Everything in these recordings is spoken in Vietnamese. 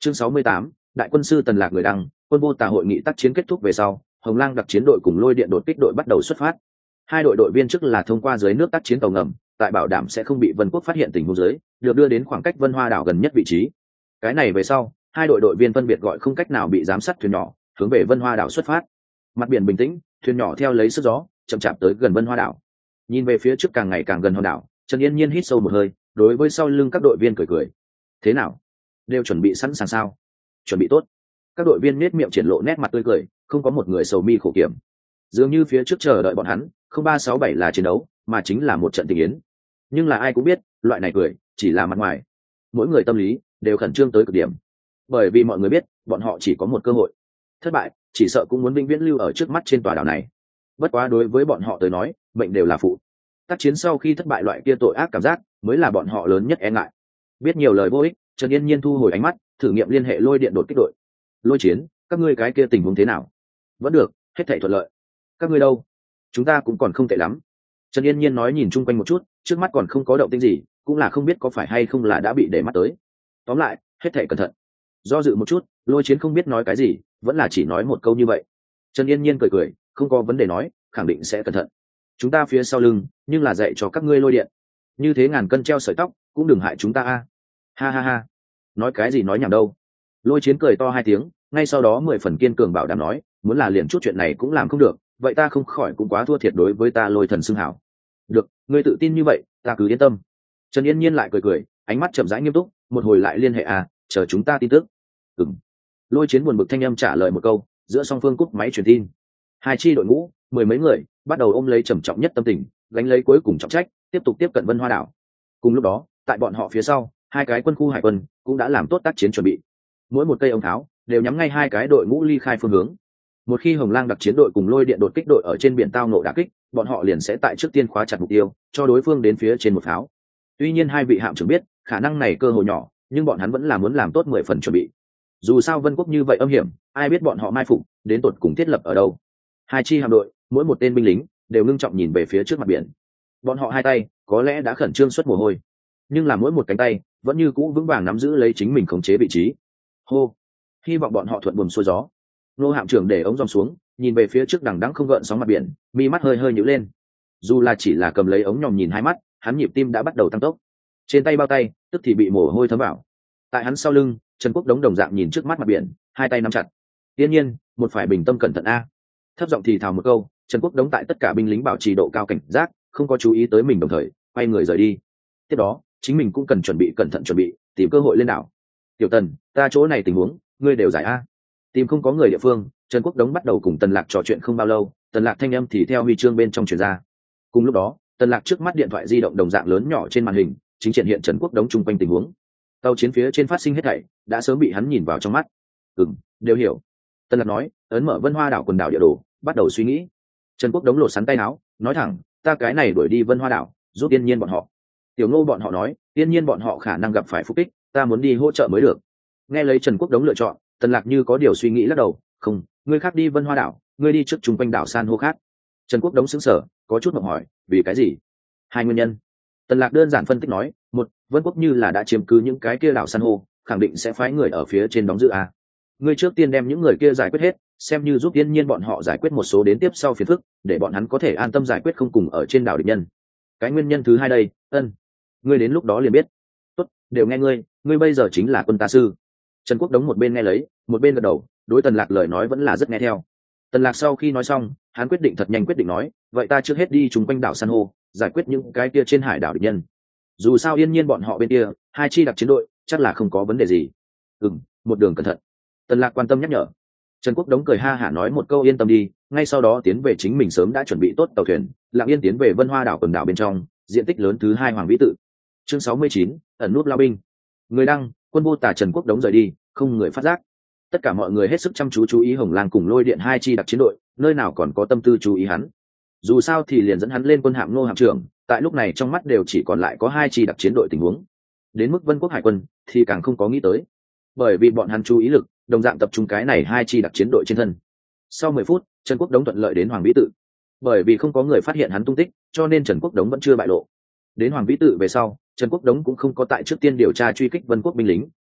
Chương 68, đại quân sư Tần Lạc người đăng, quân vô tà hội nghị tác chiến kết thúc về sau, Hồng Lang đặc chiến đội cùng Lôi Điện đột kích đội bắt đầu xuất phát. Hai đội đội viên trước là thông qua dưới nước tác chiến tàu ngầm, tại bảo đảm sẽ không bị Vân Quốc phát hiện tình huống dưới, được đưa đến khoảng cách Vân Hoa đảo gần nhất vị trí. Cái này về sau, hai đội đội viên phân biệt gọi không cách nào bị giám sát thuyền nhỏ, hướng về Vân Hoa đảo xuất phát. Mặt biển bình tĩnh, thuyền nhỏ theo lấy sức gió, chậm chạp tới gần Vân Hoa đảo. Nhìn về phía trước càng ngày càng gần hòn đảo, Trần Yên Nhiên hít sâu một hơi, đối với sau lưng các đội viên cười cười. Thế nào? Đều chuẩn bị sẵn sàng sao? Chuẩn bị tốt. Các đội viên nét miệng triển lộ nét mặt tươi cười, không có một người sầu mi khổ kiểm. Dường như phía trước chờ đợi bọn hắn, không 367 là chiến đấu, mà chính là một trận tình yến. Nhưng là ai cũng biết, loại này cười chỉ là mặt ngoài. Mỗi người tâm lý đều khẩn trương tới cực điểm, bởi vì mọi người biết, bọn họ chỉ có một cơ hội. Thất bại, chỉ sợ cũng muốn vĩnh viễn lưu ở trước mắt trên tòa đảo này. Bất quá đối với bọn họ tới nói, mệnh đều là phụ. Tác chiến sau khi thất bại loại kia tội ác cảm giác, mới là bọn họ lớn nhất e ngại. Biết nhiều lời vô ích, Trần Yên Nhiên thu hồi ánh mắt, thử nghiệm liên hệ Lôi Điện đột kích đội. Lôi Chiến, các ngươi cái kia tình huống thế nào? Vẫn được, hết thảy thuận lợi. Các ngươi đâu? Chúng ta cũng còn không tệ lắm. Trần Yên Nhiên nói nhìn chung quanh một chút, trước mắt còn không có động tĩnh gì, cũng là không biết có phải hay không là đã bị để mắt tới. Tóm lại, hết thảy cẩn thận. Do dự một chút, Lôi Chiến không biết nói cái gì, vẫn là chỉ nói một câu như vậy. Trần Yên Nhiên cười cười, không có vấn đề nói, khẳng định sẽ cẩn thận. Chúng ta phía sau lưng, nhưng là dạy cho các ngươi Lôi Điện. Như thế ngàn cân treo sợi tóc, cũng đừng hại chúng ta a. Ha ha ha. Nói cái gì nói nhảm đâu. Lôi Chiến cười to hai tiếng, ngay sau đó 10 phần kiên cường bảo đảm nói, muốn là liền chút chuyện này cũng làm không được, vậy ta không khỏi cũng quá thua thiệt đối với ta Lôi Thần xưng hảo. Được, ngươi tự tin như vậy, ta cứ yên tâm. Trần Yên Nhiên lại cười cười, ánh mắt chậm rãi nghiêm túc, một hồi lại liên hệ à, chờ chúng ta tin tức. Ừm. Lôi Chiến buồn bực thanh âm trả lời một câu, giữa song phương cúp máy truyền tin. Hai chi đội ngũ, 10 mấy người, bắt đầu ôm lấy trầm trọng nhất tâm tình, gánh lấy cuối cùng trọng trách, tiếp tục tiếp cận Vân Hoa đảo. Cùng lúc đó, tại bọn họ phía sau, hai cái quân khu hải quân cũng đã làm tốt tác chiến chuẩn bị. Mỗi một cây ống tháo đều nhắm ngay hai cái đội ngũ ly khai phương hướng. Một khi Hồng Lang đặc chiến đội cùng Lôi Điện đột kích đội ở trên biển tao nộ đả kích, bọn họ liền sẽ tại trước tiên khóa chặt mục tiêu, cho đối phương đến phía trên một pháo. Tuy nhiên hai vị hạm trưởng biết, khả năng này cơ hội nhỏ, nhưng bọn hắn vẫn là muốn làm tốt 10 phần chuẩn bị. Dù sao Vân Quốc như vậy âm hiểm, ai biết bọn họ mai phục đến tột cùng thiết lập ở đâu. Hai chi hạm đội, mỗi một tên binh lính đều ngưng trọng nhìn về phía trước mặt biển. Bọn họ hai tay có lẽ đã khẩn trương xuất mồ hôi, nhưng là mỗi một cánh tay vẫn như cũ vững vàng nắm giữ lấy chính mình khống chế vị trí. Hô, hy vọng bọn họ thuận buồm xuôi gió. Nô hạm trưởng để ống dòng xuống, nhìn về phía trước đằng đẵng không gợn sóng mặt biển, mi mắt hơi hơi nhíu lên. Dù là chỉ là cầm lấy ống nhòm nhìn hai mắt, hắn nhịp tim đã bắt đầu tăng tốc. Trên tay bao tay tức thì bị mồ hôi thấm vào. Tại hắn sau lưng, Trần Quốc Đống đồng dạng nhìn trước mắt mặt biển, hai tay nắm chặt. Tiên nhiên, một phải bình tâm cẩn thận a. Thấp giọng thì thào một câu, Trần Quốc Đống tại tất cả binh lính bảo trì độ cao cảnh giác, không có chú ý tới mình đồng thời quay người rời đi. Tiếp đó, chính mình cũng cần chuẩn bị cẩn thận chuẩn bị, tìm cơ hội lên đảo. Tiểu Tần, ta chỗ này tình huống, ngươi đều giải a. Tìm không có người địa phương, Trần Quốc Đống bắt đầu cùng Tần Lạc trò chuyện không bao lâu, Tần Lạc thanh âm thì theo huy chương bên trong truyền ra. Cùng lúc đó, Tần Lạc trước mắt điện thoại di động đồng dạng lớn nhỏ trên màn hình, chính triển hiện Trần Quốc Đống chung quanh tình huống. Tàu chiến phía trên phát sinh hết thảy, đã sớm bị hắn nhìn vào trong mắt. Đều hiểu. Tần Lạc nói, ấn mở Vân Hoa đảo quần đảo địa đồ, bắt đầu suy nghĩ. Trần Quốc Đống lột sắn tay áo, nói thẳng, ta cái này đuổi đi Vân Hoa đảo, giúp Tiên Nhiên bọn họ. Tiểu Ngô bọn họ nói, Tiên Nhiên bọn họ khả năng gặp phải phục kích, ta muốn đi hỗ trợ mới được. Nghe lấy Trần Quốc Đống lựa chọn, Tần Lạc như có điều suy nghĩ lắc đầu, không, ngươi khác đi Vân Hoa đảo, ngươi đi trước chung quanh đảo san hô khác. Trần Quốc Đống sững sờ, có chút mộng hỏi, vì cái gì? Hai nguyên nhân. Tần Lạc đơn giản phân tích nói, một, Vân Quốc như là đã chiếm cứ những cái kia đảo san hô, khẳng định sẽ phái người ở phía trên đóng giữ a. Ngươi trước tiên đem những người kia giải quyết hết, xem như giúp Tiên Nhiên bọn họ giải quyết một số đến tiếp sau phiền phức, để bọn hắn có thể an tâm giải quyết không cùng ở trên đảo địch nhân. Cái nguyên nhân thứ hai đây, ngươi đến lúc đó liền biết. Tốt, đều nghe ngươi, ngươi bây giờ chính là quân ta sư. Trần Quốc Đống một bên nghe lấy, một bên gật đầu, đối Tần Lạc lời nói vẫn là rất nghe theo. Tần Lạc sau khi nói xong, hắn quyết định thật nhanh quyết định nói, vậy ta trước hết đi chung quanh đảo san hô, giải quyết những cái kia trên hải đảo địch nhân. Dù sao Yên Nhiên bọn họ bên kia, hai chi đặc chiến đội, chắc là không có vấn đề gì. Một đường cẩn thận. Tần Lạc quan tâm nhắc nhở. Trần Quốc Đống cười ha hả nói một câu yên tâm đi, ngay sau đó tiến về chính mình sớm đã chuẩn bị tốt tàu thuyền, lặng yên tiến về Vân Hoa đảo quần đảo bên trong, diện tích lớn thứ 2 Hoàng Vĩ tự. Chương 69, ẩn nút lao binh. Người đăng, quân vô tà Trần Quốc Đống rời đi, không người phát giác. Tất cả mọi người hết sức chăm chú ý Hồng Lang cùng Lôi Điện hai chi đặc chiến đội, nơi nào còn có tâm tư chú ý hắn. Dù sao thì liền dẫn hắn lên quân hạm Ngô hạm trưởng, tại lúc này trong mắt đều chỉ còn lại có hai chi đặc chiến đội tình huống. Đến mức Vân Quốc hải quân thì càng không có nghĩ tới, bởi vì bọn hắn chú ý lực đồng dạng tập trung cái này hai chi đặc chiến đội trên thân. Sau 10 phút, Trần Quốc Đống thuận lợi đến Hoàng Vĩ tự. Bởi vì không có người phát hiện hắn tung tích, cho nên Trần Quốc Đống vẫn chưa bại lộ. Đến Hoàng Vĩ tự về sau, Trần Quốc Đống cũng không có tại trước tiên điều tra truy kích Vân Quốc binh lính,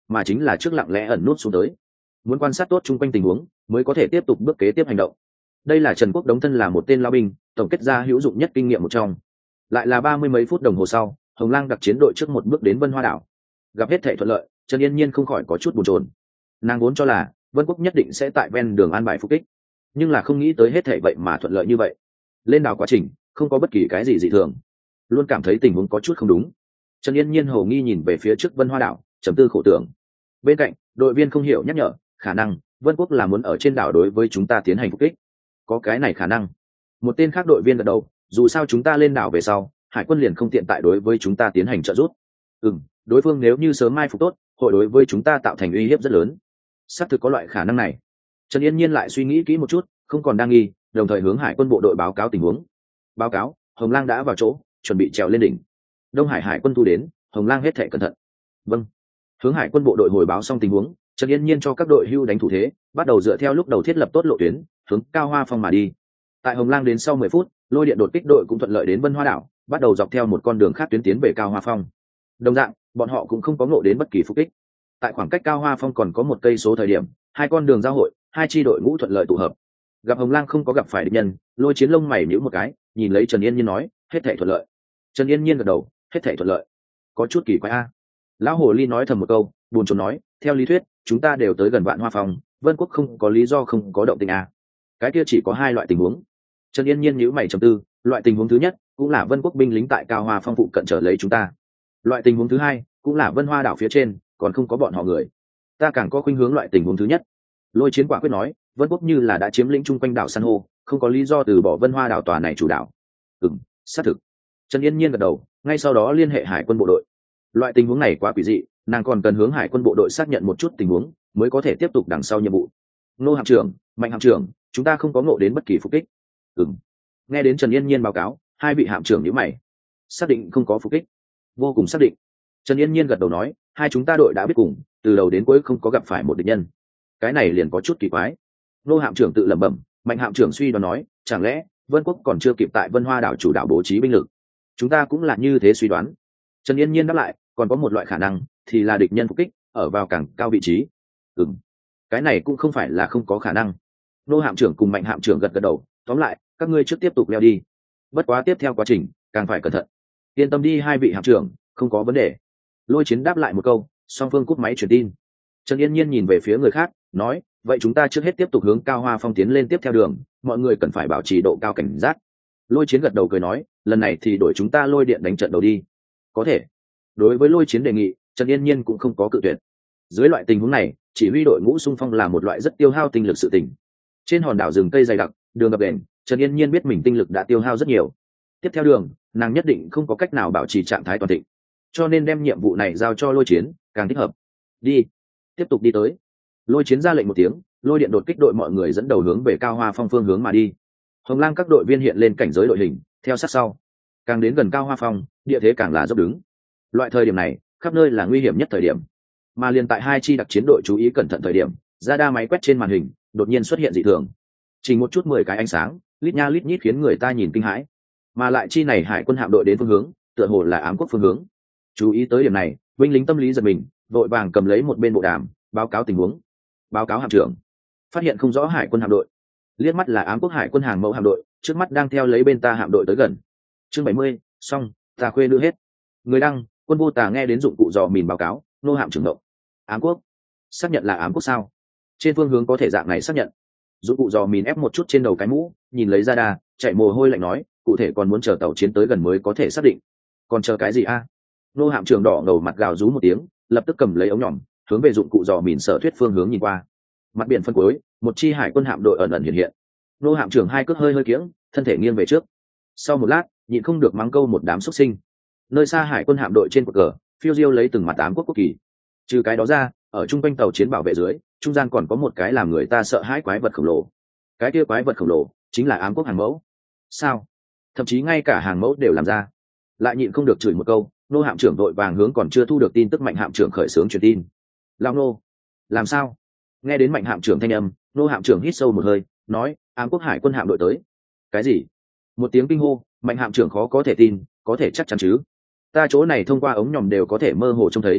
mà chính là trước lặng lẽ ẩn nút xuống tới, muốn quan sát tốt chung quanh tình huống mới có thể tiếp tục bước kế tiếp hành động. Đây là Trần Quốc Đống thân là một tên lao binh, tổng kết ra hữu dụng nhất kinh nghiệm một trong. Lại là 30 mấy phút đồng hồ sau, Hồng Lang đặc chiến đội trước một bước đến Vân Hoa đảo. Gặp hết thảy thuận lợi, Trần Yên Nhiên không khỏi có chút buồn chồn. Nàng vốn cho là Vân Quốc nhất định sẽ tại ven đường an bài phục kích, nhưng là không nghĩ tới hết thảy vậy mà thuận lợi như vậy. Lên đảo quá trình không có bất kỳ cái gì dị thường, luôn cảm thấy tình huống có chút không đúng. Trần Yên Nhiên hồ nghi nhìn về phía trước Vân Hoa đảo, trầm tư khổ tưởng. Bên cạnh, đội viên không hiểu nhắc nhở, khả năng Vân Quốc là muốn ở trên đảo đối với chúng ta tiến hành phục kích. Có cái này khả năng. Một tên khác đội viên gật đầu, dù sao chúng ta lên đảo về sau, hải quân liền không tiện tại đối với chúng ta tiến hành trợ giúp. Đối phương nếu như sớm mai phục tốt, hội đối với chúng ta tạo thành uy hiếp rất lớn. Xác thực có loại khả năng này. Trần Yên Nhiên lại suy nghĩ kỹ một chút, không còn đang nghi, đồng thời hướng hải quân bộ đội báo cáo tình huống. Báo cáo, Hồng Lang đã vào chỗ, chuẩn bị trèo lên đỉnh. Đông Hải hải quân thu đến, Hồng Lang hết thảy cẩn thận. Vâng. Hướng hải quân bộ đội hồi báo xong tình huống, Trần Yên Nhiên cho các đội hưu đánh thủ thế, bắt đầu dựa theo lúc đầu thiết lập tốt lộ tuyến, hướng Cao Hoa Phong mà đi. Tại Hồng Lang đến sau 10 phút, lôi điện đột kích đội cũng thuận lợi đến Vân Hoa đảo, bắt đầu dọc theo một con đường khác tuyến tiến về Cao Hoa Phong. Đồng dạng, bọn họ cũng không có ngộ đến bất kỳ phục kích. Tại khoảng cách Cao Hoa Phong còn có một cây số thời điểm, hai con đường giao hội, hai chi đội ngũ thuận lợi tụ hợp. Gặp Hồng Lang không có gặp phải địch nhân, Lôi Chiến lông mày nhíu một cái, nhìn lấy Trần Yên Nhiên nói, hết thảy thuận lợi. Trần Yên Nhiên gật đầu, hết thảy thuận lợi. Có chút kỳ quái a. Lão hồ ly nói thầm một câu, buồn chồn nói, theo lý thuyết, chúng ta đều tới gần Vạn Hoa Phong, Vân Quốc không có lý do không có động tình a. Cái kia chỉ có hai loại tình huống. Trần Yên Nhiên nhíu mày trầm tư, loại tình huống thứ nhất cũng là Vân Quốc binh lính tại Cao Hoa Phong phụ cận trở lấy chúng ta. Loại tình huống thứ hai cũng là Vân Hoa đảo phía trên còn không có bọn họ người. Ta càng có khuynh hướng loại tình huống thứ nhất. Lôi Chiến quả quyết nói, Vân Quốc như là đã chiếm lĩnh chung quanh đảo san hô, không có lý do từ bỏ Vân Hoa đảo tòa này chủ đảo. Xác thực. Trần Yên Nhiên gật đầu, ngay sau đó liên hệ hải quân bộ đội. Loại tình huống này quá quỷ dị, nàng còn cần hướng hải quân bộ đội xác nhận một chút tình huống mới có thể tiếp tục đằng sau nhiệm vụ. Nô hạm trưởng, Mạnh hạm trưởng, chúng ta không có ngộ đến bất kỳ phục kích. Nghe đến Trần Yên Nhiên báo cáo, hai vị hạm trưởng nhíu mày. Xác định không có phục kích. Vô cùng xác định. Trần Yên Nhiên gật đầu nói, hai chúng ta đội đã biết cùng, từ đầu đến cuối không có gặp phải một địch nhân. Cái này liền có chút kỳ quái. Nô hạm trưởng tự lẩm bẩm, Mạnh hạm trưởng suy đoán nói, chẳng lẽ Vân Quốc còn chưa kịp tại Vân Hoa đảo chủ đảo bố trí binh lực? Chúng ta cũng là như thế suy đoán. Trần Yên Nhiên đáp lại, còn có một loại khả năng, thì là địch nhân phục kích ở vào càng cao vị trí. Cái này cũng không phải là không có khả năng. Nô hạm trưởng cùng Mạnh hạm trưởng gật gật đầu, tóm lại, các ngươi trước tiếp tục leo đi. Bất quá tiếp theo quá trình, càng phải cẩn thận. Yên tâm đi hai vị hạm trưởng, không có vấn đề. Lôi Chiến đáp lại một câu, song phương cúp máy truyền tin. Trần Yên Nhiên nhìn về phía người khác, nói, vậy chúng ta trước hết tiếp tục hướng Cao Hoa Phong tiến lên tiếp theo đường, mọi người cần phải bảo trì độ cao cảnh giác. Lôi Chiến gật đầu cười nói, lần này thì đổi chúng ta lôi điện đánh trận đầu đi. Có thể. Đối với Lôi Chiến đề nghị, Trần Yên Nhiên cũng không có cự tuyệt. Dưới loại tình huống này, chỉ huy đội ngũ xung phong là một loại rất tiêu hao tinh lực sự tình. Trên hòn đảo rừng cây dày đặc, đường gập ghềnh, Trần Yên Nhiên biết mình tinh lực đã tiêu hao rất nhiều. Tiếp theo đường, nàng nhất định không có cách nào bảo trì trạng thái toàn thịnh, cho nên đem nhiệm vụ này giao cho Lôi Chiến càng thích hợp. Đi, tiếp tục đi tới. Lôi Chiến ra lệnh một tiếng, lôi điện đột kích đội mọi người dẫn đầu hướng về Cao Hoa Phong phương hướng mà đi. Hồng Lang các đội viên hiện lên cảnh giới đội hình, theo sát sau. Càng đến gần Cao Hoa Phong, địa thế càng là dốc đứng. Loại thời điểm này, khắp nơi là nguy hiểm nhất thời điểm. Mà liền tại hai chi đặc chiến đội chú ý cẩn thận thời điểm, radar máy quét trên màn hình đột nhiên xuất hiện dị thường. Chỉ một chút 10 cái ánh sáng, lít nha lít nhít khiến người ta nhìn kinh hãi. Mà lại chi này hải quân hạm đội đến phương hướng, tựa hồ là ám quốc phương hướng. Chú ý tới điểm này, binh lính tâm lý giật mình, vội vàng cầm lấy một bên bộ đàm, báo cáo tình huống. Báo cáo hạm trưởng, phát hiện không rõ hải quân hạm đội. Liếc mắt là ám quốc hải quân hàng mẫu hạm đội, trước mắt đang theo lấy bên ta hạm đội tới gần. Chương 70, xong, ta khuê nữ hết. Người đăng, Quân Vô Tà nghe đến dụng cụ dò mìn báo cáo, nô hạm trưởng động. Ám quốc? Xác nhận là ám quốc sao? Trên phương hướng có thể dạng này xác nhận. Dụng cụ dò mìn ép một chút trên đầu cái mũ, nhìn lấy radar, chạy mồ hôi lạnh nói, cụ thể còn muốn chờ tàu chiến tới gần mới có thể xác định. Còn chờ cái gì a? Nô hạm trưởng đỏ ngầu mặt gào rú một tiếng, lập tức cầm lấy ống nhỏm, hướng về dụng cụ dò mìn sở thuyết phương hướng nhìn qua. Mặt biển phân cuối, một chi hải quân hạm đội ẩn ẩn hiện hiện. Nô hạm trưởng hai cước hơi hơi kiễng, thân thể nghiêng về trước. Sau một lát, nhịn không được mắng câu một đám xuất sinh. Nơi xa hải quân hạm đội trên cột cờ, phiêu diêu lấy từng mặt ám quốc quốc kỳ. Trừ cái đó ra, ở trung quanh tàu chiến bảo vệ dưới, trung gian còn có một cái làm người ta sợ hãi quái vật khổng lồ. Cái kia quái vật khổng lồ chính là ám quốc hàng mẫu. Sao? Thậm chí ngay cả hàng mẫu đều làm ra. Lại nhịn không được chửi một câu, nô hạm trưởng đội vàng hướng còn chưa thu được tin tức Mạnh hạm trưởng khởi xướng truyền tin. Lao nô, làm sao? Nghe đến Mạnh hạm trưởng thanh âm, nô hạm trưởng hít sâu một hơi, nói, ám quốc hải quân hạm đội tới. Cái gì? Một tiếng kinh hô, Mạnh hạm trưởng khó có thể tin, có thể chắc chắn chứ? Ta chỗ này thông qua ống nhòm đều có thể mơ hồ trông thấy.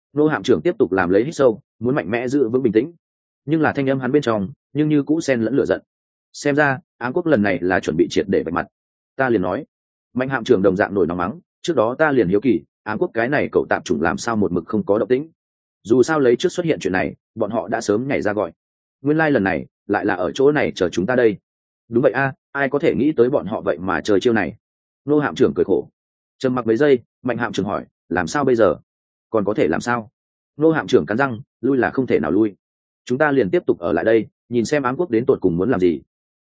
Nô hạm trưởng tiếp tục làm lấy hít sâu, muốn mạnh mẽ giữ vững bình tĩnh, nhưng là thanh âm hắn bên trong nhưng như cũ xen lẫn lửa giận. Xem ra Ám Quốc lần này là chuẩn bị triệt để vạch mặt. Ta liền nói, mạnh hạm trưởng đồng dạng nổi nóng mắng, trước đó ta liền hiếu kỳ Ám Quốc cái này cậu tạm chủng làm sao một mực không có động tĩnh. Dù sao lấy trước xuất hiện chuyện này, bọn họ đã sớm nhảy ra gọi. Nguyên lai lần này lại là ở chỗ này chờ chúng ta đây. Đúng vậy a, ai có thể nghĩ tới bọn họ vậy mà chơi chiêu này. Nô hạm trưởng cười khổ. Trầm mặc mấy giây, mạnh hạm trưởng hỏi, làm sao bây giờ? Còn có thể làm sao? Nô hạm trưởng cắn răng, lui là không thể nào lui. Chúng ta liền tiếp tục ở lại đây, nhìn xem Ám Quốc đến tột cùng muốn làm gì.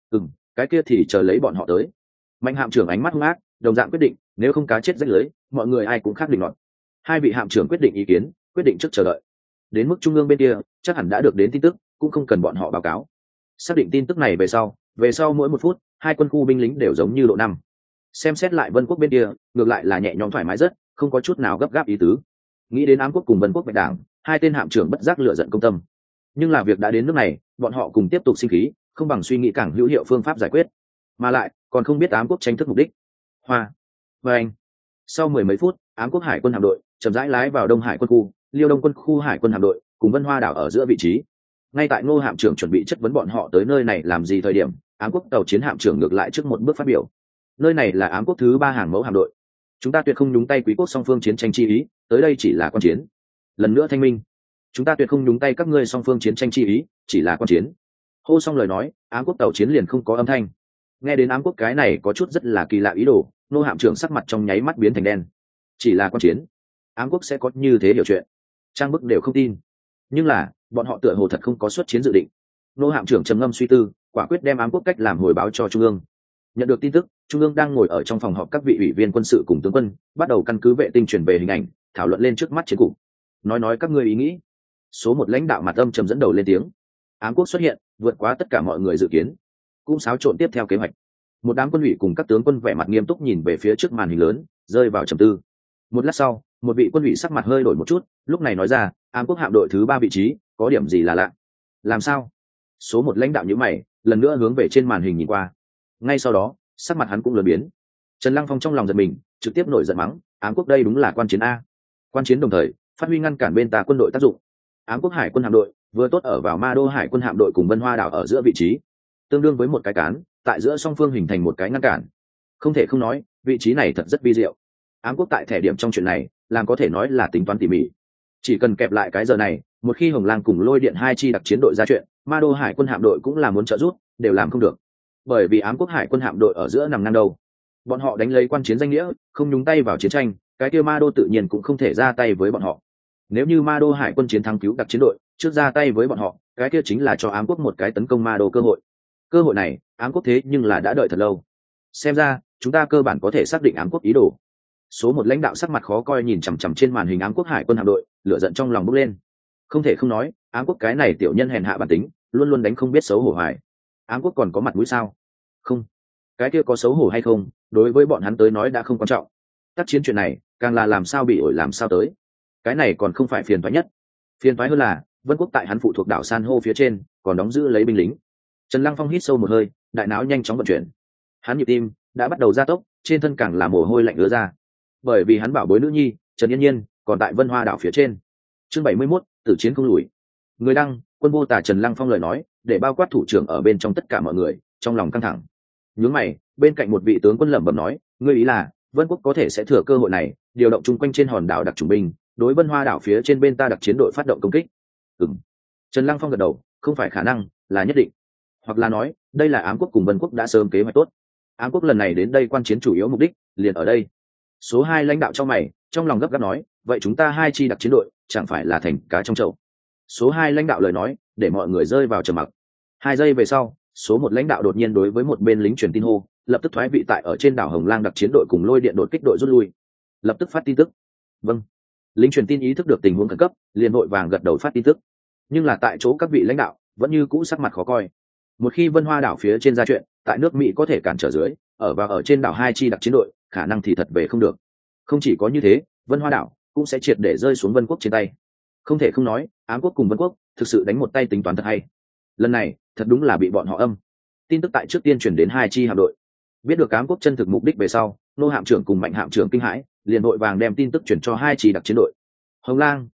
Cái kia thì chờ lấy bọn họ tới. Mạnh hạm trưởng ánh mắt hung ác, đồng dạng quyết định, nếu không cá chết rách lưới, mọi người ai cũng khác định luận. Hai vị hạm trưởng quyết định ý kiến, quyết định trước chờ đợi. Đến mức trung ương bên kia chắc hẳn đã được đến tin tức, cũng không cần bọn họ báo cáo. Xác định tin tức này về sau mỗi một phút hai quân khu binh lính đều giống như độ năm. Xem xét lại Vân Quốc bên kia ngược lại là nhẹ nhõm thoải mái rất, không có chút nào gấp gáp ý tứ. Nghĩ đến Ám Quốc cùng Vân Quốc bạch đảng, hai tên hạm trưởng bất giác lựa giận công tâm. Nhưng là việc đã đến nước này, bọn họ cùng tiếp tục sinh khí, không bằng suy nghĩ càng hữu hiệu phương pháp giải quyết, mà lại còn không biết Ám Quốc tranh thức mục đích. Hoa và anh sau mười mấy phút, Ám Quốc hải quân hạm đội chậm rãi lái vào Đông Hải quân khu, Liêu Đông quân khu hải quân hạm đội cùng Vân Hoa đảo ở giữa vị trí. Ngay tại Ngô hạm trưởng chuẩn bị chất vấn bọn họ tới nơi này làm gì thời điểm, Ám Quốc tàu chiến hạm trưởng ngược lại trước một bước phát biểu. Nơi này là Ám Quốc thứ 3 hàng mẫu hạm đội, chúng ta tuyệt không nhúng tay quý quốc song phương chiến tranh chi ý, tới đây chỉ là quan chiến. Lần nữa thanh minh, chúng ta tuyệt không nhúng tay các ngươi song phương chiến tranh chi ý, chỉ là quan chiến. Hô xong lời nói, Ám Quốc tàu chiến liền không có âm thanh. Nghe đến Ám Quốc cái này có chút rất là kỳ lạ ý đồ, Ngô hạm trưởng sắc mặt trong nháy mắt biến thành đen. Chỉ là quan chiến, Ám Quốc sẽ có như thế hiểu chuyện? Trang bức đều không tin. Nhưng là bọn họ tựa hồ thật không có xuất chiến dự định. Ngô hạm trưởng trầm ngâm suy tư, quả quyết đem Ám Quốc cách làm hồi báo cho trung ương. Nhận được tin tức, trung ương đang ngồi ở trong phòng họp các vị ủy viên quân sự cùng tướng quân, bắt đầu căn cứ vệ tinh chuyển về hình ảnh, thảo luận lên trước mắt chiến cục. Nói các ngươi ý nghĩ. Số một lãnh đạo mặt âm trầm dẫn đầu lên tiếng. Ám Quốc xuất hiện, vượt quá tất cả mọi người dự kiến, cũng xáo trộn tiếp theo kế hoạch. Một đám quân ủy cùng các tướng quân vẻ mặt nghiêm túc nhìn về phía trước màn hình lớn, rơi vào trầm tư. Một lát sau, một vị quân ủy sắc mặt hơi đổi một chút, lúc này nói ra, Ám Quốc hạm đội thứ 3 vị trí, có điểm gì là lạ? Làm sao? Số một lãnh đạo nhíu mày, lần nữa hướng về trên màn hình nhìn qua. Ngay sau đó, sắc mặt hắn cũng lớn biến. Trần Lăng Phong trong lòng giật mình, trực tiếp nổi giận mắng, Ám Quốc đây đúng là quan chiến a. Quan chiến đồng thời, phát huy ngăn cản bên ta quân đội tác dụng. Ám Quốc hải quân hạm đội vừa tốt ở vào Ma Đô hải quân hạm đội cùng Vân Hoa đảo ở giữa vị trí, tương đương với một cái cán, tại giữa song phương hình thành một cái ngăn cản. Không thể không nói, vị trí này thật rất vi diệu. Ám Quốc tại thẻ điểm trong chuyện này, làm có thể nói là tính toán tỉ mỉ. Chỉ cần kẹp lại cái giờ này, một khi Hồng Lang cùng Lôi Điện hai chi đặc chiến đội ra chuyện, Ma Đô hải quân hạm đội cũng là muốn trợ giúp, đều làm không được. Bởi vì Ám Quốc hải quân hạm đội ở giữa nằm ngang đầu, bọn họ đánh lấy quan chiến danh nghĩa, không nhúng tay vào chiến tranh, cái kia Ma Đô tự nhiên cũng không thể ra tay với bọn họ. Nếu như Ma Đô hải quân chiến thắng cứu đặc chiến đội, trước ra tay với bọn họ, cái kia chính là cho Ám Quốc một cái tấn công Ma Đô cơ hội. Cơ hội này, Ám Quốc thế nhưng là đã đợi thật lâu. Xem ra, chúng ta cơ bản có thể xác định Ám Quốc ý đồ. Số một lãnh đạo sắc mặt khó coi nhìn chằm chằm trên màn hình Ám Quốc hải quân hạm đội, lửa giận trong lòng bốc lên. Không thể không nói, Ám Quốc cái này tiểu nhân hèn hạ bản tính, luôn luôn đánh không biết xấu hổ hoài. Ám Quốc còn có mặt mũi sao? Không, cái kia có xấu hổ hay không, đối với bọn hắn tới nói đã không quan trọng. Tác chiến chuyện này, càng là làm sao bị ổi làm sao tới. Cái này còn không phải phiền toái nhất. Phiền toái hơn là, Vân Quốc tại hắn phụ thuộc đảo san hô phía trên, còn đóng giữ lấy binh lính. Trần Lăng Phong hít sâu một hơi, đại não nhanh chóng vận chuyển. Hắn nhịp tim đã bắt đầu gia tốc, trên thân càng là mồ hôi lạnh ứa ra. Bởi vì hắn bảo bối nữ nhi Trần Yên Nhiên còn tại Vân Hoa đảo phía trên. Chương 71, tử chiến không lùi. Người đăng, quân vô tả Trần Lăng Phong lời nói, để bao quát thủ trưởng ở bên trong tất cả mọi người, trong lòng căng thẳng. Nhướng mày, bên cạnh một vị tướng quân lẩm bẩm nói, ngươi ý là Vân Quốc có thể sẽ thừa cơ hội này, điều động chung quanh trên hòn đảo đặc chủng binh, đối Vân Hoa đảo phía trên bên ta đặc chiến đội phát động công kích. Trần Lăng Phong gật đầu, không phải khả năng, là nhất định. Hoặc là nói, đây là Ám Quốc cùng Vân Quốc đã sớm kế hoạch tốt. Ám Quốc lần này đến đây quan chiến chủ yếu mục đích liền ở đây. Số 2 lãnh đạo trong mày, trong lòng gấp gáp nói, vậy chúng ta hai chi đặc chiến đội chẳng phải là thành cá trong chậu. Số 2 lãnh đạo lời nói, để mọi người rơi vào trầm mặc. 2 giây về sau, số 1 lãnh đạo đột nhiên đối với một bên lính truyền tin hô, lập tức thoái vị tại ở trên đảo Hồng Lang đặc chiến đội cùng Lôi Điện đột kích đội rút lui. Lập tức phát tin tức. Vâng. Lính truyền tin ý thức được tình huống khẩn cấp, liền vội vàng gật đầu phát tin tức. Nhưng là tại chỗ các vị lãnh đạo vẫn như cũ sắc mặt khó coi. Một khi Vân Hoa đảo phía trên ra chuyện, tại nước Mỹ có thể cản trở dưới, ở trên đảo hai chi đặc chiến đội, khả năng thì thật về không được. Không chỉ có như thế, Vân Hoa đảo cũng sẽ triệt để rơi xuống Vân Quốc trên tay. Không thể không nói, Ám Quốc cùng Vân Quốc thực sự đánh một tay tính toán thật hay. Lần này, thật đúng là bị bọn họ âm. Tin tức tại trước tiên chuyển đến hai chi hạm đội. Biết được Ám Quốc chân thực mục đích về sau, Nô hạm trưởng cùng Mạnh hạm trưởng kinh hãi, liền vội vàng đem tin tức chuyển cho hai chi đặc chiến đội. Hồng Lang,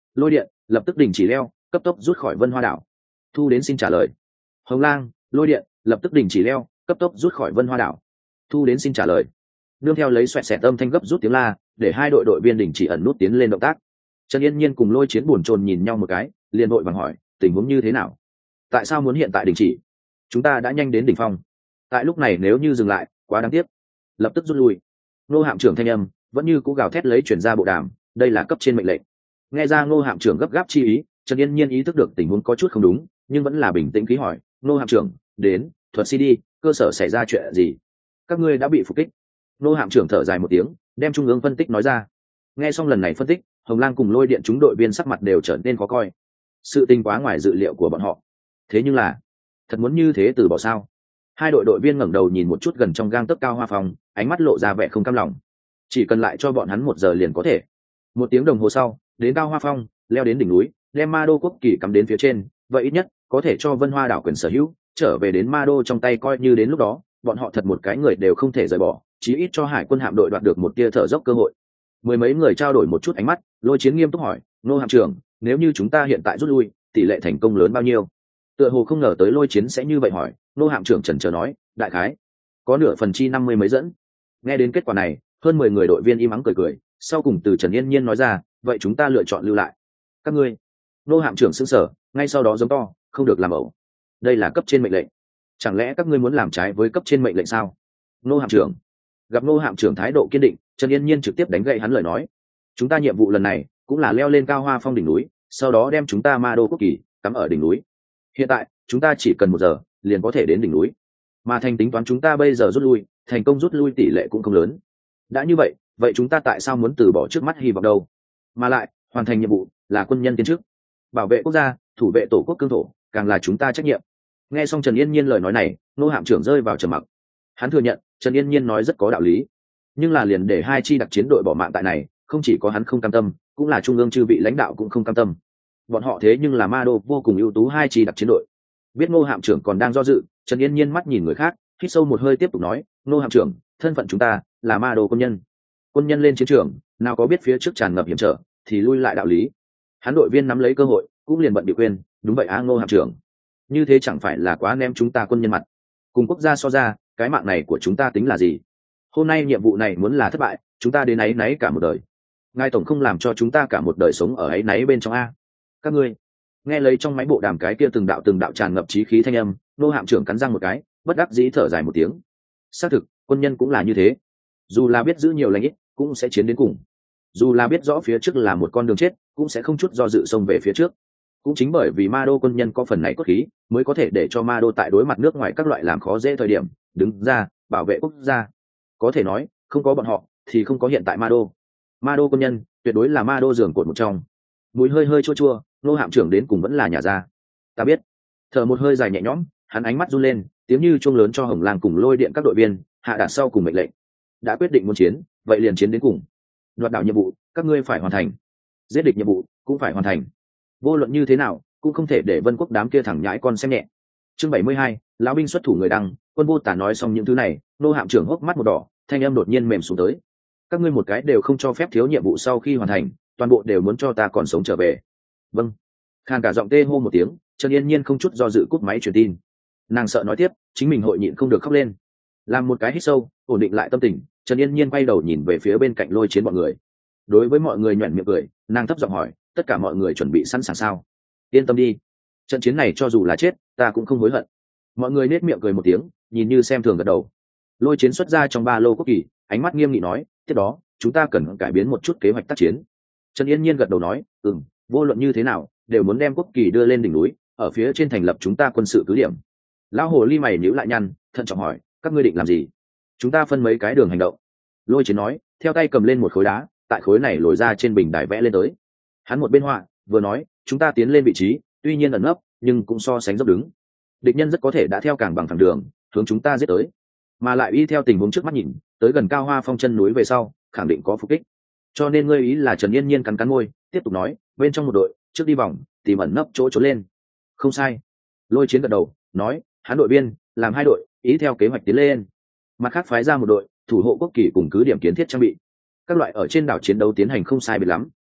lôi điện lập tức đình chỉ leo, cấp tốc rút khỏi Vân Hoa đảo. Thu đến xin trả lời. Hồng Lang, lôi điện lập tức đình chỉ leo, cấp tốc rút khỏi Vân Hoa đảo. Thu đến xin trả lời. Nương theo lấy xoẹt xẹt âm thanh gấp rút tiếng la, để hai đội viên đình chỉ ẩn nút tiến lên động tác. Trần Yên Nhiên cùng Lôi Chiến buồn chồn nhìn nhau một cái, liền vội vàng hỏi, tình huống như thế nào? Tại sao muốn hiện tại đình chỉ? Chúng ta đã nhanh đến đỉnh phong. Tại lúc này nếu như dừng lại, quá đáng tiếc. Lập tức rút lui. Ngô hạm trưởng thanh âm vẫn như cú gào thét lấy chuyển ra bộ đàm, đây là cấp trên mệnh lệnh. Nghe ra Ngô hạm trưởng gấp gáp chi ý, Trần Yên Nhiên ý thức được tình huống có chút không đúng, nhưng vẫn là bình tĩnh khí hỏi, Ngô hạm trưởng, đến, thuật CD, cơ sở xảy ra chuyện gì? Các ngươi đã bị phục kích. Ngô hạm trưởng thở dài một tiếng, đem trung ương phân tích nói ra. Nghe xong lần này phân tích, Hồng Lang cùng Lôi Điện chúng đội viên sắc mặt đều trở nên khó coi. Sự tình quá ngoài dự liệu của bọn họ. Thế nhưng là, thật muốn như thế từ bỏ sao? Hai đội viên ngẩng đầu nhìn một chút gần trong gang tấc Cao Hoa Phong, ánh mắt lộ ra vẻ không cam lòng. Chỉ cần lại cho bọn hắn 1 giờ liền có thể. 1 tiếng đồng hồ sau, đến Cao Hoa Phong, leo đến đỉnh núi, đem Ma Đô quốc kỳ cắm đến phía trên, vậy ít nhất có thể cho Vân Hoa đảo quyền sở hữu, trở về đến Ma Đô trong tay, coi như đến lúc đó, bọn họ thật một cái người đều không thể rời bỏ, chí ít cho Hải quân hạm đội đoạt được một tia thở dốc cơ hội. Mười mấy người trao đổi một chút ánh mắt, Lôi Chiến nghiêm túc hỏi, Ngô hạm trưởng, nếu như chúng ta hiện tại rút lui, tỷ lệ thành công lớn bao nhiêu? Tựa hồ không ngờ tới Lôi Chiến sẽ như vậy hỏi, Ngô hạm trưởng chần chờ nói, đại khái có nửa phần chi 50 mấy dẫn. Nghe đến kết quả này, hơn 10 người đội viên im ắng cười cười, sau cùng từ Trần Yên Nhiên nói ra, vậy chúng ta lựa chọn lưu lại. Các ngươi? Ngô hạm trưởng sững sờ, ngay sau đó giống to, không được làm ẩu. Đây là cấp trên mệnh lệnh. Chẳng lẽ các ngươi muốn làm trái với cấp trên mệnh lệnh sao? Ngô hạm trưởng. Gặp Ngô hạm trưởng thái độ kiên định, Trần Yên Nhiên trực tiếp đánh gậy hắn lời nói. Chúng ta nhiệm vụ lần này cũng là leo lên Cao Hoa Phong đỉnh núi, sau đó đem chúng ta Ma Đô quốc kỳ cắm ở đỉnh núi. Hiện tại chúng ta chỉ cần 1 giờ liền có thể đến đỉnh núi, mà thành tính toán chúng ta bây giờ rút lui, thành công rút lui tỷ lệ cũng không lớn. Đã như vậy chúng ta tại sao muốn từ bỏ trước mắt hy vọng đâu? Mà lại hoàn thành nhiệm vụ là quân nhân tiến trước, bảo vệ quốc gia, thủ vệ tổ quốc cương thổ, càng là chúng ta trách nhiệm. Nghe xong Trần Yên Nhiên lời nói này, Ngô hạm trưởng rơi vào trầm mặc. Hắn thừa nhận Trần Yên Nhiên nói rất có đạo lý, nhưng là liền để hai chi đặc chiến đội bỏ mạng tại này, không chỉ có hắn không cam tâm, cũng là trung ương chư vị lãnh đạo cũng không cam tâm. Bọn họ thế nhưng là Ma Đô vô cùng ưu tú hai chi đặc chiến đội. Biết Ngô hạm trưởng còn đang do dự, Trần Yên Nhiên mắt nhìn người khác, hít sâu một hơi tiếp tục nói, Ngô hạm trưởng, thân phận chúng ta là Ma Đô quân nhân. Quân nhân lên chiến trường, nào có biết phía trước tràn ngập hiểm trở thì lui lại đạo lý. Hắn đội viên nắm lấy cơ hội, cũng liền bận bị quên, đúng vậy Ngô hạm trưởng. Như thế chẳng phải là quá ném chúng ta quân nhân mặt. Cùng quốc gia so ra, cái mạng này của chúng ta tính là gì? Hôm nay nhiệm vụ này muốn là thất bại, chúng ta đến áy náy cả một đời. Ngài tổng không làm cho chúng ta cả một đời sống ở áy náy bên trong a. Các ngươi nghe lấy trong máy bộ đàm cái kia từng đạo tràn ngập chí khí thanh âm, Ngô hạm trưởng cắn răng một cái, bất đắc dĩ thở dài một tiếng. Xác thực, quân nhân cũng là như thế, dù là biết giữ nhiều lãnh ít, cũng sẽ chiến đến cùng. Dù là biết rõ phía trước là một con đường chết, cũng sẽ không chút do dự xông về phía trước. Cũng chính bởi vì Ma Đô quân nhân có phần này cốt khí, mới có thể để cho Ma Đô tại đối mặt nước ngoài các loại làm khó dễ thời điểm đứng ra bảo vệ quốc gia. Có thể nói, không có bọn họ thì không có hiện tại Ma Đô. Ma Đô quân nhân tuyệt đối là Ma Đô giường cột một trong. Mùi hơi hơi chua chua, Ngô hạm trưởng đến cùng vẫn là nhà ra. Ta biết. Thở một hơi dài nhẹ nhõm, hắn ánh mắt run lên, tiếng như chuông lớn cho Hồng Lang cùng Lôi Điện các đội viên hạ đạt sau cùng mệnh lệnh. Đã quyết định muốn chiến, vậy liền chiến đến cùng. Đoạt đảo nhiệm vụ, các ngươi phải hoàn thành. Giết địch nhiệm vụ cũng phải hoàn thành. Vô luận như thế nào, cũng không thể để Vân Quốc đám kia thẳng nhãi con xem nhẹ. Chương 72, lão binh xuất thủ người đăng, Quân Vô Tả nói xong những thứ này, Ngô hạm trưởng hốc mắt một đỏ, thanh âm đột nhiên mềm xuống tới. Các ngươi một cái đều không cho phép thiếu nhiệm vụ sau khi hoàn thành, toàn bộ đều muốn cho ta còn sống trở về. Vâng. Khàn cả giọng tê hô một tiếng, Trần Yên Nhiên không chút do dự cúp máy truyền tin. Nàng sợ nói tiếp, chính mình hội nhịn không được khóc lên. Làm một cái hít sâu, ổn định lại tâm tình, Trần Yên Nhiên quay đầu nhìn về phía bên cạnh Lôi Chiến bọn người. Đối với mọi người nhoẻn miệng cười, nàng thấp giọng hỏi, tất cả mọi người chuẩn bị sẵn sàng sao? Yên tâm đi, trận chiến này cho dù là chết, ta cũng không hối hận. Mọi người nết miệng cười một tiếng, nhìn như xem thường gật đầu. Lôi Chiến xuất ra trong ba lô quốc kỳ, ánh mắt nghiêm nghị nói, tiếp đó chúng ta cần cải biến một chút kế hoạch tác chiến. Trần Yên Nhiên gật đầu nói, vô luận như thế nào đều muốn đem quốc kỳ đưa lên đỉnh núi, ở phía trên thành lập chúng ta quân sự cứ điểm. Lão hồ ly mày nhíu lại nhăn, thận trọng hỏi, các ngươi định làm gì? Chúng ta phân mấy cái đường hành động. Lôi Chiến nói, theo tay cầm lên một khối đá, tại khối này lồi ra trên bình đài vẽ lên tới. Hắn một bên họa vừa nói, chúng ta tiến lên vị trí tuy nhiên ẩn nấp nhưng cũng so sánh dốc đứng, địch nhân rất có thể đã theo càng bằng thẳng đường hướng chúng ta giết tới, mà lại y theo tình huống trước mắt nhìn tới gần Cao Hoa Phong chân núi về sau khẳng định có phục kích. Cho nên ngươi ý là Trần Yên Nhiên cắn môi tiếp tục nói, bên trong một đội trước đi vòng tìm ẩn nấp chỗ trốn lên. Không sai. Lôi Chiến gật đầu nói, hắn đội viên làm 2 đội ý theo kế hoạch tiến lên, mặt khác phái ra một đội thủ hộ quốc kỳ cùng cứ điểm kiến thiết trang bị các loại ở trên đảo chiến đấu tiến hành không sai biệt lắm,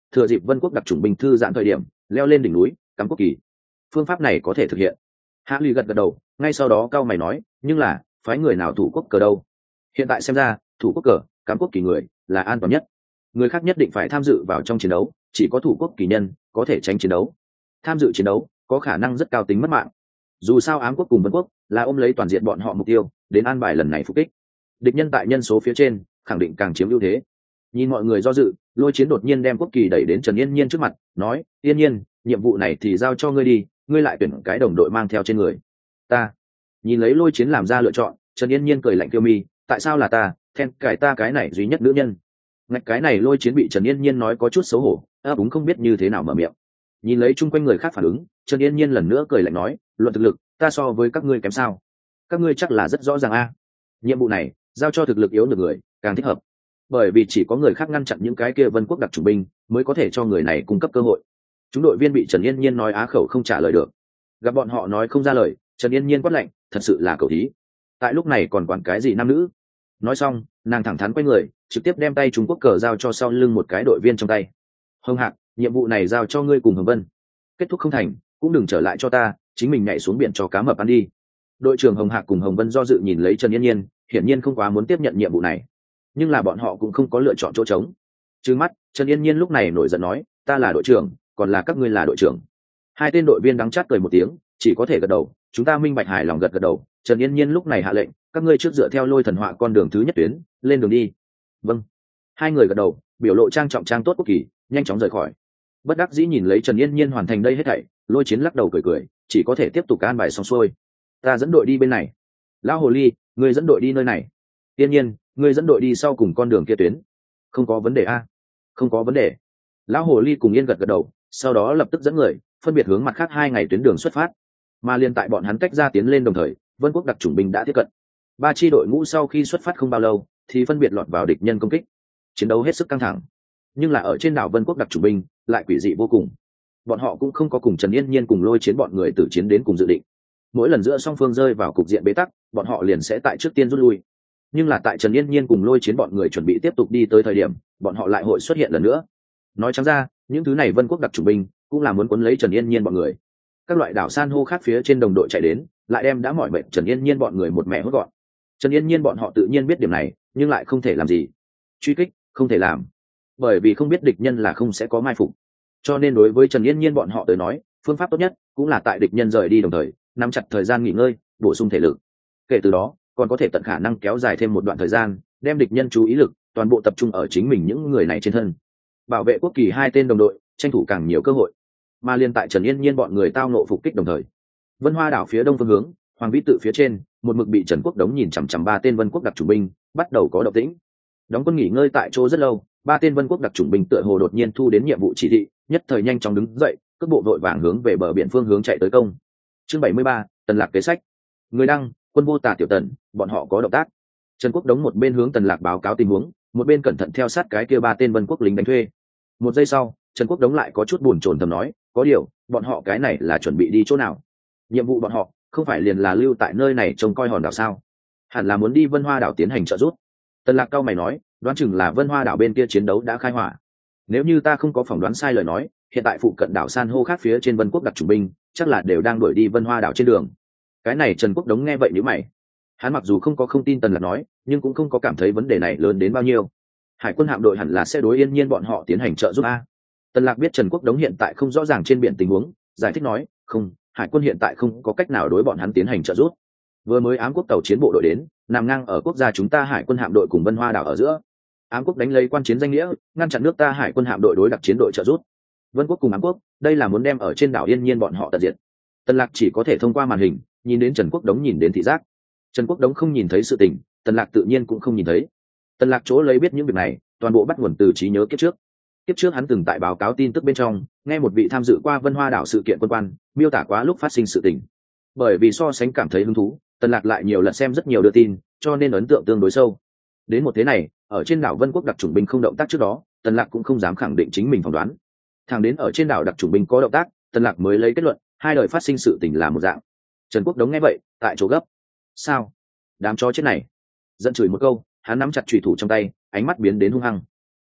thừa dịp vân quốc đặc chủng binh thư giãn thời điểm leo lên đỉnh núi cắm quốc kỳ. Phương pháp này có thể thực hiện. Hạ Ly gật gật đầu, ngay sau đó cao mày nói, nhưng là phái người nào thủ quốc cờ đâu? Hiện tại xem ra thủ quốc cờ cắm quốc kỳ người là an toàn nhất, người khác nhất định phải tham dự vào trong chiến đấu, chỉ có thủ quốc kỳ nhân có thể tránh chiến đấu. Tham dự chiến đấu có khả năng rất cao tính mất mạng. Dù sao ám quốc cùng vân quốc là ôm lấy toàn diện bọn họ mục tiêu đến an bài lần này phục kích, địch nhân tại nhân số phía trên khẳng định càng chiếm ưu thế. Nhìn mọi người do dự, Lôi Chiến đột nhiên đem quốc kỳ đẩy đến Trần Yên Nhiên trước mặt, nói, Yên Nhiên, nhiệm vụ này thì giao cho ngươi đi, ngươi lại tuyển cái đồng đội mang theo trên người. Ta. Nhìn lấy Lôi Chiến làm ra lựa chọn, Trần Yên Nhiên cười lạnh kêu mi, tại sao là ta, then cải ta cái này duy nhất nữ nhân. Ngạch cái này Lôi Chiến bị Trần Yên Nhiên nói có chút xấu hổ, đúng không biết như thế nào mở miệng. Nhìn lấy chung quanh người khác phản ứng, Trần Yên Nhiên lần nữa cười lạnh nói, luận thực lực, ta so với các ngươi kém sao? Các ngươi chắc là rất rõ ràng a. Nhiệm vụ này giao cho thực lực yếu được người càng thích hợp, bởi vì chỉ có người khác ngăn chặn những cái kia vân quốc đặc chủng binh mới có thể cho người này cung cấp cơ hội. Chúng đội viên bị Trần Yên Nhiên nói á khẩu không trả lời được, gặp bọn họ nói không ra lời, Trần Yên Nhiên quát lạnh, thật sự là cầu thí, tại lúc này còn quản cái gì nam nữ. Nói xong nàng thẳng thắn quay người, trực tiếp đem tay Trung Quốc cờ giao cho sau lưng một cái đội viên trong tay. Hồng Hạc, nhiệm vụ này giao cho ngươi cùng Hồng Vân, kết thúc không thành cũng đừng trở lại cho ta, chính mình nhảy xuống biển cho cá mập ăn đi. Đội trưởng Hồng Hạc cùng Hồng Vân do dự nhìn lấy Trần Yên Nhiên, hiển nhiên không quá muốn tiếp nhận nhiệm vụ này, nhưng là bọn họ cũng không có lựa chọn chỗ trống. Trừng mắt, Trần Yên Nhiên lúc này nổi giận nói, ta là đội trưởng, còn là các ngươi là đội trưởng. Hai tên đội viên đắng chát cười một tiếng, chỉ có thể gật đầu, chúng ta minh bạch, hài lòng gật gật đầu. Trần Yên Nhiên lúc này hạ lệnh, các ngươi trước dựa theo Lôi thần họa con đường thứ nhất tuyến, lên đường đi. Vâng. Hai người gật đầu, biểu lộ trang trọng trang tốt quốc kỳ, nhanh chóng rời khỏi. Bất đắc dĩ nhìn lấy Trần Yên Nhiên hoàn thành đây hết thảy, Lôi Chiến lắc đầu cười cười, chỉ có thể tiếp tục an bài xong xuôi. Ta dẫn đội đi bên này. Lão hồ ly, ngươi dẫn đội đi nơi này. Yên Nhiên, ngươi dẫn đội đi sau cùng con đường kia tuyến. Không có vấn đề a. Không có vấn đề. Lão hồ ly cùng Yên gật gật đầu, sau đó lập tức dẫn người phân biệt hướng mặt khác 2 ngày tuyến đường xuất phát. Mà liên tại bọn hắn tách ra tiến lên đồng thời, Vân quốc đặc chủng binh đã tiếp cận. 3 chi đội ngũ sau khi xuất phát không bao lâu thì phân biệt lọt vào địch nhân công kích, chiến đấu hết sức căng thẳng. Nhưng là ở trên đảo Vân quốc đặc chủng binh lại quỷ dị vô cùng, bọn họ cũng không có cùng Trần Yên Nhiên cùng Lôi Chiến bọn người tử chiến đến cùng dự định. Mỗi lần giữa song phương rơi vào cục diện bế tắc, bọn họ liền sẽ tại trước tiên rút lui. Nhưng là tại Trần Yên Nhiên cùng Lôi Chiến bọn người chuẩn bị tiếp tục đi tới thời điểm, bọn họ lại hội xuất hiện lần nữa. Nói trắng ra, những thứ này Vân quốc đặc chủng binh cũng là muốn cuốn lấy Trần Yên Nhiên bọn người. Các loại đảo san hô khác phía trên đồng đội chạy đến, lại đem đã mỏi mệt Trần Yên Nhiên bọn người một mẹ hốt gọn. Trần Yên Nhiên bọn họ tự nhiên biết điểm này, nhưng lại không thể làm gì. Truy kích không thể làm, bởi vì không biết địch nhân là không sẽ có mai phục. Cho nên đối với Trần Yên Nhiên bọn họ tới nói, phương pháp tốt nhất cũng là tại địch nhân rời đi đồng thời nắm chặt thời gian nghỉ ngơi, bổ sung thể lực. Kể từ đó còn có thể tận khả năng kéo dài thêm một đoạn thời gian, đem địch nhân chú ý lực toàn bộ tập trung ở chính mình những người này trên thân, bảo vệ quốc kỳ 2 tên đồng đội, tranh thủ càng nhiều cơ hội. Mà liên tại Trần Yên Nhiên bọn người tao nộ phục kích đồng thời, Vân Hoa đảo phía đông phương hướng, Hoàng Vĩ tự phía trên, một mực bị Trần Quốc Đống nhìn chằm chằm 3 tên Vân quốc đặc chủng binh bắt đầu có động tĩnh. Đóng quân nghỉ ngơi tại chỗ rất lâu, 3 tên Vân quốc đặc chủng binh tựa hồ đột nhiên thu đến nhiệm vụ chỉ thị, nhất thời nhanh chóng đứng dậy, cước bộ vội vàng hướng về bờ biển phương hướng chạy tới công. Chương 73, Tần Lạc kế sách. Người đăng, Quân Vô Tà Tiểu Tần, bọn họ có động tác. Trần Quốc Đống một bên hướng Tần Lạc báo cáo tình huống, một bên cẩn thận theo sát cái kia 3 tên Vân quốc lính đánh thuê. Một giây sau, Trần Quốc Đống lại có chút buồn chồn thầm nói, có điều, bọn họ cái này là chuẩn bị đi chỗ nào? Nhiệm vụ bọn họ không phải liền là lưu tại nơi này trông coi hòn đảo sao? Hẳn là muốn đi Vân Hoa đảo tiến hành trợ giúp. Tần Lạc cao mày nói, đoán chừng là Vân Hoa đảo bên kia chiến đấu đã khai hỏa. Nếu như ta không có phỏng đoán sai lời nói, hiện tại phụ cận đảo san hô khác phía trên Vân quốc đặc chủng binh chắc là đều đang đuổi đi Vân Hoa đảo trên đường. Cái này Trần Quốc Đống nghe vậy nhíu mày. Hắn mặc dù không tin Tần Lạc nói, nhưng cũng không có cảm thấy vấn đề này lớn đến bao nhiêu. Hải quân hạm đội hẳn là sẽ đối Yên Nhiên bọn họ tiến hành trợ giúp a. Tần Lạc biết Trần Quốc Đống hiện tại không rõ ràng trên biển tình huống, giải thích nói, không, Hải quân hiện tại không có cách nào đối bọn hắn tiến hành trợ giúp. Vừa mới ám quốc tàu chiến bộ đội đến, nằm ngang ở quốc gia chúng ta Hải quân hạm đội cùng Vân Hoa đảo ở giữa. Ám quốc đánh lấy quan chiến danh nghĩa, ngăn chặn nước ta Hải quân hạm đội đối đặc chiến đội trợ giúp. Vân quốc cùng ám quốc, đây là muốn đem ở trên đảo Yên Nhiên bọn họ tận diệt. Tần Lạc chỉ có thể thông qua màn hình nhìn đến Trần Quốc Đống nhìn đến thị giác. Trần Quốc Đống không nhìn thấy sự tình, Tần Lạc tự nhiên cũng không nhìn thấy. Tần Lạc chỗ lấy biết những việc này, toàn bộ bắt nguồn từ trí nhớ kiếp trước. Kiếp trước hắn từng tại báo cáo tin tức bên trong, nghe một vị tham dự qua Vân Hoa đảo sự kiện quân quan, miêu tả quá lúc phát sinh sự tình. Bởi vì so sánh cảm thấy hứng thú, Tần Lạc lại nhiều lần xem rất nhiều đưa tin, cho nên ấn tượng tương đối sâu. Đến một thế này, ở trên đảo Vân quốc đặc chủng binh không động tác trước đó, Tần Lạc cũng không dám khẳng định chính mình phỏng đoán. Thẳng đến ở trên đảo đặc chủng binh có động tác, Tần Lạc mới lấy kết luận, hai đời phát sinh sự tình là một dạng. Trần Quốc Đống nghe vậy, tại chỗ gấp. Sao? Đám chó chết này! Giận chửi một câu, hắn nắm chặt chùy thủ trong tay, ánh mắt biến đến hung hăng.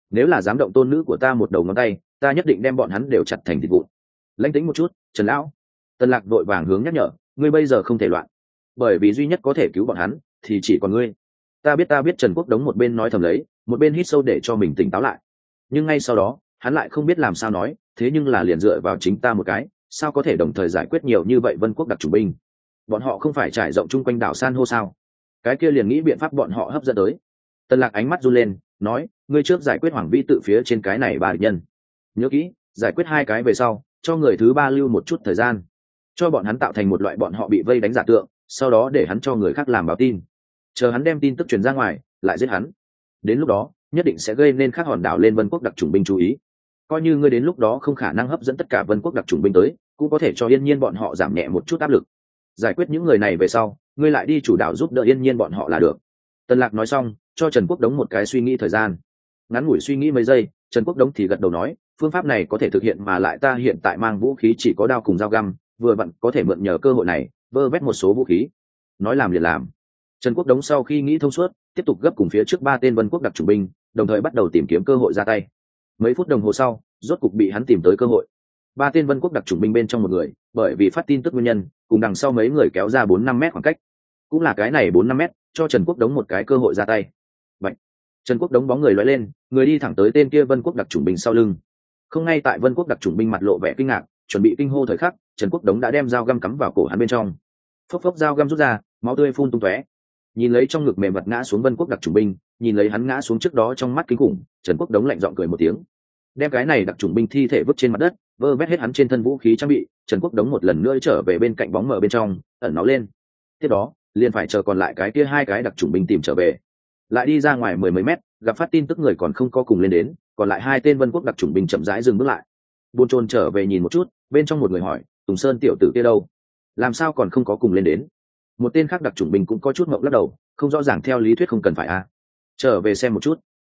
nếu là dám động tôn nữ của ta một đầu ngón tay, ta nhất định đem bọn hắn đều chặt thành thịt vụn. Lãnh tĩnh một chút, Trần lão. Tần Lạc vội vàng hướng nhắc nhở, ngươi bây giờ không thể loạn, bởi vì duy nhất có thể cứu bọn hắn thì chỉ còn ngươi. Ta biết. Trần Quốc Đống một bên nói thầm lấy, một bên hít sâu để cho mình tỉnh táo lại. Nhưng ngay sau đó hắn lại không biết làm sao nói, thế nhưng là liền dựa vào chính ta một cái, sao có thể đồng thời giải quyết nhiều như vậy Vân Quốc đặc chủng binh? Bọn họ không phải trải rộng chung quanh đảo san hô sao? Cái kia liền nghĩ biện pháp bọn họ hấp dẫn tới. Tần Lạc ánh mắt run lên, nói, ngươi trước giải quyết Hoàng Vi tự phía trên cái này ba địch nhân, nhớ kỹ, giải quyết hai cái về sau, cho người thứ ba lưu một chút thời gian, cho bọn hắn tạo thành một loại bọn họ bị vây đánh giả tượng, sau đó để hắn cho người khác làm báo tin, chờ hắn đem tin tức truyền ra ngoài, lại giết hắn. Đến lúc đó nhất định sẽ gây nên khác hòn đảo lên Vân Quốc đặc chủng binh chú ý. Coi như ngươi đến lúc đó không khả năng hấp dẫn tất cả Vân Quốc đặc chủng binh tới, cũng có thể cho Yên Nhiên bọn họ giảm nhẹ một chút áp lực. Giải quyết những người này về sau, ngươi lại đi chủ đạo giúp đỡ Yên Nhiên bọn họ là được. Tần Lạc nói xong, cho Trần Quốc Đống một cái suy nghĩ thời gian. Ngắn ngủi suy nghĩ mấy giây, Trần Quốc Đống thì gật đầu nói, phương pháp này có thể thực hiện, mà lại ta hiện tại mang vũ khí chỉ có đao cùng dao găm, vừa vặn có thể mượn nhờ cơ hội này vơ vét một số vũ khí. Nói làm liền làm. Trần Quốc Đống sau khi nghĩ thông suốt, tiếp tục gấp cùng phía trước ba tên Vân Quốc đặc chủng binh, đồng thời bắt đầu tìm kiếm cơ hội ra tay. Mấy phút đồng hồ sau, rốt cục bị hắn tìm tới cơ hội. Ba tên Vân Quốc đặc chủng binh bên trong một người, bởi vì phát tin tức nguyên nhân, cùng đằng sau mấy người kéo ra 4-5 mét khoảng cách. Cũng là cái này 4-5 mét, cho Trần Quốc Đống một cái cơ hội ra tay. Vậy, Trần Quốc Đống bóng người lóe lên, người đi thẳng tới tên kia Vân Quốc đặc chủng binh sau lưng. Không ngay tại Vân Quốc đặc chủng binh mặt lộ vẻ kinh ngạc, chuẩn bị kinh hô thời khắc, Trần Quốc Đống đã đem dao găm cắm vào cổ hắn bên trong. Phốc phốc dao găm rút ra, máu tươi phun tung tóe. Nhìn lấy trong ngực mềm vật ngã xuống Vân Quốc đặc chủng binh, nhìn lấy hắn ngã xuống trước đó trong mắt kinh khủng, Trần Quốc Đống lạnh giọng cười một tiếng, đem cái này đặc chủng binh thi thể vứt trên mặt đất, vơ vét hết hắn trên thân vũ khí trang bị, Trần Quốc Đống một lần nữa trở về bên cạnh bóng mờ bên trong, ẩn nó lên. Tiếp đó liền phải chờ còn lại cái kia hai cái đặc chủng binh tìm trở về, lại đi ra ngoài 10 mấy mét, gặp phát tin tức người còn không có cùng lên đến, còn lại hai tên Vân Quốc đặc chủng binh chậm rãi dừng bước lại. Buôn Trôn trở về nhìn một chút, bên trong một người hỏi, Tùng Sơn tiểu tử kia đâu, làm sao còn không có cùng lên đến? Một tên khác đặc chủng binh cũng có chút ngậm lắc đầu, không rõ ràng, theo lý thuyết không cần phải à? Trở về xem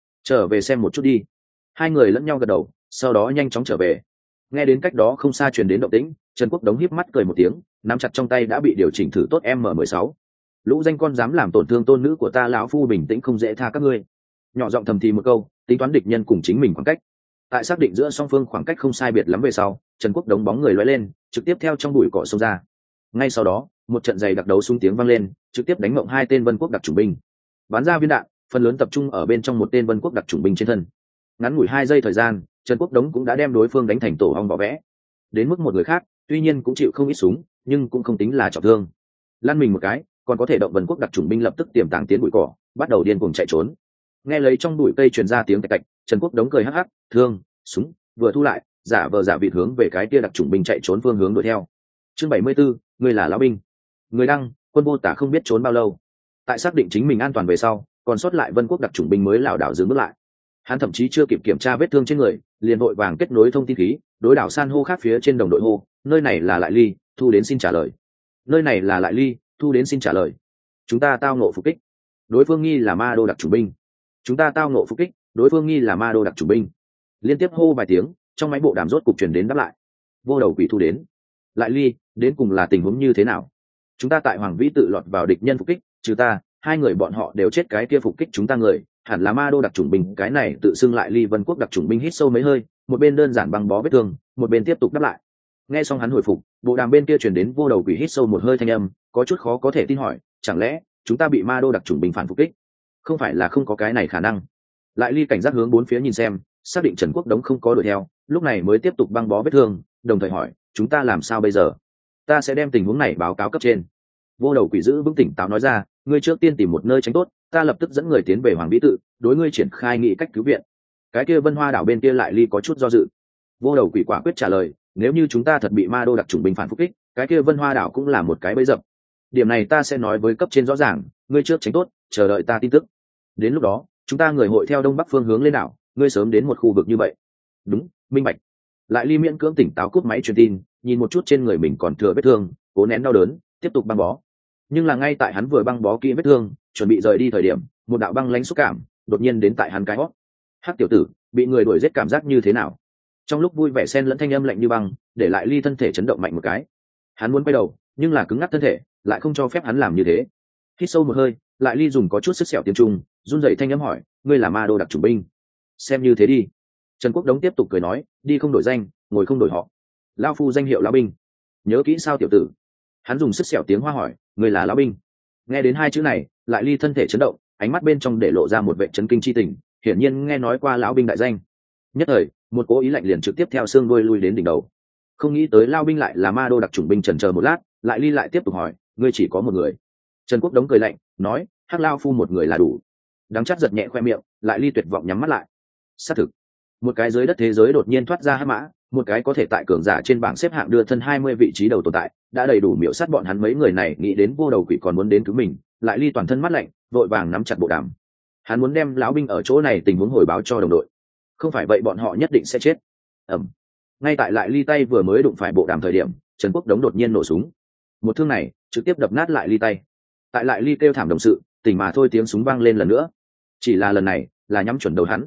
một chút đi. Hai người lẫn nhau gật đầu, sau đó nhanh chóng trở về. Nghe đến cách đó không xa truyền đến động tĩnh, Trần Quốc Đống híp mắt cười một tiếng, nắm chặt trong tay đã bị điều chỉnh thử tốt M16. Lũ danh con dám làm tổn thương tôn nữ của ta, lão phu bình tĩnh không dễ tha các ngươi. Nhỏ giọng thầm thì một câu, tính toán địch nhân cùng chính mình khoảng cách. Tại xác định giữa song phương khoảng cách không sai biệt lắm về sau, Trần Quốc Đống bóng người lóe lên, trực tiếp theo trong bụi cỏ xông ra. Ngay sau đó, một trận giày đặc đấu súng tiếng vang lên, trực tiếp đánh mộng hai tên Vân Quốc đặc chủng binh. Bắn ra viên đạn, phần lớn tập trung ở bên trong một tên Vân Quốc đặc chủng binh trên thân. Ngắn ngủi 2 giây thời gian, Trần Quốc Đống cũng đã đem đối phương đánh thành tổ ong vỏ vẽ. Đến mức một người khác, tuy nhiên cũng chịu không ít súng, nhưng cũng không tính là trọng thương. Lăn mình một cái, còn có thể động Vân Quốc đặc chủng binh lập tức tiềm tàng tiến bụi cỏ, bắt đầu điên cuồng chạy trốn. Nghe lấy trong bụi cây truyền ra tiếng tạch tạch, Trần Quốc Đống cười hắc hắc, thương, súng, vừa thu lại, giả vờ giả vịt hướng về cái kia đặc chủng binh chạy trốn phương hướng đuổi theo. Chương 74, người là lão binh. Người đăng, Quân Vô Tả không biết trốn bao lâu. Tại xác định chính mình an toàn về sau, còn sót lại Vân Quốc đặc chủng binh mới lảo đảo dừng bước lại. Hắn thậm chí chưa kịp kiểm tra vết thương trên người, liền vội vàng kết nối thông tin khí, đối đảo san hô khác phía trên đồng đội hô, nơi này là Lại Ly, thu đến xin trả lời. Nơi này là Lại Ly, thu đến xin trả lời. Chúng ta tao ngộ phục kích, đối phương nghi là ma đô đặc chủng binh. Chúng ta tao ngộ phục kích, đối phương nghi là ma đô đặc chủng binh. Liên tiếp hô vài tiếng, trong máy bộ đàm rốt cục truyền đến đáp lại. Vô đầu quỷ thu đến. Lại Ly, đến cùng là tình huống như thế nào? Chúng ta tại Hoàng Vĩ tự lọt vào địch nhân phục kích, trừ ta, hai người bọn họ đều chết, cái kia phục kích chúng ta người hẳn là ma đô đặc chủng binh. Cái này tự xưng Lại Ly Vân Quốc đặc chủng binh hít sâu mấy hơi, một bên đơn giản băng bó vết thương, một bên tiếp tục đáp lại. Nghe xong hắn hồi phục, bộ đàm bên kia truyền đến Vô đầu quỷ hít sâu một hơi thanh âm, có chút khó có thể tin hỏi, chẳng lẽ chúng ta bị ma đô đặc chủng binh phản phục kích? Không phải là không có cái này khả năng. Lại Ly cảnh giác hướng bốn phía nhìn xem, xác định Trần Quốc Đống không có đuổi theo, lúc này mới tiếp tục băng bó vết thương, đồng thời hỏi, chúng ta làm sao bây giờ? Ta sẽ đem tình huống này báo cáo cấp trên. Vô đầu quỷ giữ vững tỉnh táo nói ra, ngươi trước tiên tìm một nơi tránh tốt, ta lập tức dẫn người tiến về Hoàng Vĩ tự, đối ngươi triển khai nghị cách cứu viện. Cái kia Vân Hoa đảo bên kia Lại Ly có chút do dự. Vô đầu quỷ quả quyết trả lời, nếu như chúng ta thật bị ma đô đặc chủng binh phản phục kích, cái kia Vân Hoa đảo cũng là một cái bẫy dập. Điểm này ta sẽ nói với cấp trên rõ ràng, ngươi trước tránh tốt, chờ đợi ta tin tức. Đến lúc đó, chúng ta người hội theo đông bắc phương hướng lên đảo, ngươi sớm đến một khu vực như vậy. Đúng, minh bạch. Lại Ly miễn cưỡng tỉnh táo cúp máy truyền tin, nhìn một chút trên người mình còn thừa vết thương, cố nén đau đớn, tiếp tục băng bó. Nhưng là ngay tại hắn vừa băng bó kỹ vết thương, chuẩn bị rời đi thời điểm, một đạo băng lãnh xúc cảm đột nhiên đến tại hắn cái hót. Hắc tiểu tử, bị người đuổi giết cảm giác như thế nào? Trong lúc vui vẻ xen lẫn thanh âm lạnh như băng, để Lại Ly thân thể chấn động mạnh một cái. Hắn muốn quay đầu, nhưng là cứng ngắc thân thể lại không cho phép hắn làm như thế. Hít sâu một hơi, Lại Ly dùng có chút sức sẹo tiếng Trung, run rẩy thanh âm hỏi, ngươi là ma đô đặc chủng binh? xem như thế đi. Trần Quốc Đống tiếp tục cười nói, đi không đổi danh, ngồi không đổi họ. Lão phu danh hiệu lão binh, nhớ kỹ sao tiểu tử? Hắn dùng sức sẹo tiếng Hoa hỏi, người là lão binh? Nghe đến hai chữ này, Lại Ly thân thể chấn động, ánh mắt bên trong để lộ ra một vẻ chấn kinh chi tình, hiển nhiên nghe nói qua lão binh đại danh. Nhất thời, một cố ý lạnh liền trực tiếp theo xương đuôi lui đến đỉnh đầu. Không nghĩ tới lão binh lại là ma đô đặc chủng binh. Chần chờ một lát, Lại Ly lại tiếp tục hỏi, ngươi chỉ có một người? Trần Quốc Đống cười lạnh, nói, hắc lao phu một người là đủ. Đắng chát giật nhẹ khoe miệng, Lại Ly tuyệt vọng nhắm mắt lại. Xác thực, một cái dưới đất thế giới đột nhiên thoát ra hắc mã, một cái có thể tại cường giả trên bảng xếp hạng đưa thân 20 vị trí đầu tồn tại, đã đầy đủ miểu sát bọn hắn mấy người này. Nghĩ đến vô đầu quỷ còn muốn đến cứu mình, Lại Ly toàn thân mắt lạnh, vội vàng nắm chặt bộ đàm. Hắn muốn đem lão binh ở chỗ này tình huống hồi báo cho đồng đội, không phải vậy bọn họ nhất định sẽ chết. Ngay tại Lại Ly tay vừa mới đụng phải bộ đàm thời điểm, Trần Quốc Đống đột nhiên nổ súng. Một thương này trực tiếp đập nát Lại Ly tay. Tại Lại Ly kêu thảm đồng sự, tỉnh mà thôi, tiếng súng vang lên lần nữa, chỉ là lần này là nhắm chuẩn đầu hắn.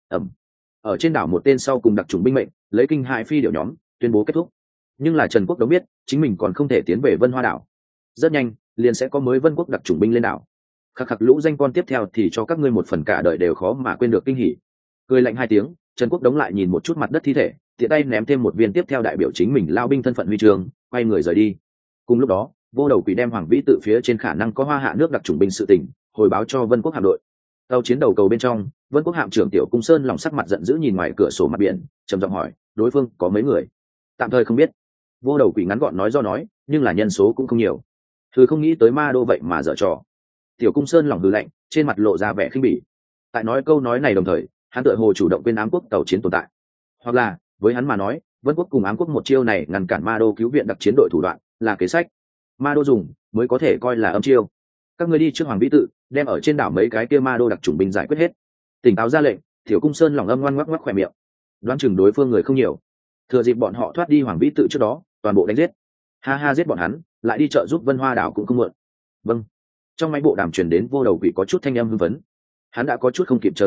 Ở trên đảo một tên sau cùng đặc chủng binh mệnh lấy kinh hại phi điệu nhóm tuyên bố kết thúc. Nhưng là Trần Quốc Đống biết chính mình còn không thể tiến về Vân Hoa đảo, rất nhanh liền sẽ có mới Vân Quốc đặc chủng binh lên đảo. Khắc khắc lũ danh con tiếp theo thì cho các ngươi một phần cả đời đều khó mà quên được kinh hỉ. Cười lạnh hai tiếng, Trần Quốc Đống lại nhìn một chút mặt đất thi thể, tiện tay ném thêm một viên tiếp theo đại biểu chính mình lao binh thân phận huy chương, quay người rời đi. Cùng lúc đó, vô đầu quỷ đem Hoàng Vĩ tự phía trên khả năng có Hoa Hạ nước đặc chủng binh sự tình hồi báo cho Vân Quốc hạm đội. Tàu chiến đầu cầu bên trong, Vân Quốc hạm trưởng Tiểu Cung Sơn lòng sắc mặt giận dữ nhìn ngoài cửa sổ mặt biển, trầm giọng hỏi, đối phương có mấy người? Tạm thời không biết. Vô đầu quỷ ngắn gọn nói do nói, nhưng là nhân số cũng không nhiều. Thứ không nghĩ tới ma đô vậy mà dở trò. Tiểu Cung Sơn lòng hừ lạnh, trên mặt lộ ra vẻ khinh bỉ. Tại nói câu nói này đồng thời, hắn tựa hồ chủ động quên ám quốc tàu chiến tồn tại. Hoặc là, với hắn mà nói, Vân Quốc cùng ám quốc một chiêu này ngăn cản ma đô cứu viện đặc chiến đội thủ đoạn, là kế sách ma đô dùng mới có thể coi là âm chiêu. Các ngươi đi trước Hoàng Vĩ tự, đem ở trên đảo mấy cái kia ma đô đặc chủng binh giải quyết hết. Tỉnh táo ra lệnh, Tiểu Cung Sơn lòng âm ngoan ngoắc ngoắc khỏe miệng. Đoán chừng đối phương người không nhiều, thừa dịp bọn họ thoát đi Hoàng Vĩ tự trước đó, toàn bộ đánh giết. Ha ha, giết bọn hắn, lại đi chợ giúp Vân Hoa đảo cũng không muộn. Vâng. Trong máy bộ đàm truyền đến vô đầu quỷ có chút thanh âm hưng phấn. Hắn đã có chút không kịp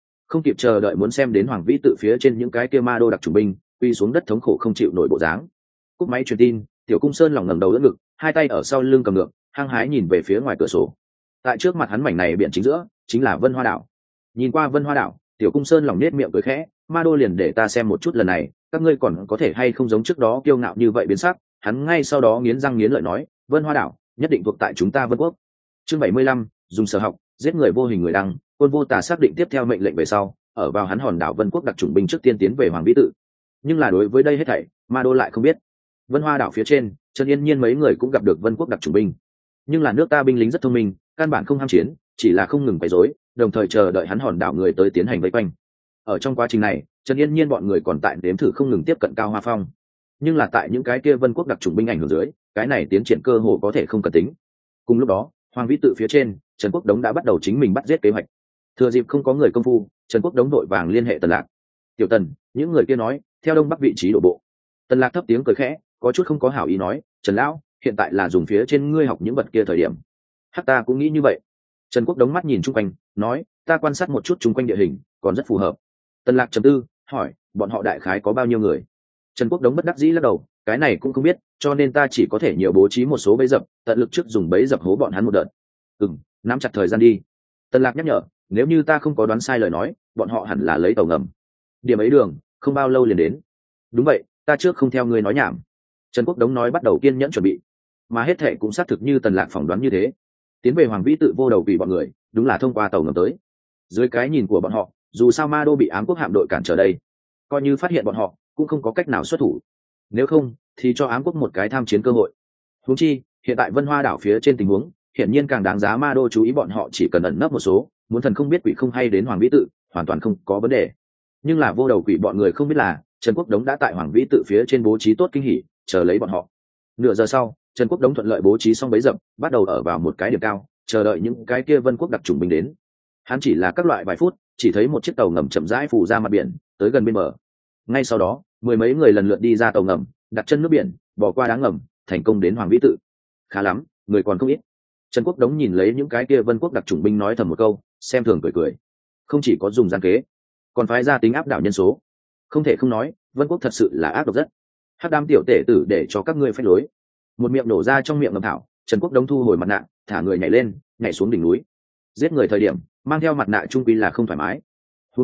chờ đợi muốn xem đến Hoàng Vĩ tự phía trên những cái kia ma đô đặc chủng binh quy xuống đất thống khổ không chịu nổi bộ dáng. Cúp máy truyền tin, Tiểu Cung Sơn lòng ngẩng đầu đỡ ngực, hai tay ở sau lưng cầm ngược, hăng hái nhìn về phía ngoài cửa sổ. Tại trước mặt hắn mảnh này biển chính giữa, chính là Vân Hoa đảo. Nhìn qua Vân Hoa đảo, Tiểu Cung Sơn lòng nết miệng cười khẽ, ma đô liền để ta xem một chút lần này, các ngươi còn có thể hay không giống trước đó kiêu ngạo như vậy biến sắc. Hắn ngay sau đó nghiến răng nghiến lợi nói, Vân Hoa đảo nhất định thuộc tại chúng ta Vân Quốc. Chương 75, dùng sở học giết người vô hình người đăng. Quân Vô Tà xác định tiếp theo mệnh lệnh về sau, ở vào hắn hòn đảo Vân Quốc đặc chủng binh trước tiên tiến về Hoàng Vĩ tự. Nhưng là đối với đây hết thảy, ma đô lại không biết. Vân Hoa đảo phía trên, Trần Yên Nhiên mấy người cũng gặp được Vân Quốc đặc chủng binh, nhưng là nước ta binh lính rất thông minh, căn bản không ham chiến, chỉ là không ngừng quấy rối, đồng thời chờ đợi hắn hòn đảo người tới tiến hành vây quanh. Ở trong quá trình này, Trần Yên Nhiên bọn người còn tại đếm thử không ngừng tiếp cận Cao Hoa Phong, nhưng là tại những cái kia Vân Quốc đặc chủng binh ảnh hưởng dưới, cái này tiến triển cơ hồ có thể không cần tính. Cùng lúc đó, Hoàng Vĩ tự phía trên, Trần Quốc Đống đã bắt đầu chính mình bắt giết kế hoạch. Thừa dịp không có người công phu, Trần Quốc Đống đội vàng liên hệ Tần Lạc. Tiểu Tần, những người kia nói, theo đông bắc vị trí đổ bộ. Tần Lạc thấp tiếng cười khẽ, có chút không có hảo ý nói, Trần lão, hiện tại là dùng phía trên ngươi học những vật kia thời điểm. Hắc, ta cũng nghĩ như vậy. Trần Quốc Đống mắt nhìn chung quanh, nói, ta quan sát một chút chung quanh địa hình, còn rất phù hợp. Tần Lạc trầm tư, hỏi, bọn họ đại khái có bao nhiêu người? Trần Quốc Đống bất đắc dĩ lắc đầu, cái này cũng không biết, cho nên ta chỉ có thể nhiều bố trí một số bẫy dập, tận lực trước dùng bẫy dập hố bọn hắn một đợt. Nắm chặt thời gian đi. Tần Lạc nhắc nhở, nếu như ta không có đoán sai lời nói, bọn họ hẳn là lấy tàu ngầm. Điểm ấy đường, không bao lâu liền đến. Đúng vậy, ta trước không theo ngươi nói nhảm. Trần Quốc Đống nói bắt đầu kiên nhẫn chuẩn bị, mà hết thệ cũng xác thực như Tần Lạc phỏng đoán như thế. Tiến về Hoàng Vĩ tự vô đầu vì bọn người, đúng là thông qua tàu ngầm tới. Dưới cái nhìn của bọn họ, dù sao ma đô bị ám quốc hạm đội cản trở đây, coi như phát hiện bọn họ, cũng không có cách nào xuất thủ. Nếu không, thì cho ám quốc một cái tham chiến cơ hội. Huống chi, hiện tại Vân Hoa đảo phía trên tình huống, hiển nhiên càng đáng giá ma đô chú ý, bọn họ chỉ cần ẩn nấp một số, muốn thần không biết quỷ không hay đến Hoàng Vĩ tự, hoàn toàn không có vấn đề. Nhưng là vô đầu quỷ bọn người không biết là, Trần Quốc Đống đã tại Hoàng Vĩ tự phía trên bố trí tốt kinh hỉ, chờ lấy bọn họ. Nửa giờ sau, Trần Quốc Đống thuận lợi bố trí xong bẫy dập, bắt đầu ở vào một cái điểm cao, chờ đợi những cái kia Vân Quốc đặc chủng binh đến. Hắn chỉ là các loại vài phút, chỉ thấy một chiếc tàu ngầm chậm rãi phù ra mặt biển, tới gần bên bờ. Ngay sau đó, mười mấy người lần lượt đi ra tàu ngầm, đặt chân nước biển, bỏ qua đá ngầm, thành công đến Hoàng Vĩ tự. Khá lắm, người còn không ít. Trần Quốc Đống nhìn lấy những cái kia Vân Quốc đặc chủng binh nói thầm một câu, xem thường cười cười. Không chỉ có dùng gian kế, còn phái ra tính áp đảo nhân số. Không thể không nói, Vân Quốc thật sự là ác độc rất. Hắc đám tiểu tể tử để cho các ngươi phách lối. Một miệng nổ ra trong miệng ngầm thảo, Trần Quốc Đống thu hồi mặt nạ, thả người nhảy lên, nhảy xuống đỉnh núi. Giết người thời điểm, mang theo mặt nạ trung quy là không thoải mái. Huống chi,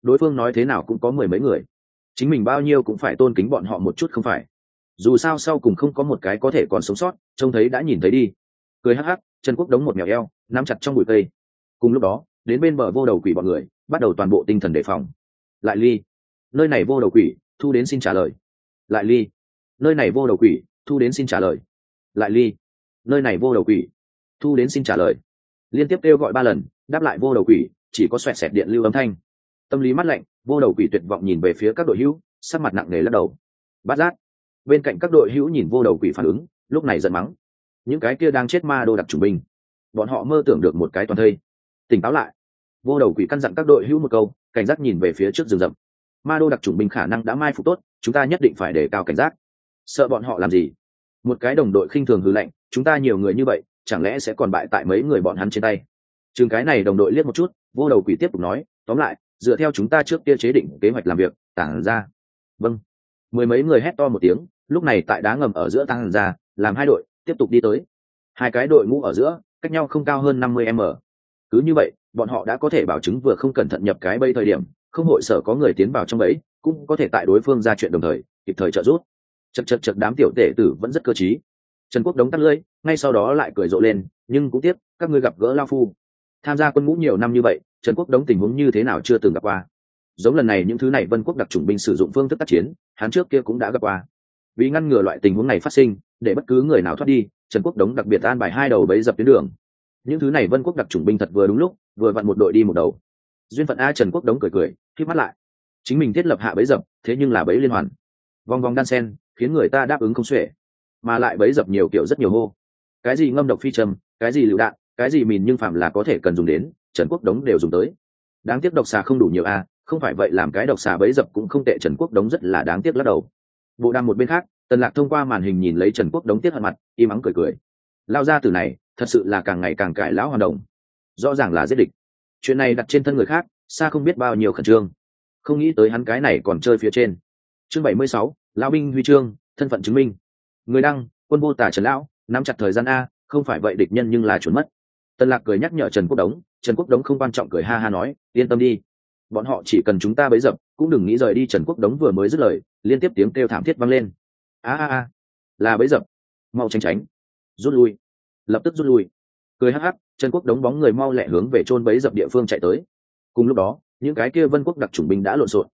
đối phương nói thế nào cũng có mười mấy người, chính mình bao nhiêu cũng phải tôn kính bọn họ một chút không phải? Dù sao sau cùng không có một cái có thể còn sống sót, trông thấy đã nhìn thấy đi. Cười hắc hắc, Trần Quốc đống một mèo eo nắm chặt trong bụi cây. Cùng lúc đó, đến bên bờ vô đầu quỷ bọn người bắt đầu toàn bộ tinh thần đề phòng. Lại ly, nơi này vô đầu quỷ, thu đến xin trả lời. Lại ly, nơi này vô đầu quỷ, thu đến xin trả lời. Lại ly, nơi này vô đầu quỷ, thu đến xin trả lời. Liên tiếp kêu gọi 3 lần, đáp lại vô đầu quỷ chỉ có xoẹt xẹt điện lưu âm thanh. Tâm lý mắt lạnh, vô đầu quỷ tuyệt vọng nhìn về phía các đội hữu, sắc mặt nặng nề lắc đầu. Bát giác, bên cạnh các đội hữu nhìn vô đầu quỷ phản ứng, lúc này giận mắng: những cái kia đang chết ma đô đặc chủng binh, bọn họ mơ tưởng được một cái toàn thây. Tỉnh táo lại. Vô đầu quỷ căn dặn các đội hữu một câu, cảnh giác nhìn về phía trước rừng rậm. Ma đô đặc chủng binh khả năng đã mai phục tốt, chúng ta nhất định phải đề cao cảnh giác. Sợ bọn họ làm gì? Một cái đồng đội khinh thường hừ lạnh: chúng ta nhiều người như vậy, chẳng lẽ sẽ còn bại tại mấy người bọn hắn trên tay? Chừng cái này đồng đội liếc một chút, vô đầu quỷ tiếp tục nói: tóm lại, dựa theo chúng ta trước kia chế định kế hoạch làm việc, tản ra. Vâng. Mười mấy người hét to một tiếng, lúc này tại đá ngầm ở giữa tản ra, làm 2 đội tiếp tục đi tới. 2 cái đội ngũ ở giữa cách nhau không cao hơn 50 m. Cứ như vậy, bọn họ đã có thể bảo chứng vừa không cẩn thận nhập cái bẫy thời điểm, không hội sợ có người tiến vào trong bẫy, cũng có thể tại đối phương ra chuyện đồng thời kịp thời trợ giúp. Chật đám tiểu tể tử vẫn rất cơ trí. Trần Quốc đống tắt lưỡi, ngay sau đó lại cười rộ lên, nhưng cũng tiếc các ngươi gặp gỡ lao phu. Tham gia quân ngũ nhiều năm như vậy, Trần Quốc đống tình huống như thế nào chưa từng gặp qua. Giống lần này những thứ này Vân quốc đặc chủng binh sử dụng phương thức tác chiến, hắn trước kia cũng đã gặp qua. Vì ngăn ngừa loại tình huống này phát sinh, để bất cứ người nào thoát đi, Trần Quốc đống đặc biệt an bài 2 đầu bẫy dập tuyến đường. Những thứ này Vân quốc đặc chủng binh thật vừa đúng lúc, vừa vặn một đội đi một đầu. Duyên phận a, Trần Quốc đống cười, khép mắt lại. Chính mình thiết lập hạ bẫy dập, thế nhưng là bẫy liên hoàn, vòng vòng đan sen, khiến người ta đáp ứng không xuể. Mà lại bẫy dập nhiều kiểu rất nhiều hô. Cái gì ngâm độc phi châm, cái gì lựu đạn, cái gì mìn, nhưng phạm là có thể cần dùng đến, Trần Quốc đống đều dùng tới. Đáng tiếc độc xà không đủ nhiều a, không phải vậy làm cái độc xà bẫy dập cũng không tệ. Trần Quốc đống rất là đáng tiếc lắc đầu. Bộ đàm một bên khác, Tần Lạc thông qua màn hình nhìn lấy Trần Quốc đống tiếc hận mặt, im ắng cười. Lao ra từ này, thật sự là càng ngày càng cải lão hoàn đồng. Rõ ràng là giết địch, chuyện này đặt trên thân người khác, xa không biết bao nhiêu khẩn trương. Không nghĩ tới hắn cái này còn chơi phía trên. Chương 76, lão binh huy chương, thân phận chứng minh. Người đăng, quân vô tả Trần lão, nắm chặt thời gian a, không phải vậy địch nhân nhưng là chuẩn mất. Tần Lạc cười nhắc nhở Trần Quốc đống, Trần Quốc đống không quan trọng cười ha ha nói, yên tâm đi, bọn họ chỉ cần chúng ta bấy dập, cũng đừng nghĩ rời đi. Trần Quốc đống vừa mới dứt lời, liên tiếp tiếng kêu thảm thiết vang lên. A, là bấy dập, mau tránh, rút lui, lập tức rút lui. Cười hắc hắc, Trần Quốc đống bóng người mau lẹ hướng về chôn bấy dập địa phương chạy tới. Cùng lúc đó, những cái kia Vân quốc đặc chủng binh đã lộn xộn.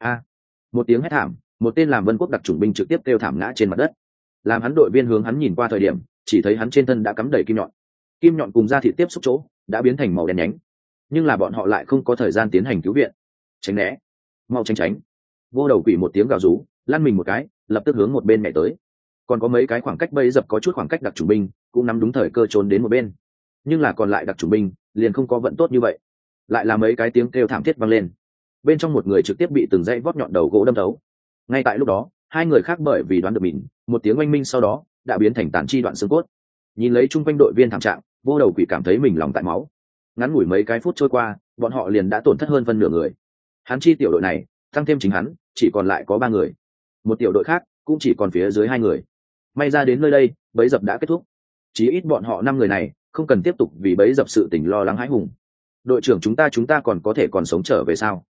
Một tiếng hét thảm, một tên làm Vân quốc đặc chủng binh trực tiếp kêu thảm ngã trên mặt đất. Làm hắn đội viên hướng hắn nhìn qua thời điểm, chỉ thấy hắn trên thân đã cắm đầy kim nhọn cùng da thịt tiếp xúc chỗ đã biến thành màu đen nhánh. Nhưng là bọn họ lại không có thời gian tiến hành cứu viện. Tránh né, mau tránh. Vô đầu quỷ một tiếng gào rú, lăn mình một cái, lập tức hướng một bên nhảy tới. Còn có mấy cái khoảng cách bẫy dập có chút khoảng cách đặc chủng binh cũng nắm đúng thời cơ trốn đến một bên. Nhưng là còn lại đặc chủng binh liền không có vận tốt như vậy. Lại là mấy cái tiếng kêu thảm thiết vang lên. Bên trong một người trực tiếp bị từng dãy vót nhọn đầu gỗ đâm thấu. Ngay tại lúc đó, 2 người khác bởi vì đoán được mình, một tiếng oanh minh sau đó đã biến thành tàn chi đoạn xương cốt. Nhìn lấy chung quanh đội viên thảm trạng, vô đầu quỷ cảm thấy mình lòng tại máu. Ngắn ngủi mấy cái phút trôi qua, bọn họ liền đã tổn thất hơn phân nửa người. Hắn chi tiểu đội này, tăng thêm chính hắn, chỉ còn lại có 3 người. Một tiểu đội khác cũng chỉ còn phía dưới 2 người. May ra đến nơi đây, bẫy dập đã kết thúc. Chí ít bọn họ 5 người này không cần tiếp tục vì bẫy dập sự tình lo lắng hãi hùng. Đội trưởng chúng ta còn có thể còn sống trở về sao?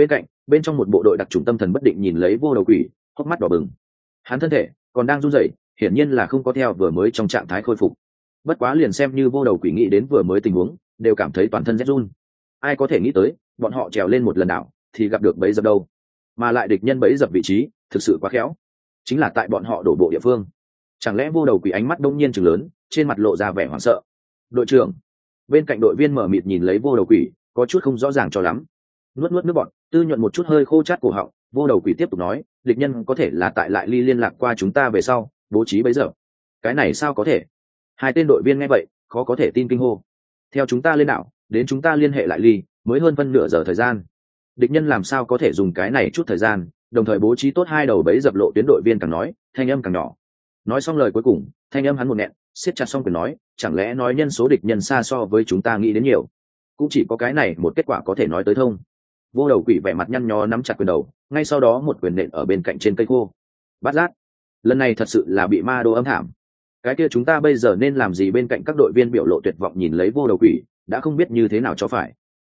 Bên trong một bộ đội đặc chủng tâm thần bất định nhìn lấy vô đầu quỷ, hốc mắt đỏ bừng. Hắn thân thể còn đang run rẩy, hiển nhiên là không có theo vừa mới trong trạng thái khôi phục. Bất quá liền xem như vô đầu quỷ nghĩ đến vừa mới tình huống, đều cảm thấy toàn thân rét run. Ai có thể nghĩ tới, bọn họ trèo lên một lần đảo thì gặp được bẫy dập đâu, mà lại địch nhân bẫy dập vị trí thực sự quá khéo, chính là tại bọn họ đổ bộ địa phương. Chẳng lẽ vô đầu quỷ ánh mắt đông nhiên trừng lớn, trên mặt lộ ra vẻ hoảng sợ. Đội trưởng, bên cạnh đội viên mở mịt nhìn lấy vô đầu quỷ, có chút không rõ ràng cho lắm. Nuốt nước bọt, tư nhuận một chút hơi khô chát cổ họng, vô đầu quỷ tiếp tục nói, địch nhân có thể là tại lại ly liên lạc qua chúng ta về sau bố trí bấy giờ. Cái này sao có thể? 2 tên đội viên nghe vậy khó có thể tin kinh hô. Theo chúng ta lên đảo đến chúng ta liên hệ lại ly mới hơn phân nửa giờ thời gian, địch nhân làm sao có thể dùng cái này chút thời gian đồng thời bố trí tốt 2 đầu bẫy dập? Lộ tuyến đội viên càng nói thanh âm càng nhỏ. Nói xong lời cuối cùng, thanh âm hắn một nghẹn, siết chặt xong quyền nói, chẳng lẽ nói nhân số địch nhân xa so với chúng ta nghĩ đến nhiều? Cũng chỉ có cái này một kết quả có thể nói tới thông. Vô đầu quỷ vẻ mặt nhăn nhó nắm chặt quyền đầu, ngay sau đó một quyền nện ở bên cạnh trên cây khô. Bát giác, lần này thật sự là bị ma đô âm thảm. Cái kia chúng ta bây giờ nên làm gì? Bên cạnh các đội viên biểu lộ tuyệt vọng nhìn lấy vô đầu quỷ, đã không biết như thế nào cho phải.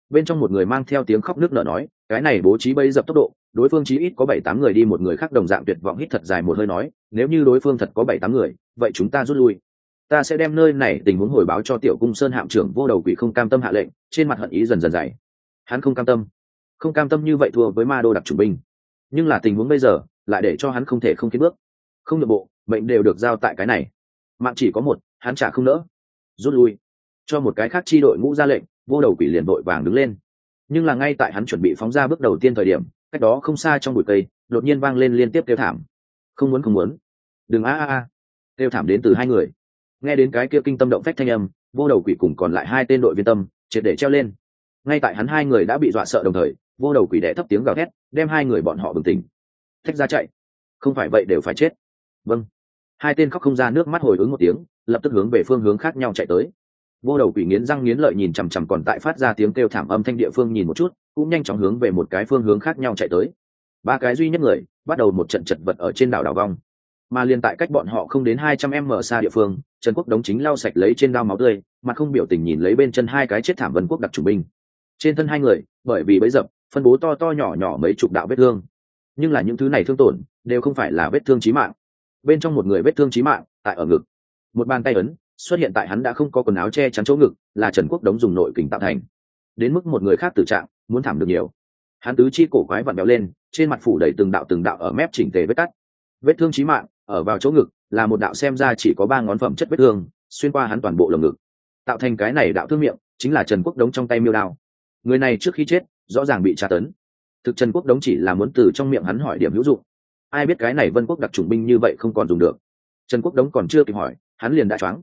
bên trong một người mang theo tiếng khóc nước nở nói, cái này bố trí bẫy dập tốc độ, đối phương chí ít có 7-8 người đi, một người khác đồng dạng tuyệt vọng hít thật dài một hơi nói, nếu như đối phương thật có 7-8 người, vậy chúng ta rút lui. Ta sẽ đem nơi này tình huống hồi báo cho Tiểu Cung Sơn hạm trưởng. Vô Đầu Quỷ không cam tâm hạ lệnh, trên mặt hận ý dần dần dày. Hắn không cam tâm như vậy thua với Ma Đô đặc chủng binh, nhưng là tình huống bây giờ lại để cho hắn không thể không tiến bước, không nhượng bộ, mệnh đều được giao tại cái này, mạng chỉ có một, hắn chả không nỡ. Rút lui. Cho một cái khác chi đội ngũ ra lệnh. Vô Đầu Quỷ liền vội vàng đứng lên, nhưng là ngay tại hắn chuẩn bị phóng ra bước đầu tiên thời điểm, cách đó không xa trong bụi cây đột nhiên vang lên liên tiếp kêu thảm. Không muốn, đừng a. Kêu thảm đến từ hai người. Nghe đến cái kia kinh tâm động phách thanh âm, Vô Đầu Quỷ cùng còn lại hai tên đội viên tâm triệt để treo lên. Ngay tại hắn hai người đã bị dọa sợ đồng thời, Vô Đầu Quỷ đẻ thấp tiếng gào thét, đem hai người bọn họ bừng tỉnh. Thách ra chạy, không phải vậy đều phải chết. Vâng. Hai tên khóc không ra nước mắt hồi ứng một tiếng, lập tức hướng về phương hướng khác nhau chạy tới. Vô Đầu Quỷ nghiến răng nghiến lợi nhìn chằm chằm còn tại phát ra tiếng kêu thảm âm thanh địa phương nhìn một chút, cũng nhanh chóng hướng về một cái phương hướng khác nhau chạy tới. Ba cái duy nhất người bắt đầu một trận chật vật ở trên đảo vong, mà liền tại cách bọn họ không đến 200m xa địa phương, Trần Quốc Đống chính lau sạch lấy trên đao máu tươi, mặt không biểu tình nhìn lấy bên chân hai cái chết thảm Vân Quốc đặc chủng binh. Trên thân hai người bởi vì bấy dập phân bố to to nhỏ nhỏ mấy chục đạo vết thương, nhưng là những thứ này thương tổn đều không phải là vết thương chí mạng. Bên trong một người vết thương chí mạng tại ở ngực, một bàn tay ấn xuất hiện tại hắn đã không có quần áo che chắn chỗ ngực, là Trần Quốc Đống dùng nội kình tạo thành. Đến mức một người khác tử trạng muốn thảm được nhiều, hắn tứ chi cổ quái vặn béo lên, trên mặt phủ đầy từng đạo ở mép chỉnh tề vết cắt. Vết thương chí mạng ở vào chỗ ngực là một đạo xem ra chỉ có 3 ngón phẩm chất vết thương, xuyên qua hắn toàn bộ lồng ngực, tạo thành cái này đạo thương miệng chính là Trần Quốc Đống trong tay miêu đao. Người này trước khi chết rõ ràng bị tra tấn, thực Trần Quốc Đống chỉ là muốn từ trong miệng hắn hỏi điểm hữu dụng. Ai biết cái này Vân Quốc đặc chủng binh như vậy không còn dùng được. Trần Quốc Đống còn chưa kịp hỏi, hắn liền đã choáng.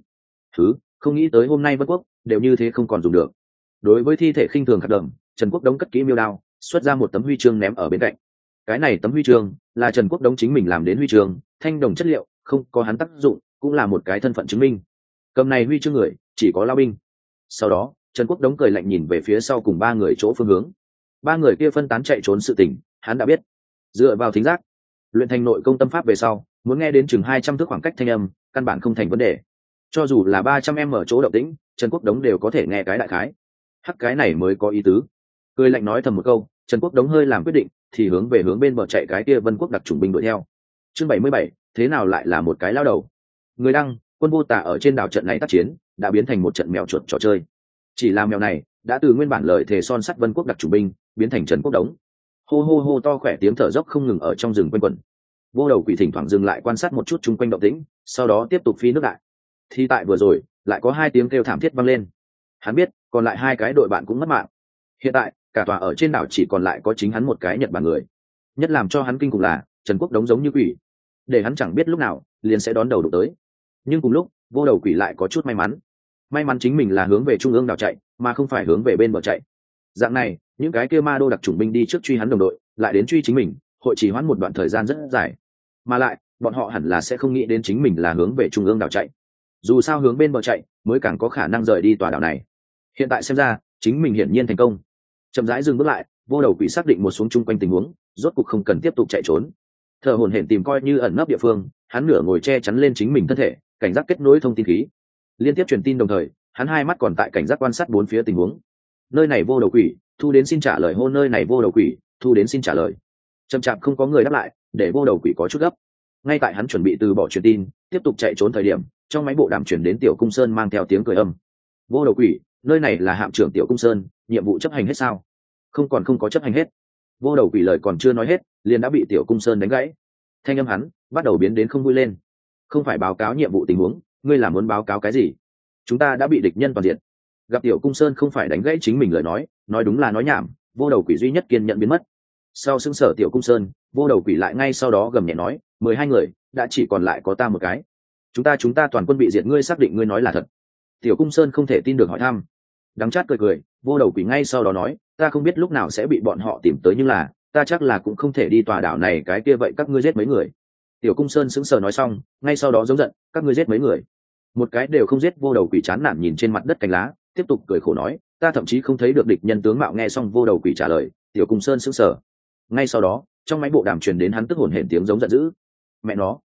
Không nghĩ tới hôm nay Vân Quốc đều như thế không còn dùng được. Đối với thi thể khinh thường khắc đầm, Trần Quốc Đống cất kỹ miêu đao, xuất ra một tấm huy chương ném ở bên cạnh. Cái này tấm huy chương là Trần Quốc Đống chính mình làm đến huy chương, thanh đồng chất liệu, không có hắn tác dụng, cũng là một cái thân phận chứng minh. Cầm này huy chương người chỉ có lao binh. Sau đó Trần Quốc Đống cười lạnh nhìn về phía sau cùng ba người chỗ phương hướng. Ba người kia phân tán chạy trốn sự tình hắn đã biết. Dựa vào thính giác luyện thành nội công tâm pháp về sau, muốn nghe đến chừng 200 thước khoảng cách thanh âm căn bản không thành vấn đề. Cho dù là 300m ở chỗ động tĩnh, Trần Quốc Đống đều có thể nghe cái đại khái. Hắc, cái này mới có ý tứ. Cười lạnh nói thầm một câu, Trần Quốc Đống hơi làm quyết định, thì hướng bên bờ chạy cái kia Vân Quốc đặc chủng binh đuổi theo. Chương 77, thế nào lại là một cái lao đầu. Người đăng, quân Vô Tả ở trên đảo trận này tác chiến đã biến thành một trận mèo chuột trò chơi. Chỉ là mèo này đã từ nguyên bản lợi thể son sắt Vân Quốc đặc chủng binh biến thành Trần Quốc Đống. Hô hô hô to khỏe tiếng thở dốc không ngừng ở trong rừng quanh quẩn. Vô Đầu Quỷ thỉnh thoảng dừng lại quan sát một chút chung quanh động tĩnh, sau đó tiếp tục phi nước lại. Thì tại vừa rồi lại có 2 tiếng kêu thảm thiết vang lên. Hắn biết còn lại 2 cái đội bạn cũng mất mạng. Hiện tại cả tòa ở trên đảo chỉ còn lại có chính hắn một cái Nhật Bản người. Nhất làm cho hắn kinh khủng là Trần Quốc Đống giống như quỷ, để hắn chẳng biết lúc nào liền sẽ đón đầu đụng tới. Nhưng cùng lúc Vô Đầu Quỷ lại có chút may mắn chính mình là hướng về trung ương đảo chạy mà không phải hướng về bên bờ chạy. Dạng này những cái kia Ma Đô đặc chủng binh đi trước truy hắn đồng đội, lại đến truy chính mình, hội trì hoãn một đoạn thời gian rất dài. Mà lại bọn họ hẳn là sẽ không nghĩ đến chính mình là hướng về trung ương đảo chạy. Dù sao hướng bên bờ chạy mới càng có khả năng rời đi tòa đảo này. Hiện tại xem ra chính mình hiển nhiên thành công. Chậm rãi dừng bước lại, Vô Đầu Quỷ xác định một xuống chung quanh tình huống, rốt cục không cần tiếp tục chạy trốn. Thở hổn hển tìm coi như ẩn nấp địa phương, hắn nửa ngồi che chắn lên chính mình thân thể, cảnh giác kết nối thông tin khí, liên tiếp truyền tin, đồng thời hắn 2 mắt còn tại cảnh giác quan sát 4 phía tình huống. Nơi này Vô Đầu Quỷ thu đến xin trả lời, hôn nơi này Vô Đầu Quỷ thu đến xin trả lời. Chậm chạp không có người đáp lại, để Vô Đầu Quỷ có chút gấp. Ngay tại hắn chuẩn bị từ bỏ truyền tin tiếp tục chạy trốn thời điểm, trong máy bộ đàm truyền đến Tiểu Cung Sơn mang theo tiếng cười âm. Vô Đầu Quỷ, nơi này là hạm trưởng Tiểu Cung Sơn, nhiệm vụ chấp hành hết sao? Không có chấp hành hết. Vô Đầu Quỷ lời còn chưa nói hết liền đã bị Tiểu Cung Sơn đánh gãy. Thanh âm hắn bắt đầu biến đến không vui lên. Không phải báo cáo nhiệm vụ tình huống, ngươi là muốn báo cáo cái gì? Chúng ta đã bị địch nhân toàn diện. Gặp Tiểu Cung Sơn không phải đánh gãy chính mình lời nói đúng là nói nhảm. Vô Đầu Quỷ duy nhất kiên nhận biến mất. Sau xưng sở Tiểu Cung Sơn, Vô Đầu Quỷ lại ngay sau đó gầm nhẹ nói, 12 người đã chỉ còn lại có ta một cái. Chúng ta toàn quân bị diệt, ngươi xác định ngươi nói là thật? Tiểu Cung Sơn không thể tin được hỏi thăm. Đắng chát cười, Vô Đầu Quỷ ngay sau đó nói, ta không biết lúc nào sẽ bị bọn họ tìm tới, nhưng là ta chắc là cũng không thể đi tòa đảo này cái kia, vậy các ngươi giết mấy người? Tiểu Cung Sơn sững sờ nói xong, ngay sau đó giống giận, các ngươi giết mấy người? Một cái đều không giết. Vô Đầu Quỷ chán nản nhìn trên mặt đất cánh lá, tiếp tục cười khổ nói, ta thậm chí không thấy được địch nhân tướng mạo. Nghe xong Vô Đầu Quỷ trả lời, Tiểu Cung Sơn sững sờ. Ngay sau đó trong máy bộ đàm truyền đến hắn tức hổn hển tiếng giống giận dữ, mẹ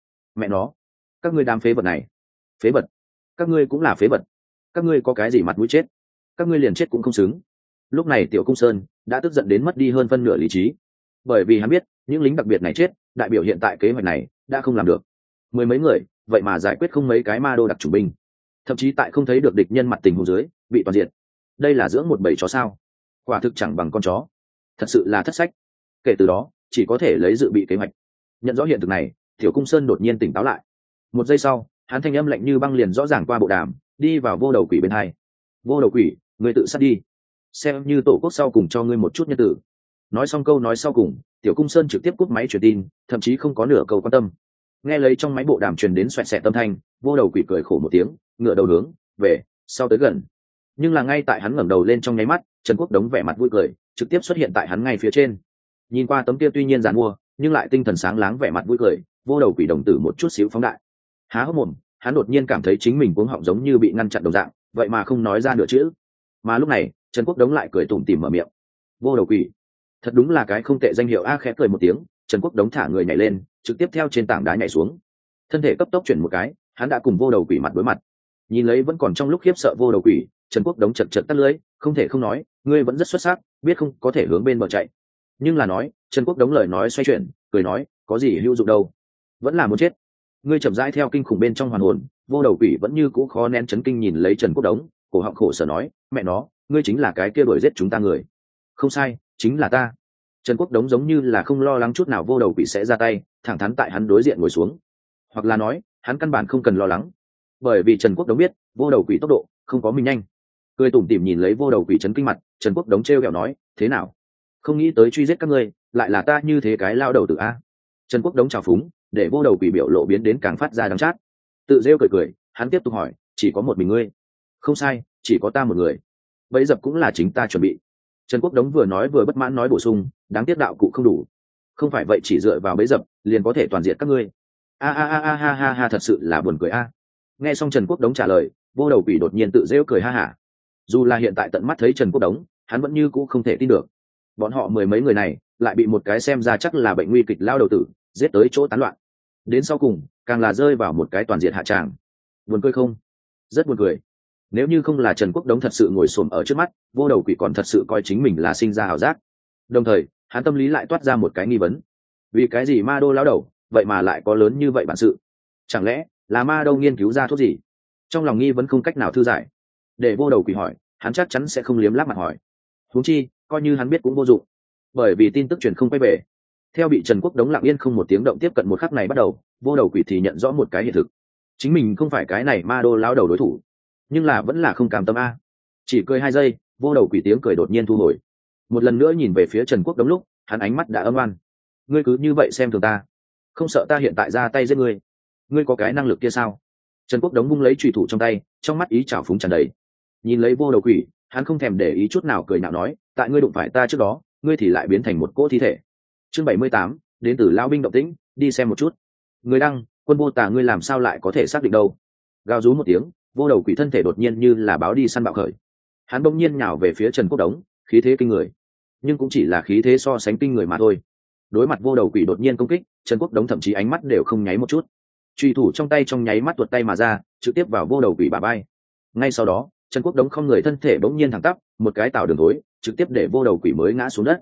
nó, các ngươi đám phế vật này, phế vật, các ngươi cũng là phế vật, các ngươi có cái gì mặt mũi chết, các ngươi liền chết cũng không xứng. Lúc này Tiểu Cung Sơn đã tức giận đến mất đi hơn phân nửa lý trí, bởi vì hắn biết những lính đặc biệt này chết, đại biểu hiện tại kế hoạch này đã không làm được. Mười mấy người vậy mà giải quyết không mấy cái ma đô đặc chủng binh, thậm chí tại không thấy được địch nhân mặt tình huống dưới bị toàn diện. Đây là dưỡng một bầy chó sao? Quả thực chẳng bằng con chó, thật sự là thất sách. Kể từ đó chỉ có thể lấy dự bị kế hoạch. Nhận rõ hiện thực này, Tiểu Cung Sơn đột nhiên tỉnh táo lại. Một giây sau, hắn thanh âm lạnh như băng liền rõ ràng qua bộ đàm, đi vào Vô Đầu Quỷ bên hai. Vô Đầu Quỷ, ngươi tự sát đi, xem như tổ quốc sau cùng cho ngươi một chút nhân tử. Nói xong câu nói sau cùng, Tiểu Cung Sơn trực tiếp cúp máy truyền tin, thậm chí không có nửa câu quan tâm. Nghe lấy trong máy bộ đàm truyền đến xoẹt xẹt âm thanh, Vô Đầu Quỷ cười khổ một tiếng, ngửa đầu hướng về sau tới gần. Nhưng là ngay tại hắn ngẩng đầu lên trong nháy mắt, Trần Quốc Đống vẻ mặt vui cười trực tiếp xuất hiện tại hắn ngay phía trên. Nhìn qua tấm kia tuy nhiên giàn mua nhưng lại tinh thần sáng láng vẻ mặt vui cười, Vô Đầu Quỷ đồng tử một chút xíu phóng đại. Há hốc mồm, hắn đột nhiên cảm thấy chính mình cuống họng giống như bị ngăn chặn đồng dạng, vậy mà không nói ra nửa chữ. Mà lúc này Trần Quốc Đống lại cười tủm tỉm mở miệng: Vô Đầu Quỷ, thật đúng là cái không tệ danh hiệu a. Khẽ cười một tiếng, Trần Quốc Đống thả người nhảy lên, trực tiếp theo trên tảng đá nhảy xuống. Thân thể cấp tốc chuyển một cái, hắn đã cùng Vô Đầu Quỷ mặt đối mặt. Nhìn lấy vẫn còn trong lúc khiếp sợ Vô Đầu Quỷ, Trần Quốc Đống chật chật tắt lưỡi, không thể không nói, ngươi vẫn rất xuất sắc, biết không có thể hướng bên bờ chạy. Nhưng là nói, Trần Quốc Đống lời nói xoay chuyển, cười nói, có gì hữu dụng đâu, vẫn là muốn chết. Ngươi chậm rãi theo kinh khủng bên trong hoàn hồn. Vô Đầu Quỷ vẫn như cũ khó nén chấn kinh nhìn lấy Trần Quốc Đống, cổ họng khổ sở nói, mẹ nó, ngươi chính là cái kia đuổi giết chúng ta người. Không sai, chính là ta. Trần Quốc Đống giống như là không lo lắng chút nào Vô Đầu Quỷ sẽ ra tay, thẳng thắn tại hắn đối diện ngồi xuống. Hoặc là nói, hắn căn bản không cần lo lắng, bởi vì Trần Quốc Đống biết Vô Đầu Quỷ tốc độ không có mình nhanh. Cười tủm tỉm nhìn lấy Vô Đầu Quỷ chấn kinh mặt, Trần Quốc Đống trêu ghẹo nói, thế nào, không nghĩ tới truy giết các ngươi lại là ta như thế cái lao đầu tử a. Trần Quốc Đống trào phúng, để Vô Đầu Quỷ biểu lộ biến đến càng phát ra đắng chát. Tự rêu cười cười, hắn tiếp tục hỏi, chỉ có một mình ngươi? Không sai, chỉ có ta một người. Bẫy dập cũng là chính ta chuẩn bị. Trần Quốc Đống vừa nói vừa bất mãn nói bổ sung, đáng tiếc đạo cụ không đủ. Không phải vậy chỉ dựa vào bẫy dập liền có thể toàn diện các ngươi. Ha, thật sự là buồn cười a. Nghe xong Trần Quốc Đống trả lời, Vô Đầu Quỷ đột nhiên tự rêu cười ha hả. Dù là hiện tại tận mắt thấy Trần Quốc Đống, hắn vẫn như cũ không thể tin được. Bọn họ mười mấy người này lại bị một cái xem ra chắc là bệnh nguy kịch lao đầu tử giết tới chỗ tán loạn. Đến sau cùng, càng là rơi vào một cái toàn diện hạ tràng. Buồn cười không? Rất buồn cười. Nếu như không là Trần Quốc Đống thật sự ngồi xổm ở trước mắt, Vô Đầu Quỷ còn thật sự coi chính mình là sinh ra ảo giác. Đồng thời, hắn tâm lý lại toát ra một cái nghi vấn. Vì cái gì ma đô lão đầu, vậy mà lại có lớn như vậy bản sự? Chẳng lẽ là ma đô nghiên cứu ra thuốc gì? Trong lòng nghi vấn không cách nào thư giải. Để Vô Đầu Quỷ hỏi, hắn chắc chắn sẽ không liếm láp mặt hỏi. Huống chi, coi như hắn biết cũng vô dụng, bởi vì tin tức truyền không quay về. Theo bị Trần Quốc Đống lặng yên không một tiếng động tiếp cận một khắc này bắt đầu, Vô Đầu Quỷ thì nhận rõ một cái hiện thực. Chính mình không phải cái này ma đô lão đầu đối thủ, nhưng là vẫn là không cam tâm a. Chỉ cười 2 giây, Vô Đầu Quỷ tiếng cười đột nhiên thu hồi. Một lần nữa nhìn về phía Trần Quốc Đống lúc, hắn ánh mắt đã âm oan. Ngươi cứ như vậy xem thường ta, không sợ ta hiện tại ra tay giết ngươi? Ngươi có cái năng lực kia sao? Trần Quốc Đống vung lấy chùy thủ trong tay, trong mắt ý trào phúng tràn đầy. Nhìn lấy Vô Đầu Quỷ, hắn không thèm để ý chút nào, cười nhạo nói, tại ngươi đụng phải ta trước đó, ngươi thì lại biến thành một cỗ thi thể. Chương 78, đến từ lão binh động tĩnh, đi xem một chút. Người đăng, Quân Vô Tà, ngươi làm sao lại có thể xác định đâu? Gào rú một tiếng, Vô Đầu Quỷ thân thể đột nhiên như là báo đi săn bạo khởi. Hắn bỗng nhiên nhào về phía Trần Quốc Đống, khí thế kinh người, nhưng cũng chỉ là khí thế so sánh kinh người mà thôi. Đối mặt Vô Đầu Quỷ đột nhiên công kích, Trần Quốc Đống thậm chí ánh mắt đều không nháy một chút, chùy thủ trong tay trong nháy mắt tuột tay mà ra, trực tiếp vào Vô Đầu Quỷ bả vai. Ngay sau đó, Trần Quốc Đống không người thân thể bỗng nhiên thẳng tắp, một cái tạo đường thối, trực tiếp để Vô Đầu Quỷ mới ngã xuống đất.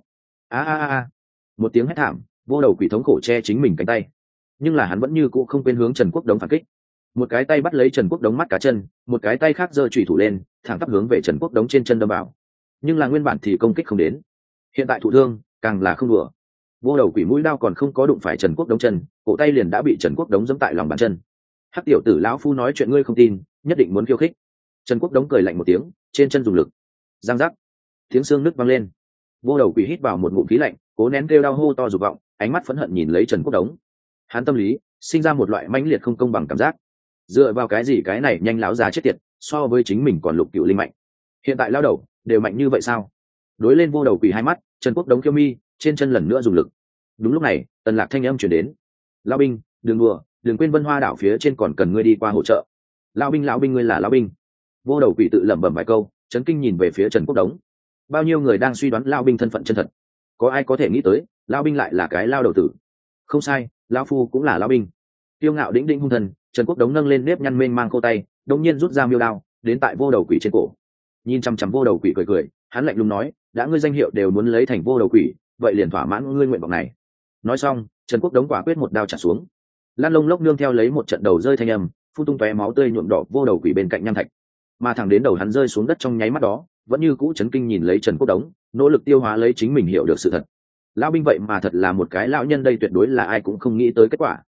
Một tiếng hét thảm, Vô Đầu Quỷ thống khổ che chính mình cánh tay, nhưng là hắn vẫn như cũ không quên hướng Trần Quốc Đống phản kích. Một cái tay bắt lấy Trần Quốc Đống mắt cá chân, một cái tay khác giơ chùy thủ lên, thẳng tắp hướng về Trần Quốc Đống trên chân đâm vào. Nhưng là nguyên bản thì công kích không đến, hiện tại thụ thương, càng là không đùa. Vô Đầu Quỷ mũi đao còn không có đụng phải Trần Quốc Đống chân, cổ tay liền đã bị Trần Quốc Đống giẫm tại lòng bàn chân. Hắc tiểu tử lão phu nói chuyện ngươi không tin, nhất định muốn khiêu khích. Trần Quốc Đống cười lạnh một tiếng, trên chân dùng lực, giang giác, tiếng xương nứt vang lên. Vô Đầu Quỷ hít vào một ngụm khí lạnh, cố nén kêu đau hô to dục vọng, ánh mắt phẫn hận nhìn lấy Trần Quốc Đống. Hắn tâm lý sinh ra một loại mãnh liệt không công bằng cảm giác. Dựa vào cái gì cái này nhanh lão già chết tiệt, so với chính mình còn Lục Cửu Linh mạnh. Hiện tại lao đầu đều mạnh như vậy sao? Đối lên Vô Đầu Quỷ hai mắt, Trần Quốc Đống kiêu mi, trên chân lần nữa dùng lực. Đúng lúc này, Tần Lạc thanh âm truyền đến. Lão binh, đừng đùa, đừng quên Vân Hoa đảo phía trên còn cần ngươi đi qua hỗ trợ. Lão binh ngươi là lão binh. Vô Đầu Quỷ tự lẩm bẩm vài câu, chấn kinh nhìn về phía Trần Quốc Đống. Bao nhiêu người đang suy đoán lão binh thân phận chân thật, có ai có thể nghĩ tới lão binh lại là cái lao đầu tử? Không sai, lão phu cũng là lão binh. Tiêu ngạo đĩnh đĩnh hung thần, Trần Quốc Đống nâng lên nếp nhăn mênh mang khô tay, đột nhiên rút ra miêu đao, đến tại Vô Đầu Quỷ trên cổ. Nhìn chằm chằm Vô Đầu Quỷ cười cười, Hắn lạnh lùng nói, đã ngươi danh hiệu đều muốn lấy thành vô đầu quỷ, vậy liền thỏa mãn ngươi nguyện vọng này. Nói xong, Trần Quốc Đống quả quyết một đao chặt xuống. Lan Lông Lốc nương theo lấy một trận đầu rơi thanh âm, phun tung tóe máu tươi nhuộm đỏ vô đầu quỷ bên cạnh nham thạch. Mà thẳng đến đầu hắn rơi xuống đất trong nháy mắt đó, vẫn như cũ chấn kinh nhìn lấy Trần Quốc Đống, nỗ lực tiêu hóa lấy chính mình hiểu được sự thật. Lão binh vậy mà thật là một cái lão nhân, đây tuyệt đối là ai cũng không nghĩ tới kết quả.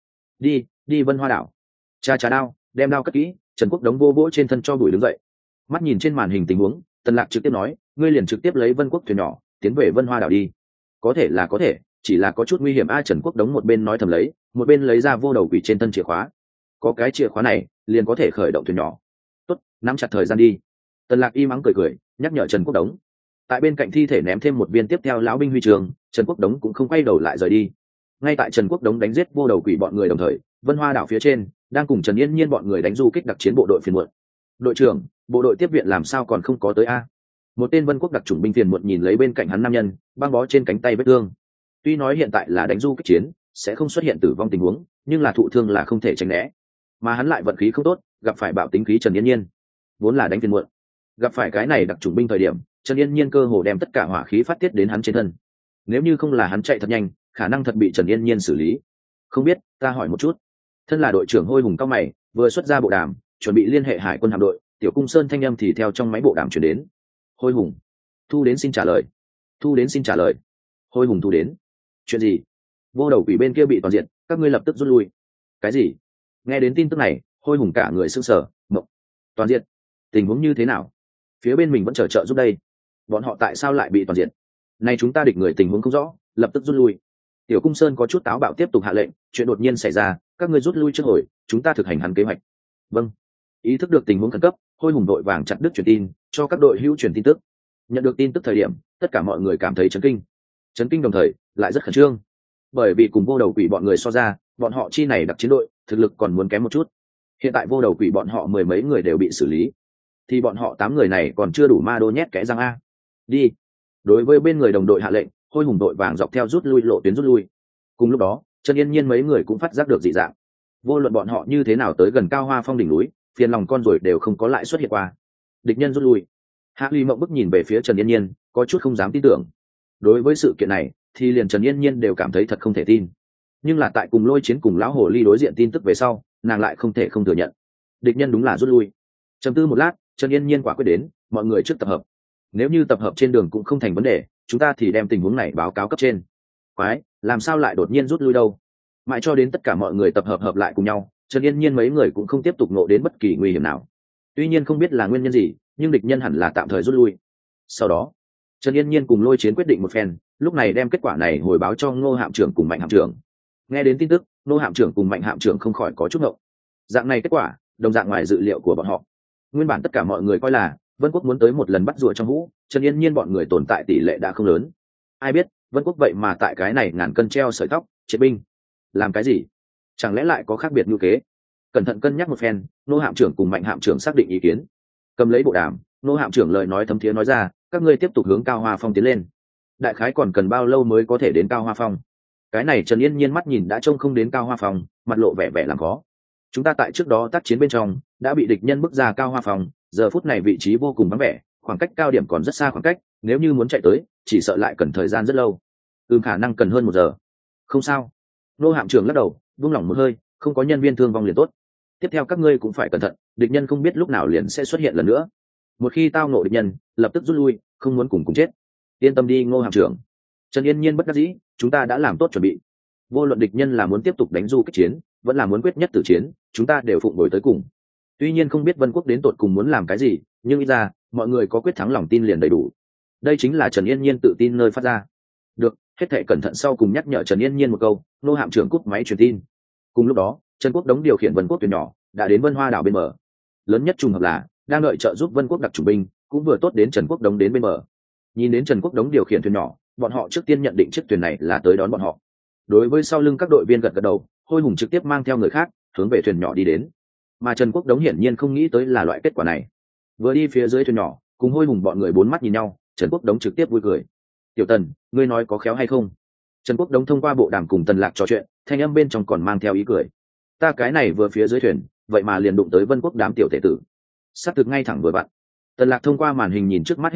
Đi Vân Hoa đảo. Cha đao, đem đao cất kỹ. Trần Quốc Đống vô vỗ trên thân cho bụi đứng dậy. Mắt nhìn trên màn hình tình huống, Tần Lạc trực tiếp nói, ngươi liền trực tiếp lấy Vân Quốc thuyền nhỏ tiến về Vân Hoa đảo đi. Có thể là có thể, chỉ là có chút nguy hiểm a. Trần Quốc Đống một bên nói thầm lấy, một bên lấy ra vô đầu quỷ trên thân chìa khóa. Có cái chìa khóa này, liền có thể khởi động thuyền nhỏ. Tốt, nắm chặt thời gian đi. Tần Lạc y mắng cười nhắc nhở Trần Quốc Đống. Tại bên cạnh thi thể ném thêm một viên tiếp theo lão binh huy trường, Trần Quốc Đống cũng không quay đầu lại rời đi. Ngay tại Trần Quốc Đống đánh giết vô đầu quỷ bọn người đồng thời, Vân Hoa đảo phía trên đang cùng Trần Yên Nhiên bọn người đánh du kích đặc chiến bộ đội phiền muộn. Đội trưởng, bộ đội tiếp viện làm sao còn không có tới a? Một tên Vân Quốc đặc chủng binh phiền muộn nhìn lấy bên cạnh hắn nam nhân, băng bó trên cánh tay vết thương. Tuy nói hiện tại là đánh du kích chiến, sẽ không xuất hiện tử vong tình huống, nhưng là thụ thương là không thể tránh né. Mà hắn lại vận khí không tốt, gặp phải bạo tính khí Trần Yên Nhiên, vốn là đánh phiền muộn. Gặp phải cái này đặc chủng binh thời điểm, Trần Yên Nhiên cơ hồ đem tất cả hỏa khí phát tiết đến hắn trên thân. Nếu như không là hắn chạy thật nhanh, khả năng thật bị Trần Yên Nhiên xử lý. Không biết, ta hỏi một chút. Thân là đội trưởng Hôi Hùng cao mày, vừa xuất ra bộ đàm, chuẩn bị liên hệ hải quân hạm đội, Tiểu Cung Sơn thanh âm thì theo trong máy bộ đàm truyền đến. Hôi Hùng, thu đến xin trả lời. Thu đến xin trả lời. Hôi Hùng thu đến. Chuyện gì? Vô đầu quỷ bên kia bị toàn diện, các ngươi lập tức rút lui. Cái gì? Nghe đến tin tức này, Hôi Hùng cả người sững sờ, mộng. Toàn diện? Tình huống như thế nào? Phía bên mình vẫn chờ trợ giúp đây. Bọn họ tại sao lại bị toàn diện? Nay chúng ta địch người tình huống không rõ, lập tức rút lui. Tiểu Cung Sơn có chút táo bạo tiếp tục hạ lệnh, chuyện đột nhiên xảy ra, các ngươi rút lui trước hồi, chúng ta thực hành hắn kế hoạch. Vâng. Ý thức được tình huống khẩn cấp, Hôi Hùng đội vàng chặt đứt truyền tin, cho các đội hữu truyền tin tức. Nhận được tin tức thời điểm, tất cả mọi người cảm thấy chấn kinh đồng thời lại rất khẩn trương, bởi vì cùng vô đầu quỷ bọn người so ra, bọn họ chi này đặc chiến đội thực lực còn muốn kém một chút. Hiện tại vô đầu quỷ bọn họ mười mấy người đều bị xử lý, thì bọn họ 8 người này còn chưa đủ ma đô nhét kẽ răng a. Đi. Đối với bên người đồng đội hạ lệnh, Hôi Hùng đội vàng dọc theo rút lui lộ tuyến rút lui. Cùng lúc đó, Trần Yên Nhiên mấy người cũng phát giác được dị dạng. Vô luận bọn họ như thế nào tới gần Cao Hoa Phong đỉnh núi, phiền lòng con rồi đều không có lại xuất hiện qua. Địch nhân rút lui. Hạ Ly Mộng bức nhìn về phía Trần Yên Nhiên, có chút không dám tin tưởng. Đối với sự kiện này, thì liền Trần Yên Nhiên đều cảm thấy thật không thể tin. Nhưng là tại cùng Lôi Chiến cùng lão hồ ly đối diện tin tức về sau, nàng lại không thể không thừa nhận. Địch nhân đúng là rút lui. Trầm tư một lát, Trần Yên Nhiên quả quyết đến, mọi người trước tập hợp. Nếu như tập hợp trên đường cũng không thành vấn đề, chúng ta thì đem tình huống này báo cáo cấp trên. Quái, làm sao lại đột nhiên rút lui đâu? Mãi cho đến tất cả mọi người tập hợp lại cùng nhau, Trần Yên Nhiên mấy người cũng không tiếp tục ngộ đến bất kỳ nguy hiểm nào. Tuy nhiên không biết là nguyên nhân gì, nhưng địch nhân hẳn là tạm thời rút lui. Sau đó, Trần Yên Nhiên cùng Lôi Chiến quyết định một phen, lúc này đem kết quả này hồi báo cho Ngô Hạm trưởng cùng Mạnh Hạm trưởng. Nghe đến tin tức, Ngô Hạm trưởng cùng Mạnh Hạm trưởng không khỏi có chút ngộng. Dạng này kết quả, đồng dạng ngoài dự liệu của bọn họ. Nguyên bản tất cả mọi người coi là Vân Quốc muốn tới một lần bắt rùa trong hũ, Trần Yên Nhiên bọn người tồn tại tỷ lệ đã không lớn. Ai biết, Vân Quốc vậy mà tại cái này ngàn cân treo sợi tóc, triệt binh. Làm cái gì? Chẳng lẽ lại có khác biệt như kế? Cẩn thận cân nhắc một phen, Ngô Hạm trưởng cùng Mạnh Hạm trưởng xác định ý kiến. Cầm lấy bộ đàm, Ngô Hạm trưởng lời nói thấm thiế nói ra, các ngươi tiếp tục hướng Cao Hoa Phong tiến lên. Đại khái còn cần bao lâu mới có thể đến Cao Hoa Phong? Cái này Trần Yên Nhiên mắt nhìn đã trông không đến Cao Hoa Phong, mặt lộ vẻ vẻ làm khó. Chúng ta tại trước đó tác chiến bên trong đã bị địch nhân bức ra Cao Hoa Phong, giờ phút này vị trí vô cùng vắng vẻ, khoảng cách cao điểm còn rất xa khoảng cách, nếu như muốn chạy tới chỉ sợ lại cần thời gian rất lâu. Khả năng cần hơn 1 giờ. Không sao. Ngô Hạm trưởng lắc đầu, buông lỏng một hơi, không có nhân viên thương vong liền tốt. Tiếp theo các ngươi cũng phải cẩn thận, địch nhân không biết lúc nào liền sẽ xuất hiện lần nữa. Một khi tao ngộ địch nhân, lập tức rút lui, không muốn cùng chết. Yên tâm đi Ngô Hạm trưởng. Trần Yên Nhiên bất đắc dĩ, chúng ta đã làm tốt chuẩn bị. Vô luận địch nhân là muốn tiếp tục đánh du kích chiến, vẫn là muốn quyết nhất tử chiến, chúng ta đều phụng bồi tới cùng. Tuy nhiên không biết Vân Quốc đến tột cùng muốn làm cái gì, nhưng ít ra mọi người có quyết thắng lòng tin liền đầy đủ. Đây chính là Trần Yên Nhiên tự tin nơi phát ra. Được, hết thảy cẩn thận sau cùng nhắc nhở Trần Yên Nhiên một câu, Ngô Hạm trưởng cúp máy truyền tin. Cùng lúc đó, Trần Quốc Đống điều khiển Vân Quốc thuyền nhỏ đã đến Vân Hoa đảo bên bờ. Lớn nhất trùng hợp là đang đợi trợ giúp Vân Quốc đặc chủ binh, cũng vừa tốt đến Trần Quốc Đống đến bên bờ. Nhìn đến Trần Quốc Đống điều khiển thuyền nhỏ, bọn họ trước tiên nhận định chiếc thuyền này là tới đón bọn họ. Đối với sau lưng các đội viên gật gật đầu, Hôi Hùng trực tiếp mang theo người khác hướng về thuyền nhỏ đi đến. Mà Trần Quốc Đống hiển nhiên không nghĩ tới là loại kết quả này. Vừa đi phía dưới thuyền nhỏ, cùng Hôi Hùng bọn người 4 mắt nhìn nhau, Trần Quốc Đống trực tiếp vui cười. Tiểu Tần, ngươi nói có khéo hay không? Trần Quốc Đống thông qua bộ đàm cùng Tần Lạc trò chuyện, thanh âm bên trong còn mang theo ý cười. Ta cái này vừa phía dưới thuyền, vậy mà liền đụng tới Vân Quốc đám tiểu tể tử. Sát thực ngay thẳng vừa vặn. Tần Lạc thông qua màn hình nhìn trước mắt hết thảy,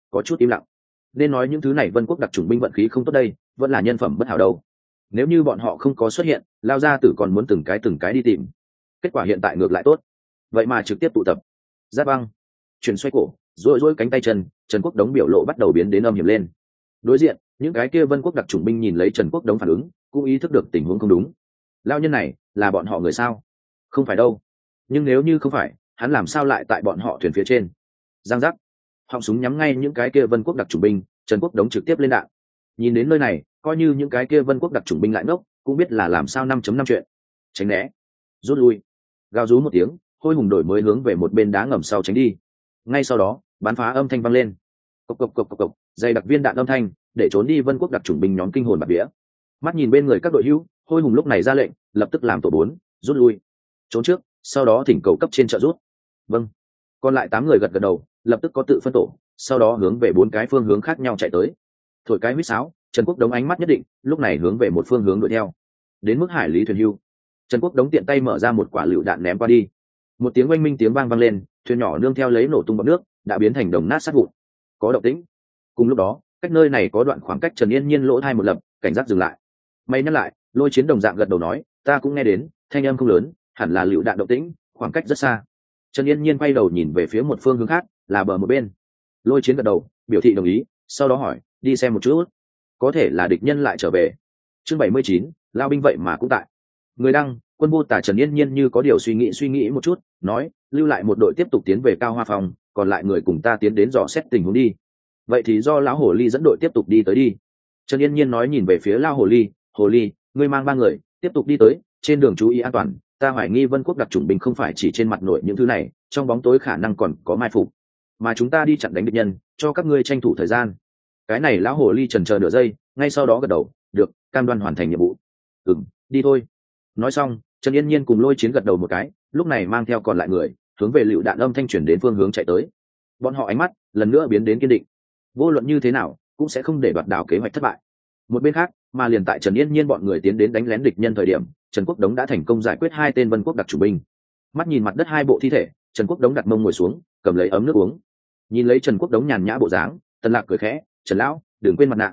có chút im lặng. Nên nói những thứ này vân quốc đặc chủng binh vận khí không tốt đây, vẫn là nhân phẩm bất hảo đâu. Nếu như bọn họ không có xuất hiện, Lao Gia Tử còn muốn từng cái đi tìm. Kết quả hiện tại ngược lại tốt, vậy mà trực tiếp tụ tập. Giáp băng chuyển xoay cổ, rối cánh tay chân, Trần Quốc Đống biểu lộ bắt đầu biến đến âm hiểm lên. Đối diện những cái kia vân quốc đặc chủng binh nhìn lấy Trần Quốc Đống phản ứng, cũng ý thức được tình huống không đúng. Lao nhân này là bọn họ người sao? Không phải đâu. Nhưng nếu như không phải, hắn làm sao lại tại bọn họ thuyền phía trên? Giang giác, họng súng nhắm ngay những cái kia vân quốc đặc chủng binh, Trần Quốc Đống trực tiếp lên đạn. Nhìn đến nơi này, coi như những cái kia vân quốc đặc chủng binh lại ngốc, cũng biết là làm sao 5.5 chuyện. Tránh né, rút lui, gào rú một tiếng, Hôi Hùng đổi mới hướng về một bên đá ngầm sau tránh đi. Ngay sau đó, bắn phá âm thanh vang lên, cộc, dày đặc viên đạn âm thanh, để trốn đi vân quốc đặc chủng binh nhóm kinh hồn bạt vía. Mắt nhìn bên người các đội hữu, Hôi Hùng lúc này ra lệnh, lập tức làm tổ 4, rút lui, trốn trước, sau đó thỉnh cầu cấp trên trợ rút. Vâng. Còn lại 8 người gật gật đầu, lập tức có tự phân tổ, sau đó hướng về 4 cái phương hướng khác nhau chạy tới. Thổi cái huýt sáo, Trần Quốc Đống ánh mắt nhất định, lúc này hướng về một phương hướng đuổi theo. Đến mức hải lý thuyền hưu, Trần Quốc Đống tiện tay mở ra một quả lựu đạn ném qua đi. Một tiếng oanh minh tiếng vang vang lên, thuyền nhỏ nương theo lấy nổ tung bọt nước, đã biến thành đồng nát sát vụn. Có động tĩnh. Cùng lúc đó, cách nơi này có đoạn khoảng cách, Trần Yên Nhiên lỗ thai một lập, cảnh giác dừng lại. May nhắc lại, Lôi Chiến đồng dạng gật đầu nói, ta cũng nghe đến, thanh âm không lớn, hẳn là lựu đạn động tĩnh, khoảng cách rất xa. Trần Yên Nhiên quay đầu nhìn về phía một phương hướng khác, là bờ một bên. Lôi Chiến gật đầu, biểu thị đồng ý, sau đó hỏi, đi xem một chút, có thể là địch nhân lại trở về. Chương 79, Lao binh vậy mà cũng tại. Người đăng, Quân Vô Tả. Trần Yên Nhiên như có điều suy nghĩ một chút, nói, lưu lại một đội tiếp tục tiến về Cao Hoa Phòng, còn lại người cùng ta tiến đến dò xét tình huống đi. Vậy thì do lão hồ ly dẫn đội tiếp tục đi tới đi. Trần Yên Nhiên nói nhìn về phía Lao hồ ly, ngươi mang 3 người tiếp tục đi tới, trên đường chú ý an toàn, ta hoài nghi vân quốc đặc chủng binh không phải chỉ trên mặt nội những thứ này, trong bóng tối khả năng còn có mai phục, mà chúng ta đi chặn đánh địch nhân, cho các ngươi tranh thủ thời gian. Cái này lão hồ ly chần chờ nửa giây, ngay sau đó gật đầu, được, cam đoan hoàn thành nhiệm vụ. Đi thôi. Nói xong, Trần Yên Nhiên cùng Lôi Chiến gật đầu một cái, lúc này mang theo còn lại người hướng về lựu đạn âm thanh chuyển đến phương hướng chạy tới. Bọn họ ánh mắt lần nữa biến đến kiên định, vô luận như thế nào cũng sẽ không để đoạt đảo kế hoạch thất bại. Một bên khác, mà liền tại Trần Yên Nhiên bọn người tiến đến đánh lén địch nhân thời điểm, Trần Quốc Đống đã thành công giải quyết 2 tên vân quốc đặc chủ binh. Mắt nhìn mặt đất 2 bộ thi thể, Trần Quốc Đống đặt mông ngồi xuống, cầm lấy ấm nước uống. Nhìn lấy Trần Quốc Đống nhàn nhã bộ dáng, Tần Lạc cười khẽ, Trần lão, đừng quên mặt nạ.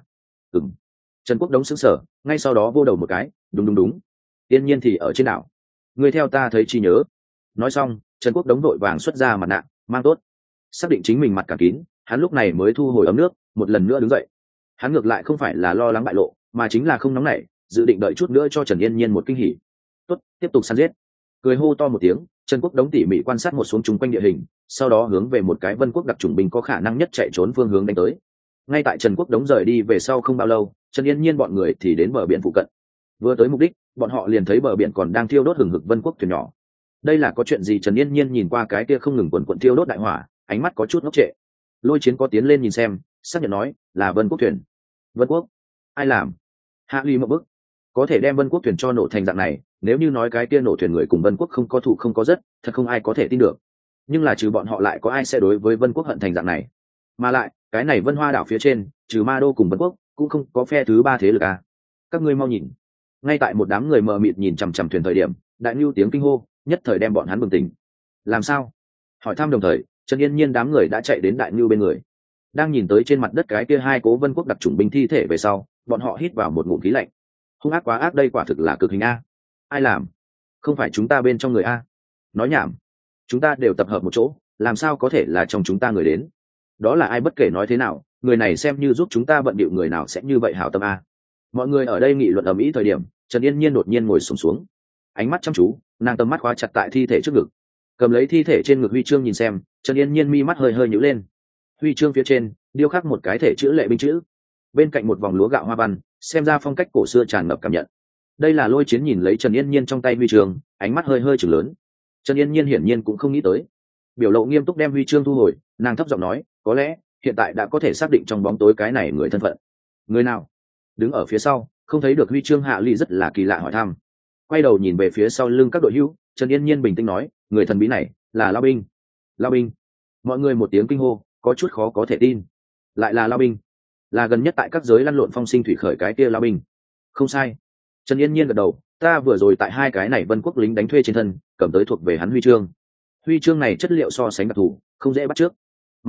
Trần Quốc Đống sững sờ, ngay sau đó vô đầu một cái, đúng. Yên Nhiên thì ở trên đảo, người theo ta thấy chi nhớ. Nói xong, Trần Quốc Đống vội vàng xuất ra mặt nạ, mang tốt, xác định chính mình mặt cả kín, hắn lúc này mới thu hồi ấm nước, một lần nữa đứng dậy. Hắn ngược lại không phải là lo lắng bại lộ, mà chính là không nóng nảy, dự định đợi chút nữa cho Trần Yên Nhiên một kinh hỉ. Tốt, tiếp tục săn giết. Cười hô to một tiếng, Trần Quốc Đống tỉ mỉ quan sát một xuống chung quanh địa hình, sau đó hướng về một cái vân quốc đặc chủng binh có khả năng nhất chạy trốn phương hướng đánh tới. Ngay tại Trần Quốc Đống rời đi về sau không bao lâu, Trần Yên Nhiên bọn người thì đến bờ biển phụ cận. Vừa tới mục đích, bọn họ liền thấy bờ biển còn đang thiêu đốt hừng hực vân quốc thuyền nhỏ. Đây là có chuyện gì? Trần Yên Nhiên nhìn qua cái kia không ngừng quần thiêu đốt đại hỏa, ánh mắt có chút ngốc trệ. Lôi Chiến có tiến lên nhìn xem, xác nhận nói là vân quốc thuyền. Vân quốc? Ai làm? Hạ Ly một bức, có thể đem vân quốc thuyền cho nổ thành dạng này, nếu như nói cái kia nổ thuyền người cùng vân quốc không có thủ không có rất, thật không ai có thể tin được. Nhưng là trừ bọn họ lại có ai sẽ đối với vân quốc hận thành dạng này? Mà lại cái này Vân Hoa đảo phía trên trừ Ma Đô cùng vân quốc cũng không có phe thứ 3 thế lực à. Các ngươi mau nhìn. Ngay tại một đám người mờ mịt nhìn chằm chằm thuyền thời điểm, đại nhu tiếng kinh hô nhất thời đem bọn hắn bừng tỉnh. Làm sao? Hỏi thăm đồng thời, Trần Yên Nhiên đám người đã chạy đến đại nhu bên người. Đang nhìn tới trên mặt đất cái kia 2 cố vân quốc đặc chủng binh thi thể về sau, bọn họ hít vào một ngụm khí lạnh. Hung ác quá ác, đây quả thực là cực hình a. Ai làm? Không phải chúng ta bên trong người a? Nói nhảm. Chúng ta đều tập hợp một chỗ, làm sao có thể là trong chúng ta người đến? Đó là ai? Bất kể nói thế nào, người này xem như giúp chúng ta bận điệu, người nào sẽ như vậy hảo tâm a? Mọi người ở đây nghị luận ầm ĩ thời điểm, Trần Yên Nhiên đột nhiên ngồi xổm xuống, ánh mắt chăm chú, nàng tầm mắt khóa chặt tại thi thể trước ngực, cầm lấy thi thể trên ngực huy chương nhìn xem. Trần Yên Nhiên mi mắt hơi hơi nhíu lên. Huy chương phía trên điêu khắc một cái thể chữ lệ binh chữ, bên cạnh một vòng lúa gạo hoa văn, xem ra phong cách cổ xưa tràn ngập cảm nhận. Đây là Lôi Chiến nhìn lấy Trần Yên Nhiên trong tay huy chương, ánh mắt hơi hơi chừng lớn. Trần Yên Nhiên hiển nhiên cũng không nghĩ tới, biểu lộ nghiêm túc đem huy chương thu hồi, nàng thấp giọng nói, có lẽ hiện tại đã có thể xác định trong bóng tối cái này người thân phận. Người nào? Đứng ở phía sau không thấy được huy chương Hạ Ly rất là kỳ lạ hỏi thăm. Quay đầu nhìn về phía sau lưng các đội hữu, Trần Yên Nhiên bình tĩnh nói, người thần bí này là Lao binh. Lao binh? Mọi người một tiếng kinh hô, có chút khó có thể tin. Lại là Lao binh? Là gần nhất tại các giới lăn lộn phong sinh thủy khởi cái kia Lao binh? Không sai. Trần Yên Nhiên gật đầu, ta vừa rồi tại 2 cái này vân quốc lính đánh thuê trên thân cầm tới thuộc về hắn huy chương. Huy chương này chất liệu so sánh đặc thù, không dễ bắt trước, mà lại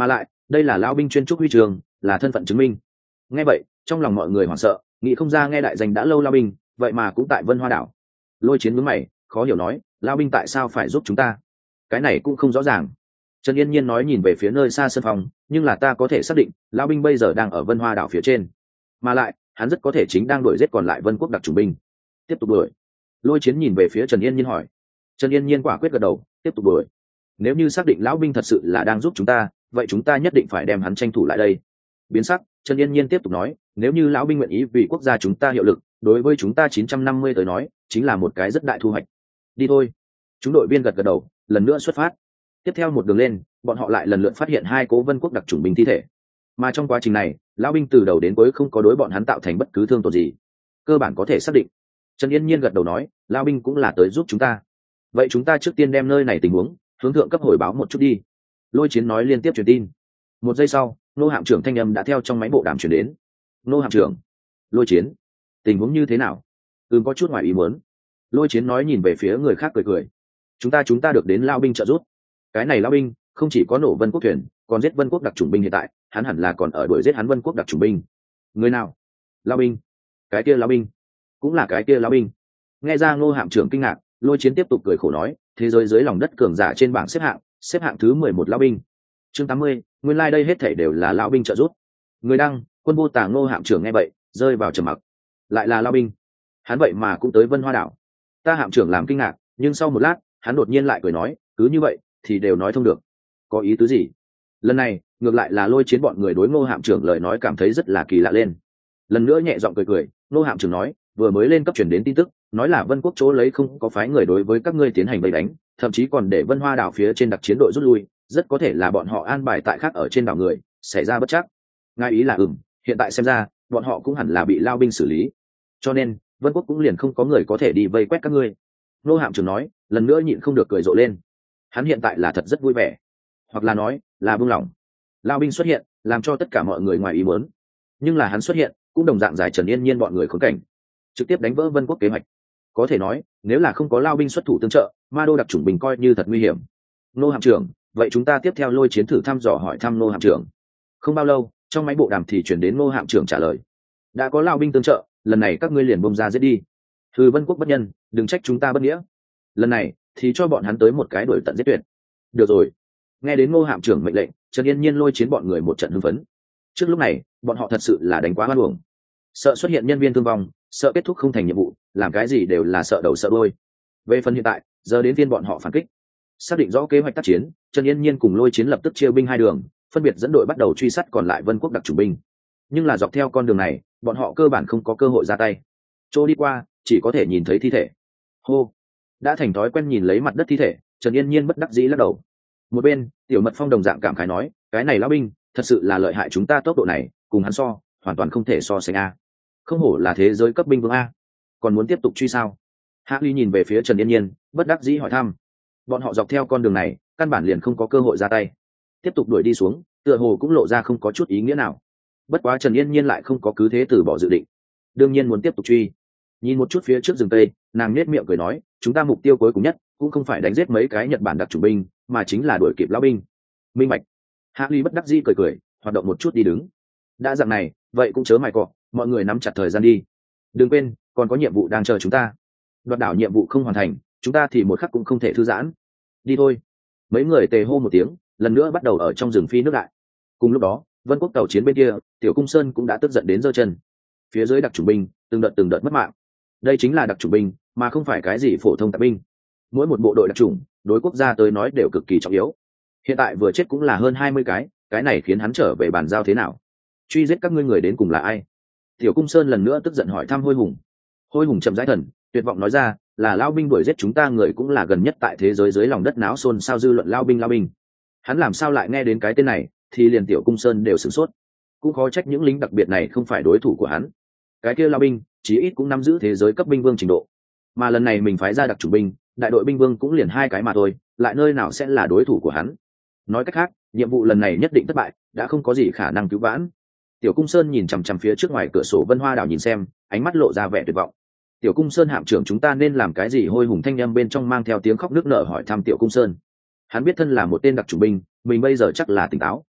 đây là lão binh chuyên trúc huy trường, là thân phận chứng minh. Nghe vậy trong lòng mọi người hoảng sợ, nghĩ không ra nghe đại danh đã lâu lão binh vậy mà cũng tại Vân Hoa đảo. Lôi Chiến nhướng mày khó hiểu nói, lão binh tại sao phải giúp chúng ta? Cái này cũng không rõ ràng. Trần Yên Nhiên nói nhìn về phía nơi xa sân phòng, nhưng là ta có thể xác định lão binh bây giờ đang ở Vân Hoa đảo phía trên, mà lại hắn rất có thể chính đang đuổi giết còn lại Vân quốc đặc chủng binh. Tiếp tục đuổi. Lôi Chiến nhìn về phía Trần Yên Nhiên hỏi. Trần Yên Nhiên quả quyết gật đầu, tiếp tục đuổi. Nếu như xác định lão binh thật sự là đang giúp chúng ta, vậy chúng ta nhất định phải đem hắn tranh thủ lại đây. Biến sắc, Trần Yên Nhiên tiếp tục nói, nếu như lão binh nguyện ý vì quốc gia chúng ta hiệu lực, đối với chúng ta 950 tới nói chính là một cái rất đại thu hoạch. Đi thôi. Chúng đội viên gật gật đầu, lần nữa xuất phát. Tiếp theo một đường lên, bọn họ lại lần lượt phát hiện 2 cố Vân quốc đặc chủng binh thi thể, mà trong quá trình này lão binh từ đầu đến cuối không có đối bọn hắn tạo thành bất cứ thương tổn gì, cơ bản có thể xác định. Trần Yên Nhiên gật đầu nói, lão binh cũng là tới giúp chúng ta, vậy chúng ta trước tiên đem nơi này tình huống hướng thượng cấp hồi báo một chút đi. Lôi Chiến nói liên tiếp truyền tin. Một giây sau, Nô hạm trưởng thanh âm đã theo trong máy bộ đàm truyền đến. Nô hạm trưởng. Lôi Chiến, tình huống như thế nào? Có chút ngoài ý muốn. Lôi Chiến nói nhìn về phía người khác cười cười. Chúng ta được đến lão binh trợ giúp. Cái này lão binh không chỉ có nổ Vân quốc thuyền, còn giết Vân quốc đặc chủng binh, hiện tại hắn hẳn là còn ở đuổi giết hắn Vân quốc đặc chủng binh. Người nào? Lão binh? Cái kia lão binh? Cũng là cái kia lão binh? Nghe ra Ngô hạm trưởng kinh ngạc, Lôi Chiến tiếp tục cười khổ nói, thế giới dưới lòng đất cường giả trên bảng xếp hạng thứ 11 lão binh. Chương 80, nguyên lai đây hết thảy đều là lão binh trợ giúp. Người đăng, Quân Vô Tà. Ngô hạm trưởng nghe vậy rơi vào trầm mặc. Lại là lão binh? Hắn vậy mà cũng tới Vân Hoa đảo. Ta hạm trưởng làm kinh ngạc, nhưng sau một lát hắn đột nhiên lại cười nói, cứ như vậy thì đều nói thông được. Có ý tứ gì? Lần này ngược lại là Lôi Chiến bọn người đối Ngô hạm trưởng lời nói cảm thấy rất là kỳ lạ lên. Lần nữa nhẹ giọng cười cười, Ngô hạm trưởng nói, vừa mới lên cấp truyền đến tin tức, nói là Vân quốc chỗ lấy không có phái người đối với các ngươi tiến hành vây đánh, thậm chí còn để Vân Hoa đảo phía trên đặc chiến đội rút lui, rất có thể là bọn họ an bài tại khác ở trên đảo người xảy ra bất chắc. Ngài ý là hiện tại xem ra bọn họ cũng hẳn là bị lao binh xử lý, cho nên Vân quốc cũng liền không có người có thể đi vây quét các ngươi. Ngô hạm trưởng nói, lần nữa nhịn không được cười rộ lên. Hắn hiện tại là thật rất vui vẻ, hoặc là nói là buông lỏng. Lao binh xuất hiện làm cho tất cả mọi người ngoài ý muốn, nhưng là hắn xuất hiện cũng đồng dạng giải Trần Yên Nhiên bọn người khốn cảnh, trực tiếp đánh vỡ Vân quốc kế hoạch. Có thể nói nếu là không có lao binh xuất thủ tương trợ, ma đô đặc chủng binh coi như thật nguy hiểm. Ngô hạm trưởng, vậy chúng ta tiếp theo Lôi Chiến thử thăm dò hỏi thăm Ngô hạm trưởng. Không bao lâu trong máy bộ đàm thì chuyển đến Ngô hạm trưởng trả lời, đã có lao binh tương trợ, lần này các ngươi liền bông ra giết đi. Thư Vân quốc bất nhân, đừng trách chúng ta bất nghĩa, lần này thì cho bọn hắn tới một cái đuổi tận giết tuyệt. Được rồi. Nghe đến Ngô hạm trưởng mệnh lệnh, Trần Yên Nhiên Lôi Chiến bọn người một trận hưng phấn. Trước lúc này bọn họ thật sự là đánh quá hoan uổng, sợ xuất hiện nhân viên thương vong, sợ kết thúc không thành nhiệm vụ, làm cái gì đều là sợ đầu sợ đuôi. Về phần hiện tại, giờ đến phiên bọn họ phản kích. Xác định rõ kế hoạch tác chiến, Trần Yên Nhiên cùng Lôi Chiến lập tức chia binh 2 đường, phân biệt dẫn đội bắt đầu truy sát còn lại Vân quốc đặc chủng binh. Nhưng là dọc theo con đường này, bọn họ cơ bản không có cơ hội ra tay. Chỗ đi qua, chỉ có thể nhìn thấy thi thể. Hô. Đã thành thói quen nhìn lấy mặt đất thi thể, Trần Yên Nhiên bất đắc dĩ lắc đầu. Một bên, Tiểu Mật Phong đồng dạng cảm khái nói, cái này lão binh thật sự là lợi hại, chúng ta tốc độ này cùng hắn so hoàn toàn không thể so sánh a. Không hổ là thế giới cấp binh vương a. Còn muốn tiếp tục truy sao? Hạ Ly nhìn về phía Trần Yên Nhiên, bất đắc dĩ hỏi thăm. Bọn họ dọc theo con đường này căn bản liền không có cơ hội ra tay, tiếp tục đuổi đi xuống tựa hồ cũng lộ ra không có chút ý nghĩa nào. Bất quá Trần Yên Nhiên lại không có cứ thế từ bỏ dự định, đương nhiên muốn tiếp tục truy. Nhìn một chút phía trước rừng tây, nàng nết miệng cười nói, chúng ta mục tiêu cuối cùng nhất cũng không phải đánh giết mấy cái Nhật Bản đặc chủng binh, mà chính là đuổi kịp lão binh. Minh bạch. Hạ Ly bất đắc dĩ cười cười, hoạt động một chút đi đứng. Đã dạng này, vậy cũng chớ mài cọ, mọi người nắm chặt thời gian đi. Đừng quên, còn có nhiệm vụ đang chờ chúng ta. Đoạt đảo nhiệm vụ không hoàn thành, chúng ta thì một khắc cũng không thể thư giãn. Đi thôi. Mấy người tề hô một tiếng, lần nữa bắt đầu ở trong rừng phi nước đại. Cùng lúc đó, Vân quốc tàu chiến bên kia, Tiểu Cung Sơn cũng đã tức giận đến giơ chân. Phía dưới đặc chủng binh từng đợt mất mạng. Đây chính là đặc chủng binh, mà không phải cái gì phổ thông tạp binh. Mỗi một bộ đội đặc chủng, đối quốc gia tới nói đều cực kỳ trọng yếu. Hiện tại vừa chết cũng là hơn 20 cái này khiến hắn trở về bàn giao thế nào? Truy giết các ngươi người đến cùng là ai? Tiểu Cung Sơn lần nữa tức giận hỏi thăm Hôi Hùng. Hôi Hùng chậm rãi thần, tuyệt vọng nói ra, là lao binh đuổi giết chúng ta người cũng là gần nhất tại thế giới dưới lòng đất náo xôn xao dư luận lao binh. Hắn làm sao lại nghe đến cái tên này, thì liền Tiểu Cung Sơn đều sửng sốt. Cũng khó trách những lính đặc biệt này không phải đối thủ của hắn. Cái kia lao binh, chí ít cũng nắm giữ thế giới cấp binh vương trình độ. Mà lần này mình phái ra đặc chủng binh, đại đội binh vương cũng liền 2 cái mà thôi, lại nơi nào sẽ là đối thủ của hắn. Nói cách khác, nhiệm vụ lần này nhất định thất bại, đã không có gì khả năng cứu vãn. Tiểu Cung Sơn nhìn chằm chằm phía trước ngoài cửa sổ Vân Hoa đảo nhìn xem, ánh mắt lộ ra vẻ tuyệt vọng. Tiểu Cung Sơn hạm trưởng, chúng ta nên làm cái gì? Hôi Hùng thanh âm bên trong mang theo tiếng khóc nức nở hỏi thăm Tiểu Cung Sơn. Hắn biết thân là một tên đặc chủng binh, mình bây giờ chắc là tỉnh táo.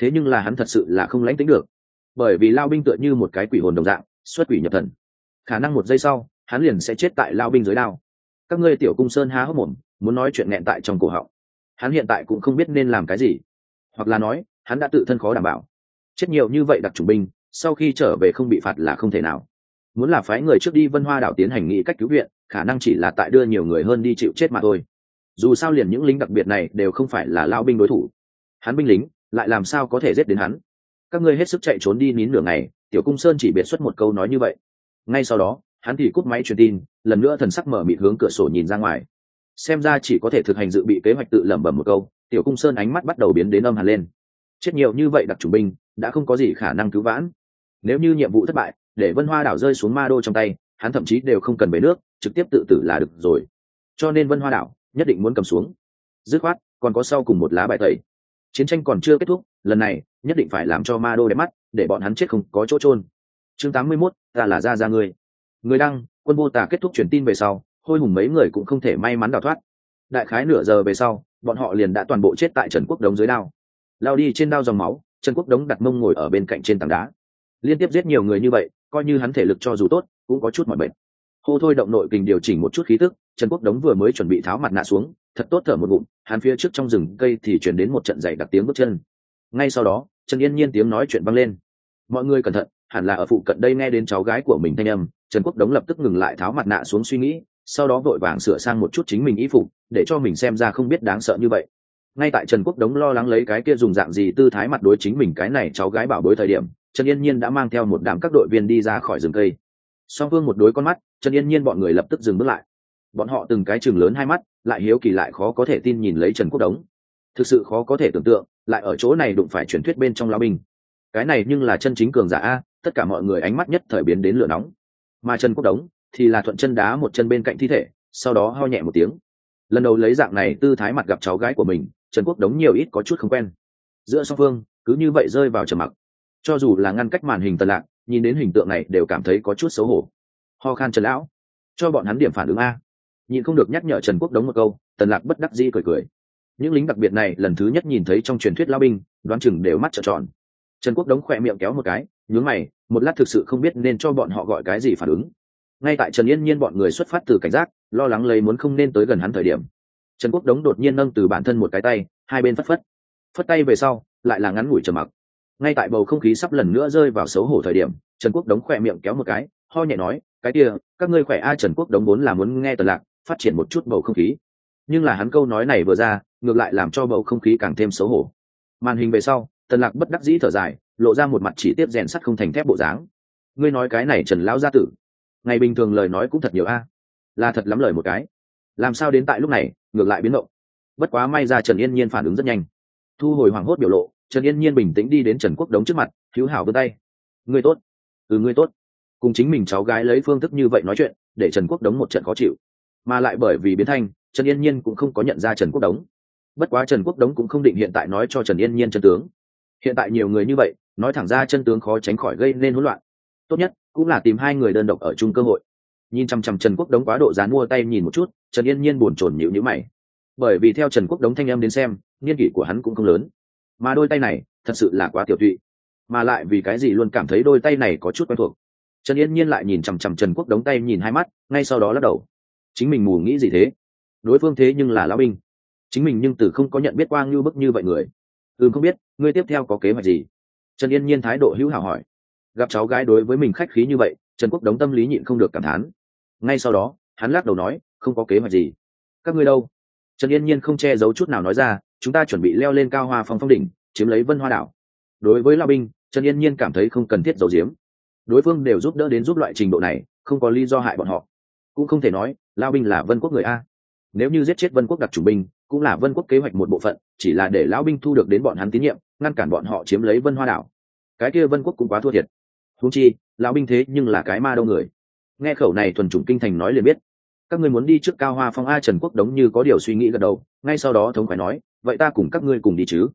thế nhưng là hắn thật sự là không lãnh tĩnh được, bởi vì lao binh tựa như một cái quỷ hồn đồng dạng xuất quỷ nhập thần, khả năng một giây sau hắn liền sẽ chết tại lao binh dưới đao. Các ngươi tiểu cung sơn há hốc mồm muốn nói chuyện nghẹn tại trong cổ họng. Hắn hiện tại cũng không biết nên làm cái gì, hoặc là nói hắn đã tự thân khó đảm bảo. Chết nhiều như vậy đặc chủng binh, sau khi trở về không bị phạt là không thể nào. Muốn là phái người trước đi Vân Hoa đảo tiến hành nghĩ cách cứu viện, khả năng chỉ là tại đưa nhiều người hơn đi chịu chết mà thôi. Dù sao liền những lính đặc biệt này đều không phải là lao binh đối thủ, hắn binh lính lại làm sao có thể giết đến hắn. Các ngươi hết sức chạy trốn đi nín nửa ngày, tiểu cung sơn chỉ biệt xuất một câu nói như vậy. Ngay sau đó hắn thì cúp máy truyền tin, lần nữa thần sắc mở mịt hướng cửa sổ nhìn ra ngoài. Xem ra chỉ có thể thực hành dự bị kế hoạch, tự lẩm bẩm một câu, tiểu cung sơn ánh mắt bắt đầu biến đến âm hàn lên. Chết nhiều như vậy đặc chủng binh đã không có gì khả năng cứu vãn. Nếu như nhiệm vụ thất bại, để Vân Hoa đảo rơi xuống ma đô trong tay, hắn thậm chí đều không cần về nước, trực tiếp tự tử là được rồi. Cho nên Vân Hoa đảo nhất định muốn cầm xuống. Dứt khoát còn có sau cùng một lá bài tẩy. Chiến tranh còn chưa kết thúc, lần này nhất định phải làm cho ma đô đẹp mắt, để bọn hắn chết không có chỗ chôn. Chương 81, ta là ra người. Người đăng, Quân Vô Tà kết thúc truyền tin về sau, Hôi Hùng mấy người cũng không thể may mắn đào thoát. Đại khái nửa giờ về sau, bọn họ liền đã toàn bộ chết tại Trần Quốc Đống dưới đao. Lao đi trên đao dòng máu, Trần Quốc Đống đặt mông ngồi ở bên cạnh trên tảng đá. Liên tiếp giết nhiều người như vậy, coi như hắn thể lực cho dù tốt, cũng có chút mỏi mệt. Hô thôi động nội kình điều chỉnh một chút khí tức, Trần Quốc Đống vừa mới chuẩn bị tháo mặt nạ xuống, thật tốt thở một ngụm, hắn phía trước trong rừng cây thì truyền đến một trận dày đặc tiếng bước chân. Ngay sau đó, Trần Yên Nhiên tiếng nói chuyện vang lên. Mọi người cẩn thận, hẳn là ở phụ cận đây. Nghe đến cháu gái của mình thanh âm, Trần Quốc Đống lập tức ngừng lại tháo mặt nạ xuống suy nghĩ, sau đó vội vàng sửa sang một chút chính mình y phục, để cho mình xem ra không biết đáng sợ như vậy. Ngay tại Trần Quốc Đống lo lắng lấy cái kia dùng dạng gì tư thái mặt đối chính mình cái này cháu gái bảo bối thời điểm, Trần Yên Nhiên đã mang theo một đám các đội viên đi ra khỏi rừng cây. Song Phương một đối con mắt, Trần Yên Nhiên bọn người lập tức dừng bước lại. Bọn họ từng cái chừng lớn hai mắt, lại hiếu kỳ lại khó có thể tin nhìn lấy Trần Quốc Đống. Thực sự khó có thể tưởng tượng, lại ở chỗ này đụng phải truyền thuyết bên trong lao binh. Cái này nhưng là chân chính cường giả a, tất cả mọi người ánh mắt nhất thời biến đến lửa nóng. Mà Trần Quốc Đống thì là thuận chân đá một chân bên cạnh thi thể, sau đó ho nhẹ một tiếng. Lần đầu lấy dạng này tư thái mặt gặp cháu gái của mình, Trần Quốc Đống nhiều ít có chút không quen. Giữa song phương cứ như vậy rơi vào trầm mặc. Cho dù là ngăn cách màn hình Tần Lạc, nhìn đến hình tượng này đều cảm thấy có chút xấu hổ. Ho khan Trần lão, cho bọn hắn điểm phản ứng a. Nhìn không được nhắc nhở Trần Quốc Đống một câu, Tần Lạc bất đắc dĩ cười cười. Những lính đặc biệt này lần thứ nhất nhìn thấy trong truyền thuyết lao binh, đoán chừng đều mắt trợn tròn. Trần Quốc Đống khỏe miệng kéo một cái, nhướng mày, một lát thực sự không biết nên cho bọn họ gọi cái gì phản ứng. Ngay tại Trần Yên Nhiên bọn người xuất phát từ cảnh giác, lo lắng lấy muốn không nên tới gần hắn thời điểm, Trần Quốc Đống đột nhiên nâng từ bản thân một cái tay, hai bên phất tay về sau, lại là ngắn ngủi trầm mặc. Ngay tại bầu không khí sắp lần nữa rơi vào xấu hổ thời điểm, Trần Quốc Đống khỏe miệng kéo một cái, ho nhẹ nói, cái kia, các ngươi khỏe a. Trần Quốc Đống vốn là muốn nghe Tần Lạc phát triển một chút bầu không khí, nhưng là hắn câu nói này vừa ra, ngược lại làm cho bầu không khí càng thêm xấu hổ. Màn hình về sau, Tần Lạc bất đắc dĩ thở dài, lộ ra một mặt chỉ tiếp rèn sắt không thành thép bộ dáng. Ngươi nói cái này Trần lão gia tử, ngày bình thường lời nói cũng thật nhiều a, là thật lắm lời một cái, làm sao đến tại lúc này ngược lại biến động. Bất quá may ra Trần Yên Nhiên phản ứng rất nhanh, thu hồi hoảng hốt biểu lộ, Trần Yên Nhiên bình tĩnh đi đến Trần Quốc Đống trước mặt, hữu hảo vươn tay. Ngươi tốt. Ngươi tốt. Cùng chính mình cháu gái lấy phương thức như vậy nói chuyện, để Trần Quốc Đống một trận khó chịu, mà lại bởi vì biến thanh, Trần Yên Nhiên cũng không có nhận ra Trần Quốc Đống. Bất quá Trần Quốc Đống cũng không định hiện tại nói cho Trần Yên Nhiên chân tướng. Hiện tại nhiều người như vậy, nói thẳng ra chân tướng khó tránh khỏi gây nên hỗn loạn. Tốt nhất cũng là tìm hai người đơn độc ở chung cơ hội. Nhìn chăm chăm Trần Quốc Đống quá độ dán mua tay nhìn một chút, Trần Yên Nhiên buồn chồn nhíu nhíu mày. Bởi vì theo Trần Quốc Đống thanh âm đến xem, niên kỷ của hắn cũng không lớn, mà đôi tay này thật sự là quá tiểu tụy, mà lại vì cái gì luôn cảm thấy đôi tay này có chút quen thuộc. Trần Yên Nhiên lại nhìn chằm chằm Trần Quốc Đống tay nhìn hai mắt, ngay sau đó lắc đầu. Chính mình mù nghĩ gì thế? Đối phương thế nhưng là lão binh, chính mình nhưng từ không có nhận biết qua như bức như vậy người. Không biết, ngươi tiếp theo có kế hoạch gì? Trần Yên Nhiên thái độ hữu hảo hỏi. Gặp cháu gái đối với mình khách khí như vậy, Trần Quốc Đống tâm lý nhịn không được cảm thán. Ngay sau đó, hắn lắc đầu nói, không có kế hoạch gì. Các ngươi đâu? Trần Yên Nhiên không che giấu chút nào nói ra, chúng ta chuẩn bị leo lên Cao Hoa Phong đỉnh, chiếm lấy Vân Hoa đảo. Đối với lão binh, Trần Yên Nhiên cảm thấy không cần thiết giấu giếm. Đối phương đều giúp đỡ đến giúp loại trình độ này, không có lý do hại bọn họ. Cũng không thể nói lão binh là Vân Quốc người a. Nếu như giết chết Vân Quốc đặc chủng binh, cũng là Vân Quốc kế hoạch một bộ phận, chỉ là để lão binh thu được đến bọn hắn tín nhiệm, ngăn cản bọn họ chiếm lấy Vân Hoa đảo. Cái kia Vân Quốc cũng quá thua thiệt. Huống chi, lão binh thế nhưng là cái ma đâu người. Nghe khẩu này thuần chủng kinh thành nói liền biết, các ngươi muốn đi trước Cao Hoa Phong a. Trần Quốc Đống như có điều suy nghĩ gật đầu, ngay sau đó thống khoái nói, vậy ta cùng các ngươi cùng đi chứ?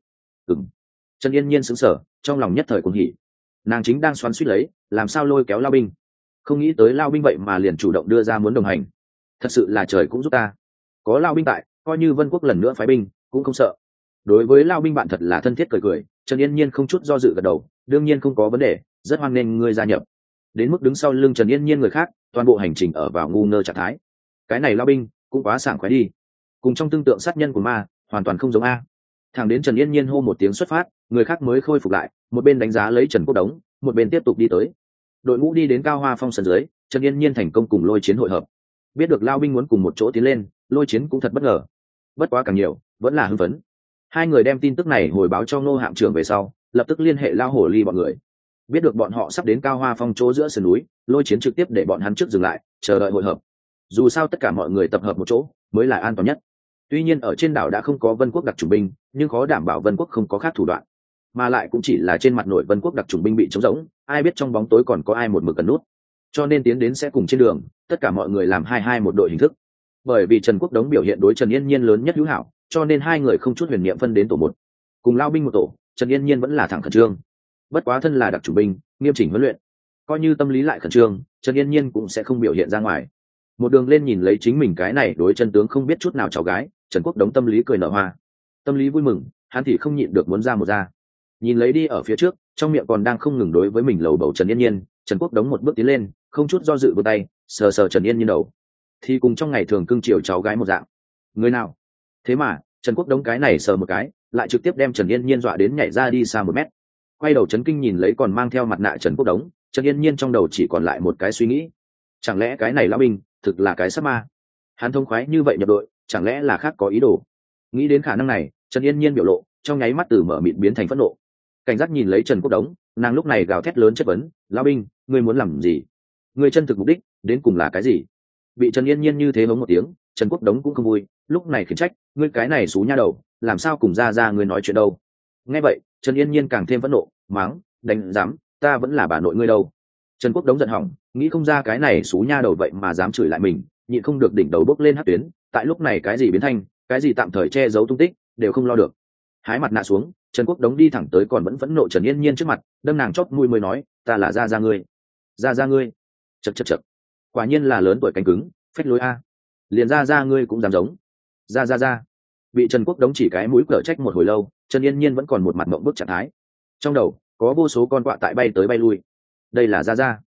Trần Yên Nhiên sững sờ, trong lòng nhất thời cuồng hỉ. Nàng chính đang xoắn xuýt lấy, làm sao lôi kéo lao binh, không nghĩ tới lao binh vậy mà liền chủ động đưa ra muốn đồng hành. Thật sự là trời cũng giúp ta, có lao binh tại, coi như Vân Quốc lần nữa phái binh cũng không sợ. Đối với lao binh bạn thật là thân thiết cười cười, Trần Yên Nhiên không chút do dự gật đầu, đương nhiên không có vấn đề, rất hoan nghênh ngươi gia nhập. Đến mức đứng sau lưng Trần Yên Nhiên người khác, toàn bộ hành trình ở vào ngu ngơ trạng thái. Cái này lao binh cũng quá sảng khoái đi, cùng trong tương tượng sát nhân của ma hoàn toàn không giống a. Thẳng đến Trần Yên Nhiên hô một tiếng xuất phát, người khác mới khôi phục lại, một bên đánh giá lấy Trần Quốc Đống, một bên tiếp tục đi tới. Đội ngũ đi đến Cao Hoa Phong sân dưới, Trần Yên Nhiên thành công cùng Lôi Chiến hội hợp. Biết được lao binh muốn cùng một chỗ tiến lên, Lôi Chiến cũng thật bất ngờ. Bất quá càng nhiều, vẫn là hưng phấn. Hai người đem tin tức này hồi báo cho Ngô hạm trưởng về sau, lập tức liên hệ lao hổ ly bọn người. Biết được bọn họ sắp đến Cao Hoa Phong chỗ giữa sườn núi, Lôi Chiến trực tiếp để bọn hắn trước dừng lại, chờ đợi hội hợp. Dù sao tất cả mọi người tập hợp một chỗ mới là an toàn nhất. Tuy nhiên ở trên đảo đã không có Vân Quốc đặc chủng binh, nhưng khó đảm bảo Vân Quốc không có khác thủ đoạn, mà lại cũng chỉ là trên mặt nội Vân Quốc đặc chủng binh bị trống rỗng, ai biết trong bóng tối còn có ai một mực cần nút. Cho nên tiến đến sẽ cùng trên đường, tất cả mọi người làm 2-2 một đội hình thức. Bởi vì Trần Quốc Đống biểu hiện đối Trần Yên Nhiên lớn nhất hữu hảo, cho nên hai người không chút huyền niệm phân đến tổ một. Cùng lao binh một tổ, Trần Yên Nhiên vẫn là thẳng khẩn trương. Bất quá thân là đặc chủng binh, nghiêm chỉnh huấn luyện, coi như tâm lý lại khẩn trương, Trần Yên Nhiên cũng sẽ không biểu hiện ra ngoài. Một đường lên nhìn lấy chính mình cái này đối chân tướng không biết chút nào cháu gái, Trần Quốc Đống tâm lý cười nở hoa, tâm lý vui mừng, hắn thì không nhịn được muốn ra một ra. Nhìn lấy đi ở phía trước, trong miệng còn đang không ngừng đối với mình lầu bầu Trần Yên Nhiên, Trần Quốc Đống một bước tiến lên, không chút do dự vươn tay, sờ sờ Trần Yên Nhiên đầu, thì cùng trong ngày thường cưng chiều cháu gái một dạng. Người nào? Thế mà Trần Quốc Đống cái này sờ một cái, lại trực tiếp đem Trần Yên Nhiên dọa đến nhảy ra đi xa 1 mét. Quay đầu chấn kinh nhìn lấy còn mang theo mặt nạ Trần Quốc Đống, Trần Yên Nhiên trong đầu chỉ còn lại một cái suy nghĩ: chẳng lẽ cái này lão binh thực là cái sắp ma? Hắn thông khoái như vậy nhập đội, chẳng lẽ là khác có ý đồ? Nghĩ đến khả năng này, Trần Yên Nhiên biểu lộ trong nháy mắt từ mở mịt biến thành phẫn nộ. Cảnh giác nhìn lấy Trần Quốc Đống, nàng lúc này gào thét lớn chất vấn: lão binh, ngươi muốn làm gì? Ngươi chân thực mục đích đến cùng là cái gì? Bị Trần Yên Nhiên như thế hống một tiếng, Trần Quốc Đống cũng không vui, lúc này khiển trách: ngươi cái này xú nha đầu, làm sao cùng ra ngươi nói chuyện đâu? Nghe vậy, Trần Yên Nhiên càng thêm phẫn nộ, mắng: đánh dám, ta vẫn là bà nội ngươi đâu. Trần Quốc Đống giận hỏng, nghĩ không ra cái này xú nha đầu vậy mà dám chửi lại mình, nhịn không được đỉnh đầu bốc lên hất tuyến. Tại lúc này cái gì biến thanh, cái gì tạm thời che giấu tung tích, đều không lo được. Hái mặt nạ xuống, Trần Quốc Đống đi thẳng tới còn vẫn phẫn nộ Trần Yên Nhiên trước mặt, đâm nàng chóp mũi mới nói: ta là ra ngươi, ra ngươi. Chậc, quả nhiên là lớn tuổi cánh cứng, phách lối a. Liền ra ngươi cũng dám giống. Ra. Bị Trần Quốc Đống chỉ cái mũi cở trách một hồi lâu, Trần Yên Nhiên vẫn còn một mặt mộng bức trạng thái. Trong đầu có vô số con quạ tại bay tới bay lui. Đây là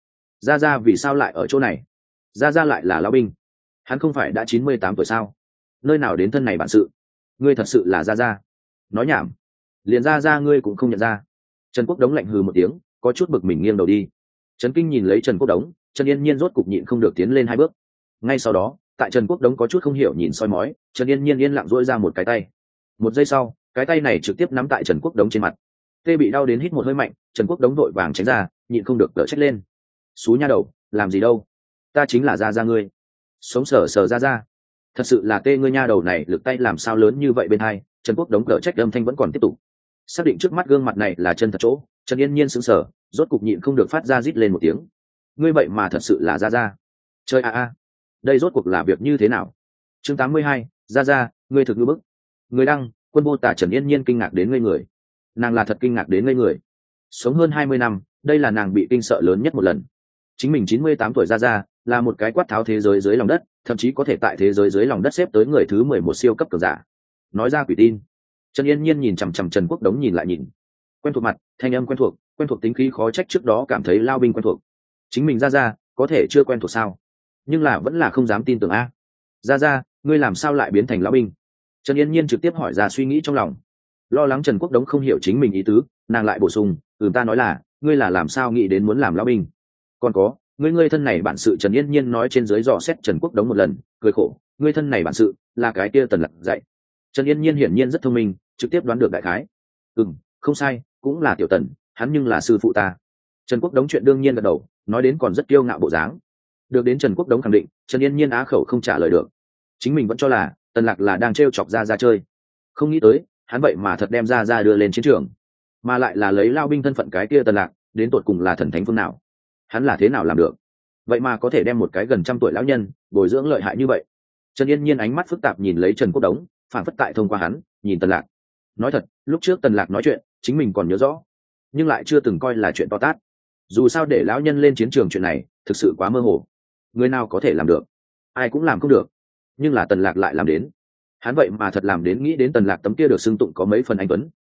ra vì sao lại ở chỗ này? Ra lại là lão binh, hắn không phải đã 98 tuổi sao? Nơi nào đến thân này bản sự? Ngươi thật sự là ra. Nói nhảm, liền ra ngươi cũng không nhận ra. Trần Quốc Đống lạnh hừ một tiếng, có chút bực mình nghiêng đầu đi. Trần Kinh nhìn lấy Trần Quốc Đống, Trần Yên Nhiên rốt cục nhịn không được tiến lên 2 bước. Ngay sau đó, tại Trần Quốc Đống có chút không hiểu nhìn soi mói, Trần Yên Nhiên yên lặng duỗi ra một cái tay. 1 giây sau, cái tay này trực tiếp nắm tại Trần Quốc Đống trên mặt. Tê bị đau đến hít một hơi mạnh, Trần Quốc Đống vội vàng tránh ra, nhịn không được cở trách lên: xú nha đầu, làm gì đâu, ta chính là ra ngươi. Sống sờ ra, thật sự là tê ngươi nha đầu này, lực tay làm sao lớn như vậy bên hai. Trần Quốc Đống cở trách âm thanh vẫn còn tiếp tục. Xác định trước mắt gương mặt này là chân thật chỗ, Trần Yên Nhiên sững sờ, rốt cục nhịn không được phát ra rít lên một tiếng: ngươi vậy mà thật sự là ra. Chơi a, đây rốt cuộc là việc như thế nào? Chương 82, ra, ngươi thực ngữ bức. Người đăng, Quân Vô Tả. Trần Yên Nhiên kinh ngạc đến ngây người. Nàng là thật kinh ngạc đến ngây người. Sống hơn 20 năm, đây là nàng bị kinh sợ lớn nhất một lần. Chính mình 98 tuổi ra là một cái quát tháo thế giới dưới lòng đất, thậm chí có thể tại thế giới dưới lòng đất xếp tới người thứ 11 siêu cấp cường giả. Nói ra quỷ tin. Trần Yên Nhiên nhìn chằm chằm Trần Quốc Đống nhìn lại nhìn. Quen thuộc mặt, thanh âm quen thuộc tính khí, khó trách trước đó cảm thấy lao binh quen thuộc. Chính mình ra có thể chưa quen thuộc sao? Nhưng là vẫn là không dám tin tưởng a. Ra, ngươi làm sao lại biến thành lão binh? Trần Yên Nhiên trực tiếp hỏi ra suy nghĩ trong lòng. Lo lắng Trần Quốc Đống không hiểu chính mình ý tứ, nàng lại bổ sung: ta nói là, ngươi là làm sao nghĩ đến muốn làm lão binh? Còn có, ngươi thân này bản sự. Trần Yên Nhiên nói trên dưới dò xét Trần Quốc Đống một lần, cười khổ: ngươi thân này bản sự là cái kia Tần Lạc dạy. Trần Yên Nhiên hiển nhiên rất thông minh, trực tiếp đoán được đại khái. Không sai, cũng là tiểu Tần, hắn nhưng là sư phụ ta. Trần Quốc Đống chuyện đương nhiên gật đầu, nói đến còn rất kiêu ngạo bộ dáng. Được đến Trần Quốc Đống khẳng định, Trần Yên Nhiên á khẩu không trả lời được. Chính mình vẫn cho là Tần Lạc là đang trêu chọc ra chơi, không nghĩ tới hắn vậy mà thật đem ra đưa lên chiến trường, mà lại là lấy lao binh thân phận. Cái kia Tần Lạc đến tột cùng là thần thánh phương nào? Hắn là thế nào làm được? Vậy mà có thể đem một cái gần 100 tuổi lão nhân bồi dưỡng lợi hại như vậy? Trần Yên Nhiên ánh mắt phức tạp nhìn lấy Trần Quốc Đống, phản phất tại thông qua hắn nhìn Tần Lạc. Nói thật, lúc trước Tần Lạc nói chuyện chính mình còn nhớ rõ, nhưng lại chưa từng coi là chuyện to tát. Dù sao để lão nhân lên chiến trường chuyện này thực sự quá mơ hồ, người nào có thể làm được? Ai cũng làm không được, nhưng là Tần Lạc lại làm đến. Hắn vậy mà thật làm đến. Nghĩ đến Tần Lạc tấm kia được xưng tụng có mấy phần anh tuấn,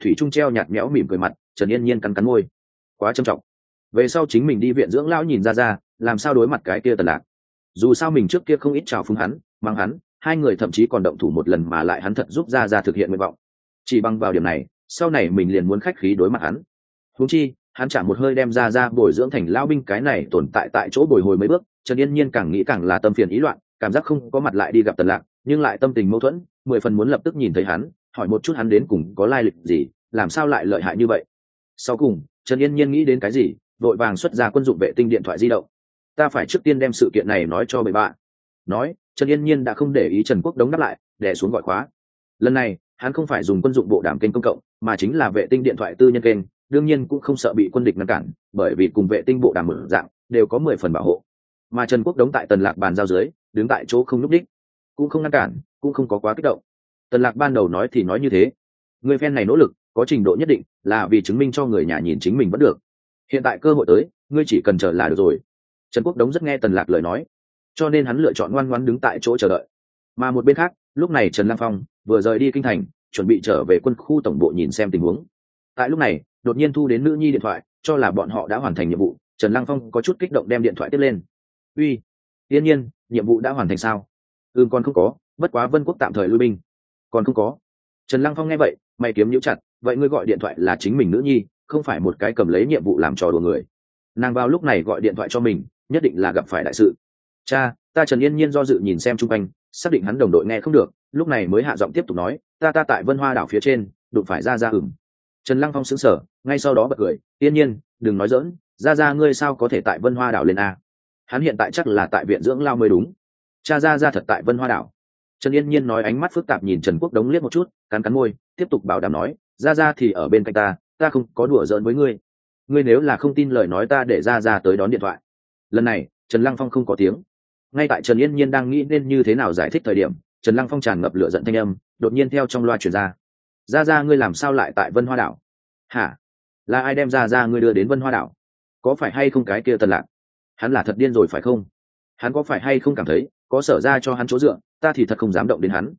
thủy trung treo nhạt nhẽo mỉm cười mặt. Trần Yên Nhiên cắn cắn môi, quá trầm trọng. Về sau chính mình đi viện dưỡng lão nhìn ra làm sao đối mặt cái kia Tần Lạc. Dù sao mình trước kia không ít chào phúng hắn, mắng hắn, hai người thậm chí còn động thủ một lần mà lại hắn thật giúp ra thực hiện nguyện vọng. Chỉ bằng vào điểm này, sau này mình liền muốn khách khí đối mặt hắn. Huống chi, hắn trả một hơi đem ra bồi dưỡng thành lão binh, cái này tồn tại tại chỗ bồi hồi mấy bước. Trần Yên Nhiên càng nghĩ càng là tâm phiền ý loạn, cảm giác không có mặt lại đi gặp Tần Lạc, nhưng lại tâm tình mâu thuẫn, 10 phần muốn lập tức nhìn thấy hắn, hỏi một chút hắn đến cùng có lai lịch gì, làm sao lại lợi hại như vậy. Sau cùng, Trần Yên Nhiên nghĩ đến cái gì, vội vàng xuất ra quân dụng vệ tinh điện thoại di động. Ta phải trước tiên đem sự kiện này nói cho bệ bạ. Nói, Trần Yên Nhiên đã không để ý Trần Quốc Đống đáp lại, đè xuống gọi khóa. Lần này, hắn không phải dùng quân dụng bộ đàm kênh công cộng, mà chính là vệ tinh điện thoại tư nhân kênh, đương nhiên cũng không sợ bị quân địch ngăn cản, bởi vì cùng vệ tinh bộ đàm mở dạng, đều có 10 phần bảo hộ. Mà Trần Quốc Đống tại Tần Lạc bàn giao dưới, đứng tại chỗ không lúc đích, cũng không ngăn cản, cũng không có quá kích động. Tần Lạc ban đầu nói thì nói như thế, người phen này nỗ lực, có trình độ nhất định, là vì chứng minh cho người nhà nhìn chính mình vẫn được. Hiện tại cơ hội tới, ngươi chỉ cần chờ là được rồi. Trần Quốc Đống rất nghe Tần Lạc lời nói, cho nên hắn lựa chọn ngoan ngoãn đứng tại chỗ chờ đợi. Mà một bên khác, lúc này Trần Lăng Phong vừa rời đi kinh thành, chuẩn bị trở về quân khu tổng bộ nhìn xem tình huống. Tại lúc này, đột nhiên thu đến nữ nhi điện thoại, cho là bọn họ đã hoàn thành nhiệm vụ. Trần Lăng Phong có chút kích động đem điện thoại tiếp lên. Uy, Yên Nhiên, nhiệm vụ đã hoàn thành sao? Còn không có, bất quá Vân Quốc tạm thời lui binh. Còn không có. Trần Lăng Phong nghe vậy, mày kiếm nhíu chặt, vậy ngươi gọi điện thoại là chính mình nữ nhi, không phải một cái cầm lấy nhiệm vụ làm trò đùa người. Nàng vào lúc này gọi điện thoại cho mình, nhất định là gặp phải đại sự. Cha, ta Trần Yên Nhiên do dự nhìn xem chung quanh, xác định hắn đồng đội nghe không được, lúc này mới hạ giọng tiếp tục nói, ta tại Vân Hoa đảo phía trên, đụng phải ra ửng. Trần Lăng Phong sững sờ, ngay sau đó bật cười, Yên Nhiên, đừng nói giỡn, ra ngươi sao có thể tại Vân Hoa đảo lên a? Hắn hiện tại chắc là tại viện dưỡng lao mới đúng. Cha ra thật tại Vân Hoa đảo. Trần Yên Nhiên nói, ánh mắt phức tạp nhìn Trần Quốc Đống liếc một chút, cắn môi, tiếp tục bảo đảm nói, ra thì ở bên cạnh ta không có đùa giỡn với ngươi. Ngươi nếu là không tin lời nói ta để ra tới đón điện thoại. Lần này, Trần Lăng Phong không có tiếng. Ngay tại Trần Yên Nhiên đang nghĩ nên như thế nào giải thích thời điểm, Trần Lăng Phong tràn ngập lửa giận thanh âm, đột nhiên theo trong loa truyền ra. Ra ngươi làm sao lại tại Vân Hoa đảo? Hả? Là ai đem ra ngươi đưa đến Vân Hoa đảo? Có phải hay không cái kia Tần Lạc? Hắn là thật điên rồi phải không? Hắn có phải hay không cảm thấy có sở ra cho hắn chỗ dựa, ta thì thật không dám động đến hắn.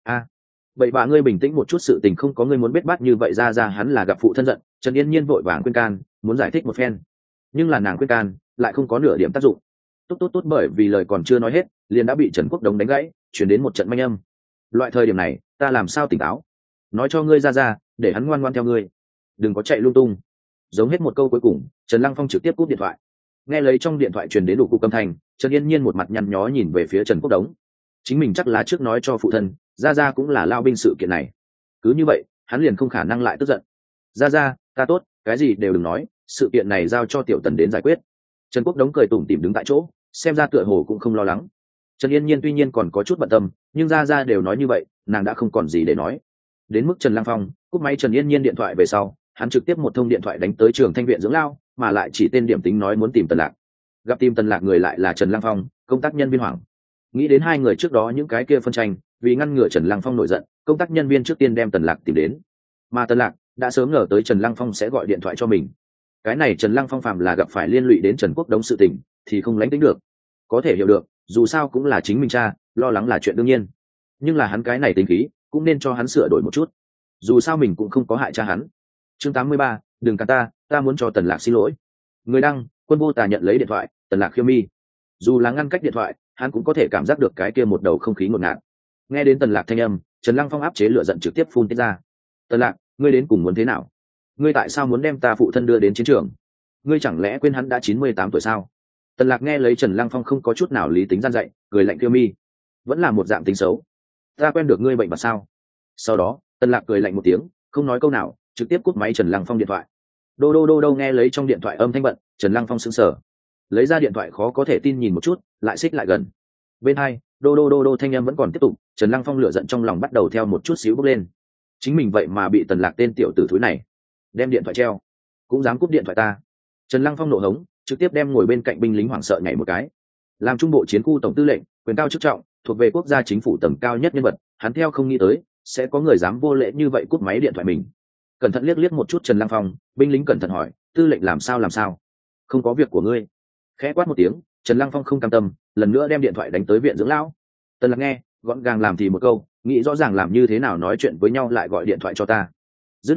Vậy bà ngươi bình tĩnh một chút, sự tình không có ngươi muốn biết bát như vậy. Ra hắn là gặp phụ thân giận. Trần Yên Nhiên vội vàng khuyên can, muốn giải thích một phen, nhưng là nàng khuyên can lại không có nửa điểm tác dụng. Tốt, bởi vì lời còn chưa nói hết, liền đã bị Trần Quốc Đống đánh gãy, chuyển đến một trận manh âm. Loại thời điểm này, ta làm sao tỉnh táo? Nói cho ngươi ra, để hắn ngoan ngoan theo ngươi, đừng có chạy lung tung. Giống hết một câu cuối cùng, Trần Lăng Phong trực tiếp cúp điện thoại. Nghe lấy trong điện thoại truyền đến đủ cục âm thanh, Trần Yên Nhiên một mặt nhăn nhó nhìn về phía Trần Quốc Đống. Chính mình chắc là trước nói cho phụ thân, ra cũng là lao binh sự kiện này. Cứ như vậy, hắn liền không khả năng lại tức giận. Ra, ta tốt, cái gì đều đừng nói, sự kiện này giao cho Tiểu Tần đến giải quyết. Trần Quốc Đống cười tủm tỉm đứng tại chỗ, xem ra tựa hồ cũng không lo lắng. Trần Yên Nhiên tuy nhiên còn có chút bận tâm, nhưng ra đều nói như vậy, nàng đã không còn gì để nói. Đến mức Trần Lăng Phong cúp máy Trần Yên Nhiên điện thoại về sau, hắn trực tiếp một thông điện thoại đánh tới Trường Thanh viện dưỡng lao, mà lại chỉ tên điểm tính nói muốn tìm Tần Lạc. Gặp tìm Tần Lạc người lại là Trần Lăng Phong, công tác nhân viên Hoàng. Nghĩ đến hai người trước đó những cái kia phân tranh, vì ngăn ngừa Trần Lăng Phong nổi giận, công tác nhân viên trước tiên đem Tần Lạc tìm đến. Mà Tần Lạc đã sớm ngờ tới Trần Lăng Phong sẽ gọi điện thoại cho mình. Cái này Trần Lăng Phong phàm là gặp phải liên lụy đến Trần Quốc Đống sự tình, thì không lánh tính được. Có thể hiểu được, dù sao cũng là chính mình cha, lo lắng là chuyện đương nhiên. Nhưng là hắn cái này tính khí, cũng nên cho hắn sửa đổi một chút. Dù sao mình cũng không có hại cha hắn. Chương 83, đừng cản ta muốn cho Tần Lạc xin lỗi. Người đăng, Quân Vô Tà nhận lấy điện thoại, Tần Lạc khiêu mi. Dù là ngăn cách điện thoại, hắn cũng có thể cảm giác được cái kia một đầu không khí ngột ngạt. Nghe đến Tần Lạc thanh âm, Trần Lăng Phong áp chế lửa giận trực tiếp phun tiết ra. Tần Lạc, ngươi đến cùng muốn thế nào? Ngươi tại sao muốn đem ta phụ thân đưa đến chiến trường? Ngươi chẳng lẽ quên hắn đã 98 tuổi sao? Tần Lạc nghe lấy Trần Lăng Phong không có chút nào lý tính gian dạy, cười lạnh kiêu mi. Vẫn là một dạng tính xấu. Ta quen được ngươi bệnh mà sao? Sau đó, Tần Lạc cười lạnh một tiếng, không nói câu nào, trực tiếp cúp máy Trần Lăng Phong điện thoại. Đô nghe lấy trong điện thoại âm thanh bận, Trần Lăng Phong sững sờ. Lấy ra điện thoại khó có thể tin nhìn một chút, lại xích lại gần. Bên hai, đô thanh âm vẫn còn tiếp tục, Trần Lăng Phong lửa giận trong lòng bắt đầu theo một chút xíu bốc lên. Chính mình vậy mà bị Tần Lạc tên tiểu tử thúi này đem điện thoại treo, cũng dám cúp điện thoại ta. Trần Lăng Phong nộ hống, trực tiếp đem ngồi bên cạnh binh lính hoảng sợ nhảy một cái. Làm trung bộ chiến khu tổng tư lệnh, quyền cao chức trọng, thuộc về quốc gia chính phủ tầng cao nhất nhân vật, hắn theo không nghĩ tới sẽ có người dám vô lễ như vậy cúp máy điện thoại mình. Cẩn thận liếc một chút Trần Lăng Phong, binh lính cẩn thận hỏi, tư lệnh làm sao? Không có việc của ngươi. Khẽ quát một tiếng, Trần Lăng Phong không cam tâm, lần nữa đem điện thoại đánh tới viện dưỡng lão. Tần Lạc nghe, gọn gàng làm thì một câu, nghĩ rõ ràng làm như thế nào nói chuyện với nhau lại gọi điện thoại cho ta. Dứt lời,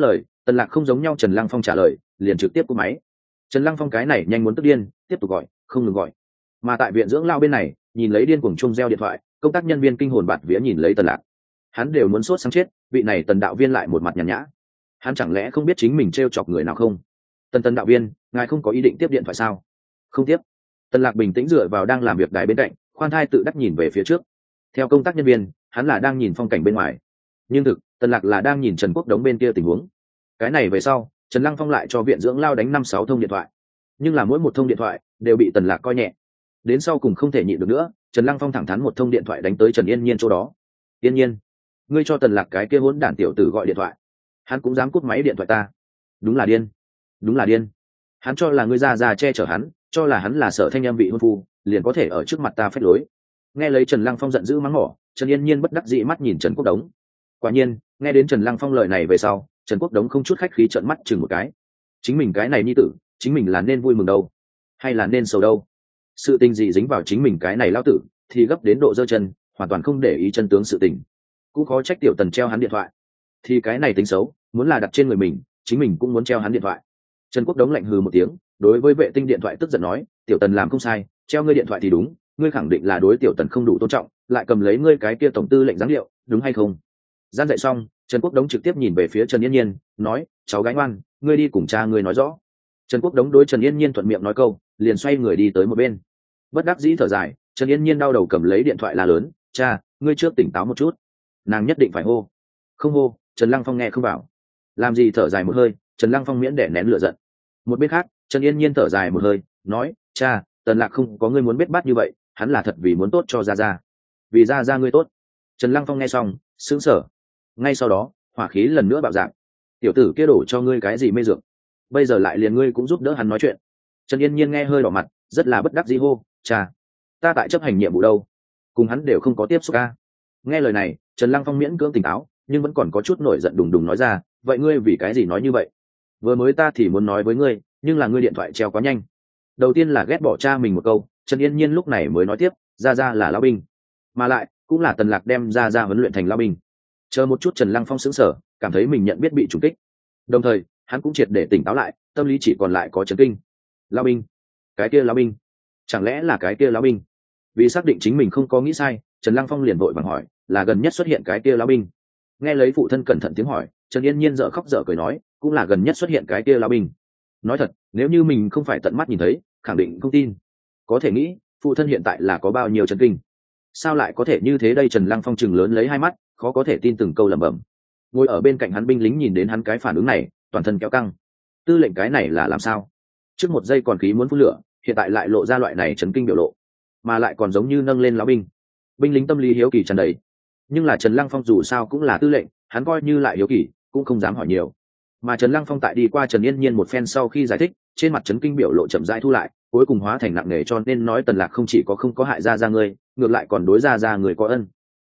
Tần Lạc không giống nhau Trần Lăng Phong trả lời, liền trực tiếp cúp máy. Trần Lăng Phong cái này nhanh muốn tức điên, tiếp tục gọi, không ngừng gọi. Mà tại viện dưỡng lao bên này, nhìn lấy điên cuồng chung reo điện thoại, công tác nhân viên kinh hồn bạt vía nhìn lấy Tần Lạc. Hắn đều muốn sốt sáng chết, vị này Tần đạo viên lại một mặt nhàn nhã. Hắn chẳng lẽ không biết chính mình trêu chọc người nào không? Tần đạo viên, ngài không có ý định tiếp điện thoại sao? Không tiếp. Tần Lạc bình tĩnh dựa vào đang làm việc đài bên cạnh, khoan thai tự đắc nhìn về phía trước. Theo công tác nhân viên, hắn là đang nhìn phong cảnh bên ngoài, nhưng thực Tần Lạc là đang nhìn Trần Quốc Đống bên kia tình huống. Cái này về sau, Trần Lăng Phong lại cho viện dưỡng lao đánh 5-6 thông điện thoại, nhưng là mỗi một thông điện thoại đều bị Tần Lạc coi nhẹ. Đến sau cùng không thể nhịn được nữa, Trần Lăng Phong thẳng thắn một thông điện thoại đánh tới Trần Yên Nhiên chỗ đó. Yên Nhiên, ngươi cho Tần Lạc cái kia hỗn đản tiểu tử gọi điện thoại, hắn cũng dám cúp máy điện thoại ta. Đúng là điên, đúng là điên. Hắn cho là ngươi ra che chở hắn, cho là hắn là Sở Thanh Âm vị hôn phu, liền có thể ở trước mặt ta phách lối. Nghe lấy Trần Lăng Phong giận dữ mắng mỏ, Trần Yên Nhiên bất đắc dĩ mắt nhìn Trần Quốc Đống. Quả nhiên, nghe đến Trần Lăng Phong lời này về sau, Trần Quốc Đống không chút khách khí trợn mắt chừng một cái. Chính mình cái này nhi tử, chính mình là nên vui mừng đâu, hay là nên sầu đâu? Sự tình gì dính vào chính mình cái này lão tử, thì gấp đến độ giơ chân, hoàn toàn không để ý chân tướng sự tình. Cũng khó trách tiểu Tần treo hắn điện thoại. Thì cái này tính xấu, muốn là đặt trên người mình, chính mình cũng muốn treo hắn điện thoại. Trần Quốc Đống lạnh hừ một tiếng, đối với vệ tinh điện thoại tức giận nói, tiểu Tần làm không sai, treo ngươi điện thoại thì đúng, ngươi khẳng định là đối tiểu Tần không đủ tôn trọng, lại cầm lấy ngươi cái kia tổng tư lệnh giáng điệu, đúng hay không? Gian dạy xong, Trần Quốc Đống trực tiếp nhìn về phía Trần Yên Nhiên, nói, cháu gái ngoan, ngươi đi cùng cha ngươi nói rõ. Trần Quốc Đống đối Trần Yên Nhiên thuận miệng nói câu, liền xoay người đi tới một bên. Bất đắc dĩ thở dài, Trần Yên Nhiên đau đầu cầm lấy điện thoại la lớn, cha, ngươi trước tỉnh táo một chút. Nàng nhất định phải hô. Không hô, Trần Lăng Phong nghe không vào. Làm gì thở dài một hơi, Trần Lăng Phong miễn để nén lửa giận. Một bên khác, Trần Yên Nhiên thở dài một hơi, nói, cha, Tần Lạc không có ngươi muốn biết bát như vậy, hắn là thật vì muốn tốt cho Gia Gia. Vì Gia Gia ngươi tốt. Trần Lăng Phong nghe xong, sững sờ. Ngay sau đó, hỏa khí lần nữa bạo dạn. Tiểu tử kia đổ cho ngươi cái gì mê dược? Bây giờ lại liền ngươi cũng giúp đỡ hắn nói chuyện. Trần Yên Nhiên nghe hơi đỏ mặt, rất là bất đắc dĩ hô, cha, ta tại chấp hành nhiệm vụ đâu, cùng hắn đều không có tiếp xúc ca. Nghe lời này, Trần Lăng Phong miễn cưỡng tỉnh táo, nhưng vẫn còn có chút nổi giận đùng đùng nói ra, vậy ngươi vì cái gì nói như vậy? Vừa mới ta thì muốn nói với ngươi, nhưng là ngươi điện thoại treo quá nhanh. Đầu tiên là ghét bỏ cha mình một câu, Trần Yên Nhiên lúc này mới nói tiếp, Gia Gia là lão binh, mà lại cũng là Tần Lạc đem Gia Gia huấn luyện thành lão binh. Chờ một chút, Trần Lăng Phong sững sờ, cảm thấy mình nhận biết bị trùng kích. Đồng thời, hắn cũng triệt để tỉnh táo lại, tâm lý chỉ còn lại có chấn kinh. Lão binh? Cái kia lão binh? Chẳng lẽ là cái kia lão binh? Vì xác định chính mình không có nghĩ sai, Trần Lăng Phong liền vội vàng hỏi, là gần nhất xuất hiện cái kia lão binh? Nghe lấy phụ thân cẩn thận tiếng hỏi, Trần Yên Nhiên dở khóc dở cười nói, cũng là gần nhất xuất hiện cái kia lão binh. Nói thật, nếu như mình không phải tận mắt nhìn thấy, khẳng định không tin. Có thể nghĩ, phụ thân hiện tại là có bao nhiêu chấn kinh. Sao lại có thể như thế đây? Trần Lăng Phong chừng lớn lấy hai mắt, khó có thể tin từng câu lẩm bẩm. Ngồi ở bên cạnh hắn binh lính nhìn đến hắn cái phản ứng này, toàn thân kéo căng. Tư lệnh cái này là làm sao? Trước một giây còn khí muốn phun lửa, hiện tại lại lộ ra loại này chấn kinh biểu lộ, mà lại còn giống như nâng lên lão binh. Binh lính tâm lý hiếu kỳ tràn đầy, nhưng là Trần Lăng Phong dù sao cũng là tư lệnh, hắn coi như lại hiếu kỳ, cũng không dám hỏi nhiều. Mà Trần Lăng Phong tại đi qua Trần Yên Nhiên một phen sau khi giải thích, trên mặt chấn kinh biểu lộ chậm rãi thu lại, cuối cùng hóa thành nặng nề, cho nên nói Tần Lạc không chỉ có không có hại Gia Gia ngươi, ngược lại còn đối Gia Gia người có ân.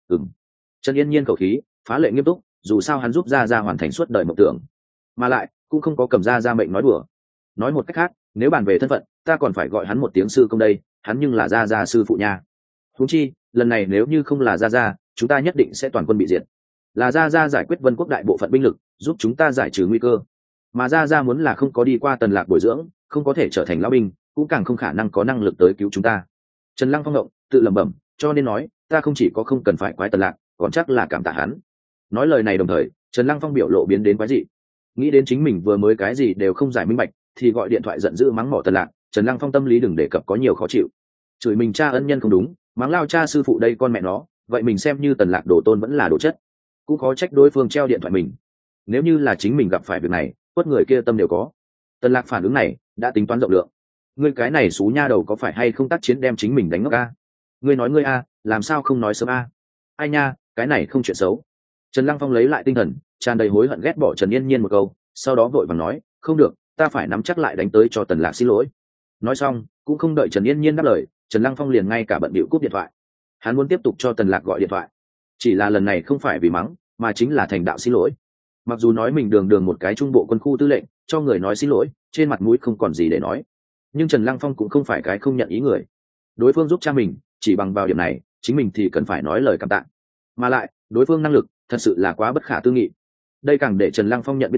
Trần Yên Nhiên khẩu khí phá lệ nghiêm túc, dù sao hắn giúp Gia Gia hoàn thành suốt đời mộng tưởng, mà lại cũng không có cầm Gia Gia mệnh nói đùa. Nói một cách khác, nếu bàn về thân phận, ta còn phải gọi hắn một tiếng sư công đây, hắn nhưng là Gia Gia sư phụ nha. Huống chi, lần này nếu như không là Gia Gia, chúng ta nhất định sẽ toàn quân bị diệt. Là Gia Gia giải quyết Vân Quốc đại bộ phận binh lực, giúp chúng ta giải trừ nguy cơ. Mà Gia Gia muốn là không có đi qua Tần Lạc bồi dưỡng, không có thể trở thành lão binh, cũng càng không khả năng có năng lực tới cứu chúng ta. Trần Lăng Phong động, tự lẩm bẩm, cho nên nói, ta không chỉ có không cần phải quái Tần Lạc, còn chắc là cảm tạ hắn. Nói lời này đồng thời, Trần Lăng Phong biểu lộ biến đến quái dị. Nghĩ đến chính mình vừa mới cái gì đều không giải minh bạch, thì gọi điện thoại giận dữ mắng mỏ Tần Lạc, Trần Lăng Phong tâm lý đừng đề cập có nhiều khó chịu. Chửi mình cha ân nhân không đúng, mắng lao cha sư phụ đây con mẹ nó, vậy mình xem như Tần Lạc đồ tôn vẫn là đồ chất. Cũng khó trách đối phương treo điện thoại mình. Nếu như là chính mình gặp phải việc này, quất người kia tâm đều có. Tần Lạc phản ứng này đã tính toán rộng lượng. Ngươi cái này xú nha đầu có phải hay không tác chiến đem chính mình đánh ngốc a? Ngươi nói ngươi a, làm sao không nói sớm a? Ai nha, cái này không chuyện xấu. Trần Lăng Phong lấy lại tinh thần, tràn đầy hối hận ghét bỏ Trần Yên Nhiên một câu, sau đó vội vàng nói, không được, ta phải nắm chắc lại đánh tới cho Tần Lạc xin lỗi. Nói xong, cũng không đợi Trần Yên Nhiên đáp lời, Trần Lăng Phong liền ngay cả bận bịu cúp điện thoại. Hắn muốn tiếp tục cho Tần Lạc gọi điện thoại, chỉ là lần này không phải vì mắng, mà chính là thành đạo xin lỗi. Mặc dù nói mình đường đường một cái trung bộ quân khu tư lệnh, cho người nói xin lỗi, trên mặt mũi không còn gì để nói, nhưng Trần Lăng Phong cũng không phải cái không nhận ý người. Đối phương giúp cha mình, chỉ bằng vào điểm này, chính mình thì cần phải nói lời cảm tạ. Mà lại, đối phương năng lực thật sự là quá bất khả tư nghị. Đây càng để Trần Lăng Phong nhận biết đến,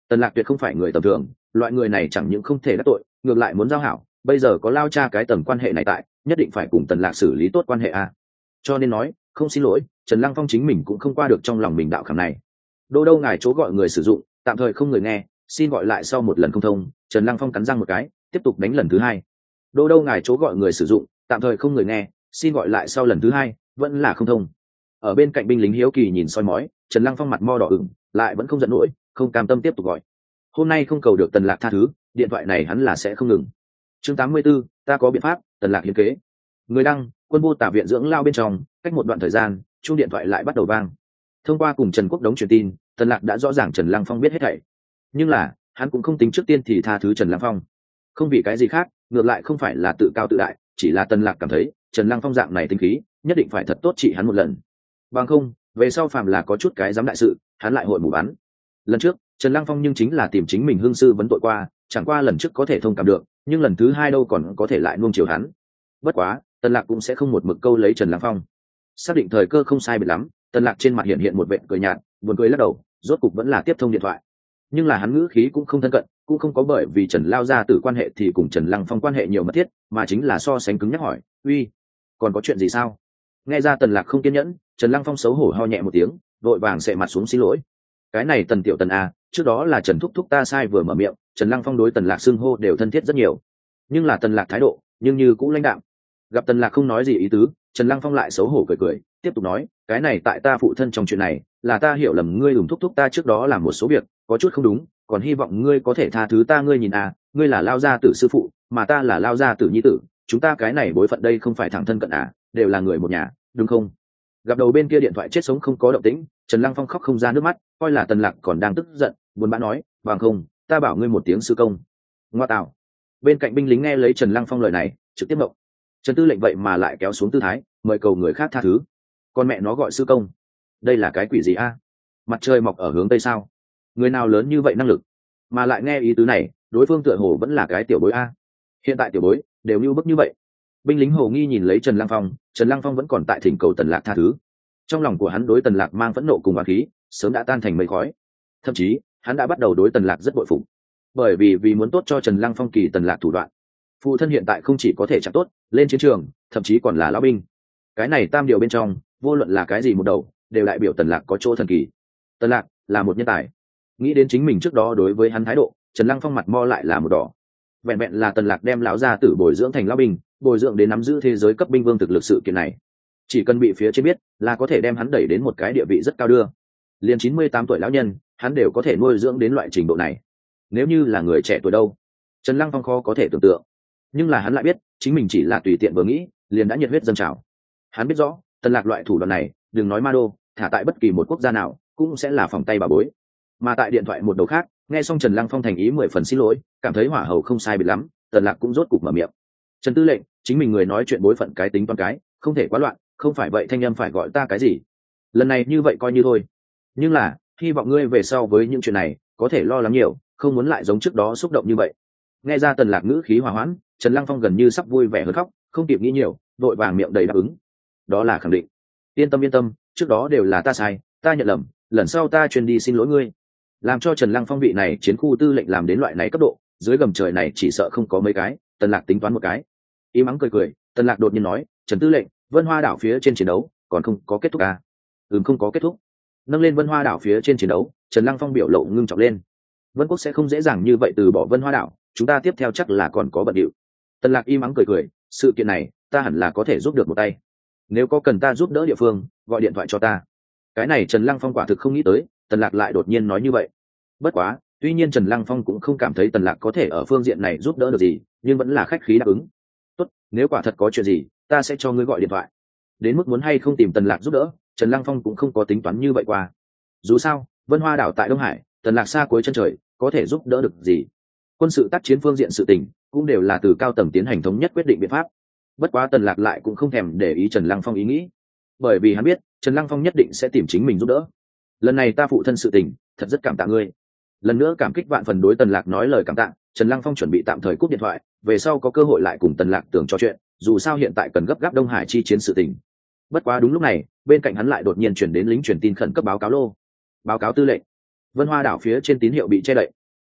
Tần Lạc tuyệt không phải người tầm thường, loại người này chẳng những không thể đắc tội, ngược lại muốn giao hảo, bây giờ có Lao Cha cái tầng quan hệ này tại, nhất định phải cùng Tần Lạc xử lý tốt quan hệ a. Cho nên nói, không xin lỗi, Trần Lăng Phong chính mình cũng không qua được trong lòng mình đạo khảm này. Đô đâu ngài chỗ gọi người sử dụng, tạm thời không người nghe, xin gọi lại sau một lần không thông. Trần Lăng Phong cắn răng một cái, tiếp tục đánh lần thứ hai. Đô đâu ngài chỗ gọi người sử dụng, tạm thời không người nghe, xin gọi lại sau lần thứ hai, vẫn là không thông. Ở bên cạnh binh lính hiếu kỳ nhìn soi mói, Trần Lăng Phong mặt mo đỏ ửng, lại vẫn không giận nổi, không cam tâm tiếp tục gọi. Hôm nay không cầu được Tần Lạc tha thứ, điện thoại này hắn là sẽ không ngừng. Chương 84, ta có biện pháp. Tần Lạc hiến kế. Người đăng, Quân Vô Tả viện dưỡng lao bên trong, cách một đoạn thời gian, chuông điện thoại lại bắt đầu vang. Thông qua cùng Trần Quốc Đống truyền tin, Tần Lạc đã rõ ràng Trần Lăng Phong biết hết thảy. Nhưng là, hắn cũng không tính trước tiên thì tha thứ Trần Lăng Phong. Không vì cái gì khác, ngược lại không phải là tự cao tự đại, chỉ là Tần Lạc cảm thấy, Trần Lăng Phong dạng này tính khí, nhất định phải thật tốt trị hắn một lần. Bằng không, về sau phàm là có chút cái dám đại sự, hắn lại hội mù bắn. Lần trước, Trần Lăng Phong nhưng chính là tìm chính mình hương sư vấn tội qua, chẳng qua lần trước có thể thông cảm được, nhưng lần thứ hai đâu còn có thể lại nuông chiều hắn. Bất quá, Tần Lạc cũng sẽ không một mực câu lấy Trần Lăng Phong. Xác định thời cơ không sai biệt lắm, Tần Lạc trên mặt hiện một vệt cười nhạt, buồn cười lắc đầu, rốt cục vẫn là tiếp thông điện thoại. Nhưng là hắn ngữ khí cũng không thân cận, cũng không có bởi vì Trần lao gia tử quan hệ thì cùng Trần Lăng Phong quan hệ nhiều mật thiết, mà chính là so sánh cứng nhắc hỏi, "Uy, còn có chuyện gì sao?" Nghe ra Tần Lạc không kiên nhẫn, Trần Lăng Phong xấu hổ ho nhẹ một tiếng, vội vàng sệ mặt xuống xin lỗi. "Cái này Tần tiểu Tần a, trước đó là Trần thúc thúc ta sai vừa mở miệng." Trần Lăng Phong đối Tần Lạc xưng hô đều thân thiết rất nhiều, nhưng là Tần Lạc thái độ, nhưng như cũng lãnh đạm. Gặp Tần Lạc không nói gì ý tứ, Trần Lăng Phong lại xấu hổ cười cười, tiếp tục nói, "Cái này tại ta phụ thân trong chuyện này, là ta hiểu lầm ngươi thúc thúc ta trước đó làm một số việc, có chút không đúng, còn hy vọng ngươi có thể tha thứ ta. Ngươi nhìn à, ngươi là Lao gia tử sư phụ, mà ta là Lao gia tử nhi tử, chúng ta cái này bối phận đây không phải thẳng thân cận à, đều là người một nhà, đúng không?" Gặp đầu bên kia điện thoại chết sống không có động tĩnh, Trần Lăng Phong khóc không ra nước mắt, coi là Tần Lạc còn đang tức giận, buồn bã nói, "Bằng không, ta bảo ngươi một tiếng sư công." Ngoa tạo. Bên cạnh binh lính nghe lấy Trần Lăng Phong lời này, trực tiếp mộng. Trần tư lệnh vậy mà lại kéo xuống tư thái, mời cầu người khác tha thứ. Con mẹ nó gọi sư công, đây là cái quỷ gì a? Mặt trời mọc ở hướng tây sao? Người nào lớn như vậy năng lực, mà lại nghe ý tứ này, đối phương tựa hồ vẫn là cái tiểu bối a. Hiện tại tiểu bối đều như bức như vậy. Binh lính hồ nghi nhìn lấy Trần Lăng Phong, Trần Lăng Phong vẫn còn tại thỉnh cầu Tần Lạc tha thứ. Trong lòng của hắn đối Tần Lạc mang phẫn nộ cùng oán khí, sớm đã tan thành mây khói. Thậm chí, hắn đã bắt đầu đối Tần Lạc rất bội phục. Bởi vì muốn tốt cho Trần Lăng Phong kỳ Tần Lạc thủ đoạn. Phụ thân hiện tại không chỉ có thể chặt tốt, lên chiến trường, thậm chí còn là lão binh. Cái này tam điều bên trong, vô luận là cái gì một đầu, đều đại biểu Tần Lạc có chỗ thần kỳ. Tần Lạc là một nhân tài. Nghĩ đến chính mình trước đó đối với hắn thái độ, Trần Lăng Phong mặt mo lại là một đỏ. Vẹn vẹn là Tần Lạc đem lão gia tử bồi dưỡng thành lão binh, bồi dưỡng đến nắm giữ thế giới cấp binh vương thực lực sự kiện này, chỉ cần bị phía trên biết, là có thể đem hắn đẩy đến một cái địa vị rất cao đưa. Liền 98 tuổi lão nhân, hắn đều có thể nuôi dưỡng đến loại trình độ này. Nếu như là người trẻ tuổi đâu, Trần Lăng Phong khó có thể tưởng tượng. Nhưng là hắn lại biết, chính mình chỉ là tùy tiện vừa nghĩ, liền đã nhiệt huyết dâng trào. Hắn biết rõ, Tần Lạc loại thủ đoạn này, đừng nói ma đô, thả tại bất kỳ một quốc gia nào, cũng sẽ là phòng tay bà bối. Mà tại điện thoại một đầu khác, nghe xong Trần Lăng Phong thành ý 10 phần xin lỗi, cảm thấy hỏa hầu không sai biệt lắm, Tần Lạc cũng rốt cục mở miệng. "Trần tư lệnh, chính mình người nói chuyện bối phận cái tính toán cái, không thể quá loạn, không phải vậy thanh âm phải gọi ta cái gì. Lần này như vậy coi như thôi. Nhưng là, hy vọng ngươi về sau với những chuyện này, có thể lo lắng nhiều, không muốn lại giống trước đó xúc động như vậy." Nghe ra Tần Lạc ngữ khí hòa hoãn, Trần Lăng Phong gần như sắp vui vẻ hơn khóc, không kịp nghĩ nhiều, vội vàng miệng đầy đáp ứng. "Đó là khẳng định. Yên tâm, trước đó đều là ta sai, ta nhận lầm, lần sau ta truyền đi xin lỗi ngươi." Làm cho Trần Lăng Phong vị này chiến khu tư lệnh làm đến loại này cấp độ, dưới gầm trời này chỉ sợ không có mấy cái. Tần Lạc tính toán một cái, im ắng cười, Tần Lạc đột nhiên nói, "Trần tư lệnh, Vân Hoa đảo phía trên chiến đấu còn không có kết thúc à?" Không có kết thúc." Nâng lên Vân Hoa đảo phía trên chiến đấu, Trần Lăng Phong biểu lộ ngưng trọng lên. "Vân quốc sẽ không dễ dàng như vậy từ bỏ Vân Hoa đảo, chúng ta tiếp theo chắc là còn có bận điệu." Tần Lạc im ắng cười, "Sự kiện này, ta hẳn là có thể giúp được một tay. Nếu có cần ta giúp đỡ địa phương, gọi điện thoại cho ta." Cái này Trần Lăng Phong quả thực không nghĩ tới, Tần Lạc lại đột nhiên nói như vậy. Bất quá, tuy nhiên Trần Lăng Phong cũng không cảm thấy Tần Lạc có thể ở phương diện này giúp đỡ được gì, nhưng vẫn là khách khí đáp ứng. "Tốt, nếu quả thật có chuyện gì, ta sẽ cho ngươi gọi điện thoại." Đến mức muốn hay không tìm Tần Lạc giúp đỡ, Trần Lăng Phong cũng không có tính toán như vậy qua. Dù sao, Vân Hoa đảo tại Đông Hải, Tần Lạc xa cuối chân trời, có thể giúp đỡ được gì? Quân sự tác chiến phương diện sự tình, cũng đều là từ cao tầng tiến hành thống nhất quyết định biện pháp. Bất quá Tần Lạc lại cũng không thèm để ý Trần Lăng Phong ý nghĩ, bởi vì hắn biết, Trần Lăng Phong nhất định sẽ tìm chính mình giúp đỡ. "Lần này ta phụ thân sự tình, thật rất cảm tạ ngươi." Lần nữa cảm kích vạn phần đối Tần Lạc nói lời cảm tạ, Trần Lăng Phong chuẩn bị tạm thời cúp điện thoại, về sau có cơ hội lại cùng Tần Lạc tưởng trò chuyện, dù sao hiện tại cần gấp gáp Đông Hải chi chiến sự tình. Bất quá đúng lúc này, bên cạnh hắn lại đột nhiên truyền đến lính truyền tin khẩn cấp báo cáo lô. "Báo cáo tư lệnh, Vân Hoa đảo phía trên tín hiệu bị che đậy,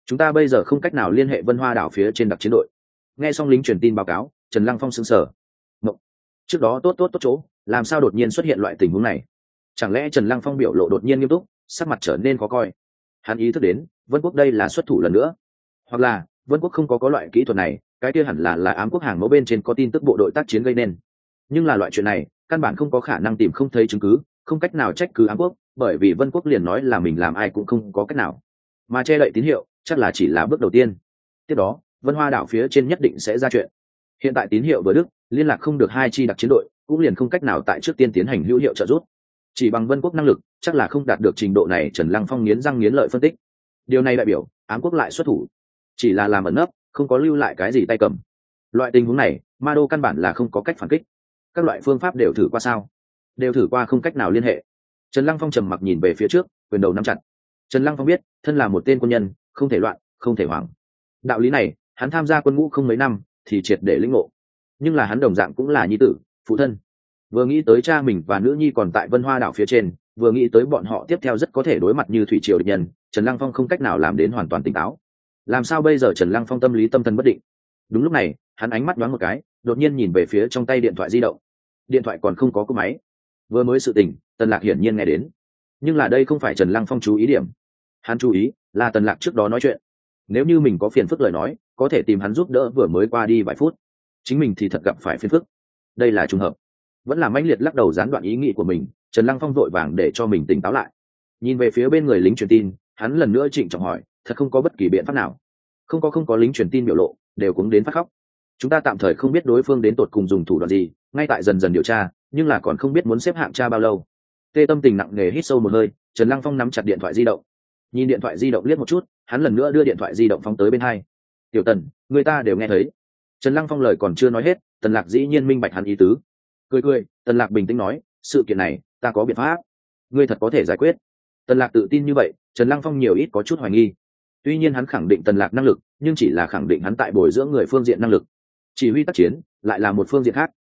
chúng ta bây giờ không cách nào liên hệ Vân Hoa đảo phía trên đặc chiến đội. Nghe xong lính truyền tin báo cáo, Trần Lăng Phong sững sờ. Mộng. Trước đó tốt chỗ, làm sao đột nhiên xuất hiện loại tình huống này? Chẳng lẽ Trần Lăng Phong biểu lộ đột nhiên nghiêm túc, sắc mặt trở nên khó coi? Hắn ý thức đến, Vân Quốc đây là xuất thủ lần nữa, hoặc là Vân Quốc không có loại kỹ thuật này, cái kia hẳn là ám quốc hàng mẫu bên trên có tin tức bộ đội tác chiến gây nên. Nhưng là loại chuyện này, căn bản không có khả năng tìm không thấy chứng cứ, không cách nào trách cứ ám quốc, bởi vì Vân Quốc liền nói là mình làm ai cũng không có cách nào. Mà che đậy tín hiệu, chắc là chỉ là bước đầu tiên. Tiếp đó, Vân Hoa đảo phía trên nhất định sẽ ra chuyện. Hiện tại tín hiệu vừa đứt, liên lạc không được hai chi đặc chiến đội, cũng liền không cách nào tại trước tiên tiến hành hữu hiệu trợ giúp. Chỉ bằng Vân Quốc năng lực, chắc là không đạt được trình độ này. Trần Lăng Phong nghiến răng nghiến lợi phân tích. Điều này đại biểu ám quốc lại xuất thủ, chỉ là làm ẩn nấp, không có lưu lại cái gì tay cầm. Loại tình huống này, Ma Đô căn bản là không có cách phản kích. Các loại phương pháp đều thử qua sao? Đều thử qua, không cách nào liên hệ. Trần Lăng Phong trầm mặc nhìn về phía trước, quyền đầu nắm chặt. Trần Lăng Phong biết, thân là một tên quân nhân, không thể loạn, không thể hoảng. Đạo lý này, hắn tham gia quân ngũ không mấy năm, thì triệt để lĩnh ngộ. Nhưng là hắn đồng dạng cũng là nhi tử, phụ thân. Vừa nghĩ tới cha mình và nữ nhi còn tại Vân Hoa đảo phía trên, vừa nghĩ tới bọn họ tiếp theo rất có thể đối mặt như thủy triều địch nhân, Trần Lăng Phong không cách nào làm đến hoàn toàn tỉnh táo. Làm sao bây giờ? Trần Lăng Phong tâm lý tâm thần bất định. Đúng lúc này, hắn ánh mắt nhoáng một cái, đột nhiên nhìn về phía trong tay điện thoại di động. Điện thoại còn không có cú máy. Vừa mới sự tình, Tần Lạc hiển nhiên nghe đến. Nhưng là đây không phải Trần Lăng Phong chú ý điểm. Hắn chú ý là Tần Lạc trước đó nói chuyện. Nếu như mình có phiền phức lời nói, có thể tìm hắn giúp đỡ, vừa mới qua đi vài phút. Chính mình thì thật gặp phải phiền phức. Đây là trùng hợp. Vẫn là mãnh liệt lắc đầu gián đoạn ý nghĩ của mình, Trần Lăng Phong vội vàng để cho mình tỉnh táo lại. Nhìn về phía bên người lính truyền tin, hắn lần nữa trịnh trọng hỏi, thật không có bất kỳ biện pháp nào? Không có lính truyền tin biểu lộ đều cũng đến phát khóc. Chúng ta tạm thời không biết đối phương đến tột cùng dùng thủ đoạn gì, ngay tại dần dần điều tra, nhưng là còn không biết muốn xếp hạng tra bao lâu. Tê tâm tình nặng nề hít sâu một hơi, Trần Lăng Phong nắm chặt điện thoại di động. Nhìn điện thoại di động liếc một chút, hắn lần nữa đưa điện thoại di động phóng tới bên hai. Tiểu Tần, người ta đều nghe thấy. Trần Lăng Phong lời còn chưa nói hết, Tần Lạc dĩ nhiên minh bạch hắn ý tứ. Cười, Tần Lạc bình tĩnh nói, sự kiện này ta có biện pháp, ngươi thật có thể giải quyết. Tần Lạc tự tin như vậy, Trần Lăng Phong nhiều ít có chút hoài nghi. Tuy nhiên hắn khẳng định Tần Lạc năng lực, nhưng chỉ là khẳng định hắn tại bồi dưỡng người phương diện năng lực. Chỉ huy tác chiến lại là một phương diện khác.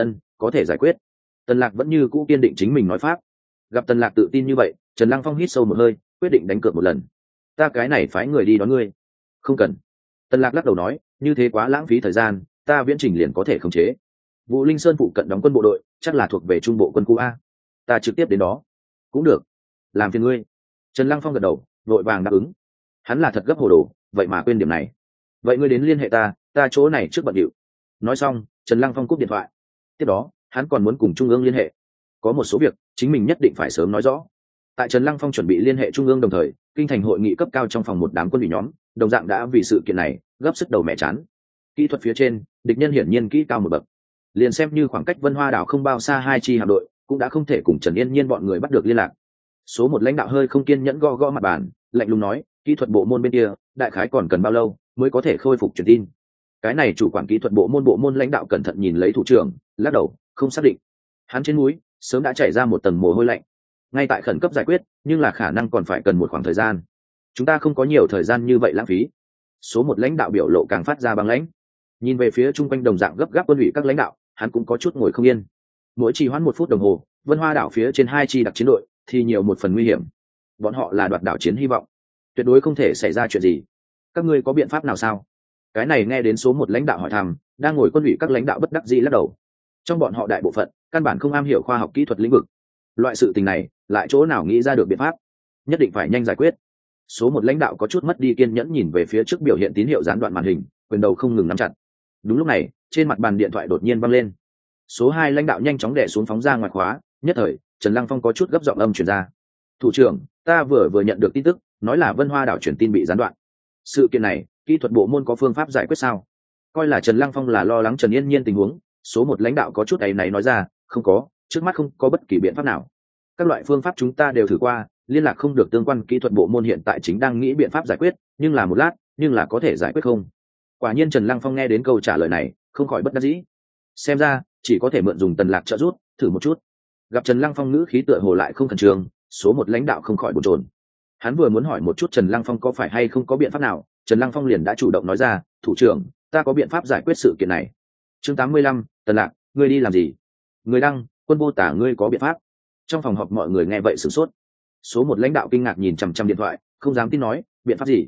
Có thể giải quyết. Tần Lạc vẫn như cũ kiên định chính mình nói pháp. Gặp Tần Lạc tự tin như vậy, Trần Lăng Phong hít sâu một hơi, quyết định đánh cược một lần. Ta cái này phái người đi đón ngươi. Không cần. Tần Lạc lắc đầu nói, như thế quá lãng phí thời gian, ta viễn trình liền có thể khống chế. Vũ Linh Sơn phụ cận đóng quân bộ đội, chắc là thuộc về trung bộ quân khu A. Ta trực tiếp đến đó. Cũng được. Làm phiền ngươi. Trần Lăng Phong gật đầu, vội vàng đáp ứng. Hắn là thật gấp hồ đồ, vậy mà quên điểm này. Vậy ngươi đến liên hệ ta chỗ này trước bận điệu. Nói xong, Trần Lăng Phong cúp điện thoại. Tiếp đó, hắn còn muốn cùng trung ương liên hệ. Có một số việc, chính mình nhất định phải sớm nói rõ. Tại Trần Lăng Phong chuẩn bị liên hệ trung ương đồng thời, kinh thành hội nghị cấp cao trong phòng một đám quân ủy nhóm, đồng dạng đã vì sự kiện này gấp sức đầu mẹ chán. Kỹ thuật phía trên, địch nhân hiển nhiên kỹ cao một bậc. Liền xem như khoảng cách Vân Hoa đảo không bao xa hai chi hạm đội, cũng đã không thể cùng Trần Yên Nhiên bọn người bắt được liên lạc. Số một lãnh đạo hơi không kiên nhẫn gõ mặt bàn, lạnh lùng nói, kỹ thuật bộ môn bên kia, đại khái còn cần bao lâu mới có thể khôi phục truyền tin? Cái này chủ quản kỹ thuật bộ môn lãnh đạo cẩn thận nhìn lấy thủ trưởng, lắc đầu, không xác định. Hắn trên núi sớm đã chảy ra một tầng mồ hôi lạnh. Ngay tại khẩn cấp giải quyết, nhưng là khả năng còn phải cần một khoảng thời gian. Chúng ta không có nhiều thời gian như vậy lãng phí. Số một lãnh đạo biểu lộ càng phát ra băng lãnh. Nhìn về phía chung quanh đồng dạng gấp gáp quân ủy các lãnh đạo, hắn cũng có chút ngồi không yên. Mỗi trì hoãn 1 phút đồng hồ, Vân Hoa đảo phía trên hai chi đặc chiến đội thì nhiều một phần nguy hiểm. Bọn họ là đoạt đảo chiến hy vọng, tuyệt đối không thể xảy ra chuyện gì. Các ngươi có biện pháp nào sao? Cái này nghe đến số một lãnh đạo hỏi thăm, đang ngồi quân ủy các lãnh đạo bất đắc dĩ lắc đầu. Trong bọn họ đại bộ phận căn bản không am hiểu khoa học kỹ thuật lĩnh vực, loại sự tình này lại chỗ nào nghĩ ra được biện pháp? Nhất định phải nhanh giải quyết. Số một lãnh đạo có chút mất đi kiên nhẫn nhìn về phía trước biểu hiện tín hiệu gián đoạn màn hình, quyền đầu không ngừng nắm chặt. Đúng lúc này, trên mặt bàn điện thoại đột nhiên văng lên. Số 2 lãnh đạo nhanh chóng đè xuống phóng ra ngoài khóa, nhất thời, Trần Lăng Phong có chút gấp giọng âm truyền ra. Thủ trưởng, ta vừa nhận được tin tức, nói là Vân Hoa đảo truyền tin bị gián đoạn. Sự kiện này, kỹ thuật bộ môn có phương pháp giải quyết sao? Coi là Trần Lăng Phong là lo lắng Trần Yên Nhiên tình huống, số một lãnh đạo có chút áy náy nói ra, không có, trước mắt không có bất kỳ biện pháp nào. Các loại phương pháp chúng ta đều thử qua, liên lạc không được tương quan kỹ thuật bộ môn hiện tại chính đang nghĩ biện pháp giải quyết, nhưng là một lát, nhưng là có thể giải quyết không? Quả nhiên Trần Lăng Phong nghe đến câu trả lời này, không khỏi bất đắc dĩ. Xem ra, chỉ có thể mượn dùng Tần Lạc trợ giúp, thử một chút. Gặp Trần Lăng Phong ngữ khí tựa hồ lại không khẩn trương, số một lãnh đạo không khỏi bồn chồn. Hắn vừa muốn hỏi một chút Trần Lăng Phong có phải hay không có biện pháp nào, Trần Lăng Phong liền đã chủ động nói ra, thủ trưởng, ta có biện pháp giải quyết sự kiện này. Chương 85, Tần Lạc, ngươi đi làm gì? Người đăng, quân vô tả ngươi có biện pháp. Trong phòng họp mọi người nghe vậy sửng sốt. Số một lãnh đạo kinh ngạc nhìn chằm chằm điện thoại, không dám tin nói, biện pháp gì?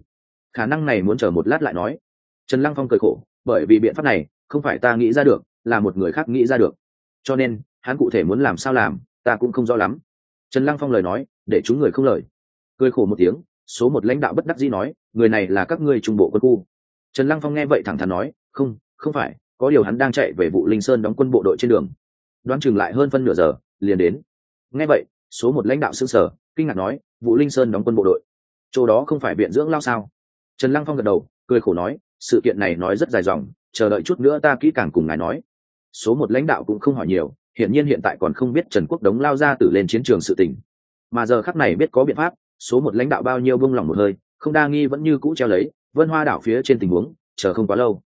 khả năng này muốn chờ một lát lại nói. Trần Lăng Phong cười khổ, bởi vì biện pháp này không phải ta nghĩ ra được, là một người khác nghĩ ra được, cho nên hắn cụ thể muốn làm sao làm ta cũng không rõ lắm. Trần Lăng Phong lời nói để chúng người không lời. Cười khổ một tiếng, số một lãnh đạo bất đắc dĩ nói, người này là các ngươi trung bộ quân khu. Trần Lăng Phong nghe vậy thẳng thắn nói, không phải, có điều hắn đang chạy về Vụ Linh Sơn đóng quân bộ đội trên đường, đoán chừng lại hơn phân nửa giờ liền đến. Nghe vậy số một lãnh đạo sững sờ, kinh ngạc nói, Vụ Linh Sơn đóng quân bộ đội, chỗ đó không phải viện dưỡng lao sao? Trần Lăng Phong gật đầu, cười khổ nói, sự kiện này nói rất dài dòng, chờ đợi chút nữa ta kỹ càng cùng ngài nói. Số một lãnh đạo cũng không hỏi nhiều, hiển nhiên hiện tại còn không biết Trần Quốc Đống lao ra tử lên chiến trường sự tình, mà giờ khắc này biết có biện pháp, số một lãnh đạo bao nhiêu buông lòng một hơi, không đa nghi vẫn như cũ treo lấy Vân Hoa đảo phía trên tình huống, chờ không quá lâu.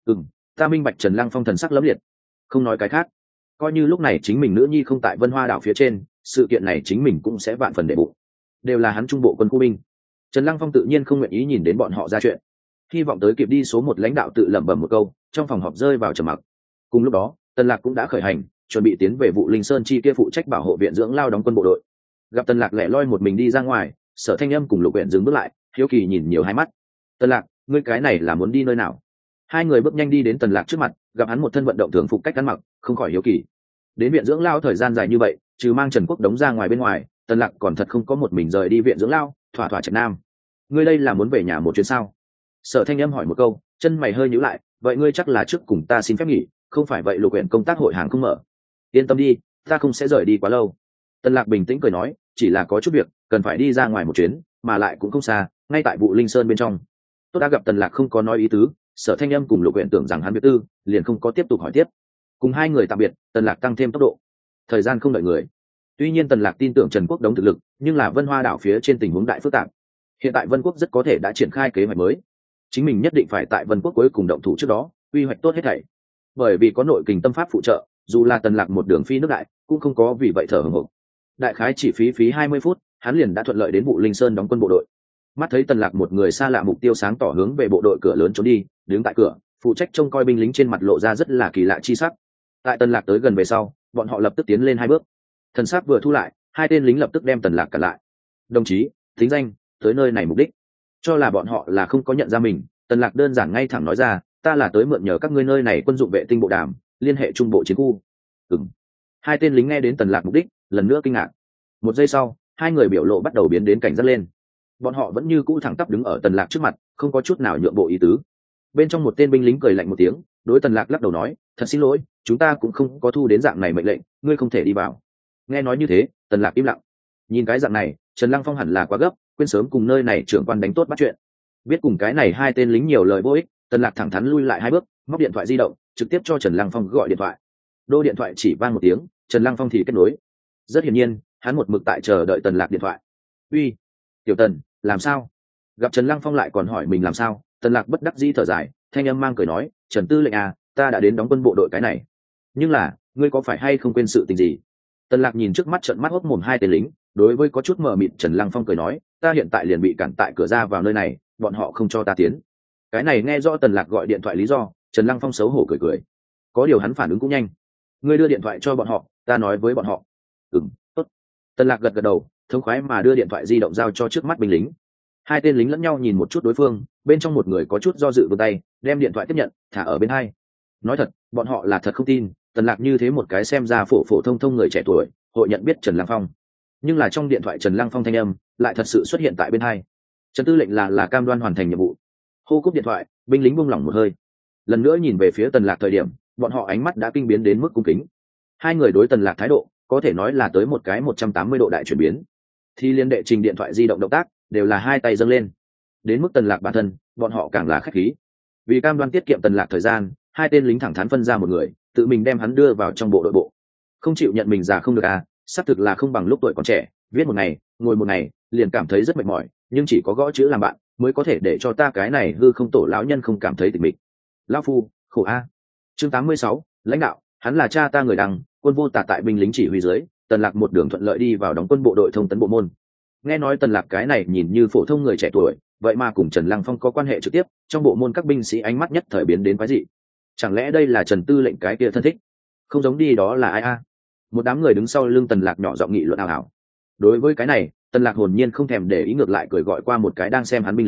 Ta minh bạch. Trần Lăng Phong thần sắc lẫm liệt, không nói cái khác, coi như lúc này chính mình nữ nhi không tại Vân Hoa đảo phía trên, sự kiện này chính mình cũng sẽ vạn phần đệ bụng, đều là hắn trung bộ quân khu binh. Trần Lăng Phong tự nhiên không nguyện ý nhìn đến bọn họ ra chuyện, hy vọng tới kịp đi. Số một lãnh đạo tự lẩm bẩm một câu, trong phòng họp rơi vào trầm mặc. Cùng lúc đó Tần Lạc cũng đã khởi hành, chuẩn bị tiến về Vụ Linh Sơn chi kia phụ trách bảo hộ viện dưỡng lao đóng quân bộ đội. Gặp Tần Lạc lẻ loi một mình đi ra ngoài, Sở Thanh Âm cùng Lục Uyển dừng bước lại, hiếu kỳ nhìn nhiều hai mắt. Tần Lạc, ngươi cái này là muốn đi nơi nào? Hai người bước nhanh đi đến Tần Lạc trước mặt, gặp hắn một thân vận động thường phục cách ăn mặc, không khỏi hiếu kỳ. Đến viện dưỡng lao thời gian dài như vậy, trừ mang Trần Quốc Đống ra ngoài bên ngoài, Tần Lạc còn thật không có một mình rời đi viện dưỡng lao, thỏa thỏa Trạch Nam. Ngươi đây là muốn về nhà một chuyến sao? Sở Thanh Âm hỏi một câu, chân mày hơi nhíu lại, vậy ngươi chắc là trước cùng ta xin phép nghỉ, không phải vậy Lục Uyển công tác hội hàng không mở. Yên tâm đi, ta không sẽ rời đi quá lâu. Tần Lạc bình tĩnh cười nói, chỉ là có chút việc cần phải đi ra ngoài một chuyến, mà lại cũng không xa, ngay tại Vụ Linh Sơn bên trong. Tôi đã gặp Tần Lạc không có nói ý tứ, Sở Thanh Âm cùng Lục Uyển tưởng rằng hắn biết tư, liền không có tiếp tục hỏi tiếp. Cùng hai người tạm biệt, Tần Lạc tăng thêm tốc độ. Thời gian không đợi người. Tuy nhiên Tần Lạc tin tưởng Trần Quốc Đống thực lực, nhưng là Vân Hoa đảo phía trên tình huống đại phức tạp. Hiện tại Vân Quốc rất có thể đã triển khai kế hoạch mới. Chính mình nhất định phải tại Vân Quốc cuối cùng động thủ trước đó, quy hoạch tốt hết thảy. Bởi vì có nội kình tâm pháp phụ trợ, dù là Tần Lạc một đường phi nước đại, cũng không có vì vậy thở hổn hển. Đại khái chỉ phí 20 phút, hắn liền đã thuận lợi đến Vụ Linh Sơn đóng quân bộ đội. Mắt thấy Tần Lạc một người xa lạ mục tiêu sáng tỏ hướng về bộ đội cửa lớn trốn đi, đứng tại cửa, phụ trách trông coi binh lính trên mặt lộ ra rất là kỳ lạ chi sắc. Tại Tần Lạc tới gần về sau, bọn họ lập tức tiến lên hai bước. Thần sắc vừa thu lại, hai tên lính lập tức đem Tần Lạc cản lại. Đồng chí, tính danh, tới nơi này mục đích. Cho là bọn họ là không có nhận ra mình, Tần Lạc đơn giản ngay thẳng nói ra, ta là tới mượn nhờ các ngươi nơi này quân dụng vệ tinh bộ đàm, liên hệ trung bộ chiến khu. Hai tên lính nghe đến Tần Lạc mục đích, lần nữa kinh ngạc. Một giây sau, hai người biểu lộ bắt đầu biến đến cảnh giác lên. Bọn họ vẫn như cũ thẳng tắp đứng ở Tần Lạc trước mặt, không có chút nào nhượng bộ ý tứ. Bên trong một tên binh lính cười lạnh một tiếng, đối Tần Lạc lắc đầu nói, thật xin lỗi, chúng ta cũng không có thu đến dạng này mệnh lệnh, ngươi không thể đi vào. Nghe nói như thế, Tần Lạc im lặng. Nhìn cái dạng này, Trần Lăng Phong hẳn là quá gấp, quên sớm cùng nơi này trưởng quan đánh tốt bắt chuyện. Biết cùng cái này hai tên lính nhiều lời vô ích, Tần Lạc thẳng thắn lui lại hai bước, móc điện thoại di động, trực tiếp cho Trần Lăng Phong gọi điện thoại. Đô điện thoại chỉ vang một tiếng, Trần Lăng Phong thì kết nối. Rất hiển nhiên, hắn một mực tại chờ đợi Tần Lạc điện thoại. Uy, Tiểu Tần, làm sao? Gặp Trần Lăng Phong lại còn hỏi mình làm sao, Tần Lạc bất đắc dĩ thở dài, thanh âm mang cười nói, Trần tư lệnh à, ta đã đến đóng quân bộ đội cái này. Nhưng là, ngươi có phải hay không quên sự tình gì? Tần Lạc nhìn trước mắt trợn mắt hốt mồm hai tên lính, đối với có chút mờ mịt Trần Lăng Phong cười nói, ta hiện tại liền bị cản tại cửa ra vào nơi này, bọn họ không cho ta tiến. Cái này nghe rõ Tần Lạc gọi điện thoại lý do, Trần Lăng Phong xấu hổ cười cười. Có điều hắn phản ứng cũng nhanh. Ngươi đưa điện thoại cho bọn họ, ta nói với bọn họ. Tốt. Tần Lạc gật gật đầu, thống khoái mà đưa điện thoại di động giao cho trước mắt binh lính. Hai tên lính lẫn nhau nhìn một chút đối phương, bên trong một người có chút do dự vươn tay, đem điện thoại tiếp nhận, thả ở bên hai. Nói thật, bọn họ là thật không tin, Tần Lạc như thế một cái xem ra phổ phổ thông thông người trẻ tuổi, hội nhận biết Trần Lăng Phong. Nhưng là trong điện thoại Trần Lăng Phong thanh âm lại thật sự xuất hiện tại bên hai. Trần tư lệnh là cam đoan hoàn thành nhiệm vụ. Hô cúp điện thoại, binh lính buông lỏng một hơi. Lần nữa nhìn về phía Tần Lạc thời điểm, bọn họ ánh mắt đã kinh biến đến mức cung kính. Hai người đối Tần Lạc thái độ, có thể nói là tới một cái 180 độ đại chuyển biến. Thì liên đệ trình điện thoại di động động tác, đều là hai tay dâng lên. Đến mức Tần Lạc bản thân, bọn họ càng là khách khí. Vì cam đoan tiết kiệm Tần Lạc thời gian, hai tên lính thẳng thắn phân ra một người, tự mình đem hắn đưa vào trong bộ đội bộ. Không chịu nhận mình già không được à, xác thực là không bằng lúc tuổi còn trẻ, viết một ngày, ngồi một ngày, liền cảm thấy rất mệt mỏi, nhưng chỉ có gõ chữ làm bạn, mới có thể để cho ta cái này hư không tổ lão nhân không cảm thấy tịch mịch. Lão phu, khổ a. Chương 86, lãnh đạo, hắn là cha ta người đằng, quân vô tà tại binh lính chỉ huy dưới, Tần Lạc một đường thuận lợi đi vào đóng quân bộ đội thông tấn bộ môn. Nghe nói Tần Lạc cái này nhìn như phổ thông người trẻ tuổi, vậy mà cùng Trần Lăng Phong có quan hệ trực tiếp, trong bộ môn các binh sĩ ánh mắt nhất thời biến đến quái dị. Chẳng lẽ đây là Trần tư lệnh cái kia thân thích? Không giống đi đó là ai a? Một đám người đứng sau lưng Tần Lạc nhỏ giọng nghị luận ào ào. Đối với cái này, Tần Lạc hồn nhiên không thèm để ý, ngược lại cười gọi qua một cái đang xem hắn binh lính,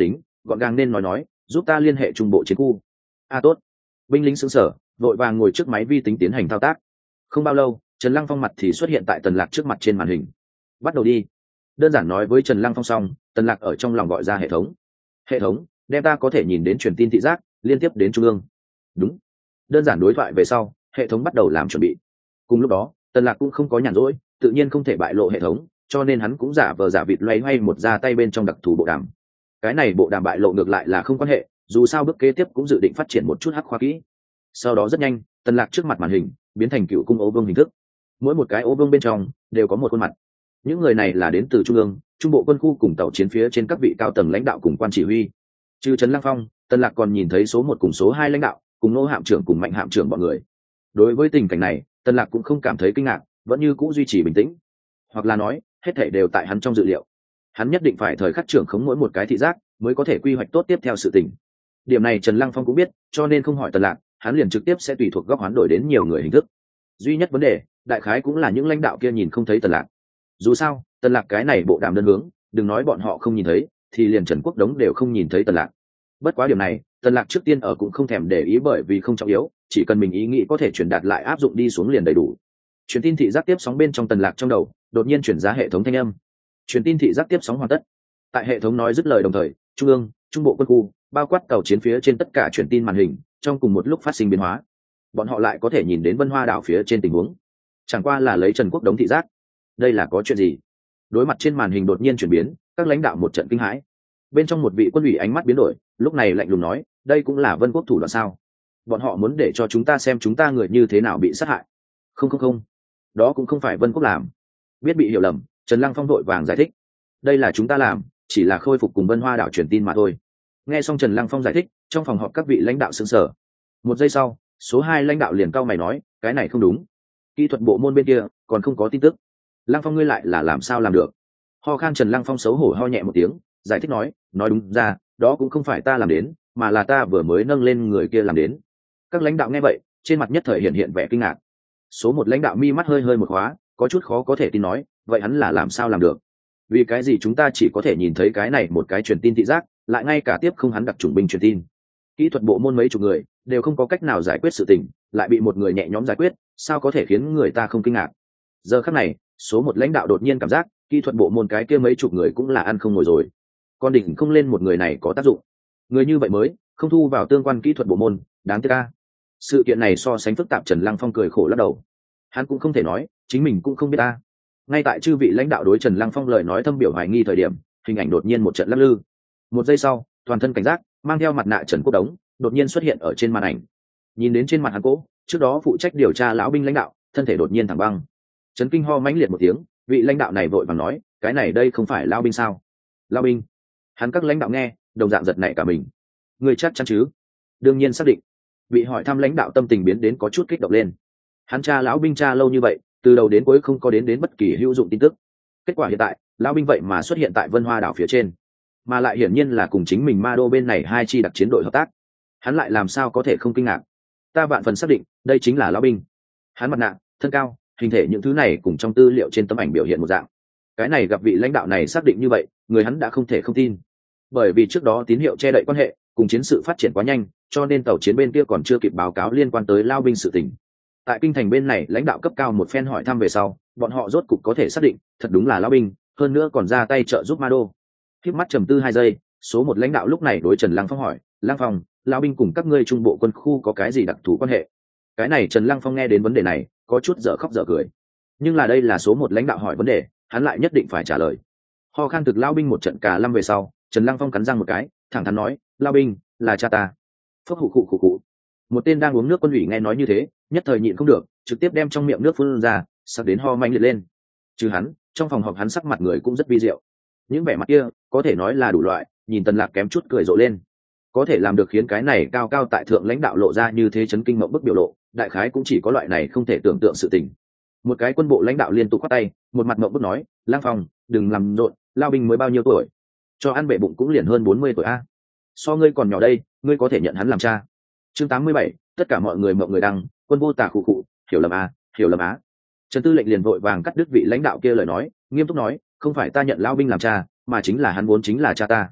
gọn gàng nên nói giúp ta liên hệ trung bộ chiến khu. Tốt. Binh lính sững sờ, vội vàng ngồi trước máy vi tính tiến hành thao tác. Không bao lâu, Trần Lăng Phong mặt thì xuất hiện tại Tần Lạc trước mặt trên màn hình. Bắt đầu đi. Đơn giản nói với Trần Lăng Phong xong, Tần Lạc ở trong lòng gọi ra hệ thống. Hệ thống, đem ta có thể nhìn đến truyền tin thị giác liên tiếp đến trung ương. Đúng. Đơn giản đối thoại về sau, hệ thống bắt đầu làm chuẩn bị. Cùng lúc đó, Tần Lạc cũng không có nhàn rỗi, tự nhiên không thể bại lộ hệ thống, cho nên hắn cũng giả vờ giả vịt loay hoay một ra tay bên trong đặc thù bộ đàm. Cái này bộ đàm bại lộ ngược lại là không quan hệ, dù sao bước kế tiếp cũng dự định phát triển một chút hắc khoa kỹ. Sau đó rất nhanh, Tần Lạc trước mặt màn hình biến thành cựu cung ô vương hình thức. Mỗi một cái ô vương bên trong đều có một khuôn mặt. Những người này là đến từ trung ương, trung bộ quân khu cùng tàu chiến phía trên các vị cao tầng lãnh đạo cùng quan chỉ huy. Trừ Trần Lăng Phong, Tần Lạc còn nhìn thấy số 1 cùng số 2 lãnh đạo, cùng Nô hạm trưởng cùng Mạnh hạm trưởng bọn người. Đối với tình cảnh này, Tần Lạc cũng không cảm thấy kinh ngạc, vẫn như cũ duy trì bình tĩnh. Hoặc là nói, hết thảy đều tại hắn trong dự liệu. Hắn nhất định phải thời khắc trưởng khống mỗi một cái thị giác, mới có thể quy hoạch tốt tiếp theo sự tình. Điểm này Trần Lăng Phong cũng biết, cho nên không hỏi Tần Lạc, hắn liền trực tiếp sẽ tùy thuộc góc hoán đổi đến nhiều người hình thức. Duy nhất vấn đề, đại khái cũng là những lãnh đạo kia nhìn không thấy Tần Lạc. Dù sao, Tần Lạc cái này bộ đàm đơn hướng, đừng nói bọn họ không nhìn thấy, thì liền Trần Quốc Đống đều không nhìn thấy Tần Lạc. Bất quá điểm này, Tần Lạc trước tiên ở cũng không thèm để ý bởi vì không trọng yếu, chỉ cần mình ý nghĩ có thể truyền đạt lại áp dụng đi xuống liền đầy đủ. Truyền tin thị giác tiếp sóng bên trong Tần Lạc trong đầu, đột nhiên chuyển ra hệ thống thanh âm. Truyền tin thị giác tiếp sóng hoàn tất. Tại hệ thống nói dứt lời đồng thời, trung ương, trung bộ quân khu, bao quát tàu chiến phía trên tất cả truyền tin màn hình, trong cùng một lúc phát sinh biến hóa. Bọn họ lại có thể nhìn đến Vân Hoa đảo phía trên tình huống. Chẳng qua là lấy Trần Quốc Đống thị giác. Đây là có chuyện gì? Đối mặt trên màn hình đột nhiên chuyển biến, các lãnh đạo một trận kinh hãi. Bên trong một vị quân ủy ánh mắt biến đổi, lúc này lạnh lùng nói, đây cũng là Vân Quốc thủ đoạn sao? Bọn họ muốn để cho chúng ta xem chúng ta người như thế nào bị sát hại. Không, đó cũng không phải Vân Quốc làm. Biết bị hiểu lầm, Trần Lăng Phong vội vàng giải thích. Đây là chúng ta làm, chỉ là khôi phục cùng Vân Hoa đảo truyền tin mà thôi. Nghe xong Trần Lăng Phong giải thích, trong phòng họp các vị lãnh đạo sững sờ. Một giây sau, số 2 lãnh đạo liền cau mày nói, cái này không đúng. Kỹ thuật bộ môn bên kia còn không có tin tức. Lăng Phong ngươi lại là làm sao làm được? Ho khan Trần Lăng Phong xấu hổ ho nhẹ một tiếng, giải thích nói đúng ra, đó cũng không phải ta làm đến, mà là ta vừa mới nâng lên người kia làm đến. Các lãnh đạo nghe vậy, trên mặt nhất thời hiện vẻ kinh ngạc. Số 1 lãnh đạo mi mắt hơi một khóa, có chút khó có thể tin nói, vậy hắn là làm sao làm được? Vì cái gì chúng ta chỉ có thể nhìn thấy cái này một cái truyền tin thị giác, lại ngay cả tiếp không hắn đặc chủng binh truyền tin. Kỹ thuật bộ môn mấy chục người đều không có cách nào giải quyết sự tình, lại bị một người nhẹ nhõm giải quyết, sao có thể khiến người ta không kinh ngạc? Giờ khắc này, số 1 lãnh đạo đột nhiên cảm giác, kỹ thuật bộ môn cái kia mấy chục người cũng là ăn không ngồi rồi. Con đỉnh không lên một người này có tác dụng. Người như vậy mới không thu vào tương quan kỹ thuật bộ môn, đáng tiếc a. Sự kiện này so sánh phức tạp, Trần Lăng Phong cười khổ lắc đầu. Hắn cũng không thể nói, chính mình cũng không biết a. Ngay tại chư vị lãnh đạo đối Trần Lăng Phong lời nói thâm biểu hoài nghi thời điểm, hình ảnh đột nhiên một trận lắc lư. Một giây sau, toàn thân cảnh giác, mang theo mặt nạ Trần Quốc Đống, đột nhiên xuất hiện ở trên màn ảnh. Nhìn đến trên mặt hắn cố, trước đó phụ trách điều tra lão binh lãnh đạo, thân thể đột nhiên thẳng băng. Trần Kinh ho mãnh liệt một tiếng, vị lãnh đạo này vội vàng nói, cái này đây không phải lão binh sao? Lão binh? Hắn các lãnh đạo nghe, đồng dạng giật nảy cả mình. Người chắc chắn chứ? Đương nhiên xác định. Vị hỏi thăm lãnh đạo tâm tình biến đến có chút kích động lên. Hắn tra lão binh tra lâu như vậy, từ đầu đến cuối không có đến bất kỳ hữu dụng tin tức. Kết quả hiện tại, lão binh vậy mà xuất hiện tại Vân Hoa đảo phía trên, mà lại hiển nhiên là cùng chính mình Ma Đô bên này hai chi đặc chiến đội hợp tác. Hắn lại làm sao có thể không kinh ngạc? Ta vạn phần xác định, đây chính là lão binh. Hắn mặt nạ, thân cao, hình thể những thứ này cùng trong tư liệu trên tấm ảnh biểu hiện một dạng. Cái này gặp vị lãnh đạo này xác định như vậy, người hắn đã không thể không tin. Bởi vì trước đó tín hiệu che đậy quan hệ, cùng chiến sự phát triển quá nhanh, cho nên tàu chiến bên kia còn chưa kịp báo cáo liên quan tới lao binh sự tình. Tại kinh thành bên này, lãnh đạo cấp cao một phen hỏi thăm về sau, bọn họ rốt cục có thể xác định, thật đúng là lao binh, hơn nữa còn ra tay trợ giúp Ma Đô. Khiếp mắt trầm tư 2 giây, số 1 lãnh đạo lúc này đối Trần Lăng Phong hỏi, Lăng Phong, lao binh cùng các ngươi trung bộ quân khu có cái gì đặc thù quan hệ? Cái này Trần Lăng Phong nghe đến vấn đề này, có chút dở khóc dở cười. Nhưng là đây là số 1 lãnh đạo hỏi vấn đề, hắn lại nhất định phải trả lời. Ho khan thực lao binh một trận cả lâm về sau, Trần Lăng Phong cắn răng một cái, thẳng thắn nói, lao binh là cha ta. Phốc khụ. Một tên đang uống nước quân ủy nghe nói như thế, nhất thời nhịn không được, trực tiếp đem trong miệng nước phun ra, sặc đến ho manh liệt lên. Trừ hắn, trong phòng họp hắn sắc mặt người cũng rất vi diệu. Những vẻ mặt kia, có thể nói là đủ loại, nhìn Tần Lạc kém chút cười rộ lên. Có thể làm được khiến cái này cao cao tại thượng lãnh đạo lộ ra như thế chấn kinh mộng bức biểu lộ, đại khái cũng chỉ có loại này không thể tưởng tượng sự tình. Một cái quân bộ lãnh đạo liên tục quát tay, một mặt mộng bức nói, Lang Phong, đừng làm rộn, lao binh mới bao nhiêu tuổi? Cho ăn bệ bụng cũng liền hơn 40 tuổi a. So ngươi còn nhỏ đây, ngươi có thể nhận hắn làm cha. Chương 87, tất cả mọi người mộng người đăng, quân vô tà khụ khụ, hiểu lầm á. Trần Tư lệnh liền vội vàng cắt đứt vị lãnh đạo kia lời nói, nghiêm túc nói, không phải ta nhận lao binh làm cha, mà chính là hắn vốn chính là cha ta.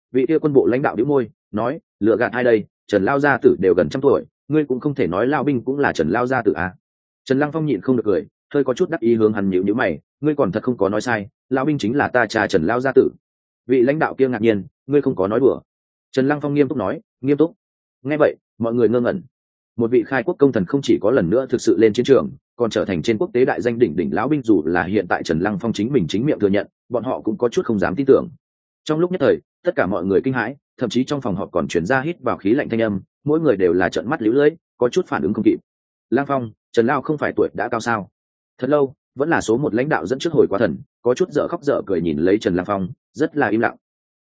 Vị kia quân bộ lãnh đạo đĩu môi nói, lựa gạt ai đây, Trần lao gia tử đều gần trăm tuổi, ngươi cũng không thể nói lao binh cũng là Trần lao gia tử à. Trần Lăng Phong nhịn không được cười, hơi có chút đắc ý hướng hắn nhíu mày, ngươi còn thật không có nói sai, lao binh chính là ta cha Trần lao gia tử. Vị lãnh đạo kia ngạc nhiên, ngươi không có nói đùa. Trần Lăng Phong nghiêm túc nói, nghiêm túc. Nghe vậy mọi người ngơ ngẩn. Một vị khai quốc công thần không chỉ có lần nữa thực sự lên chiến trường, còn trở thành trên quốc tế đại danh đỉnh đỉnh lão binh, dù là hiện tại Trần Lăng Phong chính miệng thừa nhận, bọn họ cũng có chút không dám tin tưởng. Trong lúc nhất thời, tất cả mọi người kinh hãi, thậm chí trong phòng họp còn truyền ra hít vào khí lạnh thanh âm, mỗi người đều là trợn mắt líu lưỡi, có chút phản ứng không kịp. Lang Phong, Trần Lao không phải tuổi đã cao sao? Thật lâu, vẫn là số một lãnh đạo dẫn trước hồi quá thần, có chút dở khóc dở cười nhìn lấy Trần Lang Phong, rất là im lặng.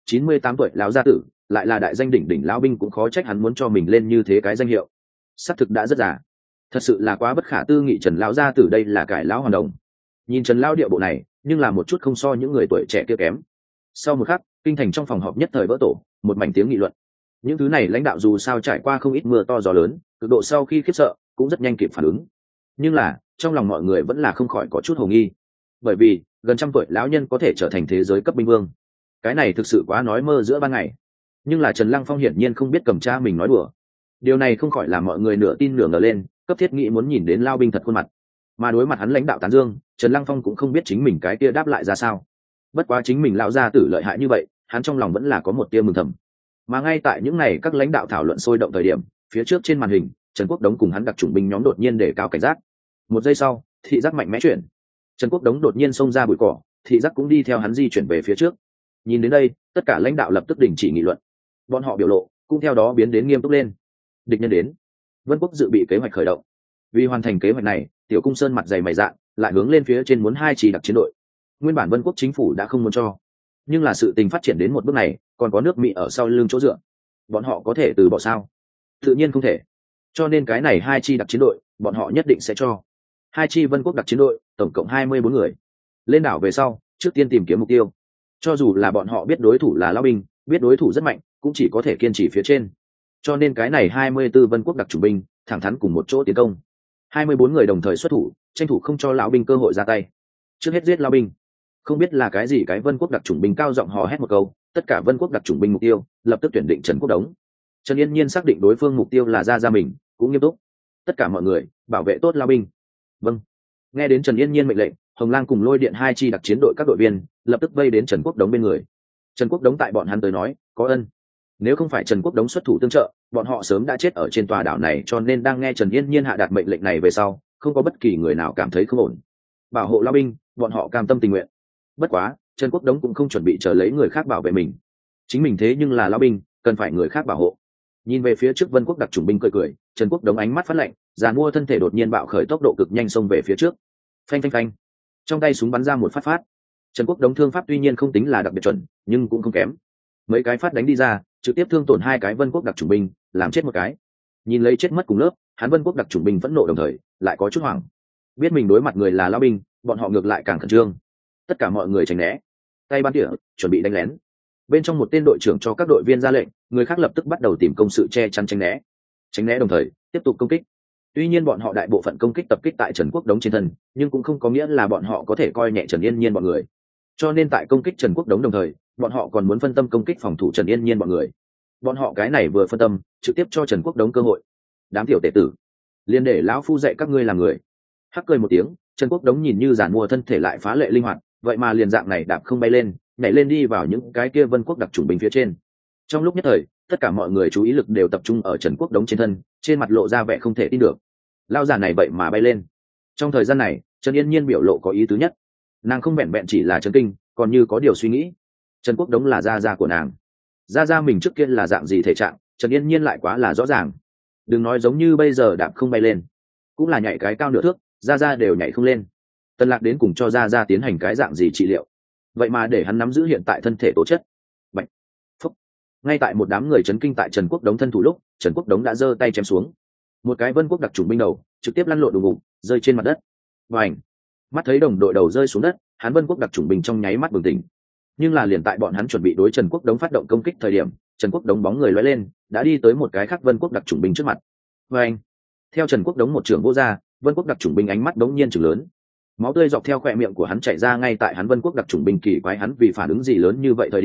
98 tuổi lão gia tử, lại là đại danh đỉnh đỉnh lão binh, cũng khó trách hắn muốn cho mình lên như thế cái danh hiệu. Xác thực đã rất già, thật sự là quá bất khả tư nghị. Trần lão gia tử đây là cải lão hoàn đồng. Nhìn Trần Lao địa bộ này, nhưng là một chút không so những người tuổi trẻ kia kém. Sau một khắc, kinh thành trong phòng họp nhất thời vỡ tổ, một mảnh tiếng nghị luận. Những thứ này lãnh đạo dù sao trải qua không ít mưa to gió lớn, cực độ sau khi khiếp sợ cũng rất nhanh kịp phản ứng. Nhưng là trong lòng mọi người vẫn là không khỏi có chút hồ nghi, bởi vì gần trăm tuổi lão nhân có thể trở thành thế giới cấp binh vương, cái này thực sự quá nói mơ giữa ban ngày. Nhưng là Trần Lăng Phong hiển nhiên không biết cầm cha mình nói đùa, điều này không khỏi làm mọi người nửa tin nửa ngờ lên, cấp thiết nghĩ muốn nhìn đến lao binh thật khuôn mặt. Mà đối mặt hắn lãnh đạo tán dương, Trần Lăng Phong cũng không biết chính mình cái kia đáp lại ra sao. Bất quá chính mình lão gia tử lợi hại như vậy, hắn trong lòng vẫn là có một tia mừng thầm. Mà ngay tại những ngày các lãnh đạo thảo luận sôi động thời điểm, phía trước trên màn hình, Trần Quốc Đống cùng hắn đặc chủng binh nhóm đột nhiên để cao cảnh giác. Một giây sau, thị giác mạnh mẽ chuyển, Trần Quốc Đống đột nhiên xông ra bụi cỏ, thị giác cũng đi theo hắn di chuyển về phía trước. Nhìn đến đây, tất cả lãnh đạo lập tức đình chỉ nghị luận, bọn họ biểu lộ cũng theo đó biến đến nghiêm túc lên. Địch nhân đến, Vân Quốc dự bị kế hoạch khởi động. Vì hoàn thành kế hoạch này, Tiểu Cung Sơn mặt dày mày dạn, lại hướng lên phía trên muốn hai chỉ đặc chiến đội. Nguyên bản Vân Quốc chính phủ đã không muốn cho, nhưng là sự tình phát triển đến một bước này, còn có nước Mỹ ở sau lưng chỗ dựa, bọn họ có thể từ bỏ sao? Tự nhiên không thể. Cho nên cái này hai chi đặc chiến đội, bọn họ nhất định sẽ cho. Hai chi Vân Quốc đặc chiến đội, tổng cộng 24 người. Lên đảo về sau, trước tiên tìm kiếm mục tiêu. Cho dù là bọn họ biết đối thủ là Lao binh, biết đối thủ rất mạnh, cũng chỉ có thể kiên trì phía trên. Cho nên cái này 24 Vân Quốc đặc chủng binh, thẳng thắn cùng một chỗ tiến công. 24 người đồng thời xuất thủ, tranh thủ không cho lão binh cơ hội ra tay. Trước hết giết Lao binh. Không biết là cái gì, cái Vân Quốc đặc chủng binh cao giọng hò hét một câu, tất cả Vân Quốc đặc chủng binh mục tiêu lập tức tuyển định Trần Quốc Đống. Trần Yên Nhiên xác định đối phương mục tiêu là ra mình, cũng nghiêm túc. Tất cả mọi người bảo vệ tốt Lao binh. Vâng. Nghe đến Trần Yên Nhiên mệnh lệnh, Hồng Lang cùng Lôi Điện hai chi đặc chiến đội các đội viên lập tức vây đến Trần Quốc Đống bên người. Trần Quốc Đống tại bọn hắn tới nói có ân, nếu không phải Trần Quốc Đống xuất thủ tương trợ, bọn họ sớm đã chết ở trên tòa đảo này. Cho nên đang nghe Trần Yên Nhiên hạ đạt mệnh lệnh này về sau, không có bất kỳ người nào cảm thấy không ổn. Bảo hộ Lao binh, bọn họ cam tâm tình nguyện. Bất quá Trần Quốc Đống cũng không chuẩn bị chờ lấy người khác bảo vệ mình, chính mình thế nhưng là Lao binh, cần phải người khác bảo hộ. Nhìn về phía trước Vân Quốc đặc chủng binh cười cười, Trần Quốc Đống ánh mắt phát lạnh, giàn mua thân thể đột nhiên bạo khởi, tốc độ cực nhanh xông về phía trước. Phanh phanh phanh, trong tay súng bắn ra một phát. Trần Quốc Đống thương pháp tuy nhiên không tính là đặc biệt chuẩn, nhưng cũng không kém. Mấy cái phát đánh đi ra, trực tiếp thương tổn hai cái Vân Quốc đặc chủng binh, làm chết một cái. Nhìn lấy chết mất cùng lớp, hắn Vân Quốc đặc chủng binh vẫn nộ, đồng thời lại có chút hoảng. Biết mình đối mặt người là Lao binh, bọn họ ngược lại càng khẩn trương. Tất cả mọi người tránh né, tay bắn tỉa, chuẩn bị đánh lén. Bên trong một tên đội trưởng cho các đội viên ra lệnh, người khác lập tức bắt đầu tìm công sự che chắn tránh né đồng thời tiếp tục công kích. Tuy nhiên bọn họ đại bộ phận công kích tập kích tại Trần Quốc Đống trên thân, nhưng cũng không có nghĩa là bọn họ có thể coi nhẹ Trần Yên Nhiên bọn người. Cho nên tại công kích Trần Quốc Đống đồng thời, bọn họ còn muốn phân tâm công kích phòng thủ Trần Yên Nhiên bọn người. Bọn họ cái này vừa phân tâm, trực tiếp cho Trần Quốc Đống cơ hội. Đám tiểu tệ tử, liền để lão phu dạy các ngươi làm người. Hắc cười một tiếng, Trần Quốc Đống nhìn như giàn mua thân thể lại phá lệ linh hoạt, vậy mà liền dạng này đạp không bay lên, nhảy lên đi vào những cái kia Vân Quốc đặc chủng binh phía trên. Trong lúc nhất thời, tất cả mọi người chú ý lực đều tập trung ở Trần Quốc Đống trên thân, trên mặt lộ ra vẻ không thể tin được. Lao giả này vậy mà bay lên. Trong thời gian này, Trần Yên Nhiên biểu lộ có ý tứ nhất. Nàng không vẹn vẹn chỉ là chấn kinh, còn như có điều suy nghĩ. Trần Quốc Đống là gia gia của nàng. Gia gia mình trước kia là dạng gì thể trạng, Trần Yên Nhiên lại quá là rõ ràng. Đừng nói giống như bây giờ đạp không bay lên, cũng là nhảy cái cao nửa thước, gia gia đều nhảy không lên. Tân Lạc đến cùng cho gia gia tiến hành cái dạng gì trị liệu, vậy mà để hắn nắm giữ hiện tại thân thể tố chất. Bạch. Phúc. Ngay tại một đám người chấn kinh tại Trần Quốc Đống thân thủ lúc, Trần Quốc Đống đã giơ tay chém xuống. Một cái Vân Quốc đặc chủng binh đầu trực tiếp lăn lộn đùng đùng, rơi trên mặt đất. Vành. Mắt thấy đồng đội đầu rơi xuống đất, hắn Vân Quốc đặc chủng binh trong nháy mắt bừng tỉnh. Nhưng là liền tại bọn hắn chuẩn bị đối Trần Quốc Đống phát động công kích thời điểm, Trần Quốc Đống bóng người lóe lên, đã đi tới một cái khác Vân Quốc đặc chủng binh trước mặt. Vành. Theo Trần Quốc Đống một trường vô ra, Vân Quốc đặc chủng binh ánh mắt đống nhiên trừng lớn. Máu tươi dọc theo khóe miệng của hắn chảy ra. Ngay tại hắn Vân Quốc đặc chủng binh kỳ quái hắn vì phản ứng gì lớn như vậy thời điểm,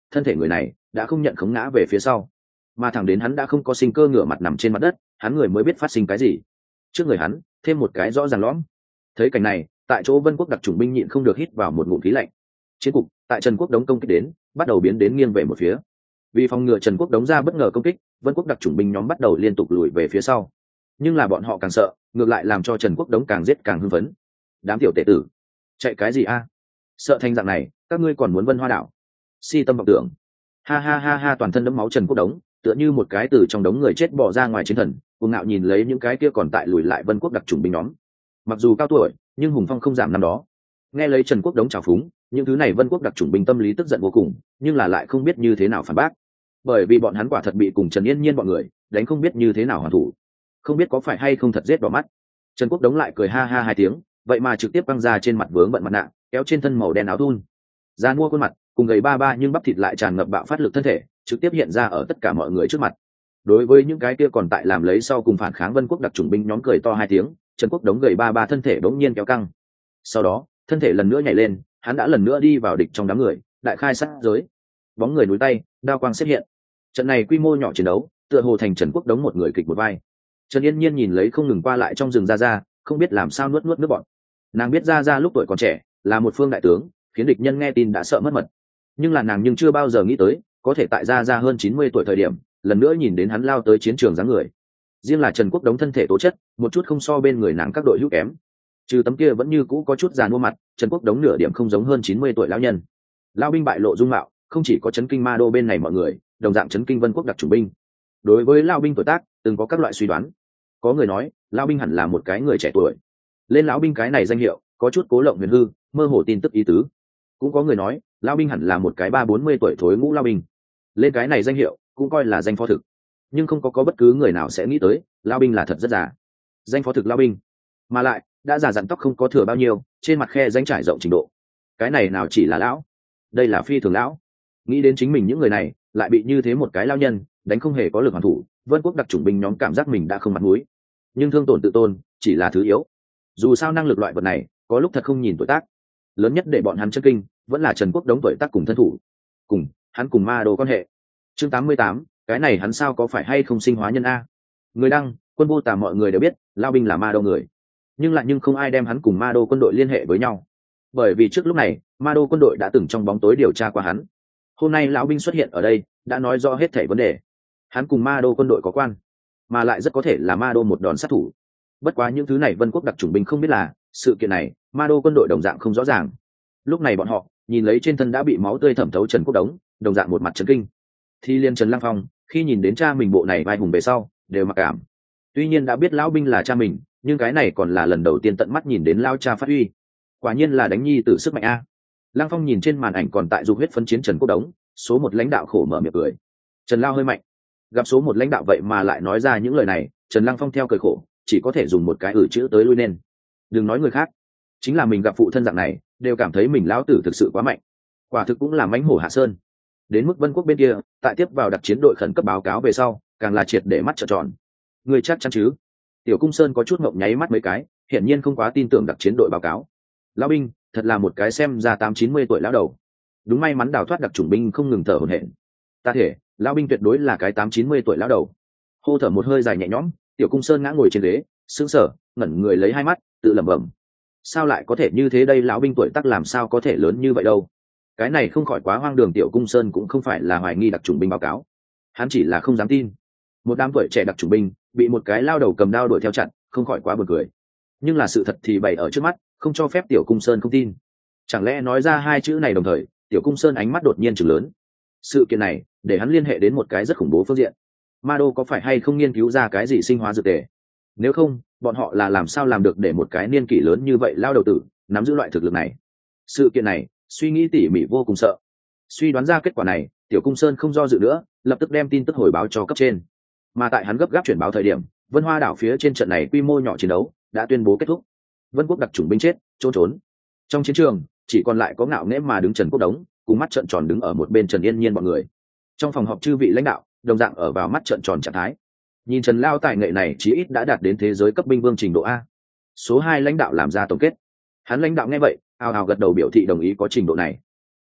thân thể người này đã không nhận khống ngã về phía sau, mà thẳng đến hắn đã không có sinh cơ ngửa mặt nằm trên mặt đất, hắn người mới biết phát sinh cái gì. Trước người hắn thêm một cái rõ ràng lõm. Thấy cảnh này, tại chỗ Vân Quốc đặc chủng binh nhịn không được hít vào một ngụm khí lạnh. Chiến cục tại Trần Quốc Đống công kích đến, bắt đầu biến đến nghiêng về một phía. Vì phòng ngừa Trần Quốc Đống ra bất ngờ công kích, Vân Quốc đặc chủng binh nhóm bắt đầu liên tục lùi về phía sau. Nhưng là bọn họ càng sợ, ngược lại làm cho Trần Quốc Đống càng giết càng hưng phấn. Đám tiểu tệ tử, chạy cái gì a? Sợ thành dạng này, các ngươi còn muốn Vân Hoa đảo? Si tâm vọng tưởng. Ha ha ha ha, toàn thân đẫm máu Trần Quốc Đống, tựa như một cái từ trong đống người chết bò ra ngoài chiến thần, cuồng ngạo nhìn lấy những cái kia còn tại lùi lại Vân Quốc đặc chủng binh nhóm. Mặc dù cao tuổi, nhưng hùng phong không giảm năm đó. Nghe lấy Trần Quốc Đống trào phúng, những thứ này Vân Quốc đặc chủng binh tâm lý tức giận vô cùng, nhưng là lại không biết như thế nào phản bác, bởi vì bọn hắn quả thật bị cùng Trần Yên Nhiên bọn người đánh không biết như thế nào hoàn thủ, không biết có phải hay không thật giết đỏ mắt. Trần Quốc Đống lại cười ha ha hai tiếng, vậy mà trực tiếp băng ra trên mặt vướng bận mặt nạ, kéo trên thân màu đen áo thun, da mua khuôn mặt cùng gầy ba ba nhưng bắp thịt lại tràn ngập bạo phát lực thân thể, trực tiếp hiện ra ở tất cả mọi người trước mặt. Đối với những cái kia còn tại làm lấy sau cùng phản kháng Vân Quốc đặc chủng binh nhóm cười to hai tiếng, Trần Quốc Đống gầy ba ba thân thể bỗng nhiên kéo căng. Sau đó, thân thể lần nữa nhảy lên, hắn đã lần nữa đi vào địch trong đám người, đại khai sát giới. Bóng người núi tay, đao quang xuất hiện. Trận này quy mô nhỏ chiến đấu, tựa hồ thành Trần Quốc Đống một người kịch một vai. Trần Yên Nhiên nhìn lấy không ngừng qua lại trong rừng Ra Ra, không biết làm sao nuốt nước bọt. Nàng biết Ra Ra lúc tuổi còn trẻ, là một phương đại tướng, khiến địch nhân nghe tin đã sợ mất mật. Nhưng là nàng chưa bao giờ nghĩ tới, có thể tại Ra Ra hơn 90 tuổi thời điểm, lần nữa nhìn đến hắn lao tới chiến trường dáng người. Riêng là Trần Quốc Đống thân thể tố chất, một chút không so bên người nàng các đội hữu kém. Trừ tấm kia vẫn như cũ có chút già mua mặt, Trần Quốc Đống nửa điểm không giống hơn 90 tuổi lão nhân. Lão binh bại lộ dung mạo, không chỉ có chấn kinh ma đô bên này mọi người, đồng dạng chấn kinh Vân Quốc đặc chủng binh. Đối với lão binh tuổi tác, từng có các loại suy đoán. Có người nói, lão binh hẳn là một cái người trẻ tuổi. Lên lão binh cái này danh hiệu, có chút cố lộng huyền hư, mơ hồ tin tức ý tứ. Cũng có người nói, lão binh hẳn là một cái 30-40 tuổi thối ngũ lão binh. Lên cái này danh hiệu, cũng coi là danh phó thực. Nhưng không có bất cứ người nào sẽ nghĩ tới, lão binh là thật rất già. Danh phó thực lão binh, mà lại đã già dặn tóc không có thừa bao nhiêu, trên mặt khe rãnh trải rộng trình độ. Cái này nào chỉ là lão, đây là phi thường lão. Nghĩ đến chính mình những người này lại bị như thế một cái lao nhân đánh không hề có lực hoàn thủ, Vân Quốc đặc chủng binh nhóm cảm giác mình đã không mặt mũi. Nhưng thương tổn tự tôn chỉ là thứ yếu. Dù sao năng lực loại vật này có lúc thật không nhìn tuổi tác. Lớn nhất để bọn hắn chân kinh vẫn là Trần Quốc Đống tuổi tác cùng thân thủ, cùng hắn cùng ma đồ quan hệ. Chương 88, cái này hắn sao có phải hay không sinh hóa nhân a? Người đăng, Quân Vô Tà mọi người đều biết, lao binh là ma đô người, nhưng không ai đem hắn cùng ma đô quân đội liên hệ với nhau, bởi vì trước lúc này ma đô quân đội đã từng trong bóng tối điều tra qua hắn. Hôm nay lão binh xuất hiện ở đây đã nói rõ hết thảy vấn đề. Hắn cùng ma đô quân đội có quan, mà lại rất có thể là ma đô một đòn sát thủ. Bất quá những thứ này Vân Quốc đặc chủng binh không biết là sự kiện này ma đô quân đội đồng dạng không rõ ràng. Lúc này bọn họ nhìn lấy trên thân đã bị máu tươi thẩm thấu Trần Quốc Đống, đồng dạng một mặt chấn kinh. Thì liên Trần Lăng Phong khi nhìn đến cha mình bộ này vai hùng về sau đều mặc cảm. Tuy nhiên đã biết lão binh là cha mình, nhưng cái này còn là lần đầu tiên tận mắt nhìn đến lao cha phát huy. Quả nhiên là đánh nhi tử sức mạnh a. Lăng Phong nhìn trên màn ảnh còn tại dục huyết phấn chiến Trần Quốc Đống, số một lãnh đạo khổ mở miệng cười. Trần Lao hơi mạnh, gặp số một lãnh đạo vậy mà lại nói ra những lời này, Trần Lăng Phong theo cười khổ, chỉ có thể dùng một cái chữ tới lui nên. Đừng nói người khác, chính là mình gặp phụ thân dạng này, đều cảm thấy mình lão tử thực sự quá mạnh. Quả thực cũng là mãnh hổ hạ sơn. Đến mức Vân Quốc bên kia, tại tiếp vào đặc chiến đội khẩn cấp báo cáo về sau, càng là triệt để mắt trợn tròn. Người chắc chắn chứ? Tiểu Cung Sơn có chút ngậm nháy mắt mấy cái, hiển nhiên không quá tin tưởng đặc chiến đội báo cáo. Lão binh, thật là một cái xem ra 80-90 tuổi lão đầu. Đúng may mắn đào thoát đặc chủng binh không ngừng thở hổn hển. Ta thể, lão binh tuyệt đối là cái 80-90 tuổi lão đầu. Hô thở một hơi dài nhẹ nhõm, Tiểu Cung Sơn ngã ngồi trên ghế, sững sờ, ngẩn người lấy hai mắt, tự lẩm bẩm. Sao lại có thể như thế đây, lão binh tuổi tác làm sao có thể lớn như vậy đâu? Cái này không khỏi quá hoang đường. Tiểu Cung Sơn cũng không phải là hoài nghi đặc chủng binh báo cáo, hắn chỉ là không dám tin. Một đám tuổi trẻ đặc chủng binh bị một cái lao đầu cầm đao đuổi theo chặn, không khỏi quá buồn cười. Nhưng là sự thật thì bày ở trước mắt, không cho phép Tiểu Cung Sơn không tin. Chẳng lẽ nói ra hai chữ này đồng thời, Tiểu Cung Sơn ánh mắt đột nhiên trừng lớn. Sự kiện này để hắn liên hệ đến một cái rất khủng bố phương diện. Ma đô có phải hay không nghiên cứu ra cái gì sinh hóa dược tề? Nếu không, bọn họ là làm sao làm được để một cái niên kỷ lớn như vậy lao đầu tử nắm giữ loại thực lực này? Sự kiện này suy nghĩ tỉ mỉ vô cùng sợ. Suy đoán ra kết quả này, Tiểu Cung Sơn không do dự nữa, lập tức đem tin tức hồi báo cho cấp trên. Mà tại hắn gấp gáp chuyển báo thời điểm, Vân Hoa đảo phía trên trận này quy mô nhỏ chiến đấu đã tuyên bố kết thúc. Vân Quốc đặc chủng binh chết trốn. Trong chiến trường chỉ còn lại có ngạo nghễ mà đứng Trần Quốc Đống, cùng mắt trợn tròn đứng ở một bên Trần Yên Nhiên bọn người. Trong phòng họp chư vị lãnh đạo đồng dạng ở vào mắt trợn tròn trạng thái. Nhìn Trần Lao tài nghệ này chí ít đã đạt đến thế giới cấp binh vương trình độ A. Số 2 lãnh đạo làm ra tổng kết. Hắn lãnh đạo nghe vậy, ào ào gật đầu biểu thị đồng ý có trình độ này.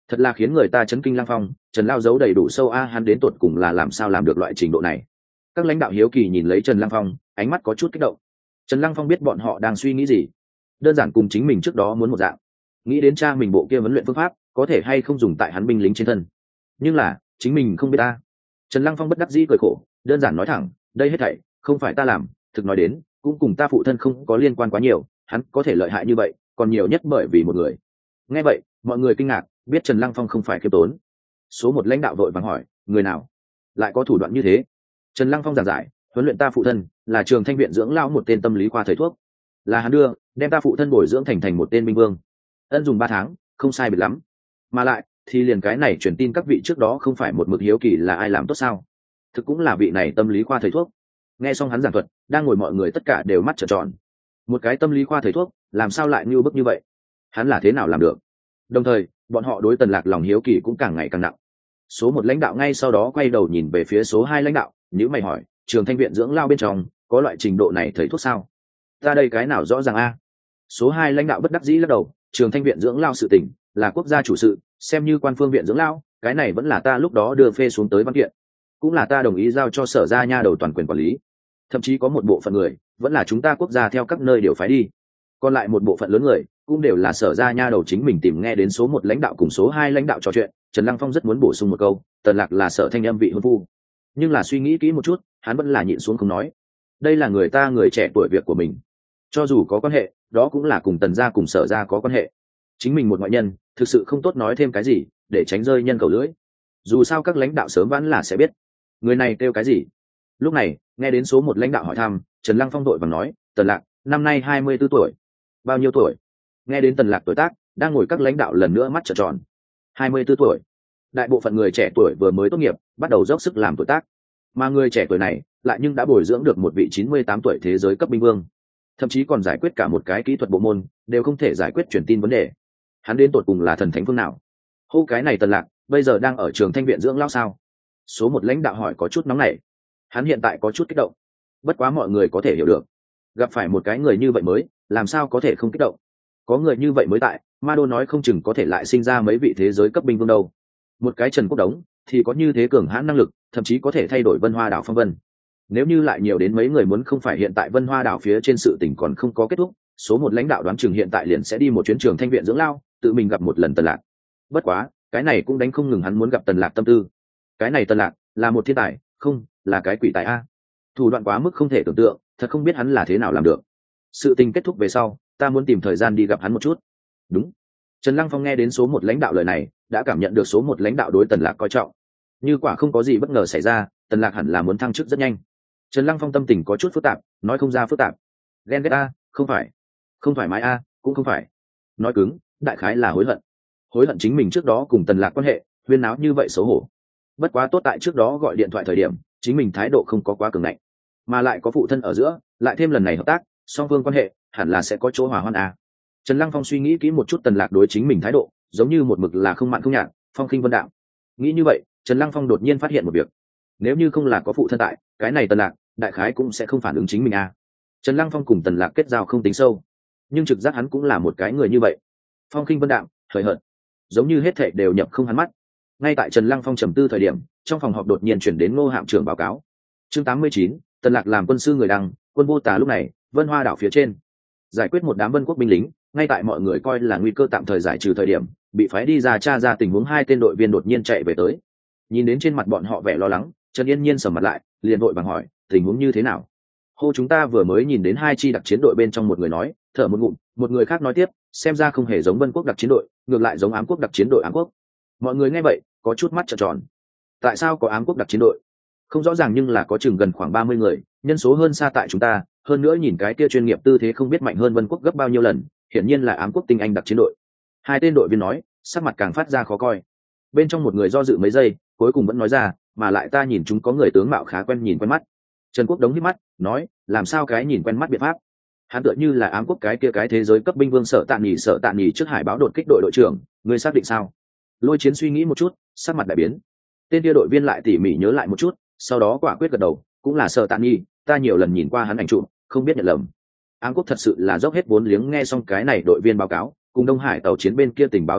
Thật là khiến người ta chấn kinh. Lăng Phong, Trần Lao giấu đầy đủ sâu a, hắn đến tột cùng là làm sao làm được loại trình độ này. Các lãnh đạo hiếu kỳ nhìn lấy Trần Lăng Phong, ánh mắt có chút kích động. Trần Lăng Phong biết bọn họ đang suy nghĩ gì, đơn giản cùng chính mình trước đó muốn một dạng, nghĩ đến cha mình bộ kia huấn luyện phương pháp có thể hay không dùng tại hắn binh lính trên thân, nhưng là chính mình không biết ta. Trần Lăng Phong bất đắc dĩ cười khổ, đơn giản nói thẳng, đây hết thảy không phải ta làm, thực nói đến cũng cùng ta phụ thân không có liên quan quá nhiều, hắn có thể lợi hại như vậy còn nhiều nhất bởi vì một người. Nghe vậy mọi người kinh ngạc, biết Trần Lăng Phong không phải khiêm tốn. Số một lãnh đạo vội vàng hỏi, người nào lại có thủ đoạn như thế? Trần Lăng Phong giảng giải, huấn luyện ta phụ thân là Trường Thanh viện dưỡng lão một tên tâm lý khoa thầy thuốc, là hắn đưa đem ta phụ thân bồi dưỡng thành một tên binh vương, ân dùng 3 tháng không sai biệt lắm. Mà lại thì liền cái này truyền tin các vị trước đó không phải một mực hiếu kỳ là ai làm tốt sao? Thực cũng là vị này tâm lý khoa thầy thuốc. Nghe xong hắn giảng thuật, đang ngồi mọi người tất cả đều mắt trợn tròn. Một cái tâm lý khoa thầy thuốc làm sao lại nhu bức như vậy? Hắn là thế nào làm được? Đồng thời bọn họ đối Tần Lạc lòng hiếu kỳ cũng càng ngày càng nặng. Số một lãnh đạo ngay sau đó quay đầu nhìn về phía số 2 lãnh đạo, nhíu mày hỏi, Trường Thanh viện dưỡng lao bên trong có loại trình độ này thầy thuốc sao? Ta đây cái nào rõ ràng a? Số 2 lãnh đạo bất đắc dĩ lắc đầu, Trường Thanh viện dưỡng lao sự tình là quốc gia chủ sự, xem như quan phương viện dưỡng lao, cái này vẫn là ta lúc đó đưa phê xuống tới văn kiện, cũng là ta đồng ý giao cho sở gia nha đầu toàn quyền quản lý. Thậm chí có một bộ phận người vẫn là chúng ta quốc gia theo các nơi điều phái đi, còn lại một bộ phận lớn người cũng đều là sở gia nha đầu chính mình tìm. Nghe đến số 1 lãnh đạo cùng số 2 lãnh đạo trò chuyện, Trần Lăng Phong rất muốn bổ sung một câu, Tần Lạc là Sở Thanh Âm vị hôn phu, nhưng là suy nghĩ kỹ một chút, hắn vẫn là nhịn xuống không nói. Đây là người ta người trẻ tuổi việc của mình, cho dù có quan hệ đó cũng là cùng Tần gia cùng Sở gia có quan hệ, chính mình một ngoại nhân thực sự không tốt nói thêm cái gì để tránh rơi nhân cầu lưỡi. Dù sao các lãnh đạo sớm vẫn là sẽ biết người này kêu cái gì. Lúc này nghe đến số 1 lãnh đạo hỏi thăm, Trần Lăng Phong đội và nói, Tần Lạc năm nay 24 tuổi. Bao nhiêu tuổi? Nghe đến Tần Lạc tuổi tác, đang ngồi các lãnh đạo lần nữa mắt trợn tròn. 24 tuổi. Đại bộ phận người trẻ tuổi vừa mới tốt nghiệp bắt đầu dốc sức làm tuổi tác, mà người trẻ tuổi này lại nhưng đã bồi dưỡng được một vị 98 tuổi thế giới cấp binh vương, thậm chí còn giải quyết cả một cái kỹ thuật bộ môn đều không thể giải quyết truyền tin vấn đề. Hắn đến tột cùng là thần thánh phương nào? Hô, cái này Tần Lạc bây giờ đang ở Trường Thanh viện dưỡng lão sao? Số 1 lãnh đạo hỏi có chút nóng nảy. Hắn hiện tại có chút kích động, bất quá mọi người có thể hiểu được, gặp phải một cái người như vậy mới làm sao có thể không kích động. Có người như vậy mới tại, Ma Đô nói không chừng có thể lại sinh ra mấy vị thế giới cấp binh vương đâu. Một cái Trần Quốc Đống thì có như thế cường hãn năng lực, thậm chí có thể thay đổi Vân Hoa đảo phong vân. Nếu như lại nhiều đến mấy người, muốn không phải hiện tại Vân Hoa đảo phía trên sự tình còn không có kết thúc, số 1 lãnh đạo đoán chừng hiện tại liền sẽ đi một chuyến Trường Thanh viện dưỡng lao, tự mình gặp một lần Tần Lạc. Bất quá cái này cũng đánh không ngừng hắn muốn gặp Tần Lạc tâm tư. Cái này Tần Lạc là một thiên tài, không là cái quỷ tài a. Thủ đoạn quá mức không thể tưởng tượng, thật không biết hắn là thế nào làm được. Sự tình kết thúc về sau, ta muốn tìm thời gian đi gặp hắn một chút. Đúng. Trần Lăng Phong nghe đến số 1 lãnh đạo lời này, đã cảm nhận được số 1 lãnh đạo đối Tần Lạc coi trọng. Như quả không có gì bất ngờ xảy ra, Tần Lạc hẳn là muốn thăng chức rất nhanh. Trần Lăng Phong tâm tình có chút phức tạp, nói không ra phức tạp. Ghen ghét a, không phải. Không thoải mái a, cũng không phải. Nói cứng, đại khái là hối hận. Hối hận chính mình trước đó cùng Tần Lạc quan hệ huyên náo như vậy xấu hổ. Bất quá tốt tại trước đó gọi điện thoại thời điểm, chính mình thái độ không có quá cường ngạnh, mà lại có phụ thân ở giữa, lại thêm lần này hợp tác, song phương quan hệ hẳn là sẽ có chỗ hòa hoãn a. Trần Lăng Phong suy nghĩ kỹ một chút Tần Lạc đối chính mình thái độ, giống như một mực là không mặn không nhạt, phong khinh vân đạm. Nghĩ như vậy, Trần Lăng Phong đột nhiên phát hiện một việc, nếu như không là có phụ thân tại, cái này Tần Lạc đại khái cũng sẽ không phản ứng chính mình a. Trần Lăng Phong cùng Tần Lạc kết giao không tính sâu, nhưng trực giác hắn cũng là một cái người như vậy, phong khinh vân đạm, hời hợt, giống như hết thảy đều nhập không hắn mắt. Ngay tại Trần Lăng Phong trầm tư thời điểm, trong phòng họp đột nhiên chuyển đến Ngô Hạm trưởng báo cáo. Chương 89, Tần Lạc làm quân sư người đăng, quân vô tà. Lúc này Vân Hoa đảo phía trên giải quyết một đám Vân quốc binh lính, ngay tại mọi người coi là nguy cơ tạm thời giải trừ thời điểm, bị phái đi ra tra ra tình huống 2 tên đội viên đột nhiên chạy về tới. Nhìn đến trên mặt bọn họ vẻ lo lắng, Trần Yên Nhiên sầm mặt lại, liền vội vàng hỏi, tình huống như thế nào? Hô, chúng ta vừa mới nhìn đến 2 chi đặc chiến đội bên trong một người nói, thở một ngụm, một người khác nói tiếp, xem ra không hề giống Vân quốc đặc chiến đội, ngược lại giống Ám quốc đặc chiến đội. Ám quốc? Mọi người nghe vậy có chút mắt trợn tròn. Tại sao có Ám quốc đặc chiến đội? Không rõ ràng, nhưng là có chừng gần khoảng 30 người, nhân số hơn xa tại chúng ta, hơn nữa nhìn cái kia chuyên nghiệp tư thế không biết mạnh hơn Vân quốc gấp bao nhiêu lần, hiển nhiên là Ám quốc tinh anh đặc chiến đội. 2 tên đội viên nói, sắc mặt càng phát ra khó coi. Bên trong một người do dự mấy giây, cuối cùng vẫn nói ra, mà lại ta nhìn chúng có người tướng mạo khá quen, nhìn quen mắt. Trần Quốc Đống hít mắt nói, làm sao cái nhìn quen mắt biện pháp? Hắn tựa như là Ám quốc cái kia cái thế giới cấp binh vương Sở Tạ Nghỉ trước Hải báo đột kích đội đội trưởng, ngươi xác định sao? Lôi Chiến suy nghĩ một chút, sắc mặt đại biến. Tên kia đội viên lại tỉ mỉ nhớ lại một chút, sau đó quả quyết gật đầu, cũng là Sở Tạ Nghỉ, ta nhiều lần nhìn qua hắn ảnh chụp, không biết nhận lầm. Ám quốc thật sự là dốc hết vốn liếng. Nghe xong cái này đội viên báo cáo, cùng Đông Hải tàu chiến bên kia tình báo tập hợp,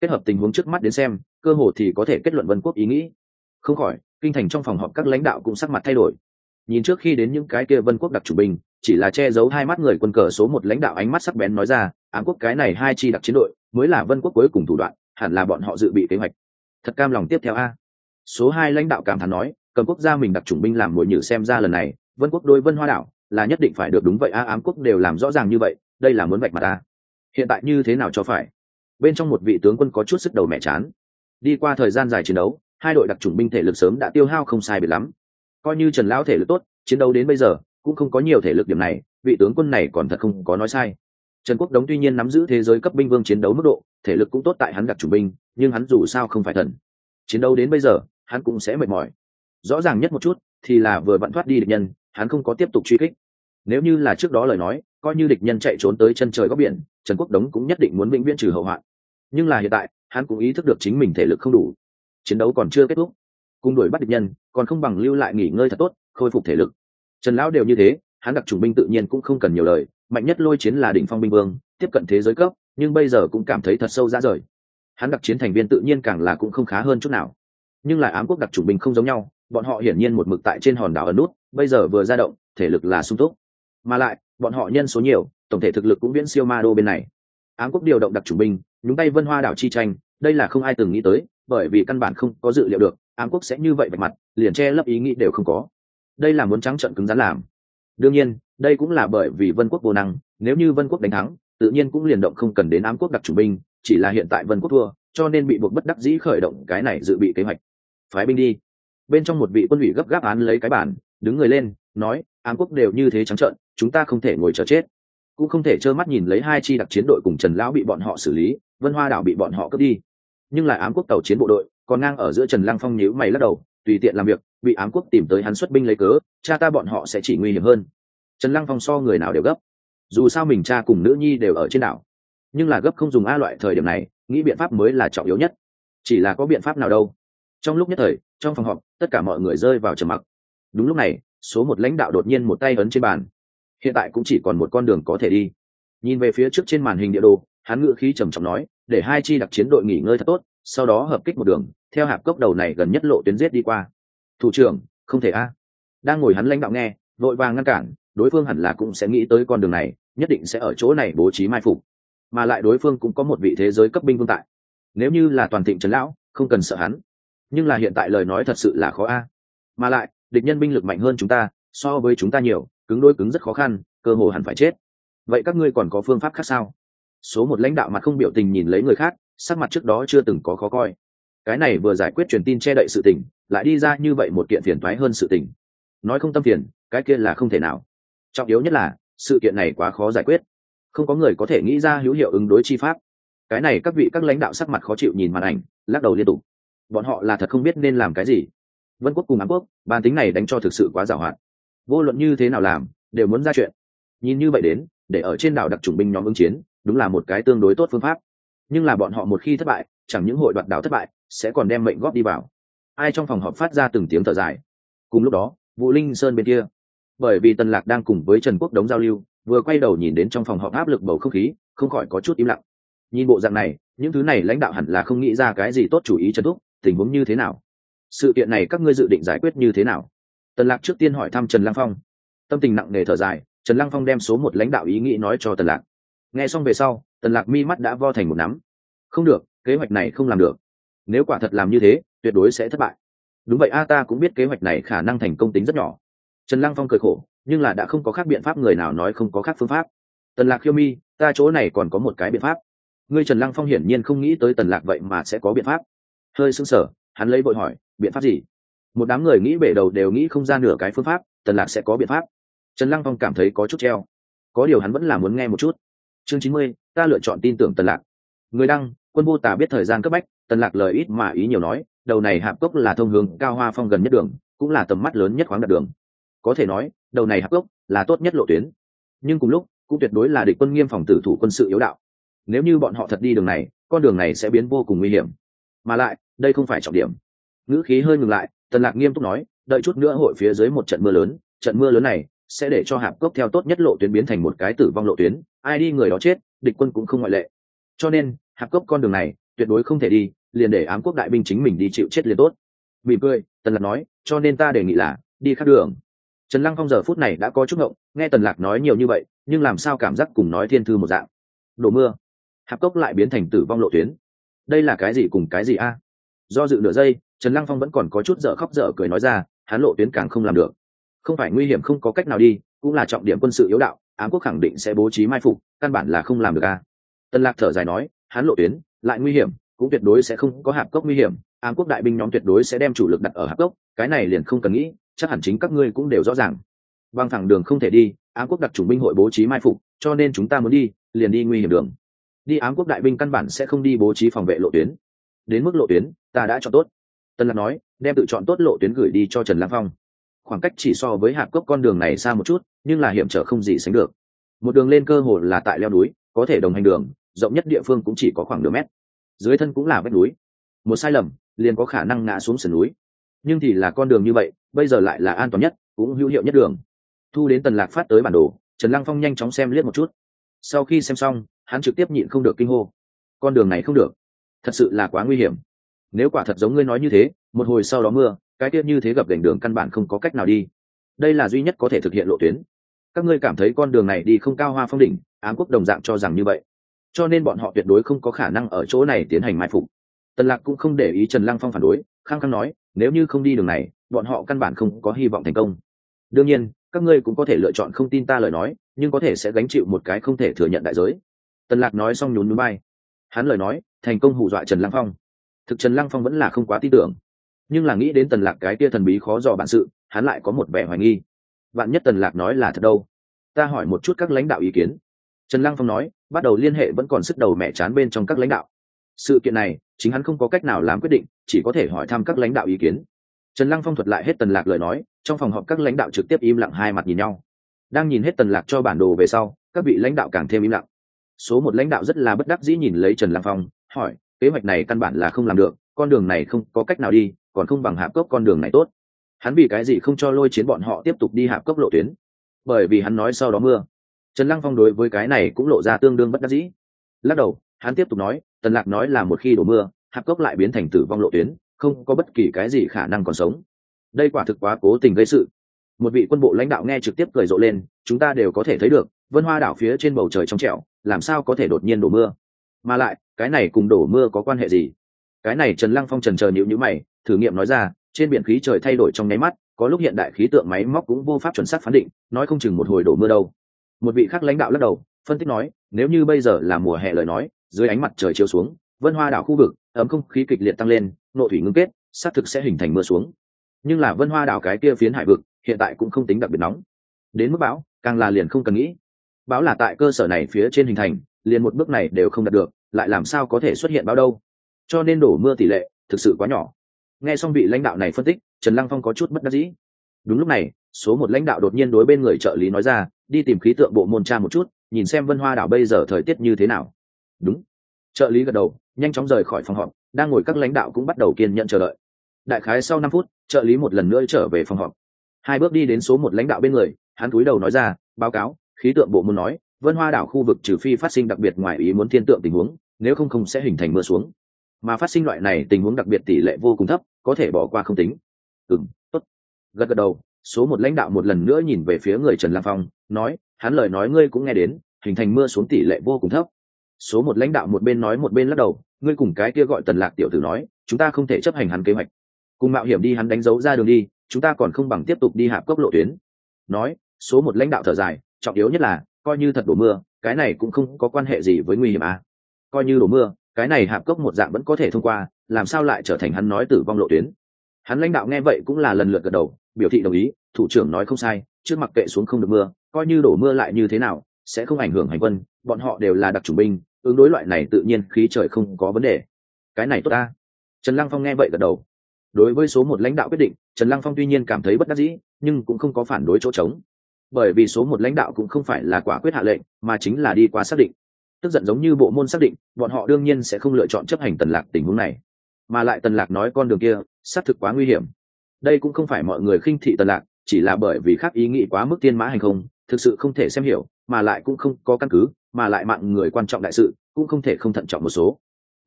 kết hợp tình huống trước mắt đến xem, cơ hồ thì có thể kết luận Vân Quốc ý nghĩ. Không khỏi, kinh thành trong phòng họp các lãnh đạo cũng sắc mặt thay đổi. Nhìn trước khi đến những cái kia Vân Quốc đặc chủ binh, chỉ là che giấu hai mắt người quân cờ số một lãnh đạo ánh mắt sắc bén nói ra, Ám Quốc cái này hai chi đặc chiến đội mới là Vân Quốc cuối cùng thủ đoạn, hẳn là bọn họ dự bị kế hoạch. Thật cam lòng tiếp theo a. Số hai lãnh đạo cảm thán nói, cầm quốc gia mình đặc chủng binh làm mồi nhử, xem ra lần này Vân Quốc đối Vân Hoa đảo là nhất định phải được đúng vậy a. Ám Quốc đều làm rõ ràng như vậy, đây là muốn vạch mặt a. Hiện tại như thế nào cho phải? Bên trong một vị tướng quân có chút sức đầu mẹ chán. Đi qua thời gian dài chiến đấu, hai đội đặc chủng binh thể lực sớm đã tiêu hao không sai biệt lắm. Coi như Trần lão thể lực tốt, chiến đấu đến bây giờ cũng không có nhiều thể lực điểm này, vị tướng quân này còn thật không có nói sai. Trần Quốc Đống tuy nhiên nắm giữ thế giới cấp binh vương chiến đấu mức độ, thể lực cũng tốt tại hắn đặc chủng binh, nhưng hắn dù sao không phải thần. Chiến đấu đến bây giờ, hắn cũng sẽ mệt mỏi. Rõ ràng nhất một chút thì là vừa vặn thoát đi địch nhân, hắn không có tiếp tục truy kích. Nếu như là trước đó lời nói, coi như địch nhân chạy trốn tới chân trời góc biển, Trần Quốc Đống cũng nhất định muốn vĩnh viễn trừ hậu hoạn. Nhưng là hiện tại, hắn cũng ý thức được chính mình thể lực không đủ, chiến đấu còn chưa kết thúc, cùng đuổi bắt địch nhân còn không bằng lưu lại nghỉ ngơi thật tốt, khôi phục thể lực. Trần lão đều như thế, hắn đặc chủng binh tự nhiên cũng không cần nhiều lời, mạnh nhất lôi chiến là đỉnh phong binh vương, tiếp cận thế giới cấp, nhưng bây giờ cũng cảm thấy thật sâu ra rời. Hắn đặc chiến thành viên tự nhiên càng là cũng không khá hơn chút nào. Nhưng lại Ám Quốc đặc chủng binh không giống nhau, bọn họ hiển nhiên một mực tại trên hòn đảo ẩn nút, bây giờ vừa ra động, thể lực là sung túc. Mà lại, bọn họ nhân số nhiều, tổng thể thực lực cũng viễn siêu Ma Đô bên này. Ám Quốc điều động đặc chủng binh, nhúng tay Vân Hoa đảo chi tranh, đây là không ai từng nghĩ tới, bởi vì căn bản không có dự liệu được Ám Quốc sẽ như vậy vạch mặt, liền che lấp ý nghĩ đều không có. Đây là muốn trắng trợn cứng rắn làm. Đương nhiên, đây cũng là bởi vì Vân Quốc vô năng, nếu như Vân Quốc đánh thắng, tự nhiên cũng liền động không cần đến Ám Quốc đặc chủng binh, chỉ là hiện tại Vân Quốc thua, cho nên bị buộc bất đắc dĩ khởi động cái này dự bị kế hoạch. Phái binh đi. Bên trong một vị quân ủy gấp gáp án lấy cái bản, đứng người lên, nói, Ám Quốc đều như thế trắng trợn, chúng ta không thể ngồi chờ chết, cũng không thể trơ mắt nhìn lấy hai chi đặc chiến đội cùng Trần lão bị bọn họ xử lý, Vân Hoa đảo bị bọn họ cướp đi. Nhưng lại Ám Quốc tàu chiến bộ đội còn ngang ở giữa. Trần Lăng Phong nhíu mày lắc đầu, tùy tiện làm việc, bị Ám Quốc tìm tới hắn xuất binh lấy cớ, cha ta bọn họ sẽ chỉ nguy hiểm hơn. Trần Lăng Phong so người nào đều gấp, dù sao mình cha cùng nữ nhi đều ở trên đảo, nhưng là gấp không dùng a. Loại thời điểm này nghĩ biện pháp mới là trọng yếu nhất, chỉ là có biện pháp nào đâu. Trong lúc nhất thời, trong phòng họp tất cả mọi người rơi vào trầm mặc. Đúng lúc này, số một lãnh đạo đột nhiên một tay ấn trên bàn. Hiện tại cũng chỉ còn một con đường có thể đi. Nhìn về phía trước trên màn hình địa đồ, hắn ngữ khí trầm trọng nói, để hai chi đặc chiến đội nghỉ ngơi thật tốt, sau đó hợp kích một đường theo hạp cốc đầu này gần nhất lộ tuyến giết đi qua. Thủ trưởng, không thể a. Đang ngồi hắn lãnh đạo nghe, vội vàng ngăn cản, đối phương hẳn là cũng sẽ nghĩ tới con đường này, nhất định sẽ ở chỗ này bố trí mai phục, mà lại đối phương cũng có một vị thế giới cấp binh vương tại. Nếu như là toàn thịnh Trần lão, không cần sợ hắn, nhưng là hiện tại lời nói thật sự là khó a. Mà lại địch nhân binh lực mạnh hơn chúng ta, so với chúng ta nhiều, cứng đối cứng rất khó khăn, cơ hồ hẳn phải chết. Vậy các ngươi còn có phương pháp khác sao? Số một lãnh đạo mặt không biểu tình nhìn lấy người khác, sắc mặt trước đó chưa từng có khó coi. Cái này vừa giải quyết truyền tin che đậy sự tình, lại đi ra như vậy một kiện phiền toái hơn sự tình. Nói không tâm phiền, cái kia là không thể nào. Trọng yếu nhất là sự kiện này quá khó giải quyết, không có người có thể nghĩ ra hữu hiệu ứng đối chi pháp. Cái này các lãnh đạo sắc mặt khó chịu nhìn màn ảnh, lắc đầu liên tục. Bọn họ là thật không biết nên làm cái gì. Vân Quốc cùng Ám Quốc, bản tính này đánh cho thực sự quá giàu hoạt. Vô luận như thế nào làm, đều muốn ra chuyện. Nhìn như vậy đến, để ở trên đảo đặc chủng binh nhóm ứng chiến, đúng là một cái tương đối tốt phương pháp. Nhưng là bọn họ một khi thất bại, chẳng những hội đoạt đảo thất bại, sẽ còn đem mệnh góp đi vào. Ai trong phòng họp phát ra từng tiếng thở dài. Cùng lúc đó, Vũ Linh Sơn bên kia, bởi vì Tần Lạc đang cùng với Trần Quốc Đống giao lưu, vừa quay đầu nhìn đến trong phòng họp áp lực bầu không khí, không khỏi có chút im lặng. Nhìn bộ dạng này, những thứ này lãnh đạo hẳn là không nghĩ ra cái gì tốt chủ ý. Trần Thúc, tình huống như thế nào? Sự kiện này các ngươi dự định giải quyết như thế nào? Tần Lạc trước tiên hỏi thăm Trần Lăng Phong. Tâm tình nặng nề thở dài, Trần Lăng Phong đem số một lãnh đạo ý nghĩ nói cho Tần Lạc. Nghe xong về sau, Tần Lạc mi mắt đã vo thành một nắm. Không được, kế hoạch này không làm được. Nếu quả thật làm như thế, tuyệt đối sẽ thất bại. Đúng vậy a, ta cũng biết kế hoạch này khả năng thành công tính rất nhỏ. Trần Lăng Phong cười khổ, nhưng là đã không có khác biện pháp, người nào nói không có khác phương pháp. Tần Lạc khiêu mi, ta chỗ này còn có một cái biện pháp. Ngươi Trần Lăng Phong hiển nhiên không nghĩ tới Tần Lạc vậy mà sẽ có biện pháp. Hơi sững sờ, hắn lấy vội hỏi, biện pháp gì? Một đám người nghĩ bể đầu đều nghĩ không ra nửa cái phương pháp, Tần Lạc sẽ có biện pháp. Trần Lăng Phong cảm thấy có chút treo. Có điều hắn vẫn là muốn nghe một chút. Chương 90, ta lựa chọn tin tưởng Tần Lạc. Người đăng, Quân Vô Tà biết thời gian cấp bách, Tần Lạc lời ít mà ý nhiều nói, đầu này hạp cốc là thông hướng Cao Hoa Phong gần nhất đường, cũng là tầm mắt lớn nhất khoáng đạt đường. Có thể nói, đầu này hạp cốc là tốt nhất lộ tuyến. Nhưng cùng lúc, cũng tuyệt đối là địch quân nghiêm phòng tử thủ quân sự yếu đạo. Nếu như bọn họ thật đi đường này, con đường này sẽ biến vô cùng nguy hiểm. Mà lại, đây không phải trọng điểm. Ngữ khí hơi ngừng lại, Tần Lạc nghiêm túc nói, đợi chút nữa hội phía dưới một trận mưa lớn, trận mưa lớn này sẽ để cho hạp cốc theo tốt nhất lộ tuyến biến thành một cái tử vong lộ tuyến, ai đi người đó chết, địch quân cũng không ngoại lệ. Cho nên, hạp cốc con đường này tuyệt đối không thể đi, liền để ám quốc đại binh chính mình đi chịu chết liền tốt. Mỉm cười, Tần Lạc nói, cho nên ta đề nghị là đi khác đường. Trần Lăng Phong giờ phút này đã có chút ngộng, nghe Tần Lạc nói nhiều như vậy, nhưng làm sao cảm giác cùng nói thiên thư một dạng. Đổ mưa, hạp cốc lại biến thành tử vong lộ tuyến. Đây là cái gì cùng cái gì a? Do dự nửa giây, Trần Lăng Phong vẫn còn có chút dở khóc dở cười nói ra, hắn lộ tuyến càng không làm được. Không phải nguy hiểm không có cách nào đi, cũng là trọng điểm quân sự yếu đạo, ám quốc khẳng định sẽ bố trí mai phục, căn bản là không làm được a. Tần Lạc thở dài nói, hắn lộ tuyến lại nguy hiểm, cũng tuyệt đối sẽ không có hạp cốc nguy hiểm, ám quốc đại binh nhóm tuyệt đối sẽ đem chủ lực đặt ở hạp cốc, cái này liền không cần nghĩ, chắc hẳn chính các ngươi cũng đều rõ ràng. Băng thẳng đường không thể đi, ám quốc đặc chủng binh hội bố trí mai phục, cho nên chúng ta muốn đi, liền đi nguy hiểm đường. Đi ám quốc đại binh căn bản sẽ không đi bố trí phòng vệ lộ tuyến. Đến mức lộ tuyến, ta đã chọn tốt. Tân Lạc nói, đem tự chọn tốt lộ tuyến gửi đi cho Trần Lăng Phong. Khoảng cách chỉ so với hạp cốc con đường này xa một chút, nhưng là hiểm trở không gì sánh được. Một đường lên cơ hồ là tại leo núi, có thể đồng hành đường, rộng nhất địa phương cũng chỉ có khoảng nửa mét. Dưới thân cũng là vách núi. Một sai lầm, liền có khả năng ngã xuống sườn núi. Nhưng thì là con đường như vậy, bây giờ lại là an toàn nhất, cũng hữu hiệu nhất đường. Thu đến Tần Lạc phát tới bản đồ, Trần Lăng Phong nhanh chóng xem liếc một chút. Sau khi xem xong, hắn trực tiếp nhịn không được kinh hô. Con đường này không được, thật sự là quá nguy hiểm. Nếu quả thật giống ngươi nói như thế, một hồi sau đó mưa, cái tiết như thế gập ghềnh đường căn bản không có cách nào đi. Đây là duy nhất có thể thực hiện lộ tuyến. Các ngươi cảm thấy con đường này đi không cao hoa phong đỉnh, ám quốc đồng dạng cho rằng như vậy. Cho nên bọn họ tuyệt đối không có khả năng ở chỗ này tiến hành mai phục. Tần Lạc cũng không để ý Trần Lăng Phong phản đối, khăng khăng nói, nếu như không đi đường này, bọn họ căn bản không có hy vọng thành công. Đương nhiên, các ngươi cũng có thể lựa chọn không tin ta lời nói, nhưng có thể sẽ gánh chịu một cái không thể thừa nhận đại giới. Tần Lạc nói xong nhún nhún vai. Hắn lời nói, thành công hù dọa Trần Lăng Phong. Thực Trần Lăng Phong vẫn là không quá tin tưởng, nhưng là nghĩ đến Tần Lạc cái kia thần bí khó dò bản sự, hắn lại có một vẻ hoài nghi. Vạn nhất Tần Lạc nói là thật đâu? Ta hỏi một chút các lãnh đạo ý kiến. Trần Lăng Phong nói, bắt đầu liên hệ vẫn còn sức đầu mẹ chán bên trong các lãnh đạo. Sự kiện này, chính hắn không có cách nào làm quyết định, chỉ có thể hỏi thăm các lãnh đạo ý kiến. Trần Lăng Phong thuật lại hết Tần Lạc lời nói, trong phòng họp các lãnh đạo trực tiếp im lặng hai mặt nhìn nhau. Đang nhìn hết Tần Lạc cho bản đồ về sau, các vị lãnh đạo càng thêm im lặng. Số một lãnh đạo rất là bất đắc dĩ nhìn lấy Trần Lăng Phong, hỏi, kế hoạch này căn bản là không làm được, con đường này không có cách nào đi, còn không bằng hạp cốc con đường này tốt. Hắn vì cái gì không cho Lôi Chiến bọn họ tiếp tục đi hạp cốc lộ tuyến? Bởi vì hắn nói sau đó mưa. Trần Lăng Phong đối với cái này cũng lộ ra tương đương bất đắc dĩ. Lắc đầu, hắn tiếp tục nói, Tần Lạc nói là một khi đổ mưa, hạp cốc lại biến thành tử vong lộ tuyến, không có bất kỳ cái gì khả năng còn sống. Đây quả thực quá cố tình gây sự. Một vị quân bộ lãnh đạo nghe trực tiếp cười rộ lên, chúng ta đều có thể thấy được, Vân Hoa đảo phía trên bầu trời trong trẻo, làm sao có thể đột nhiên đổ mưa? Mà lại, cái này cùng đổ mưa có quan hệ gì? Cái này Trần Lăng Phong chần chờ nhíu mày, thử nghiệm nói ra, trên biển khí trời thay đổi trong nháy mắt, có lúc hiện đại khí tượng máy móc cũng vô pháp chuẩn xác phán định, nói không chừng một hồi đổ mưa đâu. Một vị khác lãnh đạo lắc đầu, phân tích nói, nếu như bây giờ là mùa hè lời nói, dưới ánh mặt trời chiếu xuống, Vân Hoa đảo khu vực, ấm không khí kịch liệt tăng lên, nội thủy ngưng kết, xác thực sẽ hình thành mưa xuống. Nhưng là Vân Hoa đảo cái kia phiến hải vực, hiện tại cũng không tính đặc biệt nóng. Đến mức bão, càng là liền không cần nghĩ. Bão là tại cơ sở này phía trên hình thành, liền một bước này đều không đạt được, lại làm sao có thể xuất hiện bão đâu? Cho nên đổ mưa tỷ lệ thực sự quá nhỏ. Nghe xong vị lãnh đạo này phân tích, Trần Lăng Phong có chút bất đắc dĩ. Đúng lúc này, số một lãnh đạo đột nhiên đối bên người trợ lý nói ra, đi tìm khí tượng bộ môn tra một chút, nhìn xem Vân Hoa đảo bây giờ thời tiết như thế nào. Đúng. Trợ lý gật đầu, nhanh chóng rời khỏi phòng họp, đang ngồi các lãnh đạo cũng bắt đầu kiên nhẫn chờ đợi. Đại khái sau 5 phút, trợ lý một lần nữa trở về phòng họp. Hai bước đi đến số một lãnh đạo bên người, hắn cúi đầu nói ra, báo cáo, khí tượng bộ môn nói, Vân Hoa đảo khu vực trừ phi phát sinh đặc biệt ngoài ý muốn thiên tượng tình huống, nếu không sẽ hình thành mưa xuống. Mà phát sinh loại này tình huống đặc biệt tỷ lệ vô cùng thấp, có thể bỏ qua không tính. Tốt. Gật đầu, số một lãnh đạo một lần nữa nhìn về phía người Trần Lăng Phong, nói, hắn lời nói ngươi cũng nghe đến, hình thành mưa xuống tỷ lệ vô cùng thấp. Số một lãnh đạo một bên nói một bên lắc đầu, ngươi cùng cái kia gọi Tần Lạc tiểu tử nói, chúng ta không thể chấp hành hắn kế hoạch, cùng mạo hiểm đi hắn đánh dấu ra đường đi, chúng ta còn không bằng tiếp tục đi hạp cốc lộ tuyến. Nói, số một lãnh đạo thở dài, trọng yếu nhất là, coi như thật đổ mưa, cái này cũng không có quan hệ gì với nguy hiểm à? Coi như đổ mưa, cái này hạp cốc một dạng vẫn có thể thông qua, làm sao lại trở thành hắn nói tử vong lộ tuyến? Hắn lãnh đạo nghe vậy cũng là lần lượt gật đầu, biểu thị đồng ý, thủ trưởng nói không sai, trước mặc kệ xuống không được mưa, coi như đổ mưa lại như thế nào, sẽ không ảnh hưởng hành quân, bọn họ đều là đặc chủng binh, ứng đối loại này tự nhiên khí trời không có vấn đề. Cái này tốt ta. Trần Lăng Phong nghe vậy gật đầu. Đối với số một lãnh đạo quyết định, Trần Lăng Phong tuy nhiên cảm thấy bất đắc dĩ, nhưng cũng không có phản đối chỗ trống. Bởi vì số một lãnh đạo cũng không phải là quả quyết hạ lệnh, mà chính là đi qua xác định. Tức giận giống như bộ môn xác định, bọn họ đương nhiên sẽ không lựa chọn chấp hành Tần Lạc tình huống này. Mà lại Tần Lạc nói con đường kia, xác thực quá nguy hiểm. Đây cũng không phải mọi người khinh thị Tần Lạc, chỉ là bởi vì khác ý nghĩ quá mức thiên mã hành không, thực sự không thể xem hiểu, mà lại cũng không có căn cứ, mà lại mạng người quan trọng đại sự, cũng không thể không thận trọng một số.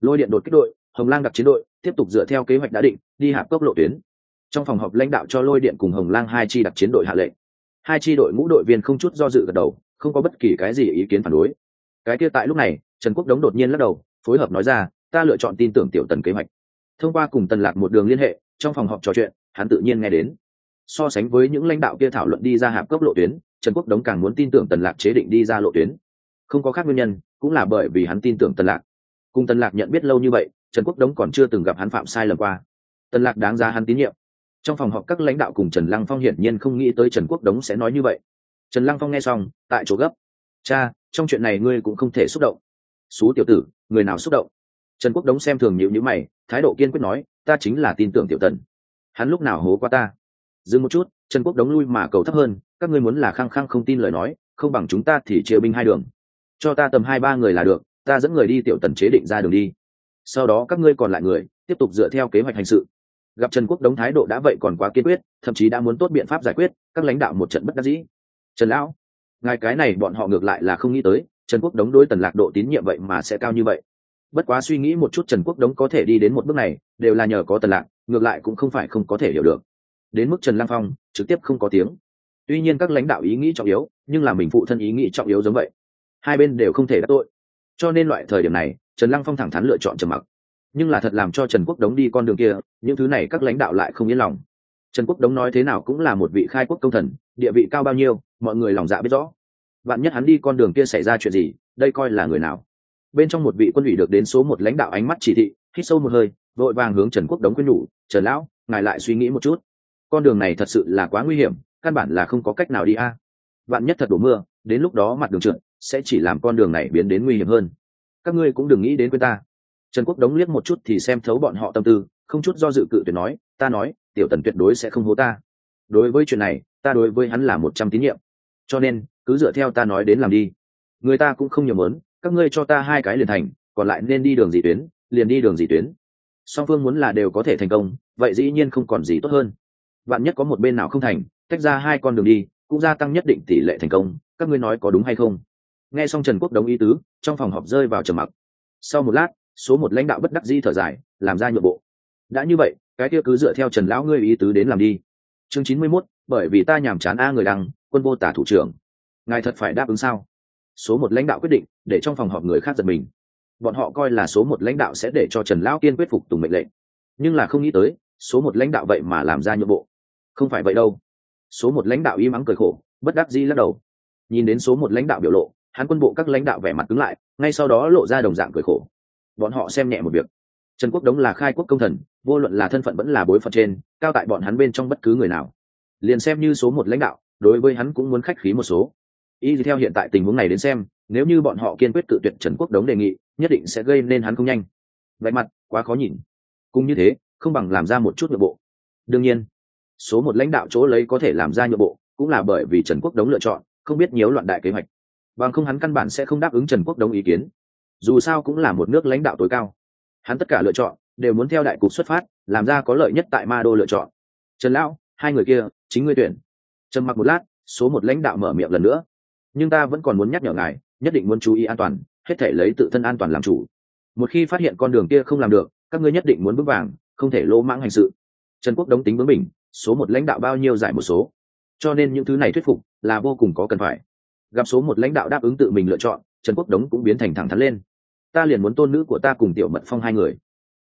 Lôi điện đột kích đội, Hồng Lang đặc chiến đội tiếp tục dựa theo kế hoạch đã định đi Hạp Cốc lộ tuyến. Trong phòng họp lãnh đạo cho Lôi điện cùng Hồng Lang hai chi đặc chiến đội hạ lệnh. Hai chi đội ngũ đội viên không chút do dự gật đầu, không có bất kỳ cái gì ý kiến phản đối. Cái kia tại lúc này, Trần Quốc Đống đột nhiên lắc đầu, phối hợp nói ra, ta lựa chọn tin tưởng Tiểu Tần kế hoạch. Thông qua cùng Tần Lạc một đường liên hệ, trong phòng họp trò chuyện, hắn tự nhiên nghe đến. So sánh với những lãnh đạo kia thảo luận đi ra Hạp Cốc lộ tuyến, Trần Quốc Đống càng muốn tin tưởng Tần Lạc chế định đi ra lộ tuyến. Không có khác nguyên nhân, cũng là bởi vì hắn tin tưởng Tần Lạc. Cùng Tần Lạc nhận biết lâu như vậy, Trần Quốc Đống còn chưa từng gặp hắn phạm sai lầm qua. Tần Lạc đáng giá hắn tín nhiệm. Trong phòng họp các lãnh đạo cùng Trần Lăng Phong hiển nhiên không nghĩ tới Trần Quốc Đống sẽ nói như vậy. Trần Lăng Phong nghe xong, tại chỗ gấp. Cha, trong chuyện này ngươi cũng không thể xúc động. Xú tiểu tử, người nào xúc động? Trần Quốc Đống xem thường nhíu nhíu mày, thái độ kiên quyết nói, ta chính là tin tưởng Tiểu Tần. Hắn lúc nào hố qua ta? Dừng một chút, Trần Quốc Đống lui mà cầu thấp hơn, các ngươi muốn là khăng khăng không tin lời nói, không bằng chúng ta thì chia binh hai đường. Cho ta tầm 2-3 người là được, ta dẫn người đi Tiểu Tần chế định ra đường đi. Sau đó các ngươi còn lại người, tiếp tục dựa theo kế hoạch hành sự. Gặp Trần Quốc Đống thái độ đã vậy còn quá kiên quyết, thậm chí đã muốn tốt biện pháp giải quyết, các lãnh đạo một trận bất đắc dĩ. Trần lão, ngài cái này bọn họ ngược lại là không nghĩ tới, Trần Quốc Đống đối Tần Lạc độ tín nhiệm vậy mà sẽ cao như vậy. Bất quá suy nghĩ một chút, Trần Quốc Đống có thể đi đến một bước này, đều là nhờ có Tần Lạc, ngược lại cũng không phải không có thể hiểu được. Đến mức Trần Lăng Phong trực tiếp không có tiếng. Tuy nhiên các lãnh đạo ý nghĩ trọng yếu, nhưng là mình phụ thân ý nghĩ trọng yếu giống vậy, hai bên đều không thể đắc tội. Cho nên loại thời điểm này, Trần Lăng Phong thẳng thắn lựa chọn trầm mặc. Nhưng là thật làm cho Trần Quốc Đống đi con đường kia, những thứ này các lãnh đạo lại không yên lòng. Trần Quốc Đống nói thế nào cũng là một vị khai quốc công thần, địa vị cao bao nhiêu, mọi người lòng dạ biết rõ. Vạn nhất hắn đi con đường kia xảy ra chuyện gì, đây coi là người nào? Bên trong một vị quân ủy được đến số một lãnh đạo ánh mắt chỉ thị, hít sâu một hơi, vội vàng hướng Trần Quốc Đống khuyên nhủ, Trần lão, ngài lại suy nghĩ một chút. Con đường này thật sự là quá nguy hiểm, căn bản là không có cách nào đi a. Vạn nhất thật đổ mưa, đến lúc đó mặt đường trượt, sẽ chỉ làm con đường này biến đến nguy hiểm hơn. Các ngươi cũng đừng nghĩ đến quên ta. Trần Quốc Đống liếc một chút thì xem thấu bọn họ tâm tư, không chút do dự cự tuyệt nói, ta nói, Tiểu Tần tuyệt đối sẽ không hố ta. Đối với chuyện này, ta đối với hắn là 100 tín nhiệm. Cho nên, cứ dựa theo ta nói đến làm đi. Người ta cũng không nhiều mớn, các ngươi cho ta 2 cái liền thành, còn lại nên đi đường gì tuyến, liền đi đường gì tuyến. Song phương muốn là đều có thể thành công, vậy dĩ nhiên không còn gì tốt hơn. Vạn nhất có một bên nào không thành, tách ra 2 con đường đi, cũng gia tăng nhất định tỷ lệ thành công, các ngươi nói có đúng hay không? Nghe xong Trần Quốc Đống ý tứ, trong phòng họp rơi vào trầm mặc. Sau một lát, số một lãnh đạo bất đắc dĩ thở dài, làm ra nhượng bộ. Đã như vậy, cái kia cứ dựa theo Trần lão ngươi ý tứ đến làm đi. Chương 91, bởi vì ta nhàm chán người đăng, quân vô tả thủ trưởng. Ngài thật phải đáp ứng sao? Số một lãnh đạo quyết định, để trong phòng họp người khác giật mình. Bọn họ coi là số một lãnh đạo sẽ để cho Trần lão kiên quyết phục tùng mệnh lệnh, nhưng là không nghĩ tới, số một lãnh đạo vậy mà làm ra nhượng bộ. Không phải vậy đâu. Số một lãnh đạo im ắng cười khổ, bất đắc dĩ lắc đầu. Nhìn đến số một lãnh đạo biểu lộ, hắn quân bộ các lãnh đạo vẻ mặt cứng lại, ngay sau đó lộ ra đồng dạng cười khổ. Bọn họ xem nhẹ một việc. Trần Quốc Đống là khai quốc công thần, vô luận là thân phận vẫn là bối phận trên, cao tại bọn hắn bên trong bất cứ người nào. Liền xem như số một lãnh đạo, đối với hắn cũng muốn khách khí một số. Y theo hiện tại tình huống này đến xem, nếu như bọn họ kiên quyết cự tuyệt Trần Quốc Đống đề nghị, nhất định sẽ gây nên hắn không nhanh. Vậy mặt, quá khó nhìn. Cũng như thế, không bằng làm ra một chút nhượng bộ. Đương nhiên, số một lãnh đạo chỗ lấy có thể làm ra nhượng bộ, cũng là bởi vì Trần Quốc Đống lựa chọn, không biết nhiễu loạn đại kế hoạch. Bằng không hắn căn bản sẽ không đáp ứng Trần Quốc Đống ý kiến. Dù sao cũng là một nước lãnh đạo tối cao, hắn tất cả lựa chọn đều muốn theo đại cục xuất phát, làm ra có lợi nhất tại Ma Đô lựa chọn. Trần lão, 2 người kia chính ngươi tuyển. Trầm mặc một lát, số một lãnh đạo mở miệng lần nữa, nhưng ta vẫn còn muốn nhắc nhở ngài, nhất định muốn chú ý an toàn, hết thể lấy tự thân an toàn làm chủ. Một khi phát hiện con đường kia không làm được, các ngươi nhất định muốn vững vàng, không thể lỗ mãng hành sự. Trần Quốc Đống tính bướng bỉnh, số một lãnh đạo bao nhiêu giải một số, cho nên những thứ này thuyết phục là vô cùng có cần phải. Gặp số một lãnh đạo đáp ứng tự mình lựa chọn, Trần Quốc Đống cũng biến thành thẳng thắn lên. Ta liền muốn tôn nữ của ta cùng Tiểu Mật Phong 2 người.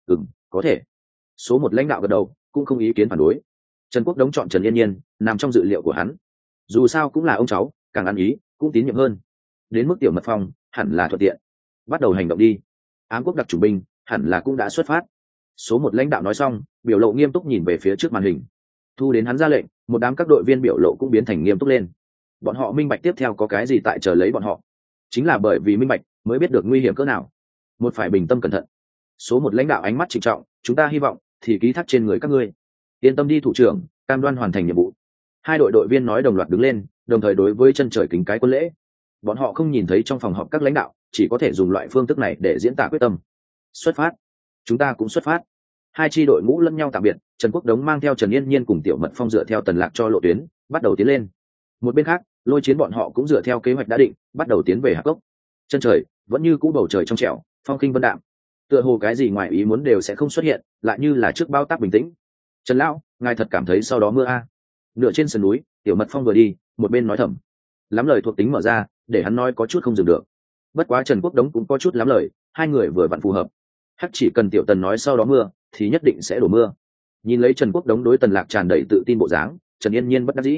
Có thể. Số một lãnh đạo gật đầu, cũng không ý kiến phản đối. Trần Quốc Đống chọn Trần Yên Nhiên, nằm trong dự liệu của hắn. Dù sao cũng là ông cháu, càng ăn ý, cũng tín nhiệm hơn. Đến mức Tiểu Mật Phong, hẳn là thuận tiện. Bắt đầu hành động đi. Ám quốc đặc chủng binh, hẳn là cũng đã xuất phát. Số một lãnh đạo nói xong, biểu lộ nghiêm túc nhìn về phía trước màn hình. Thu đến hắn ra lệnh, một đám các đội viên biểu lộ cũng biến thành nghiêm túc lên. Bọn họ minh bạch tiếp theo có cái gì tại chờ lấy bọn họ. Chính là bởi vì minh bạch, mới biết được nguy hiểm cỡ nào. Một phải bình tâm cẩn thận. Số một lãnh đạo ánh mắt trịnh trọng, chúng ta hy vọng thì ký thác trên người các ngươi. Yên tâm đi thủ trưởng, cam đoan hoàn thành nhiệm vụ. 2 đội viên nói đồng loạt đứng lên, đồng thời đối với chân trời kính cái quân lễ. Bọn họ không nhìn thấy trong phòng họp các lãnh đạo, chỉ có thể dùng loại phương thức này để diễn tả quyết tâm. Xuất phát. Chúng ta cũng xuất phát. 2 chi đội ngũ lẫn nhau tạm biệt, Trần Quốc Đống mang theo Trần Yên Nhiên cùng Tiểu Mật Phong dựa theo Tần Lạc cho lộ tuyến, bắt đầu tiến lên. Một bên khác, Lôi Chiến bọn họ cũng dựa theo kế hoạch đã định, bắt đầu tiến về Hạp Cốc. Chân trời vẫn như cũ bầu trời trong trẻo, phong khinh vân đạm. tựa hồ cái gì ngoài ý muốn đều sẽ không xuất hiện, lại như là trước bao tác bình tĩnh. Trần lão, ngài thật cảm thấy sau đó mưa a? Nửa trên sườn núi, Tiểu Mật Phong vừa đi một bên nói thầm, lắm lời thuộc tính mở ra để hắn nói có chút không dừng được. Bất quá Trần Quốc Đống cũng có chút lắm lời, hai người vừa vặn phù hợp. Hắc chỉ cần Tiểu Tần nói sau đó mưa thì nhất định sẽ đổ mưa. Nhìn lấy Trần Quốc Đống đối Tần Lạc tràn đầy tự tin bộ dáng, Trần Yên Nhiên bất đắc dĩ,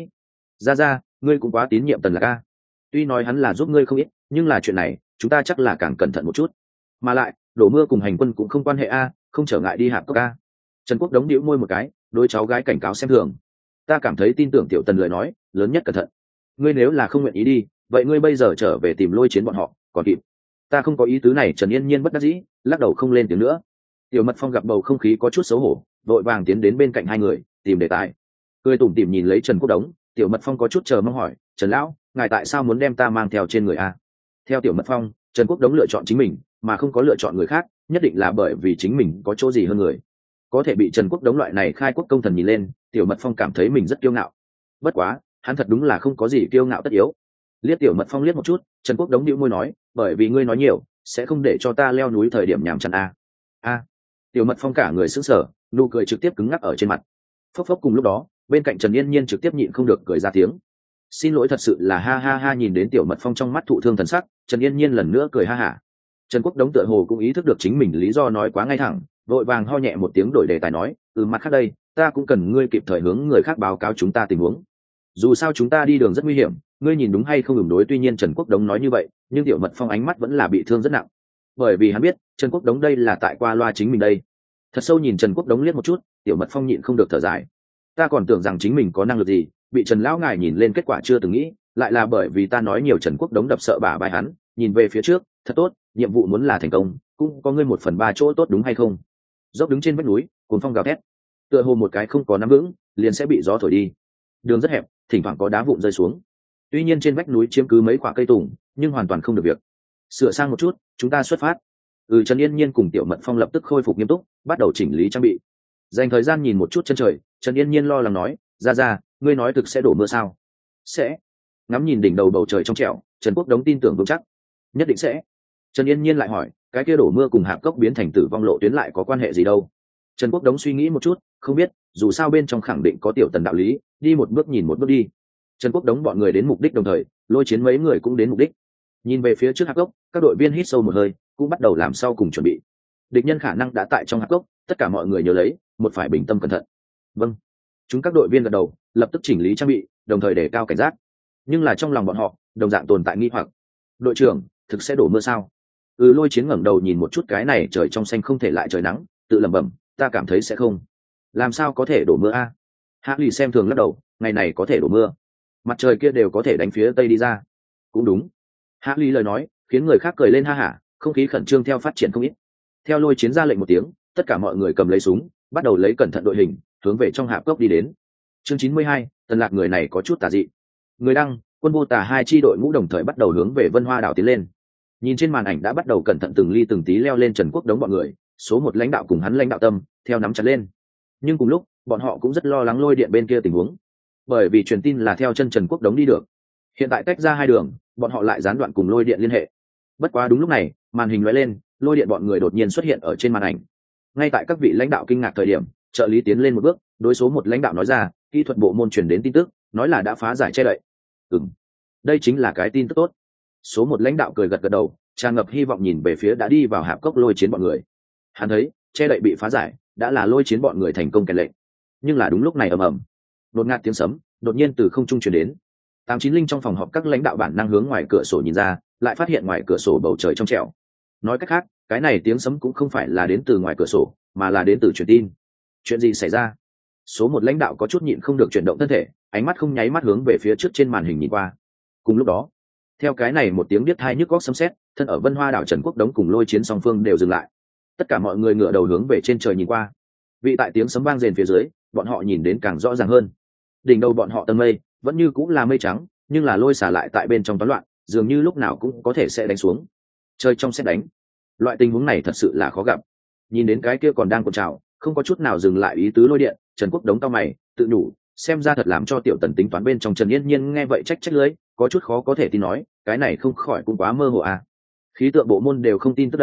ra ngươi cũng quá tín nhiệm Tần Lạc a. Tuy nói hắn là giúp ngươi không ít, nhưng là chuyện này chúng ta chắc là càng cẩn thận một chút. Mà lại đổ mưa cùng hành quân cũng không quan hệ a, không trở ngại đi hạp cốc a. Trần Quốc Đống đĩu môi một cái, đôi cháu gái cảnh cáo xem thường. Ta cảm thấy tin tưởng Tiểu Tần lời nói, lớn nhất cẩn thận. Ngươi nếu là không nguyện ý đi, vậy ngươi bây giờ trở về tìm Lôi Chiến bọn họ còn kịp. Ta không có ý tứ này. Trần Yên Nhiên bất đắc dĩ lắc đầu không lên tiếng nữa. Tiểu Mật Phong gặp bầu không khí có chút xấu hổ, vội vàng tiến đến bên cạnh hai người tìm đề tài, cười tủm tỉm nhìn lấy Trần Quốc Đống. Tiểu Mật Phong có chút chờ mong hỏi, Trần lão, ngài tại sao muốn đem ta mang theo trên người a? Theo Tiểu Mật Phong, Trần Quốc Đống lựa chọn chính mình mà không có lựa chọn người khác, nhất định là bởi vì chính mình có chỗ gì hơn người. Có thể bị Trần Quốc Đống loại này khai quốc công thần nhìn lên, Tiểu Mật Phong cảm thấy mình rất kiêu ngạo. Bất quá hắn thật đúng là không có gì kiêu ngạo tất yếu. Liếc Tiểu Mật Phong liếc một chút, Trần Quốc Đống nhíu môi nói, bởi vì ngươi nói nhiều sẽ không để cho ta leo núi thời điểm nhàm chán a. Tiểu Mật Phong cả người sững sờ, nụ cười trực tiếp cứng ngắc ở trên mặt. Phốc phốc cùng lúc đó, bên cạnh Trần Yên Nhiên trực tiếp nhịn không được cười ra tiếng. Xin lỗi thật sự là ha ha ha. Nhìn đến Tiểu Mật Phong trong mắt thụ thương thần sắc, Trần Yên Nhiên lần nữa cười ha hả. Trần Quốc Đống tựa hồ cũng ý thức được chính mình lý do nói quá ngay thẳng, vội vàng ho nhẹ một tiếng đổi đề tài nói, mặt khác đây, ta cũng cần ngươi kịp thời hướng người khác báo cáo chúng ta tình huống. Dù sao chúng ta đi đường rất nguy hiểm, ngươi nhìn đúng hay không ứng đối. Tuy nhiên Trần Quốc Đống nói như vậy, nhưng Tiểu Mật Phong ánh mắt vẫn là bị thương rất nặng, bởi vì hắn biết Trần Quốc Đống đây là tại qua loa chính mình đây. Thật sâu nhìn Trần Quốc Đống liếc một chút, Tiểu Mật Phong nhịn không được thở dài. Ta còn tưởng rằng chính mình có năng lực gì, bị Trần lão ngài nhìn lên kết quả chưa từng nghĩ, lại là bởi vì ta nói nhiều. Trần Quốc Đống đập sợ bả vai hắn, nhìn về phía trước, thật tốt, nhiệm vụ muốn là thành công, cũng có ngươi 1/3 chỗ tốt đúng hay không? Dốc đứng trên vách núi, cuồng phong gào thét, tựa hồ một cái không có nắm vững, liền sẽ bị gió thổi đi. Đường rất hẹp, thỉnh thoảng có đá vụn rơi xuống. Tuy nhiên trên vách núi chiếm cứ mấy quả cây tùng, nhưng hoàn toàn không được việc. Sửa sang một chút, chúng ta xuất phát. Trần Yên Nhiên cùng Tiểu Mật Phong lập tức khôi phục nghiêm túc, bắt đầu chỉnh lý trang bị. Dành thời gian nhìn một chút chân trời, Trần Yên Nhiên lo lắng nói, ra, ngươi nói thực sẽ đổ mưa sao? Sẽ. Ngắm nhìn đỉnh đầu bầu trời trong trẻo, Trần Quốc Đống tin tưởng vững chắc, nhất định sẽ. Trần Yên Nhiên lại hỏi, cái kia đổ mưa cùng hạp cốc biến thành tử vong lộ tuyến lại có quan hệ gì đâu? Trần Quốc Đống suy nghĩ một chút, không biết, dù sao bên trong khẳng định có Tiểu Tần đạo lý, đi một bước nhìn một bước đi. Trần Quốc Đống bọn người đến mục đích đồng thời, Lôi Chiến mấy người cũng đến mục đích. Nhìn về phía trước hạp cốc, các đội viên hít sâu một hơi, cũng bắt đầu làm sau cùng chuẩn bị. Địch nhân khả năng đã tại trong hạp cốc, tất cả mọi người nhớ lấy, một phải bình tâm cẩn thận. Vâng. Chúng các đội viên gật đầu, lập tức chỉnh lý trang bị, đồng thời đề cao cảnh giác. Nhưng là trong lòng bọn họ, đồng dạng tồn tại nghi hoặc. Đội trưởng, thực sẽ đổ mưa sao? Lôi Chiến ngẩng đầu nhìn một chút cái này trời trong xanh không thể lại trời nắng, tự lẩm bẩm, ta cảm thấy sẽ không. Làm sao có thể đổ mưa a? Hạ Lì xem thường lắc đầu, ngày này có thể đổ mưa, mặt trời kia đều có thể đánh phía tây đi ra. Cũng đúng. Hạ Lì lời nói khiến người khác cười lên ha hả, không khí khẩn trương theo phát triển không ít. Theo Lôi Chiến ra lệnh một tiếng, tất cả mọi người cầm lấy súng, bắt đầu lấy cẩn thận đội hình, hướng về trong hạp cốc đi đến. Chương 92, Tần Lạc người này có chút tà dị. Người đăng, Quân Vô Tà hai chi đội ngũ đồng thời bắt đầu hướng về Vân Hoa đảo tiến lên. Nhìn trên màn ảnh đã bắt đầu cẩn thận từng ly từng tí leo lên Trần Quốc Đống bọn người, số 1 lãnh đạo cùng hắn lãnh đạo Tâm, theo nắm chặt lên. Nhưng cùng lúc, bọn họ cũng rất lo lắng Lôi Điện bên kia tình huống, bởi vì truyền tin là theo chân Trần Quốc Đống đi được. Hiện tại tách ra hai đường, bọn họ lại gián đoạn cùng Lôi Điện liên hệ. Bất quá đúng lúc này, màn hình lóe lên, Lôi Điện bọn người đột nhiên xuất hiện ở trên màn ảnh. Ngay tại các vị lãnh đạo kinh ngạc thời điểm, trợ lý tiến lên một bước, đối số 1 lãnh đạo nói ra, kỹ thuật bộ môn truyền đến tin tức, nói là đã phá giải che đậy. Đây chính là cái tin tức tốt. Số 1 lãnh đạo cười gật gật đầu, tràn ngập hy vọng nhìn về phía đã đi vào hạp cốc Lôi Chiến bọn người. Hắn thấy che đậy bị phá giải, đã là Lôi Chiến bọn người thành công kèn lệnh. Nhưng là đúng lúc này ầm ầm, đột ngạt tiếng sấm đột nhiên từ không trung truyền đến. 890 trong phòng họp các lãnh đạo bản năng hướng ngoài cửa sổ nhìn ra, lại phát hiện ngoài cửa sổ bầu trời trong trẻo. Nói cách khác, cái này tiếng sấm cũng không phải là đến từ ngoài cửa sổ, mà là đến từ truyền tin. Chuyện gì xảy ra? Số 1 lãnh đạo có chút nhịn không được chuyển động thân thể, ánh mắt không nháy mắt hướng về phía trước trên màn hình nhìn qua. Cùng lúc đó, theo cái này một tiếng biết tai nhức óc sấm sét, thân ở Vân Hoa đảo Trần Quốc Đống cùng Lôi Chiến song phương đều dừng lại. Tất cả mọi người ngửa đầu hướng về trên trời nhìn qua. Vị tại tiếng sấm vang rền phía dưới, bọn họ nhìn đến càng rõ ràng hơn. Đỉnh đầu bọn họ tầng mây vẫn như cũng là mây trắng, nhưng là lôi xả lại tại bên trong toán loạn, dường như lúc nào cũng có thể sẽ đánh xuống. Trời trong sét đánh. Loại tình huống này thật sự là khó gặp. Nhìn đến cái kia còn đang cuộn trào, không có chút nào dừng lại ý tứ Lôi Điện, Trần Quốc Đống cau mày, tự nhủ, xem ra thật làm cho Tiểu Tần tính toán bên trong. Trần Yên Nhiên nghe vậy trách trách lưỡi, có chút khó có thể tin nói, cái này không khỏi cũng quá mơ hồ à. Khí tượng bộ môn đều không tin tức đây,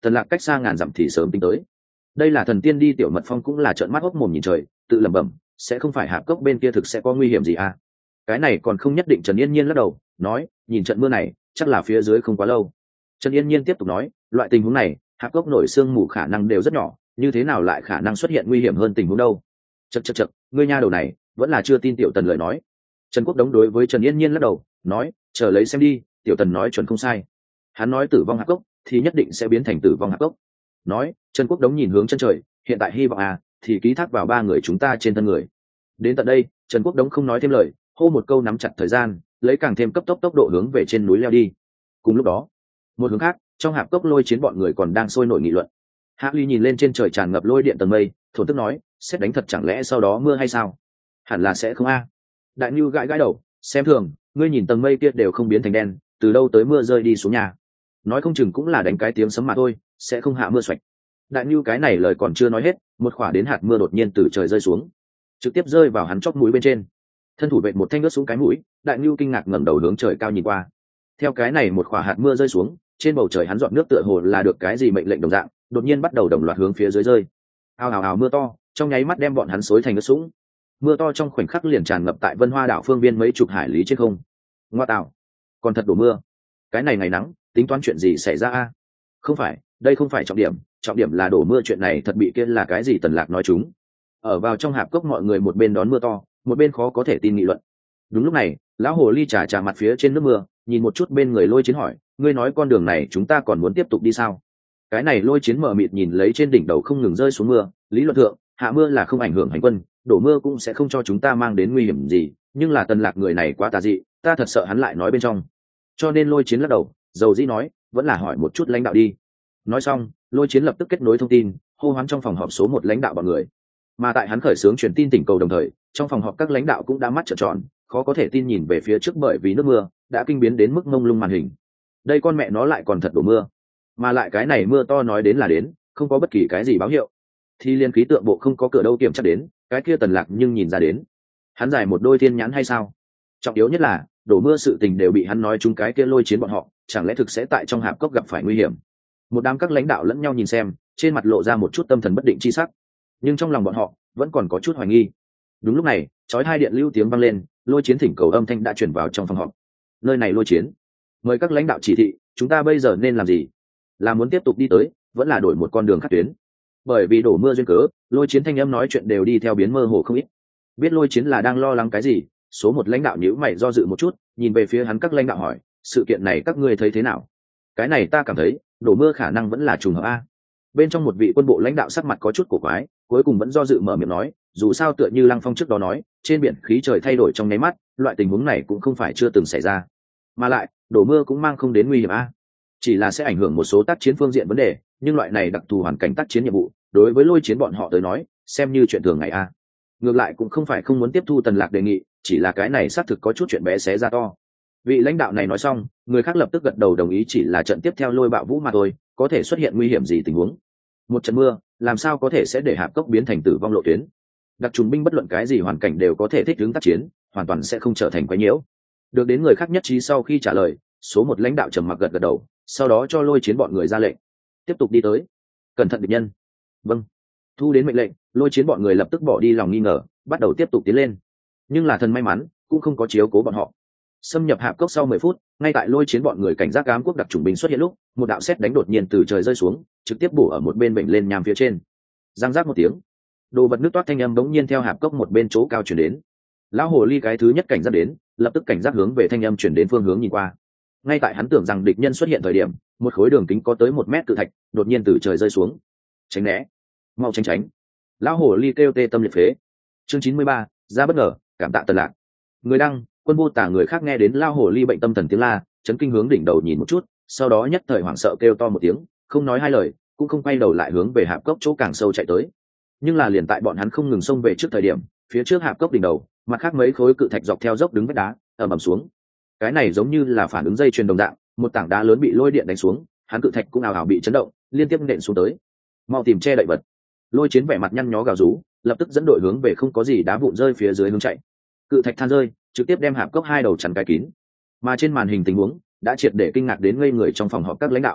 Tần Lạc cách xa ngàn dặm thì sớm tính tới. Đây là thần tiên đi tiểu mật phong cũng là trợn mắt hốc mồm nhìn trời, tự lẩm bẩm, sẽ không phải Hạp Cốc bên kia thực sẽ có nguy hiểm gì à? Cái này còn không nhất định. Trần Yên Nhiên lắc đầu, nói, nhìn trận mưa này, chắc là phía dưới không quá lâu. Trần Yên Nhiên tiếp tục nói, loại tình huống này, Hạp Cốc nổi sương mù khả năng đều rất nhỏ, như thế nào lại khả năng xuất hiện nguy hiểm hơn tình huống đâu? Chậc, ngươi nha đầu này, vẫn là chưa tin tiểu Tần lời nói. Trần Quốc Đống đối với Trần Yên Nhiên lắc đầu, nói, chờ lấy xem đi, tiểu Tần nói chuẩn không sai. Hắn nói tử vong Hạp Cốc thì nhất định sẽ biến thành tử vong Hạp Cốc. Nói, Trần Quốc Đống nhìn hướng chân trời, hiện tại hy vọng thì ký thác vào ba người chúng ta trên thân người. Đến tận đây, Trần Quốc Đống không nói thêm lời, hô một câu nắm chặt thời gian, lấy càng thêm cấp tốc độ hướng về trên núi leo đi. Cùng lúc đó, một hướng khác, trong Hạp Cốc Lôi Chiến bọn người còn đang sôi nổi nghị luận. Hạ Ly nhìn lên trên trời tràn ngập lôi điện tầng mây, thổn thức nói, xét đánh thật chẳng lẽ sau đó mưa hay sao? Hẳn là sẽ không a. Đại Nưu gãi gãi đầu, xem thường, ngươi nhìn tầng mây kia đều không biến thành đen, từ đâu tới mưa rơi đi xuống nhà? Nói không chừng cũng là đánh cái tiếng sấm mà thôi, sẽ không hạ mưa xoạch. Đại Nưu cái này lời còn chưa nói hết, một quả đến hạt mưa đột nhiên từ trời rơi xuống, trực tiếp rơi vào hắn chóp mũi bên trên. Thân thủ vệt một thanh ướt xuống cái mũi, Đại Nưu kinh ngạc ngẩng đầu hướng trời cao nhìn qua. Theo cái này một quả hạt mưa rơi xuống, trên bầu trời hắn giọt nước tựa hồ là được cái gì mệnh lệnh đồng dạng, đột nhiên bắt đầu đồng loạt hướng phía dưới rơi. Ào ào ào, mưa to trong nháy mắt đem bọn hắn xối thành ướt sũng. Mưa to trong khoảnh khắc liền tràn ngập tại Vân Hoa đảo phương viên mấy chục hải lý trên không. Ngoa tạo, còn thật đổ mưa. Cái này ngày nắng, tính toán chuyện gì xảy ra a? Không phải, đây không phải trọng điểm là đổ mưa chuyện này thật bị kia là cái gì Tần Lạc nói chúng. Ở vào trong Hạp Cốc mọi người một bên đón mưa to, một bên khó có thể tin nghị luận. Đúng lúc này, lão hồ ly trà mặt phía trên nước mưa, nhìn một chút bên người Lôi Chiến hỏi, ngươi nói con đường này chúng ta còn muốn tiếp tục đi sao? Cái này Lôi Chiến mờ mịt nhìn lấy trên đỉnh đầu không ngừng rơi xuống mưa, lý luận thượng, hạ mưa là không ảnh hưởng hành quân, đổ mưa cũng sẽ không cho chúng ta mang đến nguy hiểm gì, nhưng là Tần Lạc người này quá tà dị, ta thật sợ hắn lại nói bên trong. Cho nên Lôi Chiến lắc đầu, dầu dĩ nói, vẫn là hỏi một chút lãnh đạo đi. Nói xong, Lôi Chiến lập tức kết nối thông tin, hô hoán trong phòng họp số 1 lãnh đạo bọn người. Mà tại hắn khởi xướng truyền tin tỉnh cầu đồng thời, trong phòng họp các lãnh đạo cũng đã mắt trợn tròn, khó có thể tin nhìn về phía trước bởi vì nước mưa đã kinh biến đến mức mông lung màn hình. Đây con mẹ nó lại còn thật đổ mưa, mà lại cái này mưa to nói đến là đến, không có bất kỳ cái gì báo hiệu. Thì liên khí tượng bộ không có cửa đâu kiểm tra đến, cái kia Tần Lạc nhưng nhìn ra đến. Hắn giải một đôi thiên nhãn hay sao? Trọng yếu nhất là, đổ mưa sự tình đều bị hắn nói chúng cái kia Lôi Chiến bọn họ, chẳng lẽ thực sẽ tại trong Hạp Cốc gặp phải nguy hiểm? Một đám các lãnh đạo lẫn nhau nhìn xem, trên mặt lộ ra một chút tâm thần bất định chi sắc, nhưng trong lòng bọn họ vẫn còn có chút hoài nghi. Đúng lúc này, chói hai điện lưu tiếng vang lên, Lôi Chiến thỉnh cầu âm thanh đã truyền vào trong phòng họp. Nơi này Lôi Chiến, mời các lãnh đạo chỉ thị, chúng ta bây giờ nên làm gì? Là muốn tiếp tục đi tới, vẫn là đổi một con đường khác tuyến? Bởi vì đổ mưa duyên cớ, Lôi Chiến thanh âm nói chuyện đều đi theo biến mơ hồ không ít. Biết Lôi Chiến là đang lo lắng cái gì, số 1 lãnh đạo nhíu mày do dự một chút, nhìn về phía hắn các lãnh đạo hỏi, sự kiện này các ngươi thấy thế nào? Cái này ta cảm thấy, đổ mưa khả năng vẫn là trùng hợp a. Bên trong một vị quân bộ lãnh đạo sắc mặt có chút cổ quái, cuối cùng vẫn do dự mở miệng nói, dù sao tựa như Lăng Phong trước đó nói, trên biển khí trời thay đổi trong nháy mắt, loại tình huống này cũng không phải chưa từng xảy ra. Mà lại, đổ mưa cũng mang không đến nguy hiểm a, chỉ là sẽ ảnh hưởng một số tác chiến phương diện vấn đề, nhưng loại này đặc thù hoàn cảnh tác chiến nhiệm vụ, đối với Lôi Chiến bọn họ tới nói, xem như chuyện thường ngày a. Ngược lại cũng không phải không muốn tiếp thu Tần Lạc đề nghị, chỉ là cái này xác thực có chút chuyện bé xé ra to. Vị lãnh đạo này nói xong, người khác lập tức gật đầu đồng ý, chỉ là trận tiếp theo Lôi Bạo Vũ mà thôi, có thể xuất hiện nguy hiểm gì tình huống. Một trận mưa, làm sao có thể sẽ để Hạp Cốc biến thành tử vong lộ tuyến? Đặc trùng binh bất luận cái gì hoàn cảnh đều có thể thích ứng tác chiến, hoàn toàn sẽ không trở thành quấy nhiễu. Được đến người khác nhất trí sau khi trả lời, số 1 lãnh đạo trầm mặc gật đầu, sau đó cho Lôi Chiến bọn người ra lệnh, tiếp tục đi tới. Cẩn thận địch nhân. Vâng. Thu đến mệnh lệnh, Lôi Chiến bọn người lập tức bỏ đi lòng nghi ngờ, bắt đầu tiếp tục tiến lên. Nhưng là thần may mắn, cũng không có chiếu cố bọn họ. Xâm nhập Hạp Cốc sau 10 phút, ngay tại Lôi Chiến bọn người cảnh giác ám quốc đặc chủng binh xuất hiện lúc, một đạo sét đánh đột nhiên từ trời rơi xuống, trực tiếp bổ ở một bên bệnh lên nham phía trên. Răng rác một tiếng, đồ vật nước toát thanh âm bỗng nhiên theo Hạp Cốc một bên chỗ cao truyền đến. Lão hồ ly cái thứ nhất cảnh giác đến, lập tức cảnh giác hướng về thanh âm truyền đến phương hướng nhìn qua. Ngay tại hắn tưởng rằng địch nhân xuất hiện thời điểm, một khối đường kính có tới 1 mét cự thạch đột nhiên từ trời rơi xuống. Tránh né, mau tránh. Lão hồ ly kêu tê tâm liệt phế. Chương 93, ra bất ngờ, cảm tạ Tần Lạc. Người đăng, Quân Vô Tả người khác nghe đến Lão hồ ly bệnh tâm thần tiếng la, chấn kinh hướng đỉnh đầu nhìn một chút, sau đó nhất thời hoảng sợ kêu to một tiếng, không nói hai lời, cũng không quay đầu lại hướng về Hạp Cốc chỗ càng sâu chạy tới. Nhưng là liền tại bọn hắn không ngừng xông về trước thời điểm, phía trước Hạp Cốc đỉnh đầu, mặt khác mấy khối cự thạch dọc theo dốc đứng vách đá, ầm xuống. Cái này giống như là phản ứng dây chuyền đồng dạng, một tảng đá lớn bị lôi điện đánh xuống, hắn cự thạch cũng ào ào bị chấn động, liên tiếp nện xuống tới. Mau tìm che đậy vật. Lôi Chiến vẻ mặt nhăn nhó gào rú, lập tức dẫn đội hướng về không có gì đá vụn rơi phía dưới hướng chạy. Cự thạch than rơi, trực tiếp đem Hạp Cốc hai đầu chắn cái kín. Mà trên màn hình tình huống đã triệt để kinh ngạc đến ngây người trong phòng họp các lãnh đạo.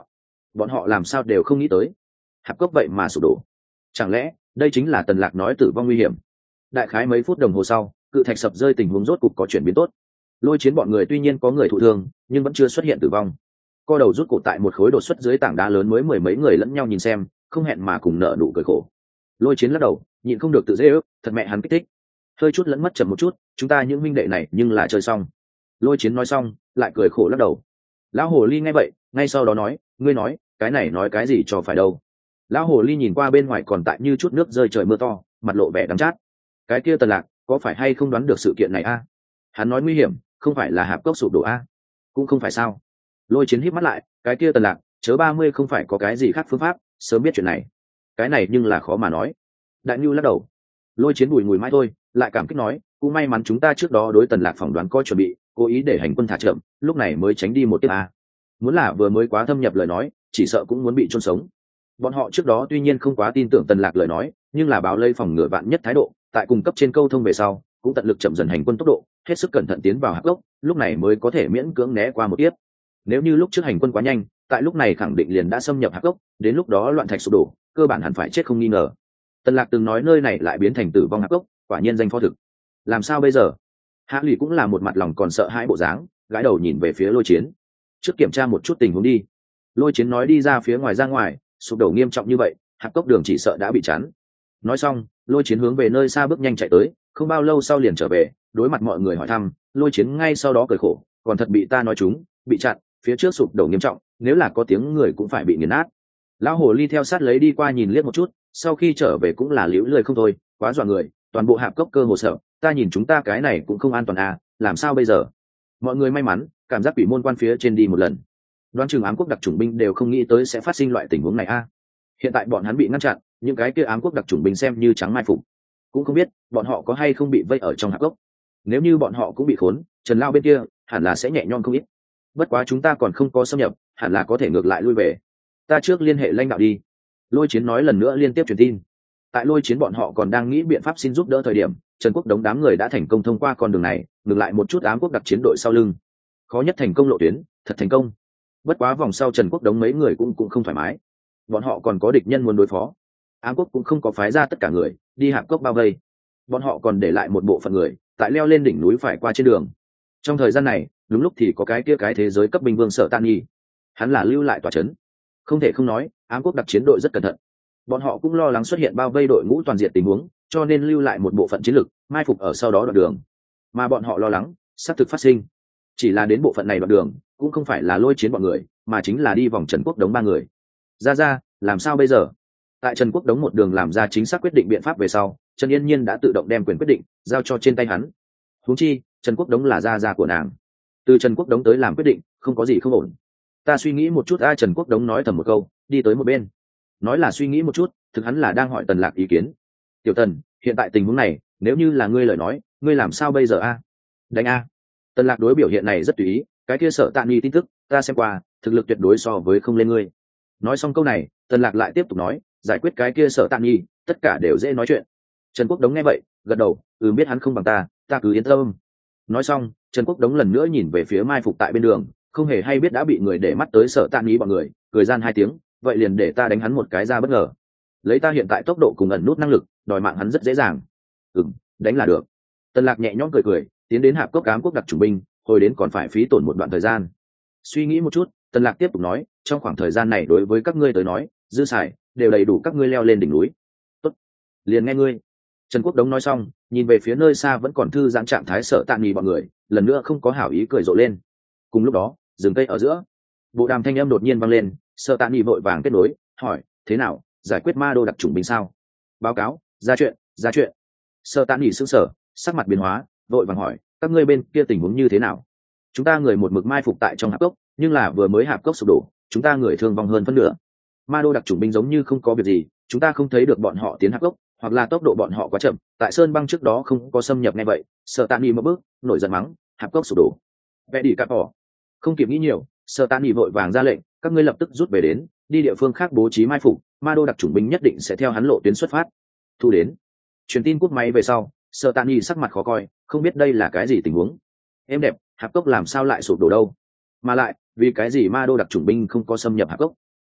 bọn họ làm sao đều không nghĩ tới hạp cốc vậy mà sụp đổ. Chẳng lẽ đây chính là Tần Lạc nói tử vong nguy hiểm? Đại khái mấy phút đồng hồ sau, cự thạch sập rơi tình huống rốt cục có chuyển biến tốt. Lôi Chiến bọn người tuy nhiên có người thụ thương nhưng vẫn chưa xuất hiện tử vong. Co đầu rút cổ tại một khối đột xuất dưới tảng đá lớn mới mười mấy người lẫn nhau nhìn xem, không hẹn mà cùng nở nụ cười khổ. Lôi Chiến lắc đầu, nhịn không được tự dễ ước, thật mẹ hắn kích thích. Hơi chút lẫn mất chậm một chút, chúng ta những huynh đệ này nhưng là chơi xong. Lôi Chiến nói xong, lại cười khổ lắc đầu. Lão hồ ly nghe vậy, ngay sau đó nói, ngươi nói, cái này nói cái gì cho phải đâu. Lão hồ ly nhìn qua bên ngoài còn tại như chút nước rơi trời mưa to, mặt lộ vẻ đắng chát. Cái kia Tần Lạc, có phải hay không đoán được sự kiện này a? Hắn nói nguy hiểm, không phải là hạp cốc sụp đổ a? Cũng không phải sao? Lôi Chiến híp mắt lại, cái kia Tần Lạc, chớ 30 không phải có cái gì khác phương pháp, sớm biết chuyện này. Cái này nhưng là khó mà nói. Đại Nưu lắc đầu. Lôi Chiến bùi ngùi mãi thôi, lại cảm kích nói, cũng may mắn chúng ta trước đó đối Tần Lạc phỏng đoán có chuẩn bị, cố ý để hành quân thả chậm, lúc này mới tránh đi một tiếp a. Muốn là vừa mới quá thâm nhập lời nói, chỉ sợ cũng muốn bị chôn sống. Bọn họ trước đó tuy nhiên không quá tin tưởng Tần Lạc lời nói, nhưng là báo lây phòng ngừa vạn nhất thái độ, tại cung cấp trên câu thông về sau, cũng tận lực chậm dần hành quân tốc độ, hết sức cẩn thận tiến vào hạp gốc, lúc này mới có thể miễn cưỡng né qua một tiếp. Nếu như lúc trước hành quân quá nhanh, tại lúc này khẳng định liền đã xâm nhập hạp gốc, đến lúc đó loạn thạch sụp đổ, cơ bản hẳn phải chết không nghi ngờ. Tần Lạc từng nói nơi này lại biến thành tử vong hạp gốc, quả nhiên danh phó thực. Làm sao bây giờ? Hạ Lỷ cũng là một mặt lòng còn sợ hãi bộ dáng, gãi đầu nhìn về phía Lôi Chiến. Trước kiểm tra một chút tình huống đi. Lôi Chiến nói đi ra phía ngoài ra ngoài, sụp đổ nghiêm trọng như vậy, hạp cốc đường chỉ sợ đã bị chắn. Nói xong, Lôi Chiến hướng về nơi xa bước nhanh chạy tới, không bao lâu sau liền trở về, đối mặt mọi người hỏi thăm, Lôi Chiến ngay sau đó cười khổ, còn thật bị ta nói chúng, bị chặn, phía trước sụp đổ nghiêm trọng, nếu là có tiếng người cũng phải bị nghiền nát. Lão hồ ly theo sát lấy đi qua nhìn liếc một chút, sau khi trở về cũng là liễu lười không thôi, quá dọa người, toàn bộ hạp cốc cơ hồ sợ, ta nhìn chúng ta cái này cũng không an toàn à, làm sao bây giờ? Mọi người may mắn, cảm giác quỷ môn quan phía trên đi một lần. Đoán chừng ám quốc đặc chủng binh đều không nghĩ tới sẽ phát sinh loại tình huống này a. Hiện tại bọn hắn bị ngăn chặn, những cái kia ám quốc đặc chủng binh xem như trắng mai phục, cũng không biết bọn họ có hay không bị vây ở trong hạp gốc. Nếu như bọn họ cũng bị khốn, Trần Lao bên kia hẳn là sẽ nhẹ nhõm không ít. Bất quá chúng ta còn không có xâm nhập, hẳn là có thể ngược lại lui về. Ta trước liên hệ lãnh đạo đi. Lôi Chiến nói lần nữa liên tiếp truyền tin. Tại Lôi Chiến bọn họ còn đang nghĩ biện pháp xin giúp đỡ thời điểm, Trần Quốc đống đám người đã thành công thông qua con đường này, ngược lại một chút ám quốc đặc chiến đội sau lưng. Khó nhất thành công lộ tuyến, thật thành công. Bất quá vòng sau Trần Quốc đống mấy người cũng không thoải mái. Bọn họ còn có địch nhân muốn đối phó. Ám quốc cũng không có phái ra tất cả người đi hạp cốc bao vây. Bọn họ còn để lại một bộ phận người tại leo lên đỉnh núi phải qua trên đường. Trong thời gian này, đúng lúc thì có cái kia cái thế giới cấp binh vương Sở Tan Nhi. Hắn là lưu lại tòa trấn. Không thể không nói, ám quốc đặc chiến đội rất cẩn thận. Bọn họ cũng lo lắng xuất hiện bao vây đội ngũ toàn diện tình huống, cho nên lưu lại một bộ phận chiến lực, mai phục ở sau đó đoạn đường. Mà bọn họ lo lắng, xác thực phát sinh. Chỉ là đến bộ phận này đoạn đường, cũng không phải là Lôi Chiến bọn người, mà chính là đi vòng Trần Quốc đống ba người. Ra, làm sao bây giờ? Tại Trần Quốc đống một đường làm ra chính xác quyết định biện pháp về sau, Trần Yên Nhiên đã tự động đem quyền quyết định giao cho trên tay hắn. Huống chi, Trần Quốc đống là gia của nàng. Từ Trần Quốc đống tới làm quyết định, không có gì không ổn. Ta suy nghĩ một chút, Trần Quốc đống nói thầm một câu, đi tới một bên. Nói là suy nghĩ một chút, thực hắn là đang hỏi Tần Lạc ý kiến. Tiểu Tần, hiện tại tình huống này, nếu như là ngươi lời nói, ngươi làm sao bây giờ a? Đánh a. Tần Lạc đối biểu hiện này rất tùy ý, cái kia Sở Tạ Nhi tin tức, ta xem qua, thực lực tuyệt đối so với không lên ngươi. Nói xong câu này, Tần Lạc lại tiếp tục nói, giải quyết cái kia Sở Tạ Nhi, tất cả đều dễ nói chuyện. Trần Quốc đống nghe vậy, gật đầu, biết hắn không bằng ta cứ yên tâm. Nói xong, Trần Quốc đống lần nữa nhìn về phía mai phục tại bên đường, không hề hay biết đã bị người để mắt tới Sở Tạ Nhi bọn người, cười gian hai tiếng, vậy liền để ta đánh hắn một cái ra bất ngờ. Lấy ta hiện tại tốc độ cùng ẩn nút năng lực, đòi mạng hắn rất dễ dàng. Đánh là được. Tần Lạc nhẹ nhõm cười, tiến đến hạp cốc ám quốc đặc chủng binh, hồi đến còn phải phí tổn một đoạn thời gian. Suy nghĩ một chút, Tần Lạc tiếp tục nói, trong khoảng thời gian này đối với các ngươi tới nói, dư xài đều đầy đủ các ngươi leo lên đỉnh núi. Tốt, liền nghe ngươi. Trần Quốc đống nói xong, nhìn về phía nơi xa vẫn còn thư giãn trạng thái Sở Tạ Nhi bọn người, lần nữa không có hảo ý cười rộ lên. Cùng lúc đó, rừng cây ở giữa, bộ đàm thanh âm đột nhiên vang lên, Sở Tạ Nhi vội vàng kết nối, hỏi, thế nào, giải quyết ma đô đặc chủng binh sao? Báo cáo, ra chuyện. Sở Tạ Nhi sững sờ, sắc mặt biến hóa, vội vàng hỏi, các ngươi bên kia tình huống như thế nào? Chúng ta người một mực mai phục tại trong hạp cốc, nhưng là vừa mới hạp cốc sụp đổ, chúng ta người thương vong hơn phân nửa. Ma đô đặc chủng binh giống như không có việc gì, chúng ta không thấy được bọn họ tiến hạp cốc, hoặc là tốc độ bọn họ quá chậm, tại sơn băng trước đó không có xâm nhập ngay vậy. Sở Tạ Nhi một bước, nổi giận mắng, hạp cốc sụp đổ. Vẽ đi cắt bỏ. Không kịp nghĩ nhiều, Sở Tạ Nhi vội vàng ra lệnh, các ngươi lập tức rút về đến, đi địa phương khác bố trí mai phục, ma đô đặc chủng binh nhất định sẽ theo hắn lộ tuyến xuất phát. Thu đến. Truyền tin cúp máy về sau, Sở Tạ Nhi sắc mặt khó coi, không biết đây là cái gì tình huống. Em đẹp, hạp cốc làm sao lại sụp đổ đâu? Mà lại, vì cái gì ma đô đặc chủng binh không có xâm nhập hạp cốc?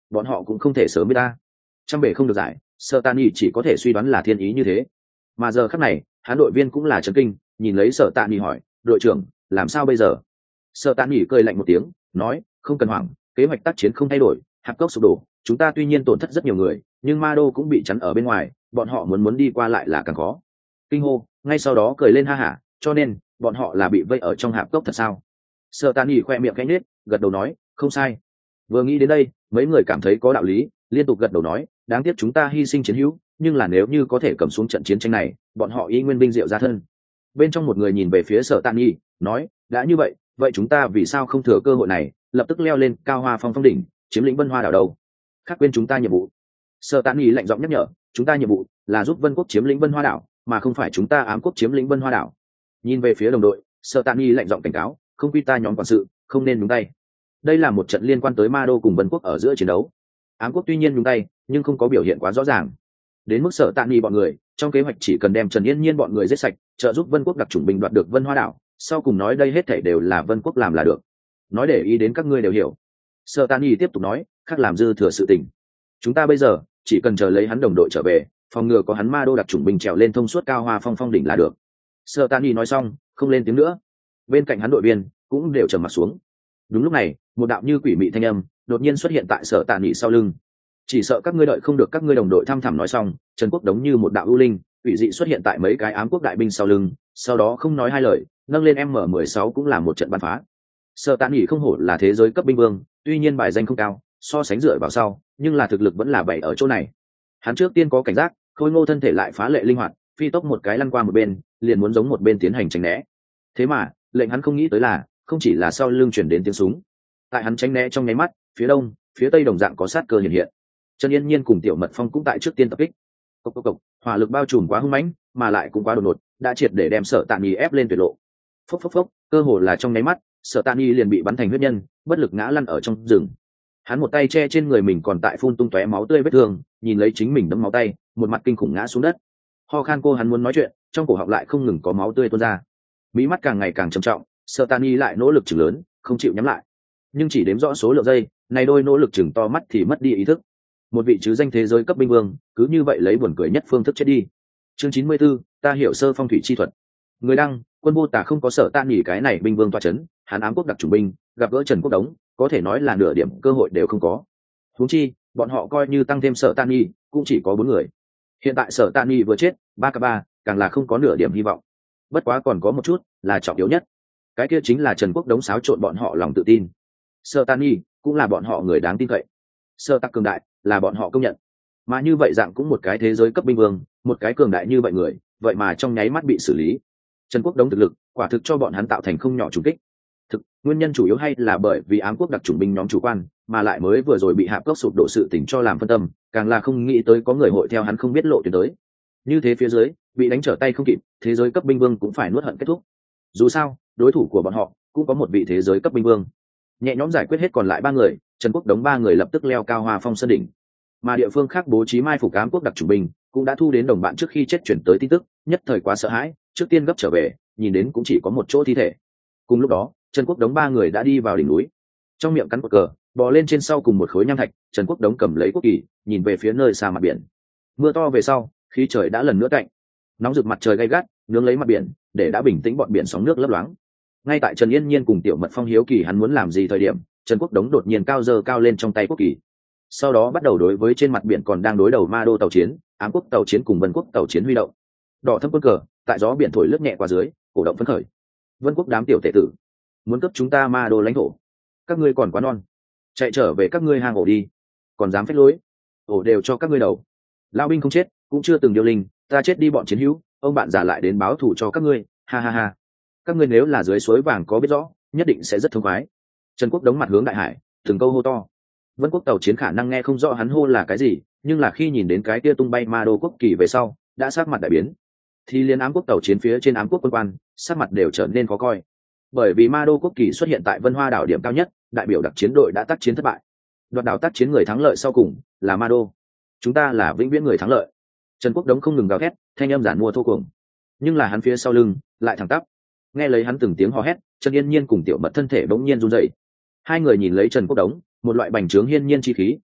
bọn họ cũng không thể sớm biết ta. Trăm bể không được giải, Sở Tạ Nghị chỉ có thể suy đoán là thiên ý như thế. Mà giờ khắc này, hắn đội viên cũng là chấn kinh, nhìn lấy Sở Tạ Nghị hỏi, đội trưởng, làm sao bây giờ? Sở Tạ Nghị cười lạnh một tiếng, nói, không cần hoảng, kế hoạch tác chiến không thay đổi, hạp cốc sụp đổ, chúng ta tuy nhiên tổn thất rất nhiều người, nhưng Ma Đô cũng bị chắn ở bên ngoài, bọn họ muốn đi qua lại là càng khó. Kinh hô, ngay sau đó cười lên ha hả, cho nên bọn họ là bị vây ở trong hạp cốc thật sao? Sở Tạ Nghị khoe miệng khẽ nhếch, gật đầu nói, không sai. Vừa nghĩ đến đây, mấy người cảm thấy có đạo lý, liên tục gật đầu nói, đáng tiếc chúng ta hy sinh chiến hữu, nhưng là nếu như có thể cầm xuống trận chiến tranh này, bọn họ y nguyên binh diệu ra thân. Bên trong một người nhìn về phía Sở Tạ Nghị, nói, đã như vậy, vậy chúng ta vì sao không thừa cơ hội này, lập tức leo lên cao hoa phong phong đỉnh, chiếm lĩnh Vân Hoa đảo đâu? Khác quên chúng ta nhiệm vụ. Sở Tạ Nghị lạnh giọng nhắc nhở, chúng ta nhiệm vụ là giúp Vân quốc chiếm lĩnh Vân Hoa đảo, mà không phải chúng ta ám quốc chiếm lĩnh Vân Hoa đảo. Nhìn về phía đồng đội, Sở Tạ Nghị lạnh giọng cảnh cáo, không quy ta nhóm quản sự, không nên nhúng tay. Đây là một trận liên quan tới Ma Đô cùng Vân quốc ở giữa chiến đấu. Ám quốc tuy nhiên nhúng tay, nhưng không có biểu hiện quá rõ ràng. Đến mức Sở Tạ Nghị bọn người, trong kế hoạch chỉ cần đem Trần Yên Nhiên bọn người giết sạch, trợ giúp Vân quốc đặc chủng binh đoạt được Vân Hoa đảo, sau cùng nói đây hết thảy đều là Vân quốc làm là được. Nói để ý đến các ngươi đều hiểu. Sở Tạ Nghị tiếp tục nói, khác làm dư thừa sự tình. Chúng ta bây giờ chỉ cần chờ lấy hắn đồng đội trở về, phòng ngừa có hắn Ma Đô đặc chủng binh trèo lên thông suốt cao hoa phong phong đỉnh là được. Sở Tạ Nghị nói xong, không lên tiếng nữa. Bên cạnh hắn đội viên cũng đều trầm mặt xuống. Đúng lúc này, một đạo như quỷ mị thanh âm đột nhiên xuất hiện tại Sở Tạ Nghị sau lưng. Chỉ sợ các ngươi đợi không được các ngươi đồng đội thăm thẳm nói xong, Trần Quốc Đống như một đạo ưu linh, quỷ dị xuất hiện tại mấy cái ám quốc đại binh sau lưng, sau đó không nói hai lời, nâng lên M16 cũng là một trận bắn phá. Sở Tạ Nghị không hổ là thế giới cấp binh vương, tuy nhiên bài danh không cao, so sánh dựa vào sau, nhưng là thực lực vẫn là bày ở chỗ này. Hắn trước tiên có cảnh giác, khôi ngô thân thể lại phá lệ linh hoạt, phi tốc một cái lăn qua một bên, liền muốn giống một bên tiến hành tránh né. Thế mà, lệnh hắn không nghĩ tới là, không chỉ là sau lưng chuyển đến tiếng súng. Tại hắn tránh né trong nháy mắt, phía đông, phía tây đồng dạng có sát cơ hiện hiện. Trần Yên Nhiên cùng Tiểu Mật Phong cũng tại trước tiên tập kích. Cộc cộc cộc, hỏa lực bao trùm quá hung mãnh, mà lại cũng quá đột ngột, đã triệt để đem Sở Tạ Nghị ép lên tuyệt lộ. Phốc phốc phốc, cơ hồ là trong nháy mắt, Sở Tạ Nghị liền bị bắn thành huyết nhân, bất lực ngã lăn ở trong rừng. Hắn một tay che trên người mình còn tại phun tung tóe máu tươi vết thương, nhìn lấy chính mình đẫm máu tay, một mặt kinh khủng ngã xuống đất. Ho khan cô hắn muốn nói chuyện, trong cổ họng lại không ngừng có máu tươi tuôn ra. Mí mắt càng ngày càng trầm trọng, Sở Tạ Nghị lại nỗ lực chừng lớn, không chịu nhắm lại. Nhưng chỉ đếm rõ số lượng giây, này đôi nỗ lực chừng to mắt thì mất đi ý thức. Một vị chứ danh thế giới cấp binh vương, cứ như vậy lấy buồn cười nhất phương thức chết đi. Chương 94, ta hiểu sơ phong thủy chi thuật. Người đăng, quân Vô Tả không có Sở Tạ Nghị cái này binh vương toa chấn, hắn ám quốc đặc chủng binh, gặp gỡ Trần Quốc Đống, có thể nói là nửa điểm cơ hội đều không có. Huống chi, bọn họ coi như tăng thêm Sở Tạ Nghị, cũng chỉ có 4 người. Hiện tại Sở Tạ Nghị vừa chết, 3k3, càng là không có nửa điểm hy vọng. Bất quá còn có một chút, là trọng yếu nhất. Cái kia chính là Trần Quốc Đống xáo trộn bọn họ lòng tự tin. Sở Tạ Nghị cũng là bọn họ người đáng tin cậy. Sở Tắc cường đại, là bọn họ công nhận. Mà như vậy dạng cũng một cái thế giới cấp binh vương, một cái cường đại như vậy người, vậy mà trong nháy mắt bị xử lý. Trần Quốc Đống thực lực, quả thực cho bọn hắn tạo thành không nhỏ trùng kích. Thực, nguyên nhân chủ yếu hay là bởi vì ám quốc đặc chủng binh nhóm chủ quan, mà lại mới vừa rồi bị hạp cốc sụp đổ sự tình cho làm phân tâm, càng là không nghĩ tới có người hội theo hắn không biết lộ tuyến tới. Như thế phía dưới, bị đánh trở tay không kịp, thế giới cấp binh vương cũng phải nuốt hận kết thúc. Dù sao, đối thủ của bọn họ cũng có một vị thế giới cấp binh vương. Nhẹ nhõm giải quyết hết còn lại 3 người, Trần Quốc Đống 3 người lập tức leo cao Hoa Phong sơn đỉnh. Mà địa phương khác bố trí mai phục ám quốc đặc chủng binh cũng đã thu đến đồng bạn trước khi chết chuyển tới tin tức, nhất thời quá sợ hãi, trước tiên gấp trở về, nhìn đến cũng chỉ có một chỗ thi thể. Cùng lúc đó, Trần Quốc Đống 3 người đã đi vào đỉnh núi, trong miệng cắn cột cờ, bò lên trên sau cùng một khối nham thạch. Trần Quốc Đống cầm lấy quốc kỳ, nhìn về phía nơi xa mặt biển. Mưa to về sau, khí trời đã lần nữa cạnh, nóng rực mặt trời gay gắt, nướng lấy mặt biển, để đã bình tĩnh bọn biển sóng nước lấp loáng. Ngay tại Trần Yên Nhiên cùng Tiểu Mật Phong hiếu kỳ hắn muốn làm gì thời điểm, Trần Quốc Đống đột nhiên cao giơ cao lên trong tay quốc kỳ, sau đó bắt đầu đối với trên mặt biển còn đang đối đầu Ma Đô tàu chiến, ám quốc tàu chiến cùng Vân quốc tàu chiến huy động. Đỏ thâm quân cờ tại gió biển thổi lướt nhẹ qua dưới, cổ động phấn khởi. Vân quốc đám tiểu tệ tử, muốn cấp chúng ta Ma Đô lãnh thổ, các ngươi còn quá non, chạy trở về các ngươi hang ổ đi, còn dám phách lối, ổ đều cho các ngươi đầu. Lao binh không chết, cũng chưa từng điều linh, ta chết đi bọn chiến hữu, ông bạn giả lại đến báo thù cho các ngươi, ha ha ha. Các ngươi nếu là dưới suối vàng có biết rõ, nhất định sẽ rất thông khoái. Trần Quốc Đống mặt hướng đại hải, từng câu hô to. Vân quốc tàu chiến khả năng nghe không rõ hắn hô là cái gì, nhưng là khi nhìn đến cái kia tung bay Ma Đô quốc kỳ về sau, đã sắc mặt đại biến. Thì liên ám quốc tàu chiến phía trên ám quốc quân quan, sắc mặt đều trở nên khó coi. Bởi vì Ma Đô quốc kỳ xuất hiện tại Vân Hoa đảo điểm cao nhất, đại biểu đặc chiến đội đã tác chiến thất bại. Đoạt đảo tác chiến người thắng lợi sau cùng là Ma Đô. Chúng ta là vĩnh viễn người thắng lợi. Trần Quốc Đống không ngừng gào thét, thanh âm giản mua thô cuồng. Nhưng là hắn phía sau lưng lại thẳng tắp. Nghe lấy hắn từng tiếng hò hét, Trần Yên Nhiên cùng Tiểu Mật thân thể bỗng nhiên run rẩy. Hai người nhìn lấy Trần Quốc Đống, một loại bành trướng hiên nhiên chi khí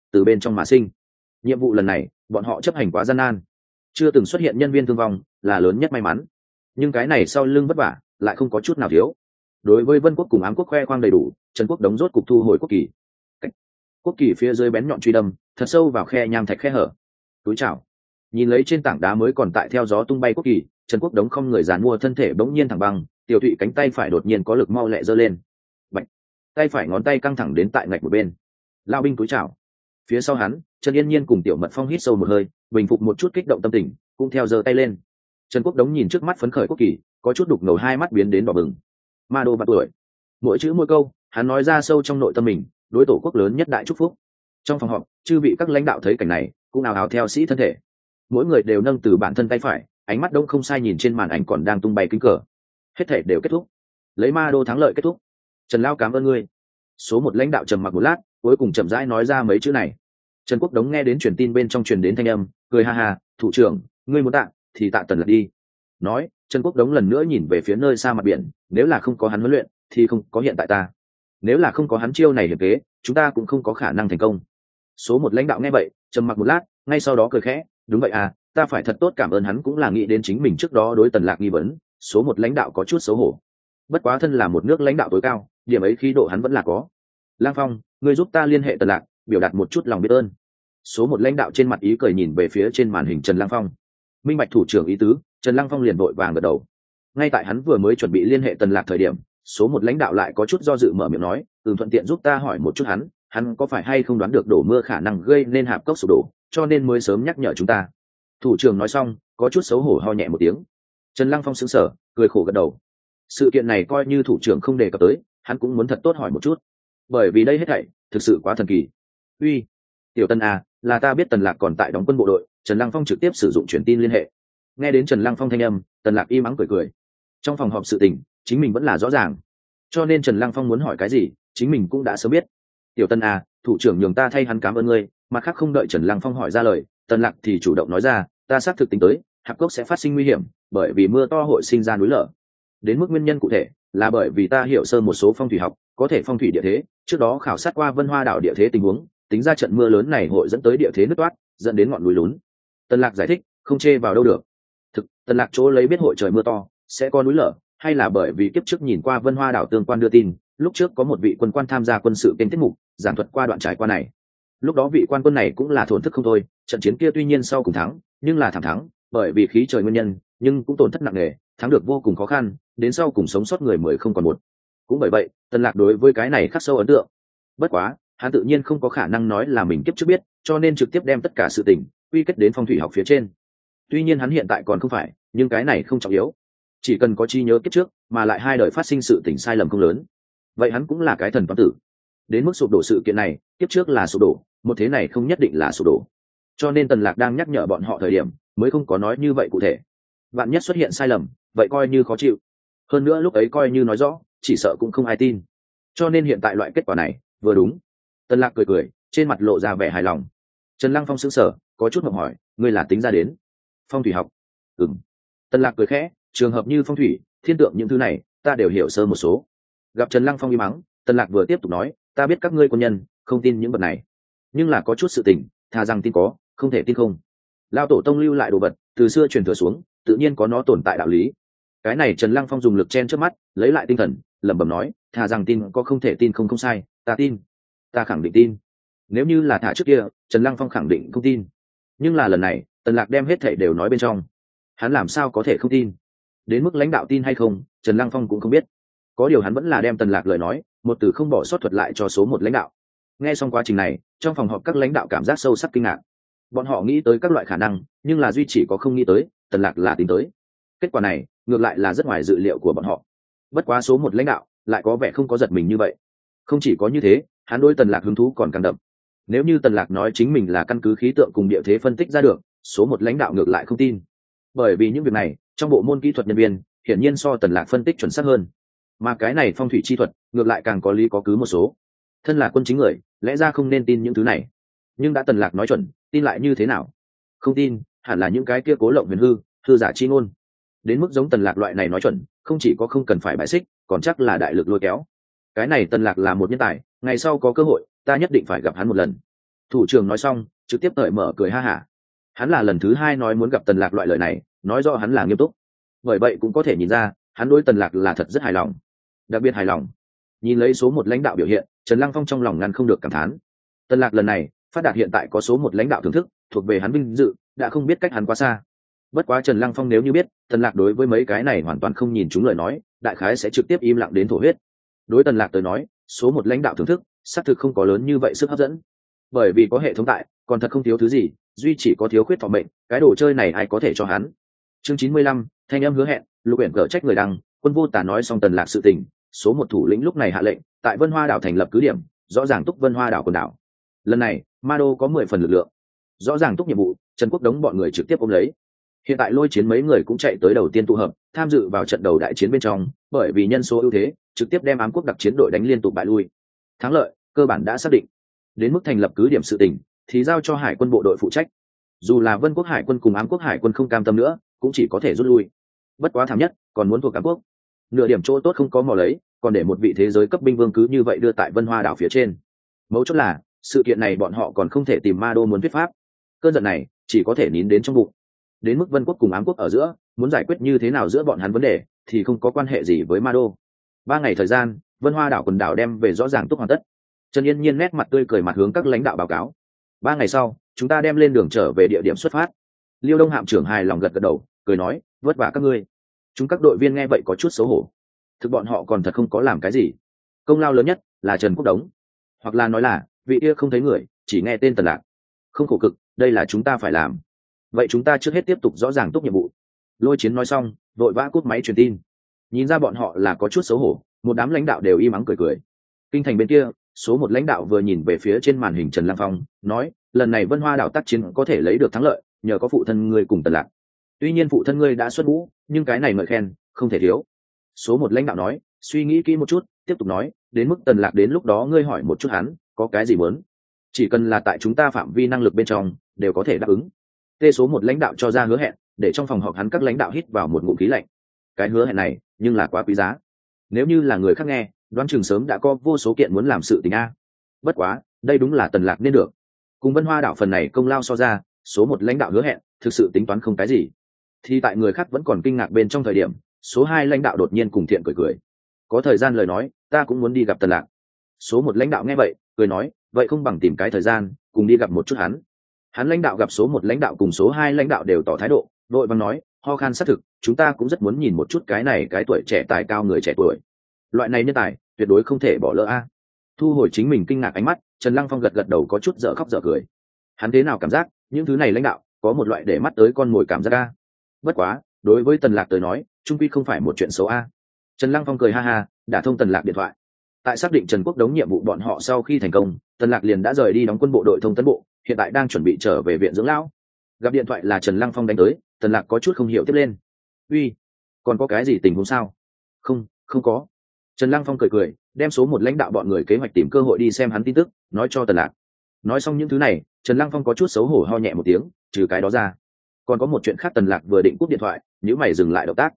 từ bên trong mà sinh. Nhiệm vụ lần này bọn họ chấp hành quá gian nan, chưa từng xuất hiện nhân viên thương vong là lớn nhất may mắn, nhưng cái này sau lưng vất vả lại không có chút nào thiếu. Đối với Vân quốc cùng Ám quốc khoe khoang đầy đủ, Trần Quốc Đống rốt cục thu hồi quốc kỳ. Quốc kỳ phía dưới bén nhọn truy đâm thật sâu vào khe nham thạch khe hở. Túi chảo, nhìn lấy trên tảng đá mới còn tại theo gió tung bay quốc kỳ, Trần Quốc Đống không người dàn mua thân thể bỗng nhiên thẳng băng, Tiểu Thụy cánh tay phải đột nhiên có lực mau lẹ giơ lên. Bạch, tay phải ngón tay căng thẳng đến tại ngạch một bên. Lao binh túi chảo. Phía sau hắn, Trần Yên Nhiên cùng Tiểu Mật Phong hít sâu một hơi, bình phục một chút kích động tâm tình, cũng theo giơ tay lên. Trần Quốc Đống nhìn trước mắt phấn khởi quốc kỳ, có chút đục ngầu hai mắt biến đến đỏ bừng. Ma đô bạc tuổi, mỗi chữ mỗi câu, hắn nói ra sâu trong nội tâm mình, đối tổ quốc lớn nhất đại chúc phúc. Trong phòng họp, chư vị các lãnh đạo thấy cảnh này, cũng ào ào theo sĩ thân thể. Mỗi người đều nâng từ bản thân tay phải, ánh mắt đông không sai nhìn trên màn ảnh còn đang tung bay kính cờ. Hết thể đều kết thúc, lấy Ma đô thắng lợi kết thúc. Trần Lao cảm ơn ngươi. Số một lãnh đạo trầm mặc một lát, cuối cùng chậm rãi nói ra mấy chữ này. Trần Quốc Đống nghe đến truyền tin bên trong truyền đến thanh âm, cười ha ha, thủ trưởng, ngươi muốn tạ thì tạ Tần Lạc đi. Nói, Trần Quốc Đống lần nữa nhìn về phía nơi xa mặt biển, nếu là không có hắn huấn luyện thì không có hiện tại ta, nếu là không có hắn chiêu này hiệp kế chúng ta cũng không có khả năng thành công. Số một lãnh đạo nghe vậy trầm mặc một lát, ngay sau đó cười khẽ, đúng vậy à, ta phải thật tốt cảm ơn hắn, cũng là nghĩ đến chính mình trước đó đối Tần Lạc nghi vấn. Số một lãnh đạo có chút xấu hổ, bất quá thân là một nước lãnh đạo tối cao, điểm ấy khí độ hắn vẫn là có. Lang Phong, ngươi giúp ta liên hệ Tần Lạc, biểu đạt một chút lòng biết ơn. Số một lãnh đạo trên mặt ý cười nhìn về phía trên màn hình Trần Lang Phong. Minh bạch thủ trưởng ý tứ, Trần Lang Phong liền vội vàng gật đầu. Ngay tại hắn vừa mới chuẩn bị liên hệ Tần Lạc thời điểm, số một lãnh đạo lại có chút do dự mở miệng nói, thuận tiện giúp ta hỏi một chút hắn có phải hay không đoán được đổ mưa khả năng gây nên hạp cốc sụp đổ, cho nên mới sớm nhắc nhở chúng ta. Thủ trưởng nói xong, có chút xấu hổ ho nhẹ một tiếng. Trần Lăng Phong sững sờ, cười khổ gật đầu. Sự kiện này coi như thủ trưởng không đề cập tới, hắn cũng muốn thật tốt hỏi một chút, bởi vì đây hết thảy thực sự quá thần kỳ. Uy, Tiểu Tân à, là ta biết Tần Lạc còn tại đóng quân bộ đội. Trần Lăng Phong trực tiếp sử dụng truyền tin liên hệ. Nghe đến Trần Lăng Phong thanh âm, Tần Lạc im ắng cười cười. Trong phòng họp sự tình, chính mình vẫn là rõ ràng, cho nên Trần Lăng Phong muốn hỏi cái gì, chính mình cũng đã sớm biết. Tiểu Tân à, thủ trưởng nhường ta thay hắn cảm ơn ngươi. Mặt khác không đợi Trần Lăng Phong hỏi ra lời, Tần Lạc thì chủ động nói ra, ta xác thực tính tới, hạp cốc sẽ phát sinh nguy hiểm, bởi vì mưa to hội sinh ra núi lở. Đến mức nguyên nhân cụ thể, là bởi vì ta hiểu sơ một số phong thủy học, có thể phong thủy địa thế, trước đó khảo sát qua Vân Hoa đảo địa thế tình huống, tính ra trận mưa lớn này hội dẫn tới địa thế nứt toát, dẫn đến ngọn núi lún. Tần Lạc giải thích, không chê vào đâu được. Thực, Tần Lạc chỗ lấy biết hội trời mưa to sẽ có núi lở, hay là bởi vì kiếp trước nhìn qua Vân Hoa đảo tương quan đưa tin, lúc trước có một vị quân quan tham gia quân sự kênh tiết mục, giảng thuật qua đoạn trải qua này. Lúc đó vị quan quân này cũng là thổn thức không thôi, trận chiến kia tuy nhiên sau cùng thắng, nhưng là thảm thắng, bởi vì khí trời nguyên nhân, nhưng cũng tổn thất nặng nề, thắng được vô cùng khó khăn, đến sau cùng sống sót người 10 không còn một. Cũng bởi vậy, Tần Lạc đối với cái này khắc sâu ấn tượng. Bất quá, hắn tự nhiên không có khả năng nói là mình kiếp trước biết, cho nên trực tiếp đem tất cả sự tình quy kết đến phong thủy học phía trên. Tuy nhiên hắn hiện tại còn không phải, nhưng cái này không trọng yếu, chỉ cần có trí nhớ kiếp trước, mà lại hai đời phát sinh sự tình sai lầm không lớn, vậy hắn cũng là cái thần toán tử. Đến mức sụp đổ sự kiện này, kiếp trước là sụp đổ, một thế này không nhất định là sụp đổ, cho nên Tần Lạc đang nhắc nhở bọn họ thời điểm mới không có nói như vậy cụ thể. Vạn nhất xuất hiện sai lầm, vậy coi như khó chịu. Hơn nữa lúc ấy coi như nói rõ, chỉ sợ cũng không ai tin. Cho nên hiện tại loại kết quả này vừa đúng. Tần Lạc cười cười, trên mặt lộ ra vẻ hài lòng. Trần Lăng Phong sững sờ, có chút ngượng hỏi, ngươi là tính ra đến phong thủy học? Tần Lạc cười khẽ, trường hợp như phong thủy, thiên tượng những thứ này, ta đều hiểu sơ một số. Gặp Trần Lăng Phong im mắng, Tần Lạc vừa tiếp tục nói, ta biết các ngươi quân nhân không tin những vật này, nhưng là có chút sự tình, thà rằng tin có, không thể tin không. Lao tổ tông lưu lại đồ vật, từ xưa truyền thừa xuống, tự nhiên có nó tồn tại đạo lý. Cái này Trần Lăng Phong dùng lực chen trước mắt, lấy lại tinh thần, lẩm bẩm nói, thà rằng tin có, không thể tin không, không sai, ta tin, ta khẳng định tin. Nếu như là thả trước kia, Trần Lăng Phong khẳng định không tin, nhưng là lần này, Tần Lạc đem hết thảy đều nói bên trong, hắn làm sao có thể không tin. Đến mức lãnh đạo tin hay không, Trần Lăng Phong cũng không biết. Có điều hắn vẫn là đem Tần Lạc lời nói, một từ không bỏ sót thuật lại cho số một lãnh đạo. Nghe xong quá trình này, trong phòng họp các lãnh đạo cảm giác sâu sắc kinh ngạc. Bọn họ nghĩ tới các loại khả năng, nhưng là duy chỉ có không nghĩ tới, Tần Lạc là tính tới. Kết quả này, ngược lại là rất ngoài dự liệu của bọn họ. Bất quá số một lãnh đạo lại có vẻ không có giật mình như vậy. Không chỉ có như thế, hắn đối Tần Lạc hứng thú còn càng đậm. Nếu như Tần Lạc nói chính mình là căn cứ khí tượng cùng địa thế phân tích ra được, số một lãnh đạo ngược lại không tin. Bởi vì những việc này, trong bộ môn kỹ thuật nhân viên, hiển nhiên so Tần Lạc phân tích chuẩn xác hơn. Mà cái này phong thủy chi thuật, ngược lại càng có lý có cứ một số. Thân là quân chính người, lẽ ra không nên tin những thứ này. Nhưng đã Tần Lạc nói chuẩn, tin lại như thế nào? Không tin, hẳn là những cái kia cố lộng huyền hư, hư giả chi ngôn. Đến mức giống Tần Lạc loại này nói chuẩn, không chỉ có không cần phải bãi xích, còn chắc là đại lực lôi kéo. Cái này Tần Lạc là một nhân tài, ngày sau có cơ hội, ta nhất định phải gặp hắn một lần. Thủ trưởng nói xong trực tiếp cởi mở cười ha hả. Hắn là lần thứ hai nói muốn gặp Tần Lạc loại lời này, nói rõ hắn là nghiêm túc. Bởi vậy cũng có thể nhìn ra hắn đối Tần Lạc là thật rất hài lòng, đặc biệt hài lòng. Nhìn lấy số một lãnh đạo biểu hiện, Trần Lăng Phong trong lòng ngăn không được cảm thán. Tần Lạc lần này phát đạt hiện tại có số một lãnh đạo thưởng thức, thuộc về hắn vinh dự, đã không biết cách hắn quá xa. Bất quá Trần Lăng Phong nếu như biết Tần Lạc đối với mấy cái này hoàn toàn không nhìn chúng lời nói, đại khái sẽ trực tiếp im lặng đến thổ huyết. Đối Tần Lạc tới nói, số một lãnh đạo thưởng thức xác thực không có lớn như vậy sức hấp dẫn, bởi vì có hệ thống tại, còn thật không thiếu thứ gì, duy chỉ có thiếu khuyết thọ mệnh, cái đồ chơi này ai có thể cho hắn. Chương 95, thanh âm hứa hẹn, Lục Uyển cở trách người đăng, Quân Vô Tà nói xong Tần Lạc sự tình, số một thủ lĩnh lúc này hạ lệnh, tại Vân Hoa đảo thành lập cứ điểm, rõ ràng túc Vân Hoa đảo quần đảo. Lần này, Ma Đô có 10 phần lực lượng, rõ ràng túc nhiệm vụ, Trần Quốc Đống bọn người trực tiếp ôm lấy. Hiện tại Lôi Chiến mấy người cũng chạy tới đầu tiên tụ hợp, tham dự vào trận đầu đại chiến bên trong, bởi vì nhân số ưu thế, trực tiếp đem Ám Quốc đặc chiến đội đánh liên tục bại lui. Thắng lợi cơ bản đã xác định. Đến mức thành lập cứ điểm sự tình, thì giao cho Hải quân bộ đội phụ trách. Dù là Vân Quốc Hải quân cùng Ám Quốc Hải quân không cam tâm nữa, cũng chỉ có thể rút lui. Bất quá thảm nhất, còn muốn thuộc Ám Quốc. Nửa điểm chỗ tốt không có mò lấy, còn để một vị thế giới cấp binh vương cứ như vậy đưa tại Vân Hoa đảo phía trên. Mấu chốt là, sự kiện này bọn họ còn không thể tìm Ma Đô muốn thuyết pháp. Cơn giận này chỉ có thể nín đến trong bụng. Đến mức Vân Quốc cùng Ám Quốc ở giữa, muốn giải quyết như thế nào giữa bọn hắn vấn đề, thì không có quan hệ gì với Ma Đô. 3 ngày thời gian, Vân Hoa đảo quần đảo đem về rõ ràng túc hoàn tất. Trần Yên Nhiên nét mặt tươi cười mặt hướng các lãnh đạo báo cáo. 3 ngày sau, chúng ta đem lên đường trở về địa điểm xuất phát. Liêu Đông hạm trưởng hài lòng gật gật đầu, cười nói, vất vả các ngươi. Chúng các đội viên nghe vậy có chút xấu hổ. Thực bọn họ còn thật không có làm cái gì. Công lao lớn nhất là Trần Quốc Đống, hoặc là nói là vị kia không thấy người, chỉ nghe tên Tần Lạc. Không khổ cực, đây là chúng ta phải làm. Vậy chúng ta trước hết tiếp tục rõ ràng túc nhiệm vụ. Lôi Chiến nói xong, vội vã cúp máy truyền tin. Nhìn ra bọn họ là có chút xấu hổ, một đám lãnh đạo đều im ắng cười cười. Kinh thành bên kia, số một lãnh đạo vừa nhìn về phía trên màn hình Trần Lăng Phong, nói, lần này Vân Hoa đảo tác chiến có thể lấy được thắng lợi, nhờ có phụ thân ngươi cùng Tần Lạc. Tuy nhiên phụ thân ngươi đã xuất ngũ, nhưng cái này ngợi khen không thể thiếu. Số một lãnh đạo nói, suy nghĩ kỹ một chút, tiếp tục nói, đến mức Tần Lạc đến lúc đó ngươi hỏi một chút hắn, có cái gì muốn, chỉ cần là tại chúng ta phạm vi năng lực bên trong, đều có thể đáp ứng. Tê số một lãnh đạo cho ra hứa hẹn, để trong phòng họp hắn các lãnh đạo hít vào một ngụm khí lạnh. Cái hứa hẹn này, nhưng là quá quý giá. Nếu như là người khác nghe, đoán chừng sớm đã có vô số kiện muốn làm sự tình a. Bất quá, đây đúng là Tần Lạc nên được. Cùng Vân Hoa đảo phần này công lao so ra, số một lãnh đạo hứa hẹn, thực sự tính toán không cái gì. Thì tại người khác vẫn còn kinh ngạc bên trong thời điểm, số 2 lãnh đạo đột nhiên cùng Thiện cười cười. Có thời gian lời nói, ta cũng muốn đi gặp Tần Lạc. Số một lãnh đạo nghe vậy, cười nói, vậy không bằng tìm cái thời gian, cùng đi gặp một chút hắn. Hắn lãnh đạo gặp số một lãnh đạo cùng số 2 lãnh đạo đều tỏ thái độ, đội vàng nói, ho khan xác thực, chúng ta cũng rất muốn nhìn một chút cái này cái tuổi trẻ tài cao người trẻ tuổi. Loại này nhân tài, tuyệt đối không thể bỏ lỡ a. Thu hồi chính mình kinh ngạc ánh mắt, Trần Lăng Phong gật gật đầu có chút dở khóc dở cười. Hắn thế nào cảm giác, những thứ này lãnh đạo có một loại để mắt tới con mồi cảm giác a. Bất quá, đối với Tần Lạc tới nói, chung quy không phải một chuyện xấu a. Trần Lăng Phong cười ha ha, đã thông Tần Lạc điện thoại. Tại xác định Trần Quốc Đống nhiệm vụ bọn họ sau khi thành công, Tần Lạc liền đã rời đi đóng quân bộ đội thông tấn bộ, hiện tại đang chuẩn bị trở về viện dưỡng lão. Gặp điện thoại là Trần Lăng Phong đánh tới, Tần Lạc có chút không hiểu tiếp lên. "Uy, còn có cái gì tình huống sao?" Không có." Trần Lăng Phong cười cười, đem số một lãnh đạo bọn người kế hoạch tìm cơ hội đi xem hắn tin tức, nói cho Tần Lạc. Nói xong những thứ này, Trần Lăng Phong có chút xấu hổ ho nhẹ một tiếng, trừ cái đó ra, còn có một chuyện khác. Tần Lạc vừa định cúp điện thoại, nhíu mày dừng lại động tác.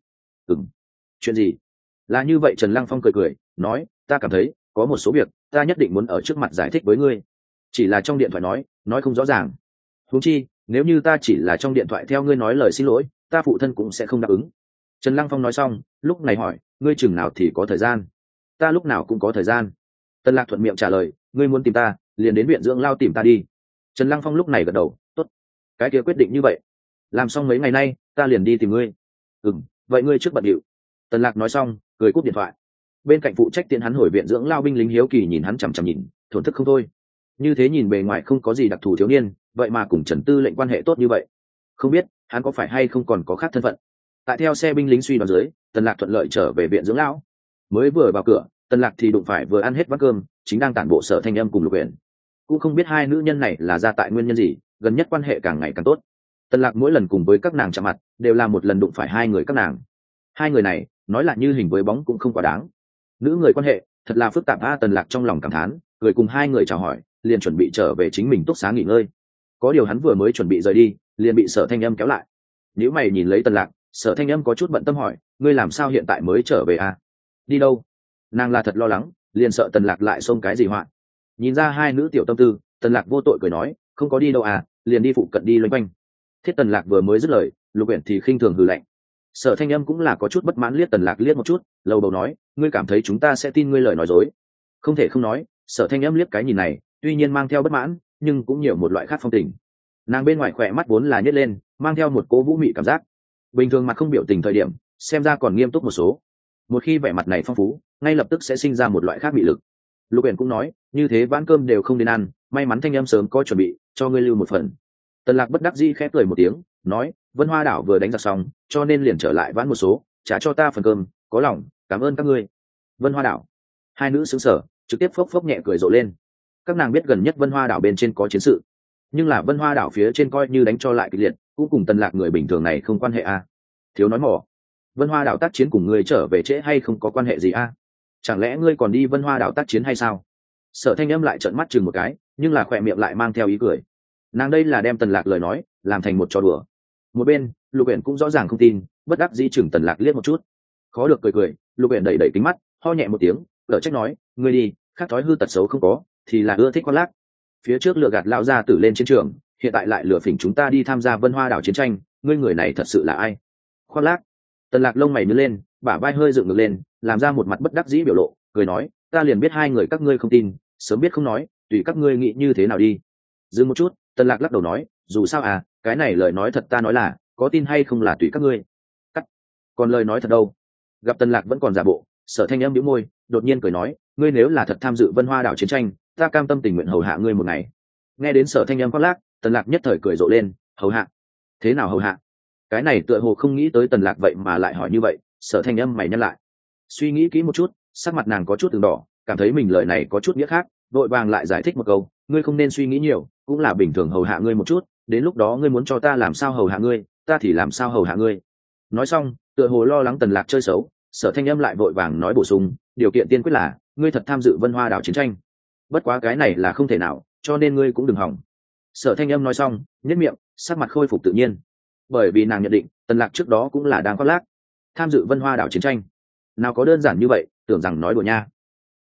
Chuyện gì?" Là như vậy, Trần Lăng Phong cười cười, nói, "Ta cảm thấy có một số việc ta nhất định muốn ở trước mặt giải thích với ngươi, chỉ là trong điện thoại nói không rõ ràng. Huống chi, nếu như ta chỉ là trong điện thoại theo ngươi nói lời xin lỗi, ta phụ thân cũng sẽ không đáp ứng." Trần Lăng Phong nói xong, lúc này hỏi, "Ngươi chừng nào thì có thời gian?" "Ta lúc nào cũng có thời gian." Tần Lạc thuận miệng trả lời, "Ngươi muốn tìm ta, liền đến viện dưỡng lao tìm ta đi." Trần Lăng Phong lúc này gật đầu, "Tốt, cái kia quyết định như vậy. Làm xong mấy ngày nay, ta liền đi tìm ngươi." Vậy ngươi trước bận điệu." Tần Lạc nói xong, cười cúp điện thoại. Bên cạnh phụ trách tiễn hắn hồi viện dưỡng lao binh lính hiếu kỳ nhìn hắn chằm chằm nhìn, thổn thức không thôi. Như thế nhìn bề ngoài không có gì đặc thù thiếu niên, vậy mà cùng Trần Tư lệnh quan hệ tốt như vậy, không biết hắn có phải hay không còn có khác thân phận. Tại theo xe binh lính suy đoán dưới, Tần Lạc thuận lợi trở về viện dưỡng lão. Mới vừa vào cửa, Tần Lạc thì đụng phải vừa ăn hết bát cơm, chính đang tản bộ Sở Thanh Âm cùng Lục Uyển. Cũng không biết hai nữ nhân này là ra tại nguyên nhân gì, gần nhất quan hệ càng ngày càng tốt. Tần Lạc mỗi lần cùng với các nàng chạm mặt, đều là một lần đụng phải hai người các nàng. Hai người này, nói là như hình với bóng cũng không quá đáng. Nữ người quan hệ thật là phức tạp a. Tần Lạc trong lòng cảm thán, người cùng hai người chào hỏi, liền chuẩn bị trở về chính mình túc xá nghỉ ngơi. Có điều hắn vừa mới chuẩn bị rời đi, liền bị Sở Thanh Âm kéo lại. Nếu mày nhìn lấy Tần Lạc, Sở Thanh Âm có chút bận tâm hỏi, ngươi làm sao hiện tại mới trở về à? Đi đâu? Nàng là thật lo lắng, liền sợ Tần Lạc lại xông cái gì hoạn. Nhìn ra hai nữ tiểu tâm tư, Tần Lạc vô tội cười nói, không có đi đâu à, liền đi phụ cận đi loanh quanh. Thiết Tần Lạc vừa mới dứt lời, Lục Uyển thì khinh thường hừ lạnh. Sở Thanh Âm cũng là có chút bất mãn liếc Tần Lạc liếc một chút, lầu bầu nói, ngươi cảm thấy chúng ta sẽ tin ngươi lời nói dối? Không thể không nói, Sở Thanh Âm liếc cái nhìn này, tuy nhiên mang theo bất mãn, nhưng cũng nhiều một loại khác phong tình. Nàng bên ngoài khỏe mắt vốn là nhếch lên, mang theo một cố vũ mị cảm giác. Bình thường mặt không biểu tình thời điểm, xem ra còn nghiêm túc một số. Một khi vẻ mặt này phong phú, ngay lập tức sẽ sinh ra một loại khác bị lực. Lục Uyển cũng nói, như thế vãn cơm đều không đến ăn, may mắn Thanh Âm sớm có chuẩn bị, cho ngươi lưu một phần. Tần Lạc bất đắc dĩ khẽ cười một tiếng, nói, Vân Hoa đảo vừa đánh giặc xong, cho nên liền trở lại vãn một số, trả cho ta phần cơm, có lòng, cảm ơn các ngươi. Vân Hoa đảo. Hai nữ sững sờ, trực tiếp phốc phốc nhẹ cười rộ lên. Các nàng biết gần nhất Vân Hoa đảo bên trên có chiến sự, nhưng là Vân Hoa đảo phía trên coi như đánh cho lại kịch liệt, cũng cùng Tần Lạc người bình thường này không quan hệ a. Thiếu nói mỏ. Vân Hoa đảo tác chiến cùng ngươi trở về trễ hay không có quan hệ gì a? Chẳng lẽ ngươi còn đi Vân Hoa đảo tác chiến hay sao? Sở Thanh Âm lại trợn mắt chừng một cái, nhưng là khỏe miệng lại mang theo ý cười. Nàng đây là đem Tần Lạc lời nói làm thành một trò đùa. Một bên, Lục Uyển cũng rõ ràng không tin, bất đắc dĩ chừng Tần Lạc liếc một chút. Khó được cười cười, Lục Uyển đẩy đẩy kính mắt, ho nhẹ một tiếng, lỡ trách nói, ngươi đi, khác thói hư tật xấu không có, thì là ưa thích khoác lác. Phía trước lừa gạt lão gia tử lên chiến trường, hiện tại lại lừa phỉnh chúng ta đi tham gia Vân Hoa đảo chiến tranh, ngươi người này thật sự là ai? Khoác lác. Tần Lạc lông mày nhướng lên, bả vai hơi dựng ngược lên, làm ra một mặt bất đắc dĩ biểu lộ, cười nói, ta liền biết hai người các ngươi không tin, sớm biết không nói, tùy các ngươi nghĩ như thế nào đi. Dừng một chút, Tần Lạc lắc đầu nói, dù sao à, cái này lời nói thật ta nói là, có tin hay không là tùy các ngươi. Cắt. Còn lời nói thật đâu? Gặp Tần Lạc vẫn còn giả bộ, Sở Thanh Âm nhếch môi, đột nhiên cười nói, ngươi nếu là thật tham dự Vân Hoa đảo chiến tranh, ta cam tâm tình nguyện hầu hạ ngươi một ngày. Nghe đến Sở Thanh Âm khoác lác, Tần Lạc nhất thời cười rộ lên, hầu hạ? Thế nào hầu hạ? Cái này tựa hồ không nghĩ tới Tần Lạc vậy mà lại hỏi như vậy, Sở Thanh Âm mày nhăn lại. Suy nghĩ kỹ một chút, sắc mặt nàng có chút ửng đỏ, cảm thấy mình lời này có chút nghĩa khác, vội vàng lại giải thích một câu, ngươi không nên suy nghĩ nhiều, cũng là bình thường hầu hạ ngươi một chút, đến lúc đó ngươi muốn cho ta làm sao hầu hạ ngươi, ta thì làm sao hầu hạ ngươi. Nói xong, tựa hồ lo lắng Tần Lạc chơi xấu, Sở Thanh Âm lại vội vàng nói bổ sung, điều kiện tiên quyết là ngươi thật tham dự Vân Hoa đảo chiến tranh. Bất quá cái này là không thể nào, cho nên ngươi cũng đừng hỏng. Sở Thanh Âm nói xong, nhếch miệng, sắc mặt khôi phục tự nhiên. Bởi vì nàng nhận định, Tần Lạc trước đó cũng là đang khoác lác. Tham dự Vân Hoa đảo chiến tranh, nào có đơn giản như vậy, tưởng rằng nói đùa nha.